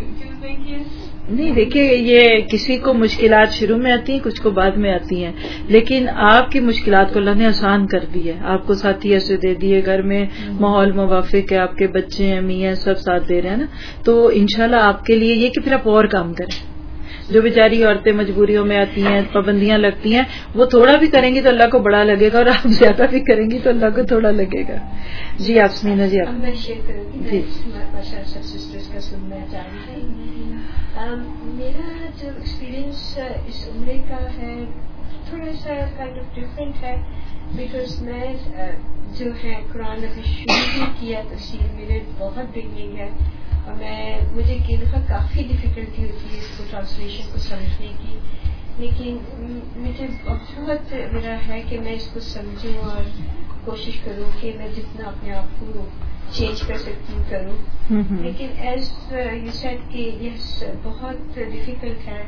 Speaker 3: نہیں. دیکھیے یہ کسی کو مشکلات شروع میں آتی ہیں، کچھ کو بعد میں آتی ہیں، لیکن آپ کی مشکلات کو اللہ نے آسان کر دی ہے. آپ کو ساتھی ایسے دے دیے، گھر میں ماحول موافق ہے، آپ کے بچے ہیں، میاں سب ساتھ دے رہے ہیں نا، تو انشاءاللہ آپ کے لیے یہ کہ پھر آپ اور کام کریں. جو بیچاری عورتیں مجبوریوں میں آتی ہیں، پابندیاں لگتی ہیں، وہ تھوڑا بھی کریں گی تو اللہ کو بڑا لگے گا، اور آپ زیادہ بھی کریں گی تو اللہ کو تھوڑا لگے گا. جی آپ سنینا. جی آپ
Speaker 9: میں شیئر کروں گی.
Speaker 3: جی
Speaker 9: سسٹرز کا سننا چاہتی ہوں. میرا جو ایکسپیرئنس اس عمرے کا ہے تھوڑا سا کائنڈ آف ڈفرینٹ ہے، بیکاز میں جو ہے قرآن ابھی شروع ہی کیا تفسیر میرے بہت بگننگ ہے، اور میں مجھے کئی دفعہ کافی ڈفیکلٹی ہوتی ہے اس کو ٹرانسلیشن کو سمجھنے کی، لیکن مجھے بہت میرا ہے کہ میں اس کو سمجھوں اور کوشش کروں کہ میں جتنا اپنے آپ کو چینج کر سکتی ہوں کروں. لیکن ایز یو سیڈ کہ یس بہت ڈیفیکلٹ ہے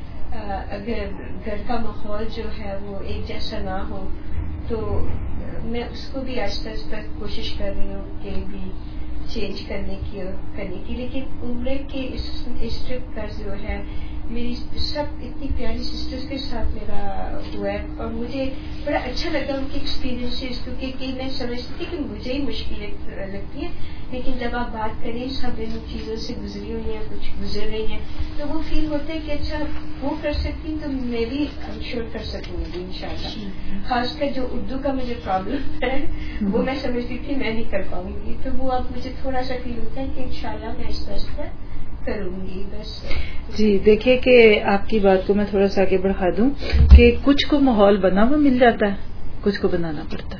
Speaker 9: اگر گھر کا ماحول جو ہے وہ ایک جیسا نہ ہو تو میں اس کو بھی آہستہ آہستہ کوشش کر رہی ہوں کہ بھی چینج کرنے کی کرنے کی. لیکن عمرے کے اس ٹرپ کا جو ہے میری سب اتنی پیاری سسٹرز کے ساتھ میرا ہوا ہے اور مجھے بڑا اچھا لگا ان کی ایکسپیرینسز کیونکہ کہ میں سمجھتی تھی کہ مجھے ہی مشکل لگتی ہے لیکن جب آپ بات کریں سب ان چیزوں سے گزری ہوئی ہیں کچھ گزر رہی ہیں تو وہ فیل ہوتا ہے کہ اچھا وہ کر سکتی ہوں تو میں بھی شور کر سکوں گی انشاءاللہ. خاص کر جو اردو کا مجھے پرابلم ہے وہ میں سمجھتی تھی میں نہیں کر پاؤں گی تو وہ اب مجھے تھوڑا سا فیل ہوتا ہے کہ انشاءاللہ میں آہستہ آہستہ کروں گی بس.
Speaker 3: جی دیکھیے کہ آپ کی بات کو میں تھوڑا سا آگے بڑھا دوں کہ کچھ کو ماحول بنا ہوا مل جاتا ہے کچھ کو بنانا پڑتا ہے.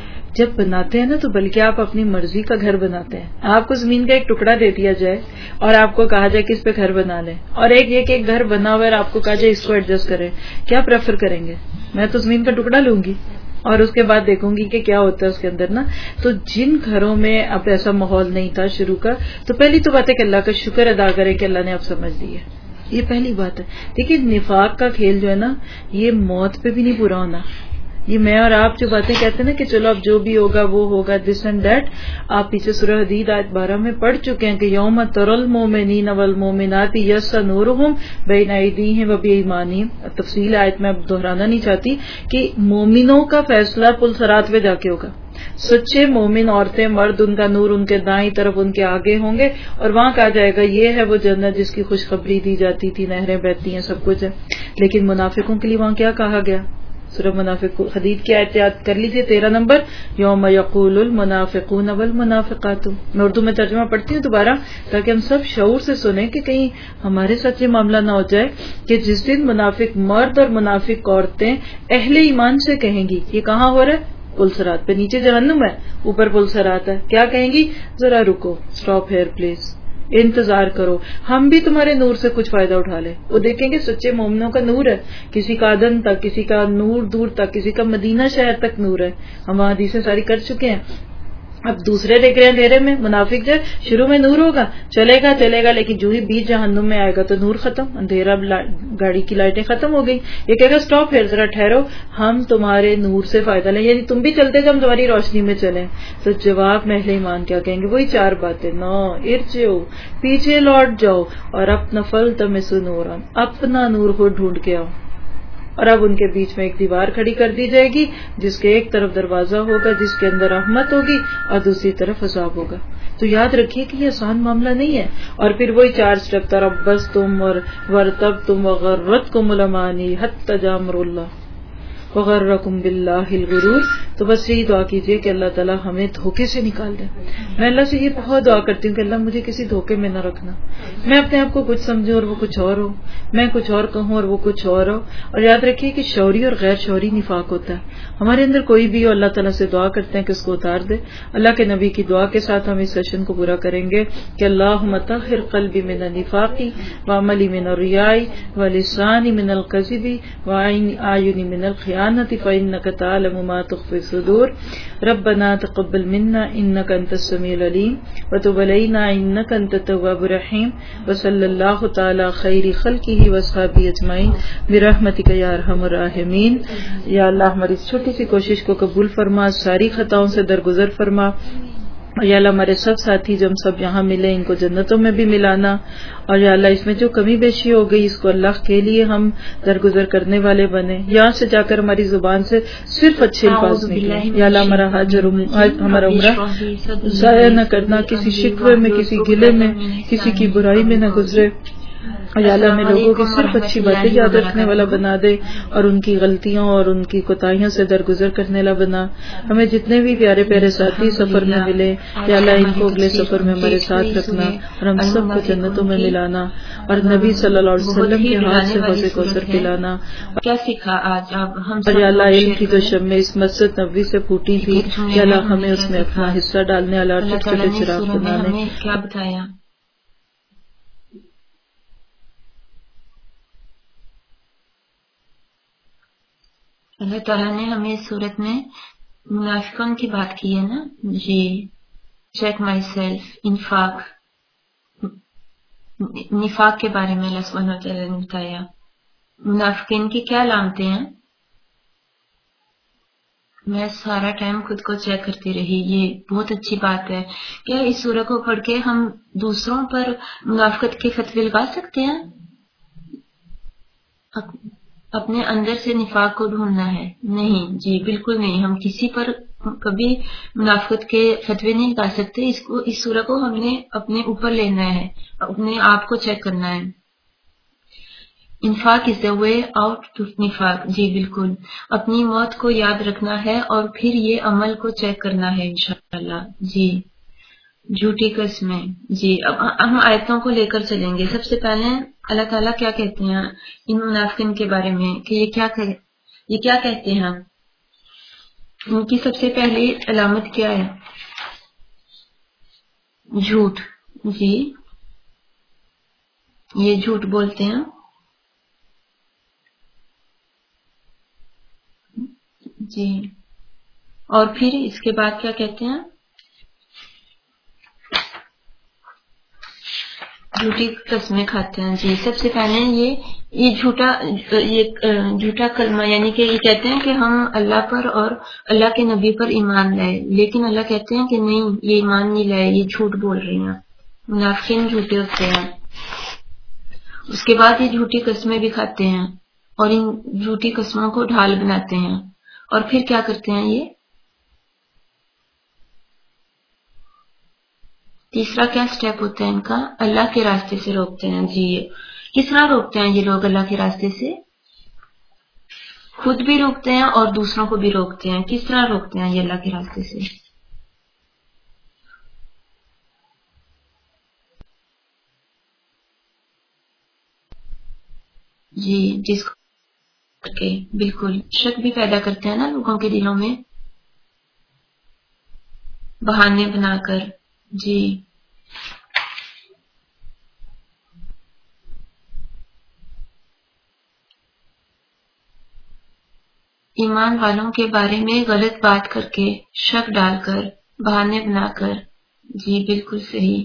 Speaker 3: جب بناتے ہیں نا تو بلکہ آپ اپنی مرضی کا گھر بناتے ہیں. آپ کو زمین کا ایک ٹکڑا دے دیا جائے اور آپ کو کہا جائے کہ اس پہ گھر بنا لیں اور ایک یہ کہ ایک گھر بنا ہوا ہے اور آپ کو کہا جائے اس کو ایڈجسٹ کریں, کیا پریفر کریں گے؟ میں تو زمین کا ٹکڑا لوں گی اور اس کے بعد دیکھوں گی کہ کیا ہوتا ہے اس کے اندر نا. تو جن گھروں میں اب ایسا ماحول نہیں تھا شروع کا تو پہلی تو بات ہے کہ اللہ کا شکر ادا کریں کہ اللہ نے اب سمجھ لی ہے. یہ پہلی بات ہے. دیکھیے نفاق کا کھیل جو ہے نا یہ موت پہ بھی نہیں پورا ہونا. یہ میں اور آپ جو باتیں کہتے ہیں نا کہ چلو اب جو بھی ہوگا وہ ہوگا دس اینڈ دیٹ, آپ پیچھے سورہ حدید آیت بارہ میں پڑھ چکے ہیں کہ یوم تری المؤمنین والمؤمنات یسعی نورہم بین ایدیہم وبایمانہم. تفصیل آیت میں اب دہرانا نہیں چاہتی کہ مومنوں کا فیصلہ پل صراط پہ جا کے ہوگا. سچے مومن عورتیں مرد ان کا نور ان کے دائیں طرف ان کے آگے ہوں گے اور وہاں کہا جائے گا یہ ہے وہ جنت جس کی خوشخبری دی جاتی تھی, نہریں بہتی ہیں, سب کچھ ہے. لیکن منافقوں کے لیے وہاں کیا کہا گیا؟ سورہ منافق حدید کی آیت یاد کر لیجیے تیرہ نمبر, یوم یقول المنافقون والمنافقات. میں اردو میں ترجمہ پڑھتی ہوں دوبارہ تاکہ ہم سب شعور سے سنیں کہ کہیں ہمارے ساتھ یہ معاملہ نہ ہو جائے کہ جس دن منافق مرد اور منافق عورتیں اہل ایمان سے کہیں گی. یہ کہاں ہو رہا ہے؟ پل صراط پہ. نیچے جہنم ہے, اوپر پل صراط ہے. کیا کہیں گی؟ ذرا رکو, اسٹاپ ہیئر پلیز, انتظار کرو, ہم بھی تمہارے نور سے کچھ فائدہ اٹھا لیں. وہ دیکھیں گے سچے مومنوں کا نور ہے, کسی کا عدن تک, کسی کا نور دور تک, کسی کا مدینہ شہر تک نور ہے. ہم وہاں حدیثیں ساری کر چکے ہیں. اب دوسرے دیکھ رہے ہیں اندھیرے میں. منافق جو شروع میں نور ہوگا, چلے گا چلے گا, لیکن جو ہی بیچ جہنم میں آئے گا تو نور ختم, اندھیرا, گاڑی کی لائٹیں ختم ہو گئی. یہ کہے گا اسٹاپ ہے, ذرا ٹھہرو, ہم تمہارے نور سے فائدہ لیں, یعنی تم بھی چلتے جب ہم تمہاری روشنی میں چلیں. تو جواب میں اہل ایمان کیا کہیں گے؟ وہی چار باتیں, نو ارجعو, پیچھے لوٹ جاؤ, اور اپنا فل تمسوا نورا, اپنا نور کو ڈھونڈ کے آؤ. اور اب ان کے بیچ میں ایک دیوار کھڑی کر دی جائے گی جس کے ایک طرف دروازہ ہوگا جس کے اندر رحمت ہوگی اور دوسری طرف عذاب ہوگا. تو یاد رکھیے کہ یہ آسان معاملہ نہیں ہے. اور پھر وہی چار سٹیپ, تربصتم وارتبتم وغرتکم الامانی حتی جاء امر اللہ وغرکم باللہ الغرور. تو بس یہی دعا کیجیے کہ اللہ تعالیٰ ہمیں دھوکے سے نکال دے. میں اللہ سے یہ بہت دعا کرتی ہوں کہ اللہ مجھے کسی دھوکے میں نہ رکھنا. میں اپنے آپ کو کچھ سمجھوں اور وہ کچھ اور ہو, میں کچھ اور کہوں اور وہ کچھ اور ہو. اور یاد رکھیے کہ شعوری اور غیر شعوری نفاق ہوتا ہے. ہمارے اندر کوئی بھی ہو, اللہ تعالیٰ سے دعا کرتے ہیں کہ اس کو اتار دے. اللہ کے نبی کی دعا کے ساتھ ہم اس سیشن کو پورا کریں گے کہ اللہم طہر قلبی من النفاق وعملی من الریاء ولسانی من الکذب وعینی من الخیانت فإنک تعلم ما تخفی الصدور. ربنا تقبل منا انک انت السمیع العلیم وتب علینا انک انت التواب الرحیم وصلی اللہ تعالی خیر خلقہ واصحابہ اجمعین برحمتک یا ارحم الراحمین. یا اللہ ہماری اس چھوٹی سی کوشش کو قبول فرما, ساری خطاؤں سے درگزر فرما. اور یا اللہ ہمارے سب ساتھی جو ہم سب یہاں ملے ان کو جنتوں میں بھی ملانا. اور یا اللہ اس میں جو کمی بیشی ہو گئی اس کو اللہ کے لیے ہم درگزر کرنے والے بنے. یہاں سے جا کر ہماری زبان سے صرف اچھے الفاظ نکلیں. یا اللہ ہمارا حج ہمارا عمرہ ضائع نہ کرنا, کسی شکوے میں, کسی گلے میں, کسی کی برائی میں نہ گزرے. یا اللہ ہمیں لوگوں کی صرف اچھی باتیں یاد رکھنے والا بنا دے اور ان کی غلطیوں اور ان کی کوتاہیوں سے درگزر کرنے والا بنا. ہمیں جتنے بھی پیارے پیارے ساتھی سفر میں ملے یا اللہ ان کو اگلے سفر میں ہمارے ساتھ رکھنا اور ہم سب کو جنتوں میں ملانا اور نبی صلی اللہ علیہ وسلم کے ہاتھ سے حوض کوثر پلانا.
Speaker 10: کیا سیکھا آج اب ہم؟
Speaker 3: اور یا اللہ علم کی جو شمع اس مسجد نبوی سے پھوٹی تھی یا اللہ ہمیں اس میں اپنا حصہ ڈالنے والا اور چھوٹے چھوٹے چراغ بنانے.
Speaker 10: کیا بتایا؟ اللہ تعالیٰ نے ہمیں اس صورت میں منافقوں کی بات کی ہے نا. جی check myself. infaq, निफाक के बारे में अल्लाह सुब्हानहू व तआला ने बताया। मुनाफिकीन की क्या अलामतें हैं? मैं सारा टाइम खुद को चेक करती रही। ये बहुत अच्छी बात है। क्या इस सूरह को पढ़ के हम दूसरों पर मुनाफिकत के फतवे लगा सकते हैं? अपने अंदर से निफाक को ढूंढना है? नहीं जी, बिल्कुल नहीं। हम किसी पर कभी मुनाफिकत के फतवे नहीं लगा सकते। इसको इस सूरह को हमने अपने ऊपर लेना है, अपने आप को चेक करना है। इन्फाक is the way out to निफाक। जी बिल्कुल, अपनी मौत को याद रखना है और फिर ये अमल को चेक करना है इंशाअल्लाह। जी, झूठी कस्में। जी, अब हम आयतों को लेकर चलेंगे। सबसे पहले अल्लाह ताला क्या कहते हैं इन मुनाफिकीन के बारे में कि ये क्या कह, ये क्या कहते हैं? उनकी सबसे पहली अलामत क्या है? झूठ। जी, ये झूठ बोलते हैं। जी, और फिर इसके बाद क्या कहते हैं? झूठी कस्में खाते हैं। जी, सबसे पहले ये ये झूठा ये झूठा कलमा, यानी कि ये कहते हैं कि हम अल्लाह पर और अल्लाह के नबी पर ईमान लाए, लेकिन अल्लाह कहते हैं कि नहीं, ये ईमान नहीं लाए, ये झूठ बोल रहे हैं। मुनाफिकीन झूठे होते हैं। उसके बाद ये झूठी कस्में भी खाते हैं और इन झूठी कस्मों को ढाल बनाते हैं। और फिर क्या करते हैं ये? तीसरा क्या स्टेप होता है इनका? अल्लाह के रास्ते से रोकते हैं। जी, किस तरह रोकते हैं ये लोग अल्लाह के रास्ते से? खुद भी रोकते हैं और दूसरों को भी रोकते हैं। किस तरह रोकते हैं ये अल्लाह के रास्ते से? जी, जिसको करके बिल्कुल शक भी पैदा करते हैं ना लोगों के दिलों में, बहाने बनाकर। जी, ईमान वालों के बारे में गलत बात करके, शक डालकर, बहाने बनाकर। जी बिल्कुल सही।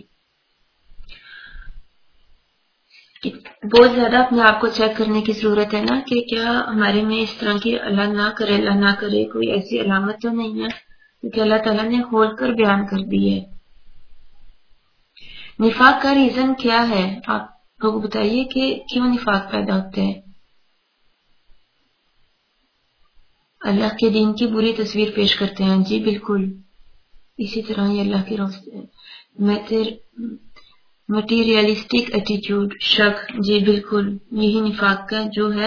Speaker 10: बहुत ज्यादा अपने आप को चेक करने की जरूरत है ना कि क्या हमारे में इस तरह की, अल्लाह ना करे अल्लाह ना करे, कोई ऐसी अलामत तो नहीं है, क्योंकि अल्लाह ताला ने खोल कर बयान कर दी है। निफाक का रीजन क्या है? आप लोग बताइए कि क्यों निफाक पैदा होता है? अल्लाह के दीन की बुरी तस्वीर पेश करते हैं। जी बिल्कुल, इसी तरह ही अल्लाह के रास्ते मटीरियलिस्टिक एटीट्यूड, शक। जी बिल्कुल, यही निफाक का जो है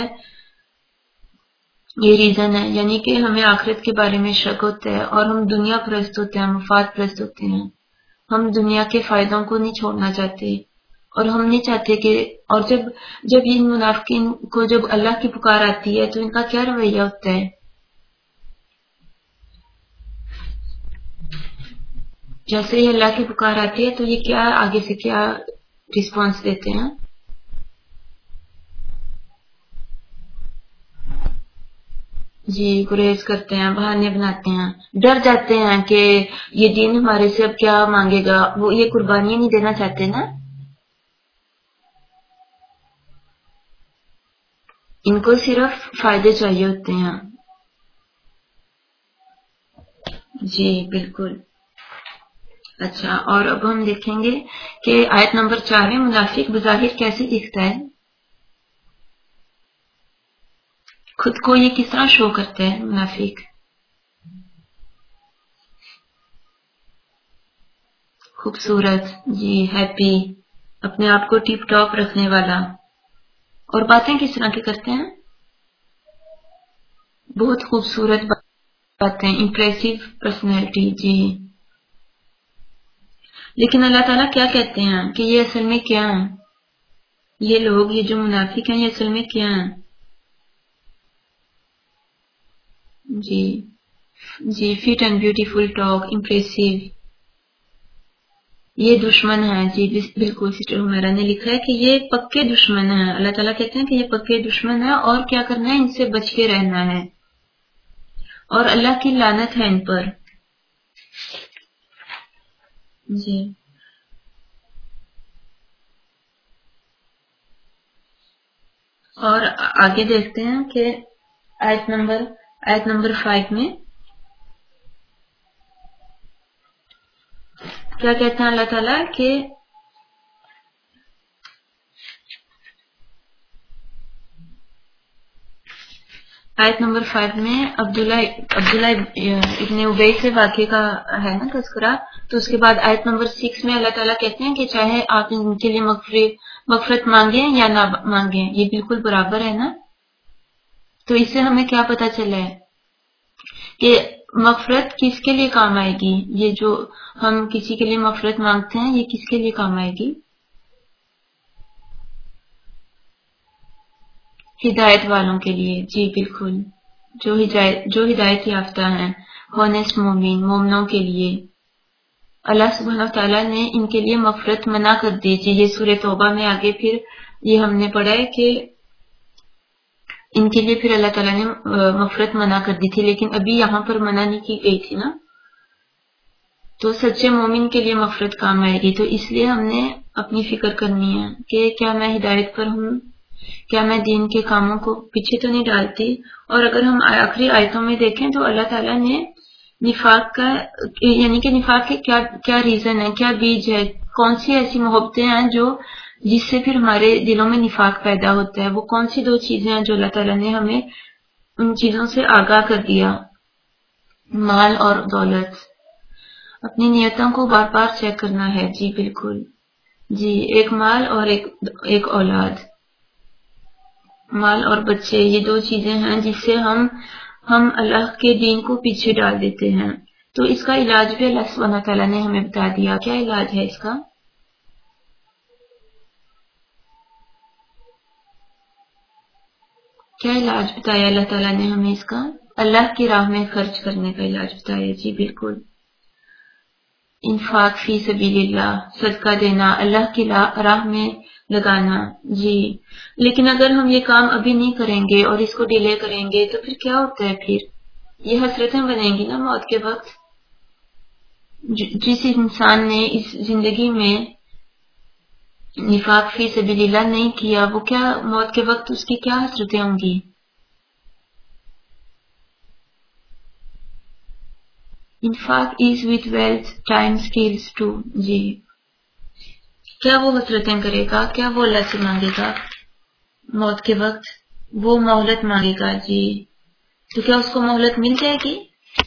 Speaker 10: ये रीजन है, यानी कि हमें आखिरत के बारे में शक होता है और हम दुनिया परस्त होते हैं, मुफाद परस्त होते हैं। हम दुनिया के फायदों को नहीं छोड़ना चाहते और हम नहीं चाहते कि, और जब जब इन मुनाफिकीन को जब अल्लाह की पुकार आती है तो इनका क्या रवैया होता है? जैसे ही अल्लाह की पुकार आती है तो ये क्या आगे से क्या रिस्पांस देते हैं? जी, गुरेज करते हैं, बहाने बनाते हैं, डर जाते हैं कि ये दीन हमारे से अब क्या मांगेगा। वो ये कुर्बानियां नहीं देना चाहते ना, इनको सिर्फ फायदे चाहिए होते हैं। जी बिल्कुल। अच्छा, और अब हम देखेंगे कि आयत नंबर चार में मुनाफिक बज़ाहिर कैसे दिखता है, खुद को ये किस तरह शो करता है मुनाफिक? खूबसूरत, जी हैप्पी, अपने आप को टिप टॉप रखने वाला। और बातें किस तरह की करते हैं? बहुत खूबसूरत बातें, इंप्रेसिव पर्सनैलिटी। जी, लेकिन अल्लाह ताला क्या कहते हैं कि ये असल में क्या है? ये लोग, ये जो मुनाफिक हैं, ये असल में क्या है? जी जी, fit and beautiful talk, impressive, ये दुश्मन है। जी बिल्कुल, सिस्टर हुमैरा ने लिखा है कि ये पक्के दुश्मन है। अल्लाह ताला कहते हैं कि ये पक्के दुश्मन है और क्या करना है, इनसे बच के रहना है और अल्लाह की लानत है इन पर। جی اور آگے دیکھتے ہیں کہ آیت نمبر آیت نمبر فائیو میں کیا کہتے ہیں اللہ تعالیٰ کہ آیت نمبر فائیو میں عبداللہ عبداللہ ابن ابی سے واقعے کا ہے نا تذکرہ. تو اس کے بعد آیت نمبر سکس میں اللہ تعالیٰ کہتے ہیں کہ چاہے آپ ان کے لیے مغفرت مغفرت مانگیں یا نہ مانگیں یہ بالکل برابر ہے نا. تو اس سے ہمیں کیا پتا چلا ہے کہ مغفرت کس کے لیے کام آئے گی. یہ جو ہم کسی کے لیے مغفرت مانگتے ہیں یہ کس کے لیے کام آئے گی؟ ہدایت والوں کے لیے. جی بالکل جو ہدایت جو ہدایت یافتہ ہیں ہونسٹ مومن مومنوں کے لیے اللہ سبحانہ تعالیٰ نے ان کے لیے مغفرت منع کر دی. جی یہ سورہ توبہ میں آگے پھر یہ ہم نے پڑھا ہے کہ ان کے لیے پھر اللہ تعالیٰ نے مغفرت منع کر دی تھی لیکن ابھی یہاں پر منع نہیں کی گئی تھی نا. تو سچے مومن کے لیے مغفرت کام آئے گی. تو اس لیے ہم نے اپنی فکر کرنی ہے کہ کیا میں ہدایت پر ہوں, کیا میں دین کے کاموں کو پیچھے تو نہیں ڈالتی. اور اگر ہم آخری آیتوں میں دیکھیں تو اللہ تعالیٰ نے نفاق کا یعنی کہ نفاق کے کیا کیا ریزن ہے, کیا بیج ہے, کون سی ایسی محبتیں ہیں جو جس سے پھر ہمارے دلوں میں نفاق پیدا ہوتا ہے. وہ کون سی دو چیزیں ہیں جو اللہ تعالیٰ نے ہمیں ان چیزوں سے آگاہ کر دیا, مال اور دولت. اپنی نیتوں کو بار بار چیک کرنا ہے. جی بالکل جی ایک مال اور ایک ایک اولاد, مال اور بچے یہ دو چیزیں ہیں جس سے ہم ہم اللہ کے دین کو پیچھے ڈال دیتے ہیں. تو اس کا علاج بھی اللہ سبحانہ تعالیٰ نے ہمیں بتا دیا. کیا علاج ہے اس کا؟ کیا علاج بتایا اللہ تعالیٰ نے ہمیں اس کا؟ اللہ کی راہ میں خرچ کرنے کا علاج بتایا. جی بالکل انفاق فی سبیل اللہ, صدقہ دینا, اللہ کی راہ میں لگانا. جی لیکن اگر ہم یہ کام ابھی نہیں کریں گے اور اس کو ڈیلے کریں گے تو پھر کیا ہوتا ہے؟ پھر یہ حسرتیں بنیں گی نا موت کے وقت. جس انسان نے اس زندگی میں نفاق فی سبیل اللہ نہیں کیا وہ کیا موت کے وقت اس کی کیا حسرتیں ہوں گی؟ انفاق is with wealth time skills too. جی کیا وہ حسرتیں کرے گا؟ کیا وہ اللہ سے مانگے گا موت کے وقت؟ وہ مہلت مانگے گا. جی تو کیا اس کو مہلت مل جائے گی؟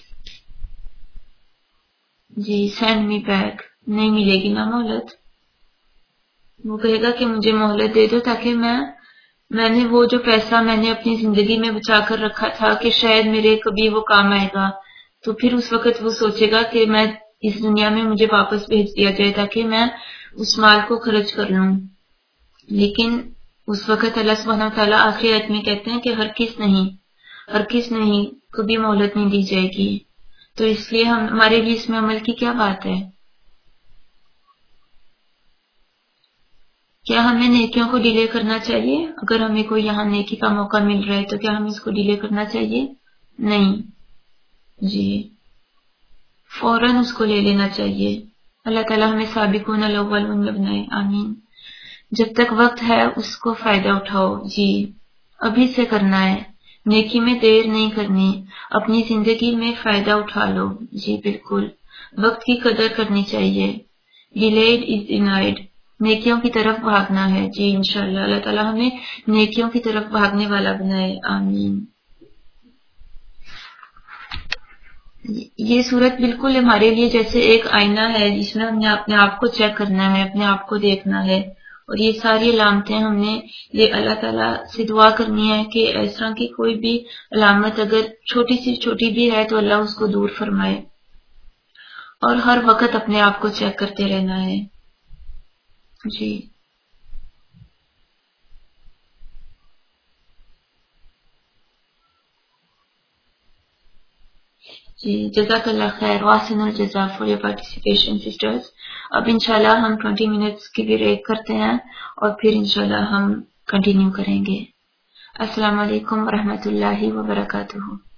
Speaker 10: جی سینڈ می بیک, نہیں ملے گی نا مہلت. وہ کہے گا کہ مجھے مہلت دے دو تاکہ میں میں نے وہ جو پیسہ میں نے اپنی زندگی میں بچا کر رکھا تھا کہ شاید میرے کبھی وہ کام آئے گا, تو پھر اس وقت وہ سوچے گا کہ میں اس دنیا میں مجھے واپس بھیج دیا جائے تاکہ میں اس مال کو خرچ کر لوں. لیکن اس وقت اللہ سبحانہ وتعالیٰ آخری آیت میں کہتے ہیں کہ ہر کس نہیں ہر کس نہیں کبھی مہلت نہیں دی جائے گی. تو اس لیے ہم ہمارے لیے اس میں عمل کی کیا بات ہے؟ کیا ہمیں نیکیوں کو ڈیلے کرنا چاہیے؟ اگر ہمیں کوئی یہاں نیکی کا موقع مل رہا ہے تو کیا ہمیں اس کو ڈیلے کرنا چاہیے؟ نہیں. جی فوراً اس کو لے لینا چاہیے. اللہ تعالیٰ ہمیں سابقون الاولون میں بنائے, آمین. جب تک وقت ہے اس کو فائدہ اٹھاؤ. جی ابھی سے کرنا ہے, نیکی میں دیر نہیں کرنی, اپنی زندگی میں فائدہ اٹھا لو. جی بالکل وقت کی قدر کرنی چاہیے. ڈیلیڈ از ڈینائڈ, نیکیوں کی طرف بھاگنا ہے. جی انشاءاللہ اللہ تعالیٰ ہمیں نیکیوں کی طرف بھاگنے والا بنائے, آمین. یہ صورت بالکل ہمارے لیے جیسے ایک آئینہ ہے جس میں ہم نے اپنے آپ کو چیک کرنا ہے, اپنے آپ کو دیکھنا ہے. اور یہ ساری علامتیں ہم نے یہ اللہ تعالیٰ سے دعا کرنی ہے کہ اس طرح کی کوئی بھی علامت اگر چھوٹی سی چھوٹی بھی ہے تو اللہ اس کو دور فرمائے. اور ہر وقت اپنے آپ کو چیک کرتے رہنا ہے. جی جی جزاک اللہ خیر, واسن الجزا فار یور پارٹیسپیشن سسٹرز. اب انشاءاللہ ہم ٹوینٹی منٹس کی بریک کرتے ہیں اور پھر انشاءاللہ ہم کنٹینیو کریں گے. السلام علیکم ورحمۃ اللہ وبرکاتہ.